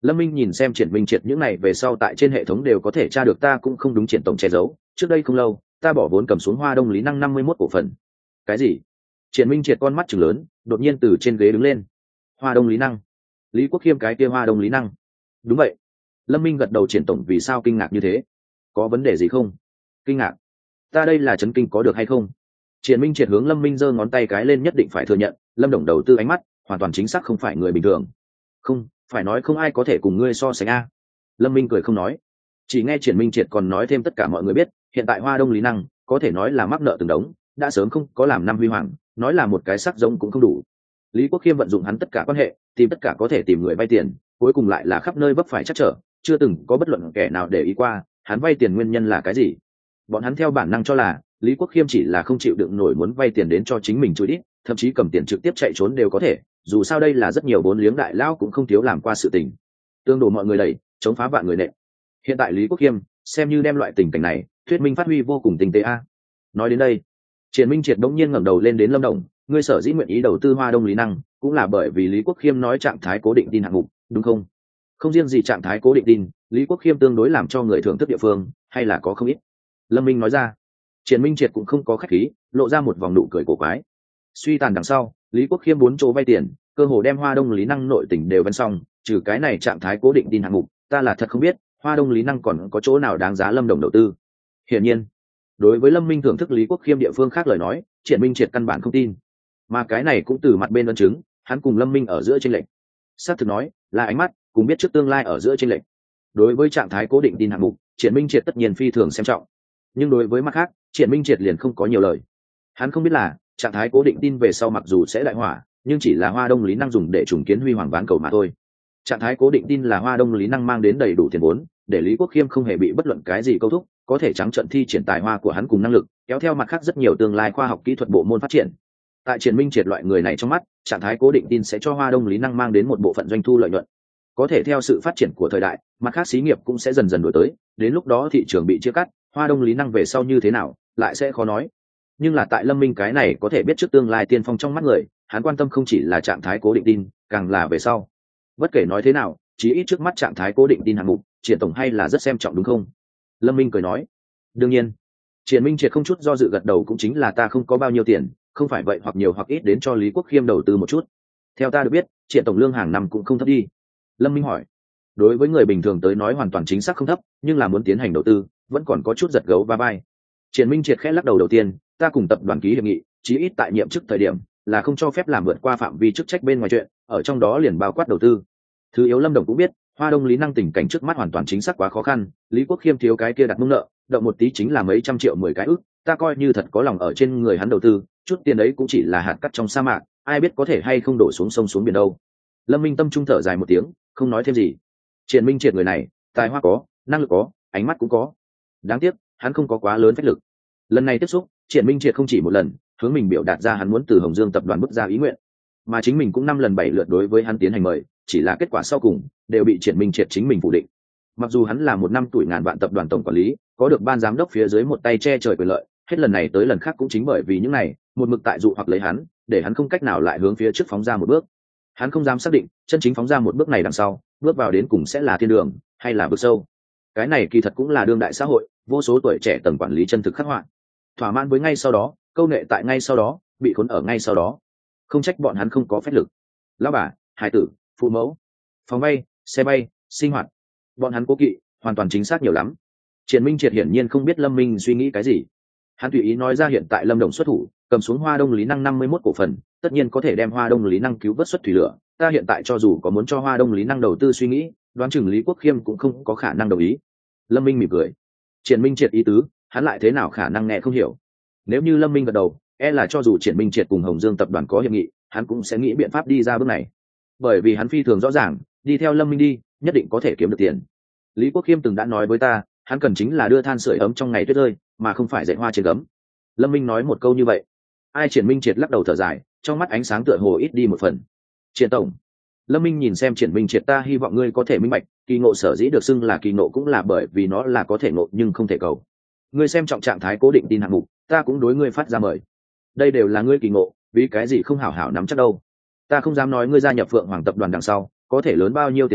Lâm Minh nhìn xem Triển Minh Triệt những này về sau tại trên hệ thống đều có thể tra được, ta cũng không đúng Triển tổng che giấu, trước đây không lâu ta bỏ vốn cầm xuống Hoa Đông Lý Năng năm mươi mốt cổ phần. Cái gì? Triển Minh Triệt con mắt trừng lớn, đột nhiên từ trên ghế đứng lên. Hoa Đông Lý Năng? Lý Quốc Khiêm cái kia Hoa Đông Lý Năng? Đúng vậy. Lâm Minh gật đầu. Triển tổng vì sao kinh ngạc như thế? Có vấn đề gì không? Kinh ngạc? Ta đây là chấn kinh có được hay không? Triển Minh Triệt hướng Lâm Minh giơ ngón tay cái lên, nhất định phải thừa nhận, Lâm Đồng đầu tư ánh mắt hoàn toàn chính xác không phải người bình thường. Không, phải nói không ai có thể cùng ngươi so sánh a. Lâm Minh cười không nói. Chỉ nghe Triển Minh Triệt còn nói thêm, tất cả mọi người biết, hiện tại Hoa Đông Lý Năng có thể nói là mắc nợ từng đống, đã sớm không có làm năm huy hoàng, nói là một cái sắc giống cũng không đủ. Lý Quốc Khiêm vận dụng hắn tất cả quan hệ, tìm tất cả có thể tìm người vay tiền, cuối cùng lại là khắp nơi vấp phải chắc trở, chưa từng có bất luận kẻ nào để ý qua hắn vay tiền nguyên nhân là cái gì. Bọn hắn theo bản năng cho là Lý Quốc Khiêm chỉ là không chịu đựng nổi muốn vay tiền đến cho chính mình chui đít, thậm chí cầm tiền trực tiếp chạy trốn đều có thể, dù sao đây là rất nhiều vốn liếng đại lao cũng không thiếu làm qua sự tình. Tương đổ mọi người đẩy, chống phá vạn người nện. Hiện tại Lý Quốc Khiêm xem như đem loại tình cảnh này thuyết minh phát huy vô cùng tinh tế a. Nói đến đây, Triển Minh Triệt đống nhiên ngẩng đầu lên, đến Lâm Đồng, ngươi sở dĩ nguyện ý đầu tư Hoa Đông Lý Năng cũng là bởi vì Lý Quốc Khiêm nói trạng thái cố định tin hạng mục, đúng không? Không riêng gì trạng thái cố định tin, Lý Quốc Khiêm tương đối làm cho người thưởng thức địa phương hay là có không ít. Lâm Minh nói ra. Triển Minh Triệt cũng không có khách khí, lộ ra một vòng nụ cười cổ quái. Suy tàn đằng sau, Lý Quốc Khiêm bốn chỗ vay tiền, cơ hồ đem Hoa Đông Lý Năng nội tỉnh đều vén xong, trừ cái này trạng thái cố định tin hạng mục, ta là thật không biết Hoa Đông Lý Năng còn có chỗ nào đáng giá Lâm Đồng đầu tư. Hiển nhiên, đối với Lâm Minh thưởng thức Lý Quốc Khiêm địa phương khác lời nói, Triển Minh Triệt căn bản không tin, mà cái này cũng từ mặt bên ấn chứng hắn cùng Lâm Minh ở giữa chênh lệch. Sát thực nói là ánh mắt cùng biết trước tương lai ở giữa chênh lệch. Đối với trạng thái cố định tin hạng mục, Triển Minh Triệt tất nhiên phi thường xem trọng, nhưng đối với mặt khác, Triển Minh Triệt liền không có nhiều lời. Hắn không biết là trạng thái cố định tin về sau mặc dù sẽ đại hỏa, nhưng chỉ là Hoa Đông Lý Năng dùng để trùng kiến huy hoàng ván cầu mà thôi. Trạng thái cố định tin là Hoa Đông Lý Năng mang đến đầy đủ tiền vốn, để Lý Quốc Khiêm không hề bị bất luận cái gì câu thúc, có thể trắng trợn thi triển tài hoa của hắn cùng năng lực, kéo theo mặt khác rất nhiều tương lai khoa học kỹ thuật bộ môn phát triển. Tại Triển Minh Triệt loại người này trong mắt, trạng thái cố định tin sẽ cho Hoa Đông Lý Năng mang đến một bộ phận doanh thu lợi nhuận. Có thể theo sự phát triển của thời đại, mặt khác xí nghiệp cũng sẽ dần dần đổi tới, đến lúc đó thị trường bị chia cắt, Hoa Đông Lý Năng về sau như thế nào, lại sẽ khó nói. Nhưng là tại Lâm Minh cái này có thể biết trước tương lai tiên phong trong mắt người, hắn quan tâm không chỉ là trạng thái cố định tin, càng là về sau. Bất kể nói thế nào, chí ít trước mắt trạng thái cố định tin hạng mục, Triển tổng hay là rất xem trọng đúng không? Lâm Minh cười nói. Đương nhiên. Triển Minh Triệt không chút do dự gật đầu, cũng chính là ta không có bao nhiêu tiền, không phải vậy hoặc nhiều hoặc ít đến cho Lý Quốc Khiêm đầu tư một chút. Theo ta được biết, Triển tổng lương hàng năm cũng không thấp đi. Lâm Minh hỏi. Đối với người bình thường tới nói hoàn toàn chính xác không thấp, nhưng là muốn tiến hành đầu tư vẫn còn có chút giật gấu va vai. Triển Minh Triệt khẽ lắc đầu, đầu tiên ta cùng tập đoàn ký hiệp nghị, chí ít tại nhiệm chức thời điểm là không cho phép làm vượt qua phạm vi chức trách bên ngoài chuyện, ở trong đó liền bao quát đầu tư. Thứ yếu, Lâm Đồng cũng biết Hoa Đông Lý Năng tình cảnh trước mắt hoàn toàn chính xác quá khó khăn, Lý Quốc Khiêm thiếu cái kia đặt mông nợ, động một tí chính là mấy trăm triệu mười cái ức, ta coi như thật có lòng ở trên người hắn đầu tư, chút tiền đấy cũng chỉ là hạt cát trong sa mạc, ai biết có thể hay không đổ xuống sông xuống biển đâu. Lâm Minh tâm trung thở dài một tiếng, không nói thêm gì. Triển Minh Triệt người này, tài hoa có, năng lực có, ánh mắt cũng có, đáng tiếc hắn không có quá lớn phách lực. Lần này tiếp xúc, Triển Minh Triệt không chỉ một lần hướng mình biểu đạt ra hắn muốn từ Hồng Dương tập đoàn bước ra ý nguyện, mà chính mình cũng năm lần bảy lượt đối với hắn tiến hành mời, chỉ là kết quả sau cùng đều bị Triển Minh Triệt chính mình phủ định. Mặc dù hắn là một năm tuổi ngàn vạn tập đoàn tổng quản lý, có được ban giám đốc phía dưới một tay che trời quyền lợi, hết lần này tới lần khác cũng chính bởi vì những này, một mực tại dụ hoặc lấy hắn, để hắn không cách nào lại hướng phía trước phóng ra một bước. Hắn không dám xác định chân chính phóng ra một bước này đằng sau, bước vào đến cùng sẽ là thiên đường hay là vực sâu. Cái này kỳ thật cũng là đương đại xã hội vô số tuổi trẻ tầng quản lý chân thực khắc họa. Thỏa mãn với ngay sau đó, câu nệ tại ngay sau đó, bị khốn ở ngay sau đó. Không trách bọn hắn không có phép lực. Lão bà, hài tử, phụ mẫu, phòng bay, xe bay, sinh hoạt, bọn hắn cố kỵ hoàn toàn chính xác nhiều lắm. Triển Minh Triệt hiển nhiên không biết Lâm Minh suy nghĩ cái gì. Hắn tùy ý nói ra hiện tại Lâm Đồng xuất thủ, cầm xuống Hoa Đông Lý Năng năm mươi mốt cổ phần, tất nhiên có thể đem Hoa Đông Lý Năng cứu vớt xuất thủy lửa. Ta hiện tại cho dù có muốn cho Hoa Đông Lý Năng đầu tư suy nghĩ, đoán chừng Lý Quốc Khiêm cũng không có khả năng đồng ý. Lâm Minh mỉm cười. Triển Minh Triệt ý tứ, hắn lại thế nào khả năng nghe không hiểu. Nếu như Lâm Minh gật đầu, e là cho dù Triển Minh Triệt cùng Hồng Dương tập đoàn có hiệp nghị, hắn cũng sẽ nghĩ biện pháp đi ra bước này. Bởi vì hắn phi thường rõ ràng, đi theo Lâm Minh đi, nhất định có thể kiếm được tiền. Lý Quốc Khiêm từng đã nói với ta, hắn cần chính là đưa than sưởi ấm trong ngày tuyết rơi, mà không phải dạy hoa trên gấm. Lâm Minh nói một câu như vậy. Ai? Triển Minh Triệt lắc đầu thở dài, trong mắt ánh sáng tựa hồ ít đi một phần. Triển tổng. Lâm Minh nhìn xem Triển Minh Triệt, ta hy vọng ngươi có thể minh bạch, kỳ ngộ sở dĩ được xưng là kỳ ngộ cũng là bởi vì nó là có thể ngộ nhưng không thể cầu. Ngươi xem trọng trạng thái cố định tin hạng mục, ta cũng đối ngươi phát ra mời. Đây đều là ngươi kỳ ngộ, vì cái gì không hảo hảo nắm chắc đâu. Ta không dám nói ngươi gia nhập Phượng Hoàng tập đoàn đằng sau có thể lớn bao nhiêu tiền đồ,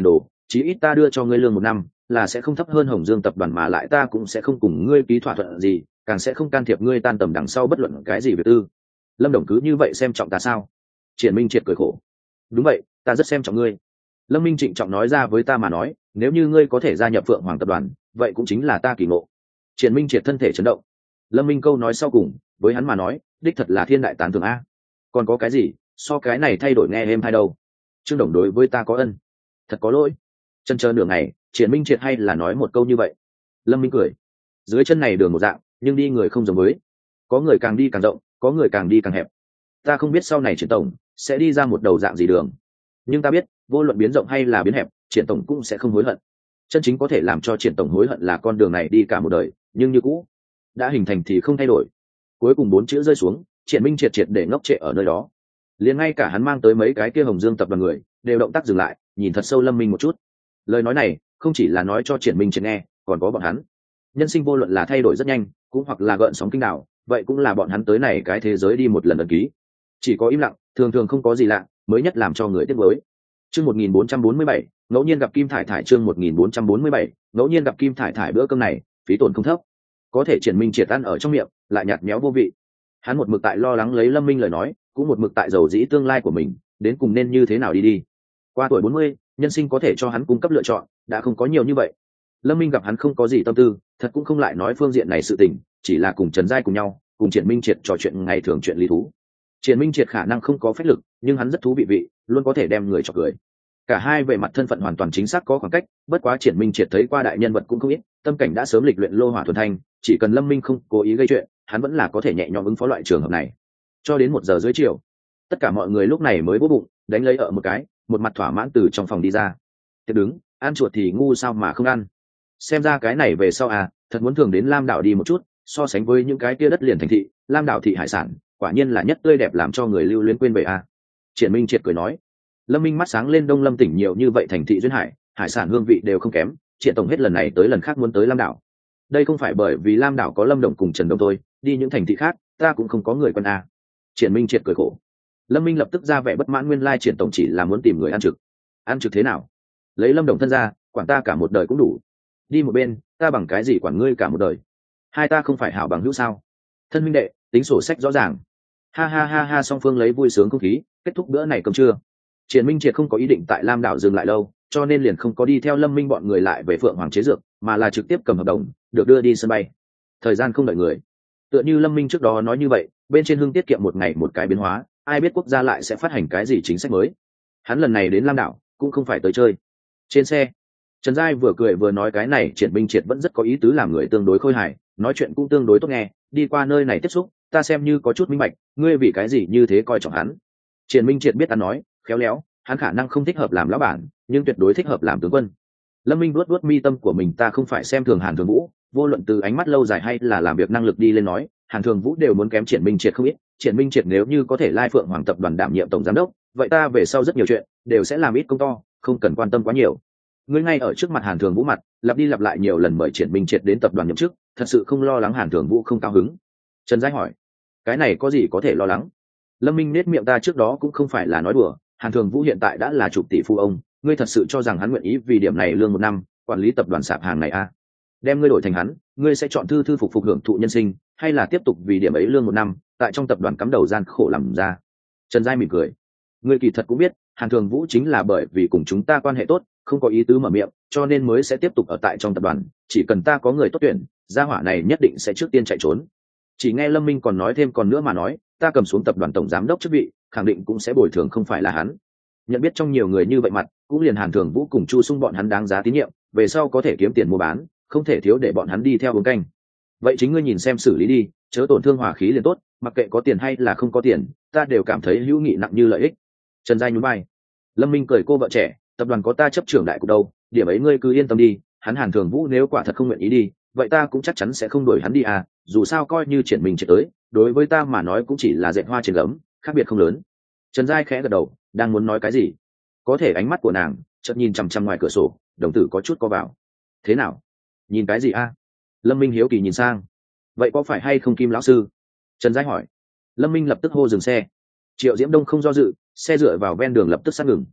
chí ít ta đưa cho ngươi lương một năm là sẽ không thấp hơn Hồng Dương tập đoàn, mà lại ta cũng sẽ không cùng ngươi ký thỏa thuận gì, càng sẽ không can thiệp ngươi tan tầm đằng sau bất luận cái gì việc tư. Lâm Đồng cứ như vậy xem trọng ta sao? Triển Minh Triệt cười khổ. Đúng vậy, ta rất xem trọng ngươi. Lâm Minh trịnh trọng nói ra, với ta mà nói, nếu như ngươi có thể gia nhập Phượng Hoàng tập đoàn, vậy cũng chính là ta kỳ ngộ. Triển Minh Triệt thân thể chấn động. Lâm Minh câu nói sau cùng, với hắn mà nói, đích thật là thiên đại tán thưởng a. Còn có cái gì, so cái này thay đổi nghe êm hay đâu? Trương Đồng đối với ta có ân, thật có lỗi. Chân chờ nửa ngày, Triển Minh Triệt hay là nói một câu như vậy. Lâm Minh cười. Dưới chân này đường một dạng, nhưng đi người không giống với. Có người càng đi càng rộng, có người càng đi càng hẹp. Ta không biết sau này Triển tổng sẽ đi ra một đầu dạng gì đường, nhưng ta biết, vô luận biến rộng hay là biến hẹp, Triển tổng cũng sẽ không hối hận. Chân chính có thể làm cho Triển tổng hối hận là con đường này đi cả một đời, nhưng như cũ đã hình thành thì không thay đổi. Cuối cùng bốn chữ rơi xuống, Triển Minh triệt triệt để ngốc trệ ở nơi đó. Liền ngay cả hắn mang tới mấy cái kia Hồng Dương tập đoàn người đều động tác dừng lại, nhìn thật sâu Lâm Minh một chút. Lời nói này không chỉ là nói cho Triển Minh triệt nghe, còn có bọn hắn. Nhân sinh vô luận là thay đổi rất nhanh, cũng hoặc là gợn sóng kinh đảo, vậy cũng là bọn hắn tới này cái thế giới đi một lần ấn ký. Chỉ có im lặng, thường thường không có gì lạ, mới nhất làm cho người tiếc nuối. Chương một nghìn bốn trăm bốn mươi bảy, ngẫu nhiên gặp Kim Thải Thải. Chương một nghìn bốn trăm bốn mươi bảy, ngẫu nhiên gặp Kim Thải Thải. Bữa cơm này phí tổn không thấp, có thể Triển Minh triệt ăn ở trong miệng lại nhạt méo vô vị. Hắn một mực tại lo lắng lấy Lâm Minh lời nói, cũng một mực tại dầu dĩ tương lai của mình đến cùng nên như thế nào đi đi. Qua tuổi bốn mươi, nhân sinh có thể cho hắn cung cấp lựa chọn đã không có nhiều như vậy. Lâm Minh gặp hắn không có gì tâm tư, thật cũng không lại nói phương diện này sự tình, chỉ là cùng Trần Giai cùng nhau cùng Triển Minh triệt trò chuyện ngày thường chuyện lý thú. Triển Minh triệt khả năng không có phách lực, nhưng hắn rất thú vị vị, luôn có thể đem người chọc cười. Cả hai về mặt thân phận hoàn toàn chính xác có khoảng cách, bất quá Triển Minh triệt thấy qua đại nhân vật cũng không ít, tâm cảnh đã sớm lịch luyện lô hỏa thuần thanh, chỉ cần Lâm Minh không cố ý gây chuyện, hắn vẫn là có thể nhẹ nhõm ứng phó loại trường hợp này. Cho đến một giờ dưới chiều, tất cả mọi người lúc này mới vỗ bụng, đánh lấy ở một cái, một mặt thỏa mãn từ trong phòng đi ra. Tiếp đứng, ăn chuột thì ngu sao mà không ăn. Xem ra cái này về sau à, thật muốn thường đến Lam đảo đi một chút, so sánh với những cái kia đất liền thành thị, Lam đảo thị hải sản quả nhiên là nhất tươi đẹp, làm cho người lưu luyến quên về à. Triển Minh triệt cười nói. Lâm Minh mắt sáng lên, Đông Lâm tỉnh nhiều như vậy thành thị duyên hải, hải sản hương vị đều không kém, Triển tổng hết lần này tới lần khác muốn tới Lam đảo. Đây không phải bởi vì Lam đảo có Lâm Đồng cùng Trần Đông thôi, đi những thành thị khác ta cũng không có người quen à. Triển Minh triệt cười khổ. Lâm Minh lập tức ra vẻ bất mãn, nguyên lai Triển tổng chỉ là muốn tìm người ăn trực. Ăn trực thế nào? Lấy Lâm Đồng thân ra, quản ta cả một đời cũng đủ. Đi một bên, ta bằng cái gì quản ngươi cả một đời? Hai ta không phải hảo bằng hữu sao? Thân huynh đệ, tính sổ sách rõ ràng. Ha ha ha ha, song phương lấy vui sướng không khí, kết thúc bữa này cơm trưa. Triển Minh triệt không có ý định tại Lam đảo dừng lại lâu, cho nên liền không có đi theo Lâm Minh bọn người lại về Phượng Hoàng chế dược, mà là trực tiếp cầm hợp đồng, được đưa đi sân bay. Thời gian không đợi người. Tựa như Lâm Minh trước đó nói như vậy, bên trên Hưng tiết kiệm một ngày một cái biến hóa, ai biết quốc gia lại sẽ phát hành cái gì chính sách mới. Hắn lần này đến Lam đảo cũng không phải tới chơi. Trên xe, Trần Giai vừa cười vừa nói, cái này Triển Minh triệt vẫn rất có ý tứ, làm người tương đối khôi hài, nói chuyện cũng tương đối tốt nghe, đi qua nơi này tiếp xúc, ta xem như có chút minh bạch, ngươi vì cái gì như thế coi trọng hắn. Triển Minh triệt biết ăn nói khéo léo, hắn khả năng không thích hợp làm lão bản, nhưng tuyệt đối thích hợp làm tướng quân. Lâm Minh vuốt vuốt mi tâm của mình, ta không phải xem thường Hàn Thường Vũ, vô luận từ ánh mắt lâu dài hay là làm việc năng lực đi lên nói, Hàn Thường Vũ đều muốn kém Triển Minh triệt không ít. Triển Minh triệt nếu như có thể lai Phượng Hoàng tập đoàn đảm nhiệm tổng giám đốc, vậy ta về sau rất nhiều chuyện đều sẽ làm ít công to, không cần quan tâm quá nhiều. Ngươi ngay ở trước mặt Hàn Thường Vũ mặt, lặp đi lặp lại nhiều lần mời Triển Minh triệt đến tập đoàn nhậm chức, thật sự không lo lắng Hàn Thường Vũ không cao hứng? Trần Giai hỏi. Cái này có gì có thể lo lắng? Lâm Minh nết miệng, ta trước đó cũng không phải là nói đùa, Hàn Thường Vũ hiện tại đã là chục tỷ phú ông, ngươi thật sự cho rằng hắn nguyện ý vì điểm này lương một năm quản lý tập đoàn sạp hàng này à? Đem ngươi đổi thành hắn, ngươi sẽ chọn thư thư phục phục hưởng thụ nhân sinh, hay là tiếp tục vì điểm ấy lương một năm tại trong tập đoàn cắm đầu gian khổ làm ra? Trần Giai mỉm cười. Ngươi kỳ thật cũng biết, Hàn Thường Vũ chính là bởi vì cùng chúng ta quan hệ tốt, không có ý tứ mở miệng, cho nên mới sẽ tiếp tục ở tại trong tập đoàn, chỉ cần ta có người tốt tuyển, gia hỏa này nhất định sẽ trước tiên chạy trốn. Chỉ nghe Lâm Minh còn nói thêm, còn nữa mà nói, ta cầm xuống tập đoàn tổng giám đốc chức vị, khẳng định cũng sẽ bồi thường không phải là hắn. Nhận biết trong nhiều người như vậy mặt, cũng liền Hàn Thường Vũ cùng Chu Sung bọn hắn đáng giá tín nhiệm, về sau có thể kiếm tiền mua bán, không thể thiếu để bọn hắn đi theo uống canh. Vậy chính ngươi nhìn xem xử lý đi, chớ tổn thương hòa khí liền tốt, mặc kệ có tiền hay là không có tiền, ta đều cảm thấy hữu nghị nặng như lợi ích. Trần Giai nhún vai. Lâm Minh cười, cô vợ trẻ, tập đoàn có ta chấp trưởng đại cục đâu, điểm ấy ngươi cứ yên tâm đi, hắn Hàn Thường Vũ nếu quả thật không nguyện ý đi, vậy ta cũng chắc chắn sẽ không đuổi hắn đi à, dù sao coi như Triển Minh triệt tới, đối với ta mà nói cũng chỉ là dệt hoa trên gấm, khác biệt không lớn. Trần Giai khẽ gật đầu, đang muốn nói cái gì, có thể ánh mắt của nàng chợt nhìn chằm chằm ngoài cửa sổ, đồng tử có chút co vào. Thế nào? Nhìn cái gì a? Lâm Minh hiếu kỳ nhìn sang. Vậy có phải hay không Kim lão sư? Trần Giai hỏi. Lâm Minh lập tức hô dừng xe. Triệu Diễm Đông không do dự, xe dựa vào ven đường lập tức sát ngừng.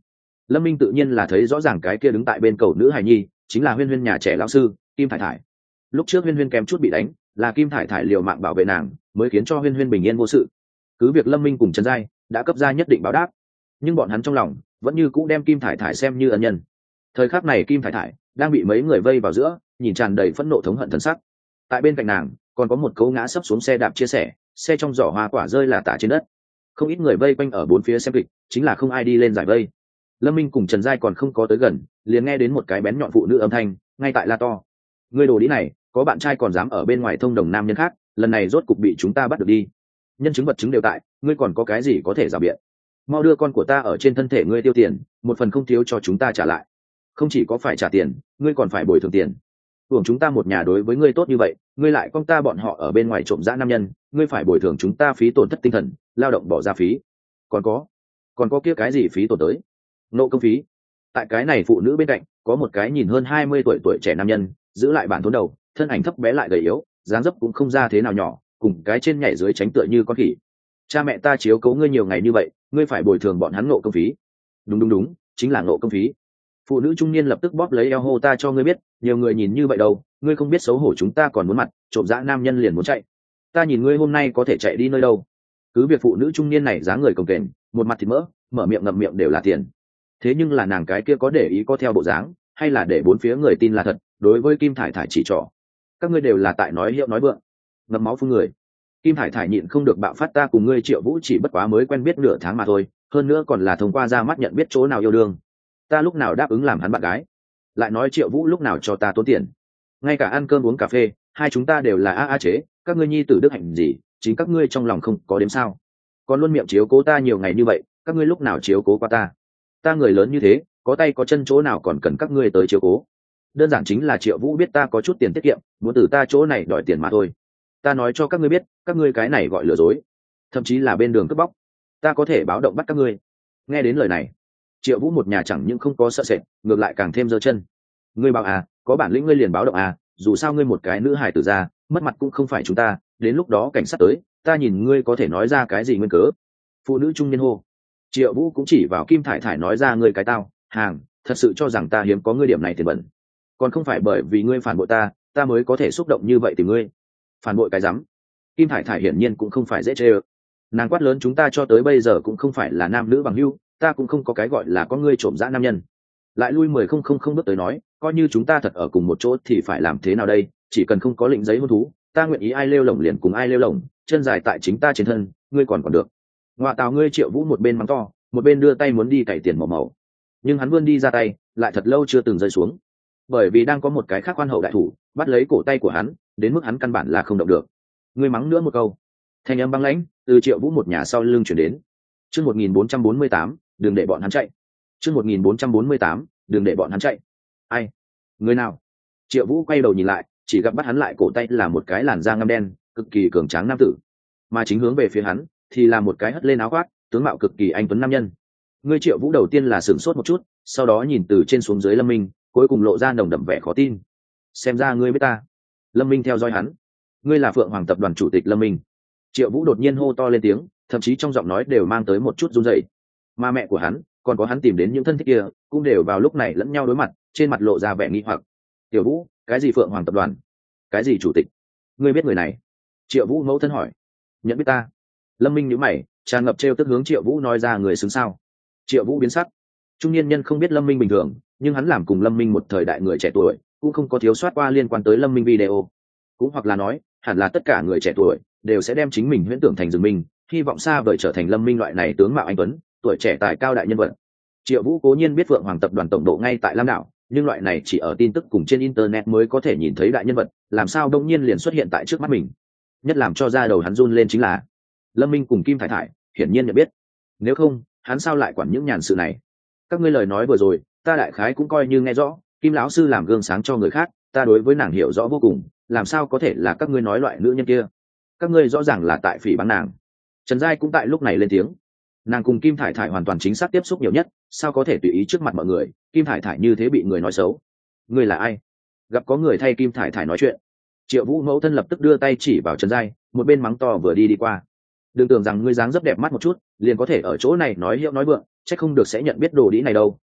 Lâm Minh tự nhiên là thấy rõ ràng cái kia đứng tại bên cầu nữ hài nhi chính là Huyên Huyên nhà trẻ lão sư Kim Thải Thải. Lúc trước Huyên Huyên kém chút bị đánh, là Kim Thải Thải liều mạng bảo vệ nàng, mới khiến cho Huyên Huyên bình yên vô sự. Cứ việc Lâm Minh cùng Trần Giai đã cấp ra nhất định báo đáp, nhưng bọn hắn trong lòng vẫn như cũ đem Kim Thải Thải xem như ân nhân. Thời khắc này Kim Thải Thải đang bị mấy người vây vào giữa, nhìn tràn đầy phẫn nộ thống hận thần sắc. Tại bên cạnh nàng còn có một cấu ngã sấp xuống xe đạp chia sẻ, xe trong giỏ hoa quả rơi là tả trên đất. Không ít người vây quanh ở bốn phía xem kịch, chính là không ai đi lên giải vây. Lâm Minh cùng Trần Giai còn không có tới gần, liền nghe đến một cái bén nhọn phụ nữ âm thanh ngay tại la to: ngươi đồ đĩ này, có bạn trai còn dám ở bên ngoài thông đồng nam nhân khác, lần này rốt cục bị chúng ta bắt được đi. Nhân chứng vật chứng đều tại, ngươi còn có cái gì có thể rào biện? Mau đưa con của ta ở trên thân thể ngươi tiêu tiền, một phần không thiếu cho chúng ta trả lại. Không chỉ có phải trả tiền, ngươi còn phải bồi thường tiền. Hưởng chúng ta một nhà đối với ngươi tốt như vậy, ngươi lại con ta bọn họ ở bên ngoài trộm dã nam nhân, ngươi phải bồi thường chúng ta phí tổn thất tinh thần, lao động bỏ ra phí. Còn có, còn có kia cái gì phí tổn tới? Nộ công phí. Tại cái này phụ nữ bên cạnh có một cái nhìn hơn hai mươi tuổi tuổi trẻ nam nhân, giữ lại bản thốn đầu, thân ảnh thấp bé lại gầy yếu, dáng dấp cũng không ra thế nào nhỏ, cùng cái trên nhảy dưới tránh tựa như con khỉ. Cha mẹ ta chiếu cố ngươi nhiều ngày như vậy, ngươi phải bồi thường bọn hắn nộ công phí. Đúng đúng đúng, chính là nộ công phí. Phụ nữ trung niên lập tức bóp lấy eo hô: ta cho ngươi biết, nhiều người nhìn như vậy đâu, ngươi không biết xấu hổ, chúng ta còn muốn mặt, trộm dã nam nhân liền muốn chạy. Ta nhìn ngươi hôm nay có thể chạy đi nơi đâu? Cứ việc phụ nữ trung niên này dáng người cồng kềnh, một mặt thịt mỡ, mở miệng ngậm miệng đều là tiền. Thế nhưng là nàng cái kia có để ý có theo bộ dáng, hay là để bốn phía người tin là thật, đối với Kim Thải Thải chỉ trỏ: các ngươi đều là tại nói hiệu nói vượng, ngậm máu phun người. Kim Thải Thải nhịn không được bạo phát: ta cùng ngươi Triệu Vũ chỉ bất quá mới quen biết nửa tháng mà thôi, hơn nữa còn là thông qua ra mắt nhận biết chỗ nào yêu đương. Ta lúc nào đáp ứng làm hắn bạn gái? Lại nói Triệu Vũ lúc nào cho ta tốn tiền? Ngay cả ăn cơm uống cà phê, hai chúng ta đều là a a chế, các ngươi nhi tử đức hạnh gì, chính các ngươi trong lòng không có đếm sao? Còn luôn miệng chiếu cố ta nhiều ngày như vậy, các ngươi lúc nào chiếu cố qua ta? Ta người lớn như thế, có tay có chân chỗ nào còn cần các ngươi tới chiếu cố? Đơn giản chính là Triệu Vũ biết ta có chút tiền tiết kiệm, muốn từ ta chỗ này đòi tiền mà thôi. Ta nói cho các ngươi biết, các ngươi cái này gọi lừa dối, thậm chí là bên đường cướp bóc, ta có thể báo động bắt các ngươi. Nghe đến lời này, Triệu Vũ một nhà chẳng những không có sợ sệt, ngược lại càng thêm giơ chân. Ngươi bảo à, có bản lĩnh ngươi liền báo động à, dù sao ngươi một cái nữ hài tử ra, mất mặt cũng không phải chúng ta, đến lúc đó cảnh sát tới, ta nhìn ngươi có thể nói ra cái gì nguyên cớ. Phụ nữ trung niên hô. Triệu Vũ cũng chỉ vào Kim Thải Thải nói ra: ngươi cái tao hàng, thật sự cho rằng ta hiếm có ngươi điểm này tiền bẩn? Còn không phải bởi vì ngươi phản bội ta, ta mới có thể xúc động như vậy tìm ngươi. Phản bội cái rắm? Kim Thải Thải hiển nhiên cũng không phải dễ chê ơ. Nàng quát lớn: chúng ta cho tới bây giờ cũng không phải là nam nữ bằng hữu, ta cũng không có cái gọi là có ngươi trộm dã nam nhân. Lại lui mười không không không bước tới nói, coi như chúng ta thật ở cùng một chỗ thì phải làm thế nào đây? Chỉ cần không có lệnh giấy hôn thú, ta nguyện ý ai lêu lỏng liền cùng ai lêu lỏng, chân dài tại chính ta trên thân, ngươi còn còn được. Ngoạ tào ngươi! Triệu Vũ một bên mắng to, một bên đưa tay muốn đi cày tiền màu màu, nhưng hắn vươn đi ra tay lại thật lâu chưa từng rơi xuống, bởi vì đang có một cái khác khoan hậu đại thủ bắt lấy cổ tay của hắn, đến mức hắn căn bản là không động được. Ngươi mắng nữa một câu, thanh âm băng lãnh từ Triệu Vũ một nhà sau lưng chuyển đến. Chương một nghìn bốn trăm bốn mươi tám, đừng để bọn hắn chạy. Chương một nghìn bốn trăm bốn mươi tám, đừng để bọn hắn chạy. Ai? Người nào? Triệu Vũ quay đầu nhìn lại, chỉ gặp bắt hắn lại cổ tay là một cái làn da ngăm đen, cực kỳ cường tráng nam tử, mà chính hướng về phía hắn thì là một cái hất lên áo khoác, tướng mạo cực kỳ anh tuấn nam nhân. Ngươi Triệu Vũ đầu tiên là sửng sốt một chút, sau đó nhìn từ trên xuống dưới Lâm Minh, cuối cùng lộ ra nồng đậm vẻ khó tin. Xem ra ngươi biết ta. Lâm Minh theo dõi hắn. Ngươi là Phượng Hoàng tập đoàn chủ tịch Lâm Minh. Triệu Vũ đột nhiên hô to lên tiếng, thậm chí trong giọng nói đều mang tới một chút run rẩy. Mà mẹ của hắn, còn có hắn tìm đến những thân thích kia, cũng đều vào lúc này lẫn nhau đối mặt, trên mặt lộ ra vẻ nghi hoặc. Tiểu Vũ, cái gì Phượng Hoàng tập đoàn? Cái gì chủ tịch? Ngươi biết người này? Triệu Vũ mẫu thân hỏi. Nhận biết ta? Lâm Minh nhíu mày, tràn ngập trêu tức hướng Triệu Vũ nói ra: người xứng sao? Triệu Vũ biến sắc. Trung niên nhân không biết Lâm Minh bình thường, nhưng hắn làm cùng Lâm Minh một thời đại người trẻ tuổi, cũng không có thiếu soát qua liên quan tới Lâm Minh video. Cũng hoặc là nói, hẳn là tất cả người trẻ tuổi đều sẽ đem chính mình huyễn tưởng thành rừng minh, hy vọng xa vời trở thành Lâm Minh loại này tướng mạo anh tuấn, tuổi trẻ tài cao đại nhân vật. Triệu Vũ cố nhiên biết Phượng Hoàng tập đoàn tổng độ ngay tại Lam Đảo, nhưng loại này chỉ ở tin tức cùng trên internet mới có thể nhìn thấy đại nhân vật, làm sao đông nhiên liền xuất hiện tại trước mắt mình. Nhất làm cho da đầu hắn run lên chính là Lâm Minh cùng Kim Thải Thải hiển nhiên nhận biết, nếu không hắn sao lại quản những nhàn sự này. Các ngươi lời nói vừa rồi, ta đại khái cũng coi như nghe rõ, Kim lão sư làm gương sáng cho người khác, ta đối với nàng hiểu rõ vô cùng, làm sao có thể là các ngươi nói loại nữ nhân kia? Các ngươi rõ ràng là tại phỉ báng nàng. Trần Giai cũng tại lúc này lên tiếng. Nàng cùng Kim Thải Thải hoàn toàn chính xác tiếp xúc nhiều nhất, sao có thể tùy ý trước mặt mọi người Kim Thải Thải như thế bị người nói xấu? Ngươi là ai? Gặp có người thay Kim Thải Thải nói chuyện, Triệu Vũ mẫu thân lập tức đưa tay chỉ vào Trần Giai, một bên mắng to vừa đi đi qua. Đừng tưởng rằng ngươi dáng dấp đẹp mắt một chút liền có thể ở chỗ này nói hiệu nói vượng, chắc không được sẽ nhận biết đồ đĩ này đâu,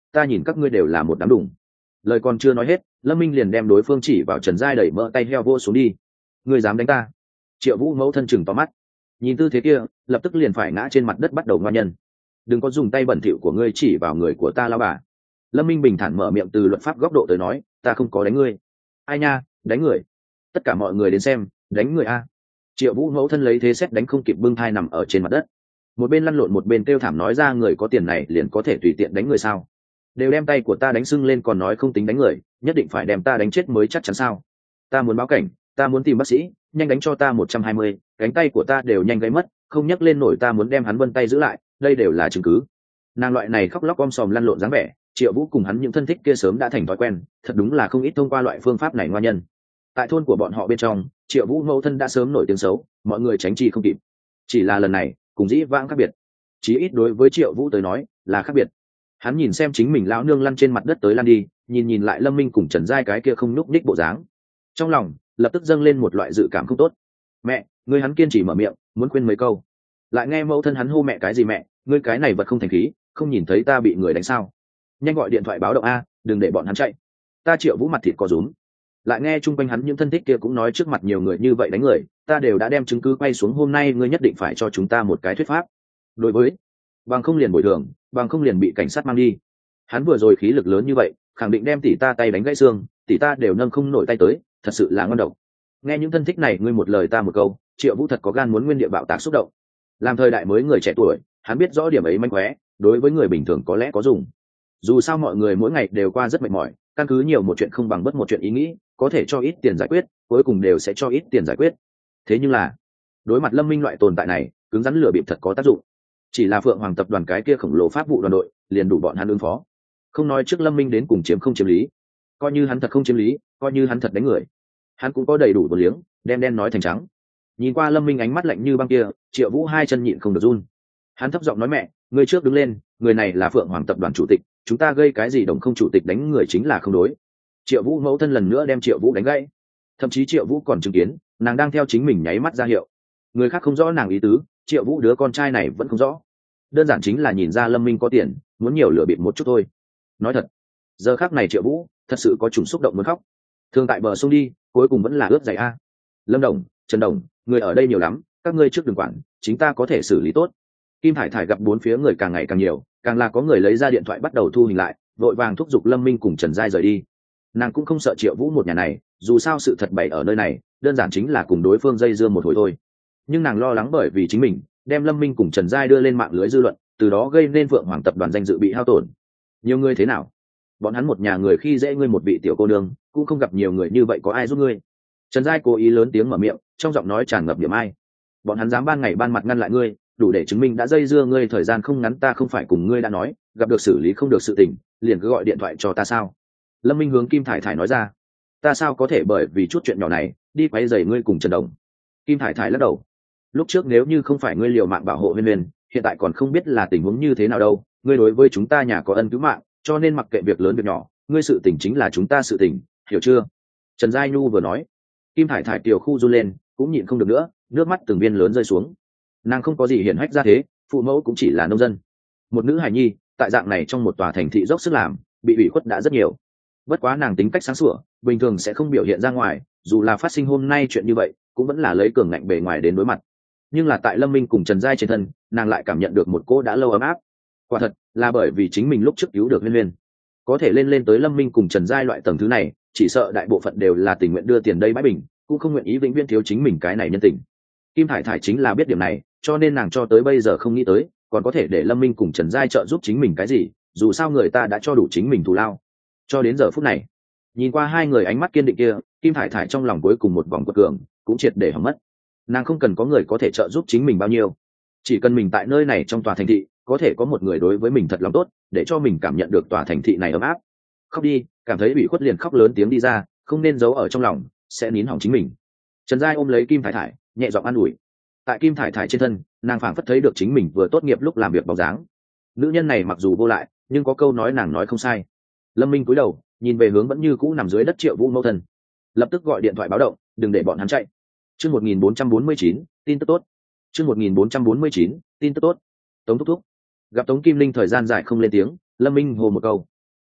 ta nhìn các ngươi đều là một đám đủng. Lời còn chưa nói hết, Lâm Minh liền đem đối phương chỉ vào Trần Giai đẩy mỡ tay heo vô xuống đi. Ngươi dám đánh ta? Triệu Vũ mẫu thân chừng to mắt, nhìn tư thế kia lập tức liền phải ngã trên mặt đất bắt đầu ngoan nhân. Đừng có dùng tay bẩn thỉu của ngươi chỉ vào người của ta lao bà. Lâm Minh bình thản mở miệng, từ luật pháp góc độ tới nói, ta không có đánh ngươi. Ai nha, đánh người? Tất cả mọi người đến xem, đánh người a. Triệu Vũ mẫu thân lấy thế xét đánh không kịp bưng thai nằm ở trên mặt đất, một bên lăn lộn một bên kêu thảm nói ra, người có tiền này liền có thể tùy tiện đánh người sao? Đều đem tay của ta đánh sưng lên còn nói không tính đánh người, nhất định phải đem ta đánh chết mới chắc chắn sao? Ta muốn báo cảnh, ta muốn tìm bác sĩ, nhanh đánh cho ta một trăm hai mươi, cánh tay của ta đều nhanh gãy mất, không nhấc lên nổi, ta muốn đem hắn vân tay giữ lại, đây đều là chứng cứ. Nàng loại này khóc lóc om sòm lăn lộn dáng vẻ, Triệu Vũ cùng hắn những thân thích kia sớm đã thành thói quen, thật đúng là không ít thông qua loại phương pháp này ngoan nhân. Tại thôn của bọn họ bên trong, Triệu Vũ mẫu thân đã sớm nổi tiếng xấu, mọi người tránh chi không kịp. Chỉ là lần này cùng dĩ vãng khác biệt, chí ít đối với Triệu Vũ tới nói là khác biệt. Hắn nhìn xem chính mình lão nương lăn trên mặt đất tới lăn đi, nhìn nhìn lại Lâm Minh cùng Trần Giai cái kia không nhúc nhích bộ dáng, trong lòng lập tức dâng lên một loại dự cảm không tốt. Mẹ, ngươi, hắn kiên trì mở miệng muốn khuyên mấy câu, lại nghe mẫu thân hắn hô mẹ cái gì mẹ, ngươi cái này vật không thành khí, không nhìn thấy ta bị người đánh sao? Nhanh gọi điện thoại báo động a, đừng để bọn hắn chạy. Ta Triệu Vũ mặt thịt có rúm, lại nghe chung quanh hắn những thân thích kia cũng nói trước mặt nhiều người như vậy đánh người, ta đều đã đem chứng cứ quay xuống, hôm nay ngươi nhất định phải cho chúng ta một cái thuyết pháp. Đối với bằng không liền bồi thường, bằng không liền bị cảnh sát mang đi. Hắn vừa rồi khí lực lớn như vậy, khẳng định đem tỷ ta tay đánh gãy xương, tỷ ta đều nâng không nổi tay tới, thật sự là ngon độc. Nghe những thân thích này ngươi một lời ta một câu, Triệu Vũ thật có gan muốn nguyên địa bạo tạc xúc động. Làm thời đại mới người trẻ tuổi, hắn biết rõ điểm ấy manh khóe, đối với người bình thường có lẽ có dùng. Dù sao mọi người mỗi ngày đều qua rất mệt mỏi, căn cứ nhiều một chuyện không bằng bất một chuyện ý nghĩ, có thể cho ít tiền giải quyết, cuối cùng đều sẽ cho ít tiền giải quyết. Thế nhưng là đối mặt Lâm Minh loại tồn tại này, cứng rắn lừa bịp thật có tác dụng. Chỉ là Phượng Hoàng tập đoàn cái kia khổng lồ pháp vụ đoàn đội liền đủ bọn hắn ứng phó. Không nói trước Lâm Minh đến cùng chiếm không chiếm lý, coi như hắn thật không chiếm lý, coi như hắn thật đánh người, hắn cũng có đầy đủ vô liếng đem đen nói thành trắng. Nhìn qua Lâm Minh ánh mắt lạnh như băng kia, Triệu Vũ hai chân nhịn không được run. Hắn thấp giọng nói, mẹ, người trước đứng lên, người này là Phượng Hoàng tập đoàn chủ tịch, chúng ta gây cái gì đồng không chủ tịch đánh người chính là không đối. Triệu Vũ mẫu thân lần nữa đem Triệu Vũ đánh gãy, thậm chí Triệu Vũ còn chứng kiến nàng đang theo chính mình nháy mắt ra hiệu. Người khác không rõ nàng ý tứ, Triệu Vũ đứa con trai này vẫn không rõ, đơn giản chính là nhìn ra Lâm Minh có tiền, muốn nhiều lừa bịp một chút thôi. Nói thật, giờ khắc này Triệu Vũ thật sự có chủng xúc động muốn khóc. Thường tại bờ sông đi, cuối cùng vẫn là ướt giày a. Lâm Đồng, Trần Đồng, người ở đây nhiều lắm, các ngươi trước đừng quản, chính ta có thể xử lý tốt. Kim Thải Thải gặp bốn phía người càng ngày càng nhiều, càng là có người lấy ra điện thoại bắt đầu thu hình lại, vội vàng thúc giục Lâm Minh cùng Trần Giai rời đi. Nàng cũng không sợ Triệu Vũ một nhà này, dù sao sự thật bày ở nơi này, đơn giản chính là cùng đối phương dây dưa một hồi thôi. Nhưng nàng lo lắng bởi vì chính mình đem Lâm Minh cùng Trần Giai đưa lên mạng lưới dư luận, từ đó gây nên Phượng Hoàng tập đoàn danh dự bị hao tổn. Nhiều người thế nào? Bọn hắn một nhà người khi dễ ngươi một vị tiểu cô nương, cũng không gặp nhiều người như vậy, có ai giúp ngươi? Trần Giai cố ý lớn tiếng mở miệng, trong giọng nói tràn ngập niềm ai. Bọn hắn dám ban ngày ban mặt ngăn lại ngươi, đủ để chứng minh đã dây dưa ngươi thời gian không ngắn, ta không phải cùng ngươi đã nói, gặp được xử lý không được sự tình, liền cứ gọi điện thoại cho ta sao? Lâm Minh hướng Kim Thải Thải nói ra. Ta sao có thể bởi vì chút chuyện nhỏ này đi quấy rầy ngươi cùng Trần Đồng? Kim Thải Thải lắc đầu. Lúc trước nếu như không phải ngươi liều mạng bảo hộ Huyên Huyên, hiện tại còn không biết là tình huống như thế nào đâu. Ngươi đối với chúng ta nhà có ân cứu mạng, cho nên mặc kệ việc lớn việc nhỏ, ngươi sự tình chính là chúng ta sự tình, hiểu chưa? Trần Giai Nhu vừa nói, Kim Thải Thải tiểu khu run lên, cũng nhịn không được nữa, nước mắt từng viên lớn rơi xuống. Nàng không có gì hiển hách ra thế, phụ mẫu cũng chỉ là nông dân, một nữ hài nhi tại dạng này trong một tòa thành thị dốc sức làm, bị ủy khuất đã rất nhiều. Bất quá nàng tính cách sáng sủa, bình thường sẽ không biểu hiện ra ngoài, dù là phát sinh hôm nay chuyện như vậy, cũng vẫn là lấy cường ngạnh bề ngoài đến đối mặt. Nhưng là tại Lâm Minh cùng Trần Giai trên thân, nàng lại cảm nhận được một cô đã lâu ấm áp. Quả thật là bởi vì chính mình lúc trước cứu được Huyên Huyên, có thể lên lên tới Lâm Minh cùng Trần Giai loại tầng thứ này, chỉ sợ đại bộ phận đều là tình nguyện đưa tiền đây bãi bình, cũng không nguyện ý vĩnh viễn thiếu chính mình cái này nhân tình. Kim Thải Thải chính là biết điểm này, cho nên nàng cho tới bây giờ không nghĩ tới còn có thể để Lâm Minh cùng Trần Giai trợ giúp chính mình cái gì, dù sao người ta đã cho đủ chính mình thù lao. Cho đến giờ phút này, nhìn qua hai người ánh mắt kiên định kia, Kim Thải Thải trong lòng cuối cùng một vòng quật cường cũng triệt để hỏng mất. Nàng không cần có người có thể trợ giúp chính mình bao nhiêu, chỉ cần mình tại nơi này trong tòa thành thị có thể có một người đối với mình thật lòng tốt, để cho mình cảm nhận được tòa thành thị này ấm áp. Khóc đi, cảm thấy bị khuất liền khóc lớn tiếng đi ra, không nên giấu ở trong lòng, sẽ nín hỏng chính mình. Trần Giai ôm lấy Kim Thải Thải, nhẹ giọng an ủi. Tại Kim Thải Thải trên thân, nàng phảng phất thấy được chính mình vừa tốt nghiệp lúc làm việc bóng dáng. Nữ nhân này mặc dù vô lại, nhưng có câu nói nàng nói không sai. Lâm Minh cúi đầu nhìn về hướng vẫn như cũ nằm dưới đất Triệu Vũ mẫu thân, lập tức gọi điện thoại báo động, đừng để bọn hắn chạy. Chương một nghìn bốn trăm bốn mươi chín, tin tức tốt. Chương một nghìn bốn trăm bốn mươi chín, tin tức tốt. Tống thúc thúc. Gặp Tống Kim Linh thời gian dài không lên tiếng, Lâm Minh hô một câu.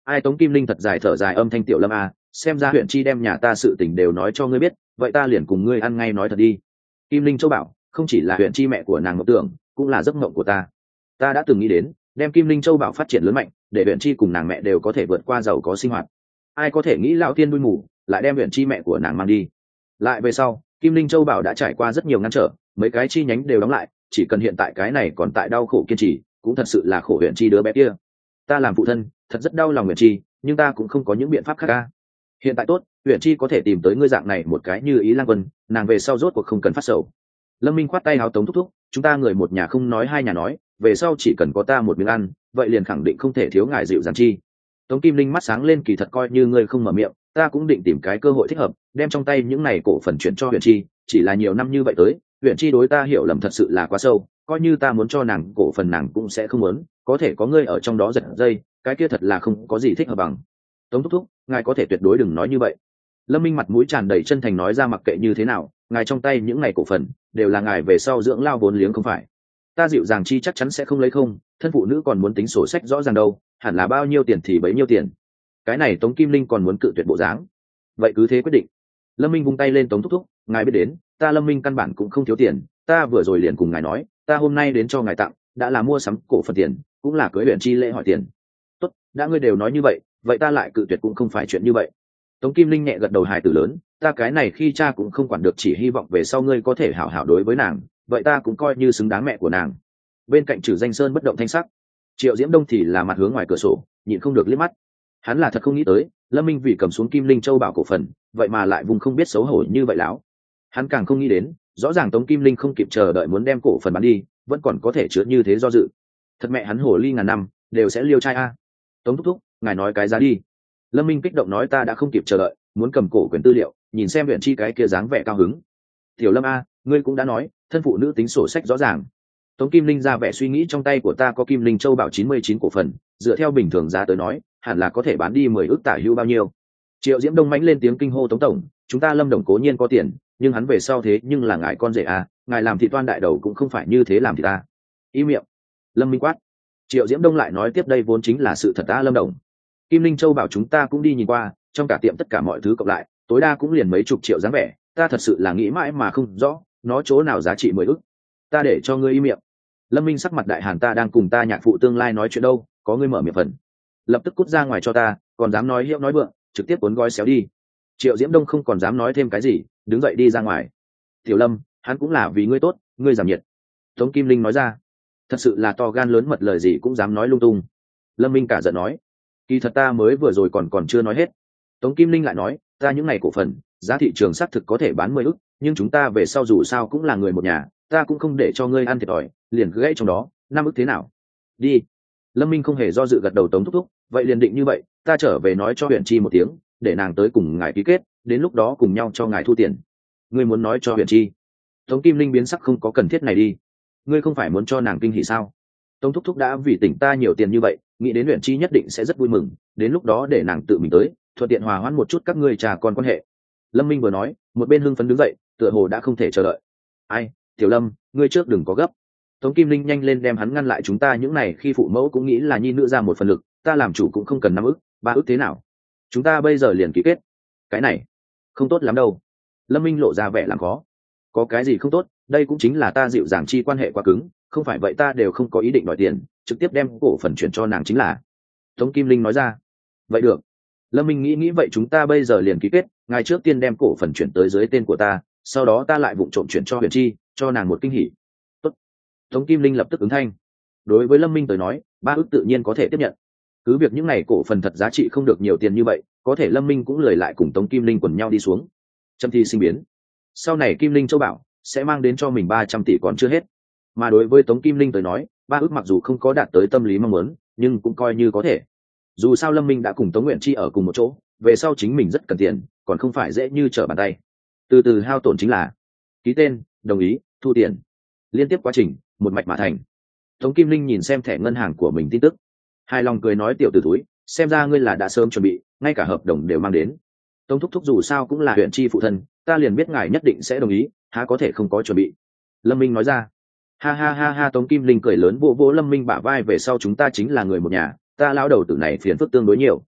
Ai? Tống Kim Linh thật dài thở dài âm thanh, Tiểu Lâm à, xem ra huyện chi đem nhà ta sự tình đều nói cho ngươi biết, vậy ta liền cùng ngươi ăn ngay nói thật đi. Kim Linh Châu bảo không chỉ là huyện chi mẹ của nàng mộng tưởng, cũng là giấc mộng của ta. Ta đã từng nghĩ đến đem Kim Linh Châu bảo phát triển lớn mạnh, để huyện chi cùng nàng mẹ đều có thể vượt qua giàu có sinh hoạt. Ai có thể nghĩ lão tiên đuôi mù lại đem huyện chi mẹ của nàng mang đi. Lại về sau, Kim Linh Châu bảo đã trải qua rất nhiều ngăn trở, mấy cái chi nhánh đều đóng lại, chỉ cần hiện tại cái này còn tại đau khổ kiên trì, cũng thật sự là khổ huyện chi đứa bé kia. Ta làm phụ thân thật rất đau lòng huyện chi, nhưng ta cũng không có những biện pháp khác ca. Hiện tại tốt, huyện chi có thể tìm tới ngươi dạng này một cái như ý lang quân, nàng về sau rốt cuộc không cần phát sầu. Lâm Minh khoát tay háo, Tống thúc thúc, chúng ta người một nhà không nói hai nhà nói, về sau chỉ cần có ta một miếng ăn, vậy liền khẳng định không thể thiếu ngài dịu dàng chi. Tống Kim Linh mắt sáng lên, kỳ thật coi như ngươi không mở miệng, ta cũng định tìm cái cơ hội thích hợp, đem trong tay những này cổ phần chuyển cho huyện chi, chỉ là nhiều năm như vậy tới, huyện chi đối ta hiểu lầm thật sự là quá sâu, coi như ta muốn cho nàng cổ phần nàng cũng sẽ không muốn, có thể có ngươi ở trong đó giật dây, cái kia thật là không có gì thích hợp bằng. Tống thúc thúc, ngài có thể tuyệt đối đừng nói như vậy. Lâm Minh mặt mũi tràn đầy chân thành nói ra, mặc kệ như thế nào, ngài trong tay những ngày cổ phần đều là ngài về sau dưỡng lao vốn liếng không phải. Ta dịu dàng chi chắc chắn sẽ không lấy không, thân phụ nữ còn muốn tính sổ sách rõ ràng đâu, hẳn là bao nhiêu tiền thì bấy nhiêu tiền. Cái này Tống Kim Linh còn muốn cự tuyệt bộ dáng. Vậy cứ thế quyết định. Lâm Minh vung tay lên, Tống thúc thúc, ngài biết đến, ta Lâm Minh căn bản cũng không thiếu tiền, ta vừa rồi liền cùng ngài nói, ta hôm nay đến cho ngài tặng, đã là mua sắm cổ phần tiền, cũng là cưới huyện chi lễ hỏi tiền. Tốt, đã ngươi đều nói như vậy, vậy ta lại cự tuyệt cũng không phải chuyện như vậy. Tống Kim Linh nhẹ gật đầu, hài tử lớn, ta cái này khi cha cũng không quản được, chỉ hy vọng về sau ngươi có thể hảo hảo đối với nàng, vậy ta cũng coi như xứng đáng mẹ của nàng. Bên cạnh Trử Danh Sơn bất động thanh sắc, Triệu Diễm Đông thì là mặt hướng ngoài cửa sổ, nhịn không được liếc mắt. Hắn là thật không nghĩ tới, Lâm Minh vì cầm xuống Kim Linh Châu bảo cổ phần, vậy mà lại vùng không biết xấu hổ như vậy lão. Hắn càng không nghĩ đến, rõ ràng Tống Kim Linh không kịp chờ đợi muốn đem cổ phần bán đi, vẫn còn có thể chứa như thế do dự. Thật mẹ hắn hồ ly ngàn năm, đều sẽ liêu trai a. Tống thúc thúc, ngài nói cái giá đi. Lâm Minh kích động nói, ta đã không kịp chờ đợi, muốn cầm cổ quyền tư liệu, nhìn xem huyện chi cái kia dáng vẻ cao hứng. Tiểu Lâm a, ngươi cũng đã nói, thân phụ nữ tính sổ sách rõ ràng. Tống Kim Linh ra vẻ suy nghĩ, trong tay của ta có Kim Linh Châu bảo chín mươi chín cổ phần, dựa theo bình thường giá tới nói, hẳn là có thể bán đi mười ức tả hữu bao nhiêu. Triệu Diễm Đông mãnh lên tiếng kinh hô, Tống tổng, chúng ta Lâm đồng cố nhiên có tiền, nhưng hắn về sau thế nhưng là ngài con rể a, ngài làm thị toan đại đầu cũng không phải như thế làm thì ta. Im miệng. Lâm Minh quát. Triệu Diễm Đông lại nói tiếp, đây vốn chính là sự thật ta Lâm đồng. Kim Linh Châu bảo chúng ta cũng đi nhìn qua, trong cả tiệm tất cả mọi thứ cộng lại, tối đa cũng liền mấy chục triệu dáng vẻ, ta thật sự là nghĩ mãi mà không rõ, nó chỗ nào giá trị mười ức. Ta để cho ngươi im miệng. Lâm Minh sắc mặt đại hàn, ta đang cùng ta nhạc phụ tương lai nói chuyện đâu, có ngươi mở miệng phần. Lập tức cút ra ngoài cho ta, còn dám nói hiệu nói vượng, trực tiếp cuốn gói xéo đi. Triệu Diễm Đông không còn dám nói thêm cái gì, đứng dậy đi ra ngoài. Tiểu Lâm, hắn cũng là vì ngươi tốt, ngươi giảm nhiệt. Tống Kim Linh nói ra. Thật sự là to gan lớn mật, lời gì cũng dám nói lung tung. Lâm Minh cả giận nói, kỳ thật ta mới vừa rồi còn còn chưa nói hết. Tống Kim Linh lại nói, ta những ngày cổ phần giá thị trường xác thực có thể bán mười ức, nhưng chúng ta về sau dù sao cũng là người một nhà, ta cũng không để cho ngươi ăn thiệt thòi, liền gãy trong đó năm ức thế nào? Đi. Lâm Minh không hề do dự gật đầu, Tống thúc thúc, vậy liền định như vậy, ta trở về nói cho huyện chi một tiếng, để nàng tới cùng ngài ký kết, đến lúc đó cùng nhau cho ngài thu tiền. Ngươi muốn nói cho huyện chi? Tống Kim Linh biến sắc, không có cần thiết này đi, ngươi không phải muốn cho nàng kinh hỉ sao? Tống thúc thúc đã vì tỉnh ta nhiều tiền như vậy, nghĩ đến huyện chi nhất định sẽ rất vui mừng, đến lúc đó để nàng tự mình tới, thuận tiện hòa hoãn một chút các ngươi trà con quan hệ. Lâm Minh vừa nói, một bên hưng phấn đứng dậy, tựa hồ đã không thể chờ đợi. Ai, Tiểu Lâm, ngươi trước đừng có gấp. Tống Kim Linh nhanh lên đem hắn ngăn lại, chúng ta những này khi phụ mẫu cũng nghĩ là nhi nữ ra một phần lực, ta làm chủ cũng không cần năm ức, ba ức thế nào? Chúng ta bây giờ liền ký kết. Cái này không tốt lắm đâu. Lâm Minh lộ ra vẻ làm khó. Có cái gì không tốt, đây cũng chính là ta dịu dàng chi quan hệ quá cứng, không phải vậy ta đều không có ý định đòi tiền, trực tiếp đem cổ phần chuyển cho nàng chính là. Tống Kim Linh nói ra. Vậy được. Lâm Minh nghĩ nghĩ, vậy chúng ta bây giờ liền ký kết, ngài trước tiên đem cổ phần chuyển tới dưới tên của ta, sau đó ta lại vụng trộm chuyển cho huyện chi, cho nàng một kinh hỉ. Tốt. Tống Kim Linh lập tức ứng thanh. Đối với Lâm Minh tới nói, ba ức tự nhiên có thể tiếp nhận. Cứ việc những này cổ phần thật giá trị không được nhiều tiền như vậy, có thể Lâm Minh cũng lười lại cùng Tống Kim Linh quần nhau đi xuống. Châm thi sinh biến. Sau này Kim Linh Châu bảo sẽ mang đến cho mình ba trăm tỷ còn chưa hết. Mà đối với Tống Kim Linh tới nói, ba ức mặc dù không có đạt tới tâm lý mong muốn, nhưng cũng coi như có thể. Dù sao Lâm Minh đã cùng Tống Nguyện Chi ở cùng một chỗ, về sau chính mình rất cần tiền, còn không phải dễ như trở bàn tay. Từ từ hao tổn chính là ký tên, đồng ý, thu tiền, liên tiếp quá trình một mạch mà thành. Tống Kim Linh nhìn xem thẻ ngân hàng của mình tin tức, hài lòng cười nói, tiểu tử túi, xem ra ngươi là đã sớm chuẩn bị, ngay cả hợp đồng đều mang đến. Tống thúc thúc dù sao cũng là huyện chi phụ thân, ta liền biết ngài nhất định sẽ đồng ý, há có thể không có chuẩn bị. Lâm Minh nói ra. Ha ha ha ha. Tống Kim Linh cười lớn, vỗ vỗ Lâm Minh bả vai, về sau chúng ta chính là người một nhà, ta lão đầu tử này phiền phức tương đối nhiều,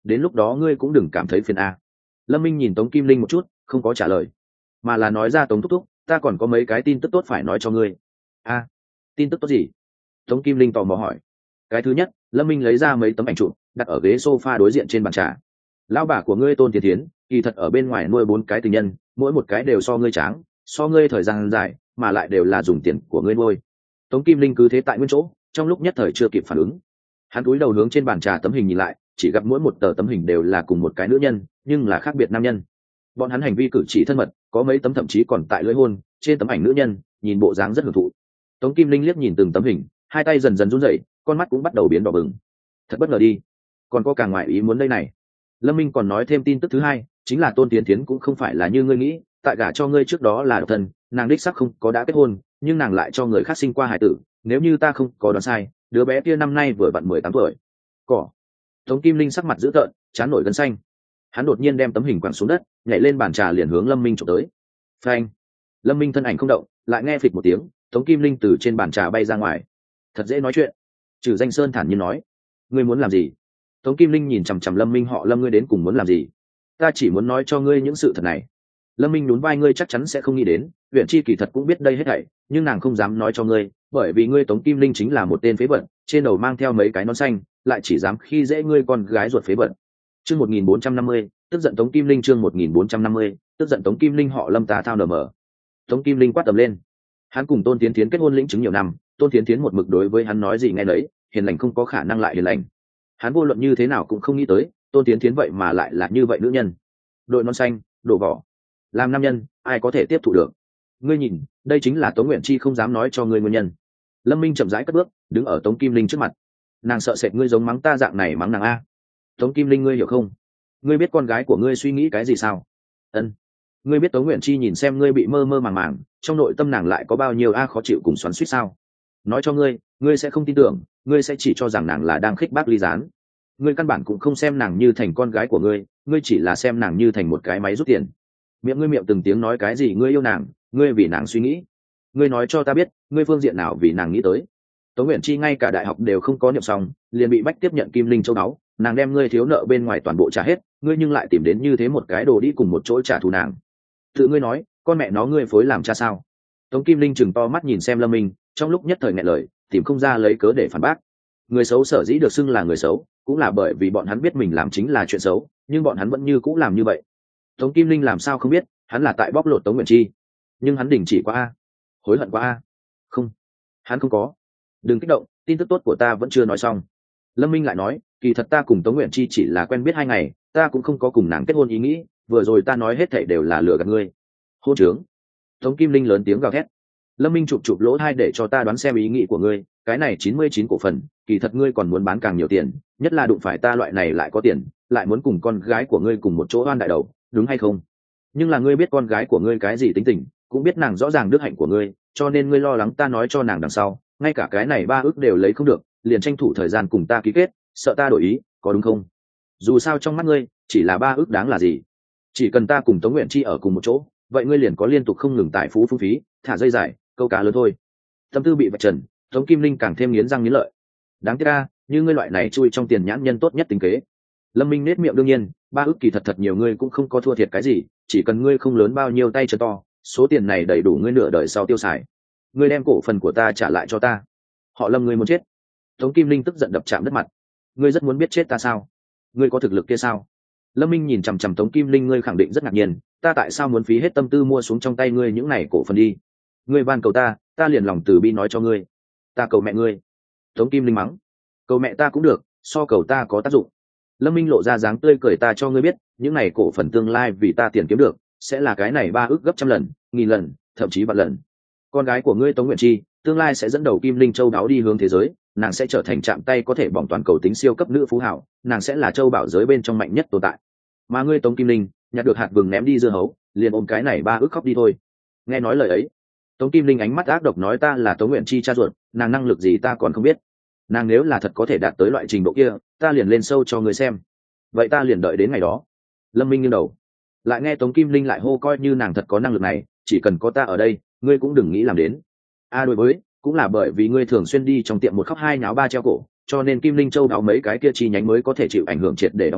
đến lúc đó ngươi cũng đừng cảm thấy phiền a. Lâm Minh nhìn Tống Kim Linh một chút, không có trả lời, mà là nói ra: Tống thúc thúc, ta còn có mấy cái tin tức tốt phải nói cho ngươi. A, tin tức tốt gì? Tống Kim Linh tò mò hỏi. Cái thứ nhất, Lâm Minh lấy ra mấy tấm ảnh chụp đặt ở ghế sofa đối diện trên bàn trà. Lão bà của ngươi Tôn Tiến Thiến kỳ thật ở bên ngoài nuôi bốn cái tình nhân, mỗi một cái đều so ngươi tráng, so ngươi thời gian dài, mà lại đều là dùng tiền của ngươi nuôi. Tống Kim Linh cứ thế tại nguyên chỗ, trong lúc nhất thời chưa kịp phản ứng. Hắn cúi đầu hướng trên bàn trà tấm hình nhìn lại, chỉ gặp mỗi một tờ tấm hình đều là cùng một cái nữ nhân, nhưng là khác biệt nam nhân. Bọn hắn hành vi cử chỉ thân mật, có mấy tấm thậm chí còn tại lưỡi hôn trên tấm ảnh nữ nhân, nhìn bộ dáng rất hưởng thụ. Tống Kim Linh liếc nhìn từng tấm hình, hai tay dần dần run rẩy, con mắt cũng bắt đầu biến đỏ bừng. Thật bất ngờ đi, còn có càng ngoại ý muốn đây này. Lâm Minh còn nói thêm tin tức thứ hai, chính là Tôn Tiến Tiến cũng không phải là như ngươi nghĩ, tại gả cho ngươi trước đó là độc thân, nàng đích xác không có đã kết hôn, nhưng nàng lại cho người khác sinh qua hải tử, nếu như ta không có đoán sai, đứa bé kia năm nay vừa vặn mười tám tuổi. Cỏ. Tống Kim Linh sắc mặt dữ tợn, trán nổi gân xanh. Hắn đột nhiên đem tấm hình quẳng xuống đất, nhảy lên bàn trà liền hướng Lâm Minh chụp tới. Phanh. Lâm Minh thân ảnh không động, lại nghe phịch một tiếng, Tống Kim Linh từ trên bàn trà bay ra ngoài. Thật dễ nói chuyện. Trừ Danh Sơn thản nhiên nói. Ngươi muốn làm gì? Tống Kim Linh nhìn chằm chằm Lâm Minh, họ Lâm, ngươi đến cùng muốn làm gì? Ta chỉ muốn nói cho ngươi những sự thật này. Lâm Minh nhún vai, ngươi chắc chắn sẽ không nghĩ đến, Uyển Chi kỳ thật cũng biết đây hết thảy, nhưng nàng không dám nói cho ngươi, bởi vì ngươi Tống Kim Linh chính là một tên phế vật, trên đầu mang theo mấy cái nón xanh, lại chỉ dám khi dễ ngươi con gái ruột phế vật. Chương một nghìn bốn trăm năm mươi, tức giận Tống Kim Linh, chương một nghìn bốn trăm năm mươi, tức giận Tống Kim Linh, họ Lâm, ta thao nở mở. Tống Kim Linh quát tầm lên. Hắn cùng Tôn Tiến Tiến kết hôn lĩnh chứng nhiều năm, Tôn Tiến Tiến một mực đối với hắn nói gì nghe đấy, hiền lành không có khả năng lại hiền lành. Hắn vô luận như thế nào cũng không nghĩ tới, Tôn Tiến Tiến vậy mà lại là như vậy nữ nhân. Đội nón xanh, đổ vỏ. Làm nam nhân, ai có thể tiếp thụ được? Ngươi nhìn, đây chính là Tống Uyển Chi không dám nói cho ngươi nguyên nhân. Lâm Minh chậm rãi cất bước, đứng ở Tống Kim Linh trước mặt. Nàng sợ sệt ngươi giống mắng ta dạng này mắng nàng a. Tống Kim Linh, ngươi hiểu không? Ngươi biết con gái của ngươi suy nghĩ cái gì sao? Ân. Ngươi biết Tống Uyển Chi nhìn xem ngươi bị mơ mơ màng màng, trong nội tâm nàng lại có bao nhiêu a khó chịu cùng xoắn xuýt sao? Nói cho ngươi, ngươi sẽ không tin tưởng, ngươi sẽ chỉ cho rằng nàng là đang khích bác ly gián. Ngươi căn bản cũng không xem nàng như thành con gái của ngươi, ngươi chỉ là xem nàng như thành một cái máy rút tiền. Miệng ngươi miệng từng tiếng nói cái gì ngươi yêu nàng, ngươi vì nàng suy nghĩ. Ngươi nói cho ta biết, ngươi phương diện nào vì nàng nghĩ tới. Tống Uyển Chi ngay cả đại học đều không có niệm xong, liền bị bách tiếp nhận Kim Linh châu báu, nàng đem ngươi thiếu nợ bên ngoài toàn bộ trả hết, ngươi nhưng lại tìm đến như thế một cái đồ đi cùng một chỗ trả thù nàng. Tự ngươi nói, con mẹ nó ngươi phối làm cha sao? Tống Kim Linh chừng to mắt nhìn xem Lâm Minh, trong lúc nhất thời nghẹn lời, tìm không ra lấy cớ để phản bác. Người xấu sở dĩ được xưng là người xấu, cũng là bởi vì bọn hắn biết mình làm chính là chuyện xấu, nhưng bọn hắn vẫn như cũ làm như vậy. Tống Kim Linh làm sao không biết, hắn là tại bóc lột Tống Uyển Chi, nhưng hắn đình chỉ qua a, hối hận qua a. Không, hắn không có. Đừng kích động, tin tức tốt của ta vẫn chưa nói xong. Lâm Minh lại nói, kỳ thật ta cùng Tống Uyển Chi chỉ là quen biết hai ngày, ta cũng không có cùng nàng kết hôn ý nghĩ, vừa rồi ta nói hết thảy đều là lừa gạt ngươi. Hôn trướng. Tống Kim Linh lớn tiếng gào thét. Lâm Minh chụp chụp lỗ tai để cho ta đoán xem ý nghĩ của ngươi, cái này chín mươi chín cổ phần, kỳ thật ngươi còn muốn bán càng nhiều tiền, nhất là đụng phải ta loại này lại có tiền, lại muốn cùng con gái của ngươi cùng một chỗ oan đại đầu, đúng hay không? Nhưng là ngươi biết con gái của ngươi cái gì tính tình, cũng biết nàng rõ ràng đức hạnh của ngươi, cho nên ngươi lo lắng ta nói cho nàng đằng sau, ngay cả cái này ba ước đều lấy không được, liền tranh thủ thời gian cùng ta ký kết, sợ ta đổi ý, có đúng không? Dù sao trong mắt ngươi, chỉ là ba ước đáng là gì? Chỉ cần ta cùng Tống Uyển Chi ở cùng một chỗ, vậy ngươi liền có liên tục không ngừng tài phú phung phí, thả dây dài, câu cá lớn thôi. Tâm tư bị vạch trần, Tống Kim Linh càng thêm nghiến răng nghiến lợi. Đáng tiếc a, như ngươi loại này chui trong tiền nhãn nhân tốt nhất tính kế. Lâm Minh nết miệng, đương nhiên, ba ước kỳ thật thật nhiều ngươi cũng không có thua thiệt cái gì, chỉ cần ngươi không lớn bao nhiêu tay chân to, số tiền này đầy đủ ngươi nửa đời sau tiêu xài. Ngươi đem cổ phần của ta trả lại cho ta. Họ Lâm, ngươi muốn chết. Tống Kim Linh tức giận đập chạm đất mặt. Ngươi rất muốn biết chết ta sao? Ngươi có thực lực kia sao? Lâm Minh nhìn chằm chằm Tống Kim Linh, ngươi khẳng định rất ngạc nhiên, ta tại sao muốn phí hết tâm tư mua xuống trong tay ngươi những này cổ phần đi? Ngươi van cầu ta, ta liền lòng từ bi nói cho ngươi. Ta cầu mẹ ngươi. Tống Kim Linh mắng. Cầu mẹ ta cũng được, so cầu ta có tác dụng. Lâm Minh lộ ra dáng tươi cười, ta cho ngươi biết, những này cổ phần tương lai vì ta tiền kiếm được, sẽ là cái này ba ước gấp trăm lần, nghìn lần, thậm chí vạn lần. Con gái của ngươi Tống Uyển Chi, tương lai sẽ dẫn đầu Kim Linh Châu đáo đi hướng thế giới, nàng sẽ trở thành chạm tay có thể bỏng toàn cầu tính siêu cấp nữ phú hảo, nàng sẽ là châu bảo giới bên trong mạnh nhất tồn tại. Mà ngươi Tống Kim Linh, nhặt được hạt vừng ném đi dưa hấu, liền ôm cái này ba ước khóc đi thôi. Nghe nói lời ấy, Tống Kim Linh ánh mắt ác độc nói, ta là Tống Uyển Chi cha ruột, nàng năng lực gì ta còn không biết. Nàng nếu là thật có thể đạt tới loại trình độ kia, ta liền lên sâu cho người xem. Vậy ta liền đợi đến ngày đó. Lâm Minh nghiêng đầu, lại nghe Tống Kim Linh lại hô, coi như nàng thật có năng lực này, chỉ cần có ta ở đây, ngươi cũng đừng nghĩ làm đến. A đối với, cũng là bởi vì ngươi thường xuyên đi trong tiệm một khóc hai nháo ba treo cổ, cho nên Kim Linh Châu đáo mấy cái kia chi nhánh mới có thể chịu ảnh hưởng triệt để đóng lại,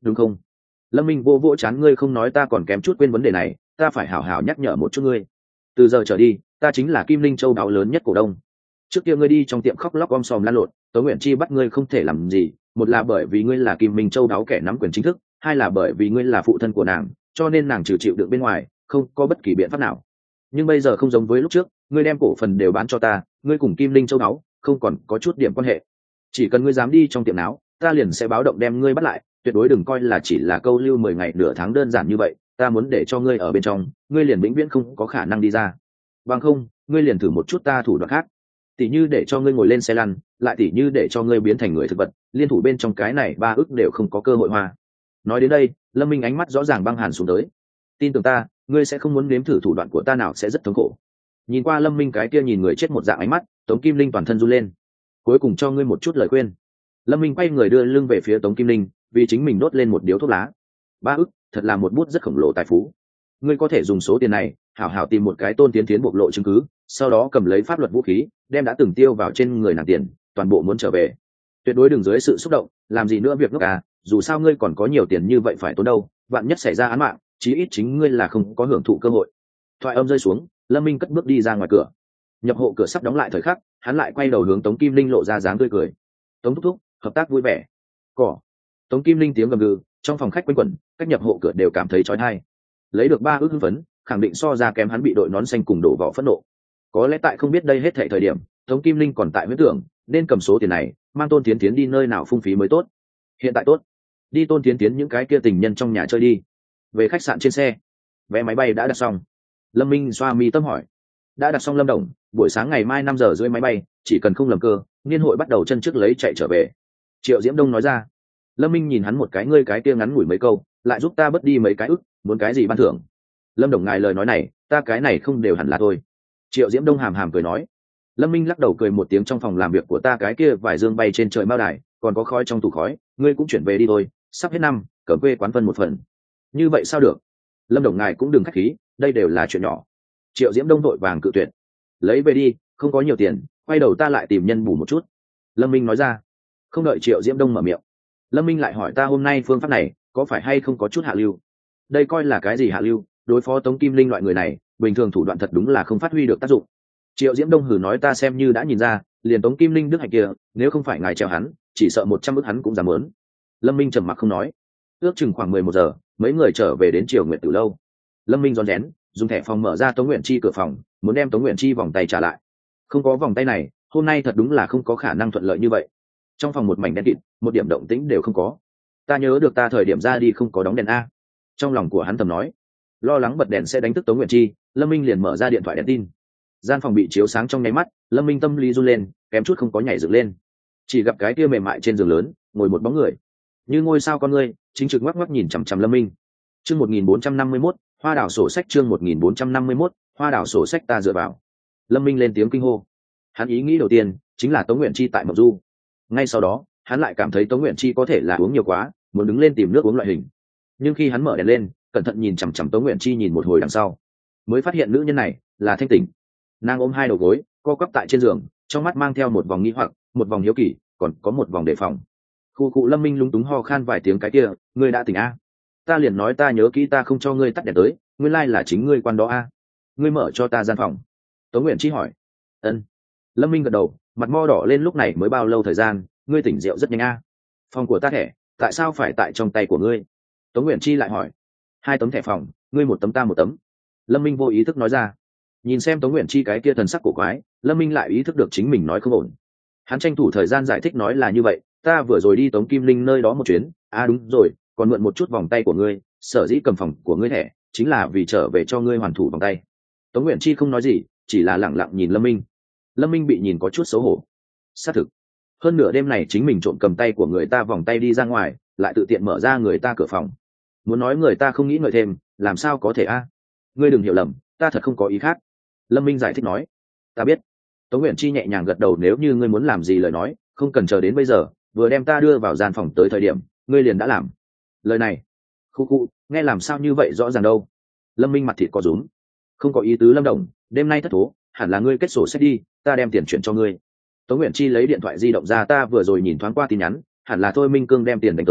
đúng không? Lâm Minh vô vỗ chán, ngươi không nói ta còn kém chút quên vấn đề này, ta phải hảo hảo nhắc nhở một chút ngươi. Từ giờ trở đi, ta chính là Kim Linh Châu đáo lớn nhất cổ đông. Trước kia ngươi đi trong tiệm khóc lóc om sòm lan lộn, Tống Nguyện Chi bắt ngươi không thể làm gì, một là bởi vì ngươi là Kim Minh Châu đáo kẻ nắm quyền chính thức, hai là bởi vì ngươi là phụ thân của nàng, cho nên nàng trừ chịu đựng bên ngoài, không có bất kỳ biện pháp nào. Nhưng bây giờ không giống với lúc trước, ngươi đem cổ phần đều bán cho ta, ngươi cùng Kim Linh Châu đáo không còn có chút điểm quan hệ. Chỉ cần ngươi dám đi trong tiệm náo, ta liền sẽ báo động đem ngươi bắt lại, tuyệt đối đừng coi là chỉ là câu lưu mười ngày nửa tháng đơn giản như vậy, ta muốn để cho ngươi ở bên trong, ngươi liền vĩnh viễn không có khả năng đi ra. Bằng không, ngươi liền thử một chút ta thủ đoạn khác. Tỉ như để cho ngươi ngồi lên xe lăn, lại tỉ như để cho ngươi biến thành người thực vật, liên thủ bên trong cái này ba ức đều không có cơ hội hoa. Nói đến đây, Lâm Minh ánh mắt rõ ràng băng hàn xuống tới. Tin tưởng ta, ngươi sẽ không muốn nếm thử thủ đoạn của ta nào sẽ rất thống khổ. Nhìn qua Lâm Minh cái kia nhìn người chết một dạng ánh mắt, Tống Kim Linh toàn thân run lên. Cuối cùng cho ngươi một chút lời khuyên. Lâm Minh quay người đưa lưng về phía Tống Kim Linh, vì chính mình đốt lên một điếu thuốc lá. Ba ức, thật là một bút rất khổng lồ tài phú. Ngươi có thể dùng số tiền này, hảo hảo tìm một cái Tôn Tiến Tiến bộc lộ chứng cứ, sau đó cầm lấy pháp luật vũ khí, đem đã từng tiêu vào trên người nàng tiền, toàn bộ muốn trở về. Tuyệt đối đừng dưới sự xúc động, làm gì nữa việc ngốc à, dù sao ngươi còn có nhiều tiền như vậy phải tốn đâu, vạn nhất xảy ra án mạng, chí ít chính ngươi là không có hưởng thụ cơ hội. Thoại âm rơi xuống, Lâm Minh cất bước đi ra ngoài cửa. Nhập hộ cửa sắp đóng lại thời khắc, hắn lại quay đầu hướng Tống Kim Linh lộ ra dáng tươi cười. Tống thúc thúc, hợp tác vui vẻ. Cỏ. Tống Kim Linh tiếng gầm gừ, trong phòng khách quanh quẩn, cách nhập hộ cửa đều cảm thấy chói tai. Lấy được ba ước hưng phấn, khẳng định so ra kém hắn bị đội nón xanh cùng đổ vỏ phẫn nộ. Có lẽ tại không biết đây hết thảy thời điểm, Tống Kim Linh còn tại huyễn tưởng, nên cầm số tiền này, mang Tôn Tiến Tiến đi nơi nào phung phí mới tốt. Hiện tại tốt, đi Tôn Tiến Tiến những cái kia tình nhân trong nhà chơi đi. Về khách sạn trên xe, vé máy bay đã đặt xong. Lâm Minh xoa mi tâm hỏi, đã đặt xong Lâm Đồng, buổi sáng ngày mai năm giờ rưỡi máy bay, chỉ cần không lầm cơ, niên hội bắt đầu chân trước lấy chạy trở về. Triệu Diễm Đông nói ra. Lâm Minh nhìn hắn một cái, ngươi cái kia ngắn ngủi mấy câu, lại giúp ta bớt đi mấy cái ức, muốn cái gì ban thưởng? Lâm Đồng ngài lời nói này, ta cái này không đều hẳn là thôi. Triệu Diễm Đông hàm hàm cười nói. Lâm Minh lắc đầu cười một tiếng, trong phòng làm việc của ta cái kia vài dương bay trên trời mao đài, còn có khói trong tủ khói, ngươi cũng chuyển về đi thôi, sắp hết năm, cầm quê quán phân một phần. Như vậy sao được? Lâm Đồng ngài cũng đừng khách khí, đây đều là chuyện nhỏ. Triệu Diễm Đông vội vàng cự tuyệt. Lấy về đi, không có nhiều tiền, quay đầu ta lại tìm nhân bù một chút. Lâm Minh nói ra. Không đợi Triệu Diễm Đông mở miệng, Lâm Minh lại hỏi, ta hôm nay phương pháp này có phải hay không có chút hạ lưu? Đây coi là cái gì hạ lưu? Đối phó Tống Kim Linh loại người này, bình thường thủ đoạn thật đúng là không phát huy được tác dụng. Triệu Diễm Đông hừ nói, ta xem như đã nhìn ra, liền Tống Kim Linh đức hạnh kia, nếu không phải ngài treo hắn, chỉ sợ một trăm ức hắn cũng dám muốn. Lâm Minh trầm mặc không nói. Ước chừng khoảng mười một giờ, mấy người trở về đến Triều Nguyệt Tử lâu. Lâm Minh rón rén, dùng thẻ phòng mở ra Tống Nguyện Chi cửa phòng, muốn đem Tống Nguyện Chi vòng tay trả lại. Không có vòng tay này, hôm nay thật đúng là không có khả năng thuận lợi như vậy. Trong phòng một mảnh đen kịt, một điểm động tĩnh đều không có. Ta nhớ được ta thời điểm ra đi không có đóng đèn a. Trong lòng của hắn thầm nói. Lo lắng bật đèn sẽ đánh thức Tống Nguyện Chi, Lâm Minh liền mở ra điện thoại đèn tin. Gian phòng bị chiếu sáng trong nháy mắt, Lâm Minh tâm lý run lên, kém chút không có nhảy dựng lên. Chỉ gặp cái kia mềm mại trên giường lớn, ngồi một bóng người, như ngôi sao con ngươi, chính trực ngoắc ngoắc nhìn chằm chằm Lâm Minh. Chương một nghìn bốn trăm năm mươi mốt, Hoa đảo sổ sách, chương một nghìn bốn trăm năm mươi mốt, Hoa đảo sổ sách, ta dựa vào. Lâm Minh lên tiếng kinh hô. Hắn ý nghĩ đầu tiên chính là Tống Nguyện Chi tại Mộc Du. Ngay sau đó, hắn lại cảm thấy Tống Nguyện Chi có thể là uống nhiều quá, muốn đứng lên tìm nước uống loại hình. Nhưng khi hắn mở đèn lên, cẩn thận nhìn chằm chằm Tống Nguyện Chi nhìn một hồi đằng sau, mới phát hiện nữ nhân này là thanh tỉnh. Nàng ôm hai đầu gối, co quắp tại trên giường, trong mắt mang theo một vòng nghi hoặc, một vòng hiếu kỳ, còn có một vòng đề phòng. Khu cụ Lâm Minh lúng túng ho khan vài tiếng, cái kia, ngươi đã tỉnh a? Ta liền nói ta nhớ kỹ ta không cho ngươi tắt đèn tới, nguyên lai là chính ngươi quan đó a. Ngươi mở cho ta gian phòng. Tống Nguyện Chi hỏi. Ân. Lâm Minh gật đầu, mặt mo đỏ lên, lúc này mới bao lâu thời gian, ngươi tỉnh rượu rất nhanh a. Phòng của ta thẻ, tại sao phải tại trong tay của ngươi? Tống Nguyện Chi lại hỏi. Hai tấm thẻ phòng, ngươi một tấm ta một tấm. Lâm Minh vô ý thức nói ra. Nhìn xem Tống Nguyện Chi cái kia thần sắc cổ quái, Lâm Minh lại ý thức được chính mình nói không ổn. Hắn tranh thủ thời gian giải thích nói là như vậy, ta vừa rồi đi Tống Kim Linh nơi đó một chuyến, à đúng rồi, còn mượn một chút vòng tay của ngươi, sở dĩ cầm phòng của ngươi thẻ, chính là vì trở về cho ngươi hoàn thủ vòng tay. Tống Nguyện Chi không nói gì, chỉ là lẳng lặng nhìn Lâm Minh. Lâm Minh bị nhìn có chút xấu hổ. Xác thực, hơn nửa đêm này chính mình trộm cầm tay của người ta vòng tay đi ra ngoài, lại tự tiện mở ra người ta cửa phòng. Muốn nói người ta không nghĩ ngợi thêm, làm sao có thể a? Ngươi đừng hiểu lầm, ta thật không có ý khác. Lâm Minh giải thích nói. Ta biết. Tống Nguyện Chi nhẹ nhàng gật đầu, nếu như ngươi muốn làm gì lời nói, không cần chờ đến bây giờ, vừa đem ta đưa vào gian phòng tới thời điểm, ngươi liền đã làm. Lời này, khu khu, nghe làm sao như vậy rõ ràng đâu. Lâm Minh mặt thịt có rúm. Không có ý tứ Lâm Đồng, đêm nay thất thố, hẳn là ngươi kết sổ sách đi, ta đem tiền chuyển cho ngươi. Tống Nguyện Chi lấy điện thoại di động ra, ta vừa rồi nhìn thoáng qua tin nhắn, hẳn là Thôi Minh Cương đem tiền đánh tới,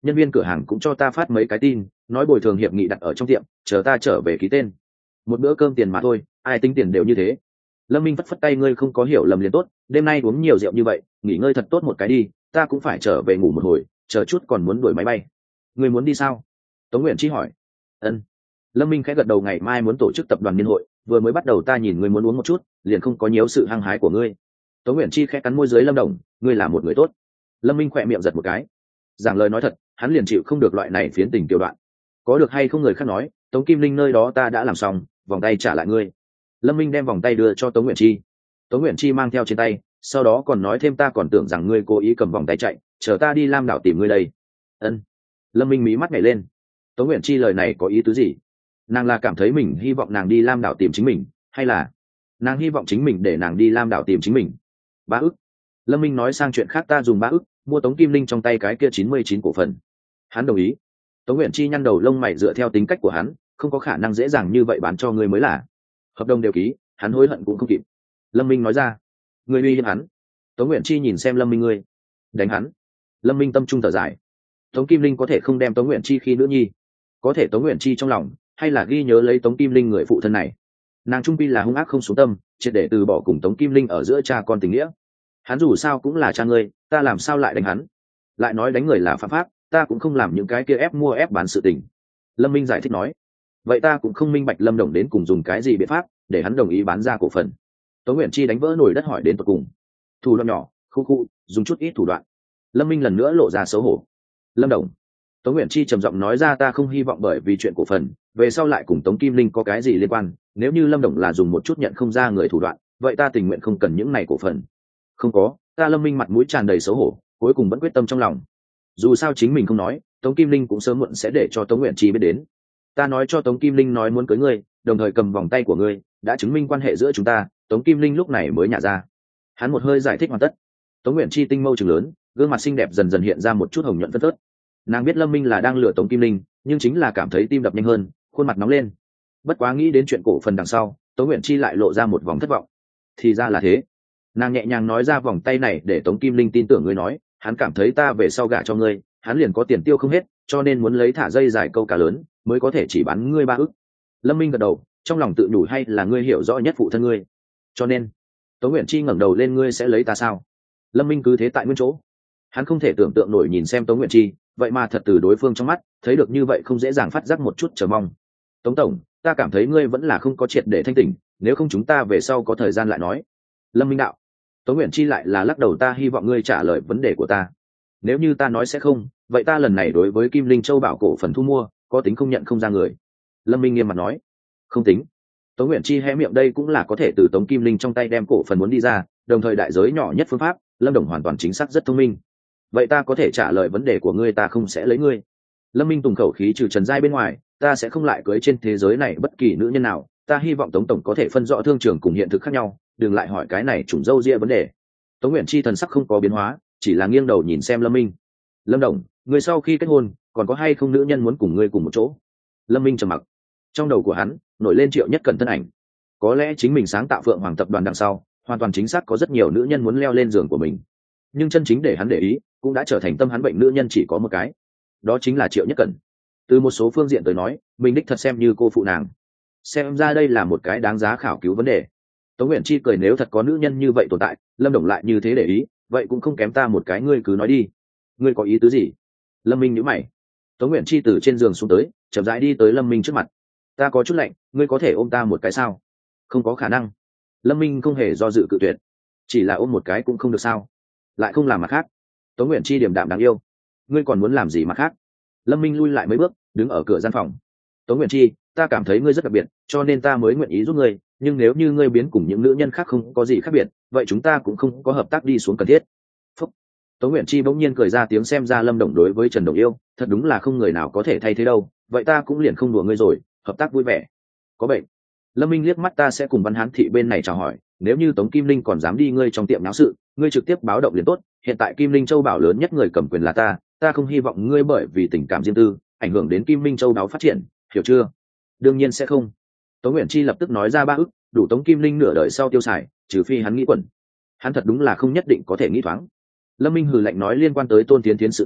nhân viên cửa hàng cũng cho ta phát mấy cái tin nói bồi thường hiệp nghị đặt ở trong tiệm chờ ta trở về ký tên. Một bữa cơm tiền mà thôi, ai tính tiền đều như thế. Lâm Minh phất phất tay, ngươi không có hiểu lầm liền tốt, đêm nay uống nhiều rượu như vậy, nghỉ ngơi thật tốt một cái đi, ta cũng phải trở về ngủ một hồi, chờ chút còn muốn đuổi máy bay. Ngươi muốn đi sao? Tống Nguyện Chi hỏi. Ân. Lâm Minh khẽ gật đầu, ngày mai muốn tổ chức tập đoàn niên hội, vừa mới bắt đầu ta nhìn ngươi muốn uống một chút, liền không có nhiều sự hăng hái của ngươi. Tống Nguyện Chi khẽ cắn môi dưới, Lâm Đồng, ngươi là một người tốt. Lâm Minh khỏe miệng giật một cái. Giảng lời nói thật, hắn liền chịu không được loại này phiến tình tiểu đoạn. Có được hay không người khác nói, Tống Kim Linh nơi đó ta đã làm xong, vòng tay trả lại ngươi. Lâm Minh đem vòng tay đưa cho Tống Nguyện Chi. Tống Nguyện Chi mang theo trên tay, sau đó còn nói thêm, ta còn tưởng rằng ngươi cố ý cầm vòng tay chạy, chờ ta đi Lam đảo tìm ngươi đây. Ân. Lâm Minh mí mắt nhảy lên. Tống Nguyện Chi lời này có ý tứ gì? Nàng là cảm thấy mình hy vọng nàng đi Lam đảo tìm chính mình, hay là nàng hy vọng chính mình để nàng đi Lam đảo tìm chính mình? Ba ức. Lâm Minh nói sang chuyện khác, ta dùng ba ức mua Tống Kim Linh trong tay cái kia chín mươi chín cổ phần. Hắn đồng ý. Tống Nguyện Chi nhăn đầu lông mày, dựa theo tính cách của hắn, không có khả năng dễ dàng như vậy bán cho ngươi mới là. Hợp đồng đều ký, hắn hối hận cũng không kịp. Lâm Minh nói ra. Ngươi uy hiếp hắn. Tống Nguyện Chi nhìn xem Lâm Minh, ngươi đánh hắn. Lâm Minh tâm trung thở dài. Tống Kim Linh có thể không đem Tống Nguyện Chi khi nữ nhi, có thể Tống Nguyện Chi trong lòng hay là ghi nhớ lấy Tống Kim Linh người phụ thân này. Nàng trung pi là hung ác không xuống tâm, triệt để từ bỏ cùng Tống Kim Linh ở giữa cha con tình nghĩa. Hắn dù sao cũng là cha ngươi, ta làm sao lại đánh hắn? Lại nói đánh người là phạm pháp, ta cũng không làm những cái kia ép mua ép bán sự tình. Lâm Minh giải thích nói. Vậy ta cũng không minh bạch Lâm Đồng đến cùng dùng cái gì biện pháp để hắn đồng ý bán ra cổ phần. Tống Nguyện Chi đánh vỡ nồi đất hỏi đến tận cùng. Thủ đoạn nhỏ, khu khu, dùng chút ít thủ đoạn. Lâm Minh lần nữa lộ ra xấu hổ. Lâm Đồng. Tống Nguyện Chi trầm giọng nói ra, ta không hy vọng bởi vì chuyện cổ phần về sau lại cùng Tống Kim Linh có cái gì liên quan, nếu như Lâm Đồng là dùng một chút nhận không ra người thủ đoạn, vậy ta tình nguyện không cần những này cổ phần. Không có, ta Lâm Minh mặt mũi tràn đầy xấu hổ, cuối cùng vẫn quyết tâm trong lòng. Dù sao chính mình không nói, Tống Kim Linh cũng sớm muộn sẽ để cho Tống Nguyện Chi biết đến. Ta nói cho Tống Kim Linh nói muốn cưới ngươi, đồng thời cầm vòng tay của ngươi, đã chứng minh quan hệ giữa chúng ta. Tống Kim Linh lúc này mới nhả ra. Hắn một hơi giải thích hoàn tất. Tống Nguyện Chi tinh mâu trừng lớn, gương mặt xinh đẹp dần dần hiện ra một chút hồng nhuận phân phớt. Nàng biết Lâm Minh là đang lừa Tống Kim Linh, nhưng chính là cảm thấy tim đập nhanh hơn, khuôn mặt nóng lên. Bất quá nghĩ đến chuyện cổ phần đằng sau, Tống Nguyện Chi lại lộ ra một vòng thất vọng. Thì ra là thế. Nàng nhẹ nhàng nói ra, vòng tay này để Tống Kim Linh tin tưởng ngươi nói, hắn cảm thấy ta về sau gả cho ngươi, hắn liền có tiền tiêu không hết, cho nên muốn lấy thả dây dài câu cá lớn, mới có thể chỉ bán ngươi ba ức. Lâm Minh gật đầu, trong lòng tự nhủ, hay là ngươi hiểu rõ nhất phụ thân ngươi. Cho nên, Tống Nguyện Chi ngẩng đầu lên, ngươi sẽ lấy ta sao? Lâm Minh cứ thế tại nguyên chỗ. Hắn không thể tưởng tượng nổi nhìn xem Tống Nguyện Chi, vậy mà thật từ đối phương trong mắt thấy được như vậy, không dễ dàng phát giác một chút chờ mong. Tống tổng, ta cảm thấy ngươi vẫn là không có triệt để thanh tỉnh, nếu không chúng ta về sau có thời gian lại nói. Lâm Minh đạo. Tống Nguyện Chi lại là lắc đầu, ta hy vọng ngươi trả lời vấn đề của ta. Nếu như ta nói sẽ không, vậy ta lần này đối với Kim Linh Châu bảo cổ phần thu mua có tính không nhận không ra người. Lâm Minh nghiêm mặt nói. Không tính. Tống Nguyện Chi hé miệng, đây cũng là có thể từ Tống Kim Linh trong tay đem cổ phần muốn đi ra, đồng thời đại giới nhỏ nhất phương pháp. Lâm Đồng hoàn toàn chính xác rất thông minh. Vậy ta có thể trả lời vấn đề của ngươi, ta không sẽ lấy ngươi. Lâm Minh tùng khẩu khí, trừ Trần Giai bên ngoài, ta sẽ không lại cưới trên thế giới này bất kỳ nữ nhân nào. Ta hy vọng Tống tổng có thể phân rõ thương trường cùng hiện thực khác nhau, đừng lại hỏi cái này trùng râu ria vấn đề. Tống Nguyện Chi thần sắc không có biến hóa, chỉ là nghiêng đầu nhìn xem Lâm Minh. Lâm Đồng, người sau khi kết hôn còn có hay không nữ nhân muốn cùng ngươi cùng một chỗ? Lâm Minh trầm mặc. Trong đầu của hắn nổi lên Triệu Nhất Cẩn thân ảnh. Có lẽ chính mình sáng tạo Phượng Hoàng tập đoàn đằng sau, hoàn toàn chính xác có rất nhiều nữ nhân muốn leo lên giường của mình, nhưng chân chính để hắn để ý cũng đã trở thành tâm hắn bệnh nữ nhân chỉ có một cái, đó chính là Triệu Nhất Cẩn. Từ một số phương diện tới nói, mình đích thật xem như cô phụ nàng. Xem ra đây là một cái đáng giá khảo cứu vấn đề. Tống Nguyện Chi cười, nếu thật có nữ nhân như vậy tồn tại, Lâm Đồng lại như thế để ý, vậy cũng không kém ta một cái, ngươi cứ nói đi. Ngươi có ý tứ gì? Lâm Minh nhíu mày. Tống Nguyện Chi từ trên giường xuống tới, chậm rãi đi tới Lâm Minh trước mặt. Ta có chút lạnh, ngươi có thể ôm ta một cái sao? Không có khả năng. Lâm Minh không hề do dự cự tuyệt. Chỉ là ôm một cái cũng không được sao? Lại không làm mặt khác. Tống Nguyện Chi điềm đạm đáng yêu. Ngươi còn muốn làm gì mặt khác? Lâm Minh lui lại mấy bước, đứng ở cửa gian phòng. Tống Nguyện Chi, ta cảm thấy ngươi rất đặc biệt, cho nên ta mới nguyện ý giúp ngươi, nhưng nếu như ngươi biến cùng những nữ nhân khác không có gì khác biệt, vậy chúng ta cũng không có hợp tác đi xuống cần thiết. Phúc. Tống Nguyện Chi bỗng nhiên cười ra tiếng, xem ra Lâm Đồng đối với Trần Đồng yêu, thật đúng là không người nào có thể thay thế đâu, vậy ta cũng liền không đùa ngươi rồi, hợp tác vui vẻ. Có bệnh. Lâm Minh liếc mắt, ta sẽ cùng Văn Hán thị bên này chào hỏi, nếu như Tống Kim Linh còn dám đi ngươi trong tiệm náo sự, ngươi trực tiếp báo động liền tốt, hiện tại Kim Linh Châu bảo lớn nhất người cầm quyền là ta, ta không hy vọng ngươi bởi vì tình cảm riêng tư ảnh hưởng đến Kim Linh Châu đáo phát triển, hiểu chưa? Đương nhiên sẽ không. Tống Nguyện Chi lập tức nói ra, ba ức đủ Tống Kim Linh nửa đời sau tiêu xài, trừ phi hắn nghĩ quẩn. Hắn thật đúng là không nhất định có thể nghĩ thoáng. Lâm Minh hừ lạnh nói, liên quan tới Tôn Tiến Tiến sự tình,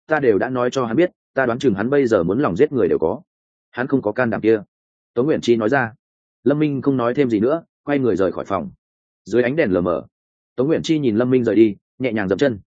ta đều đã nói cho hắn biết, ta đoán chừng hắn bây giờ muốn lòng giết người đều có. Hắn không có can đảm kia. Tống Uyển Chi nói ra. Lâm Minh không nói thêm gì nữa, quay người rời khỏi phòng. Dưới ánh đèn lờ mờ, Tống Uyển Chi nhìn Lâm Minh rời đi, nhẹ nhàng dậm chân.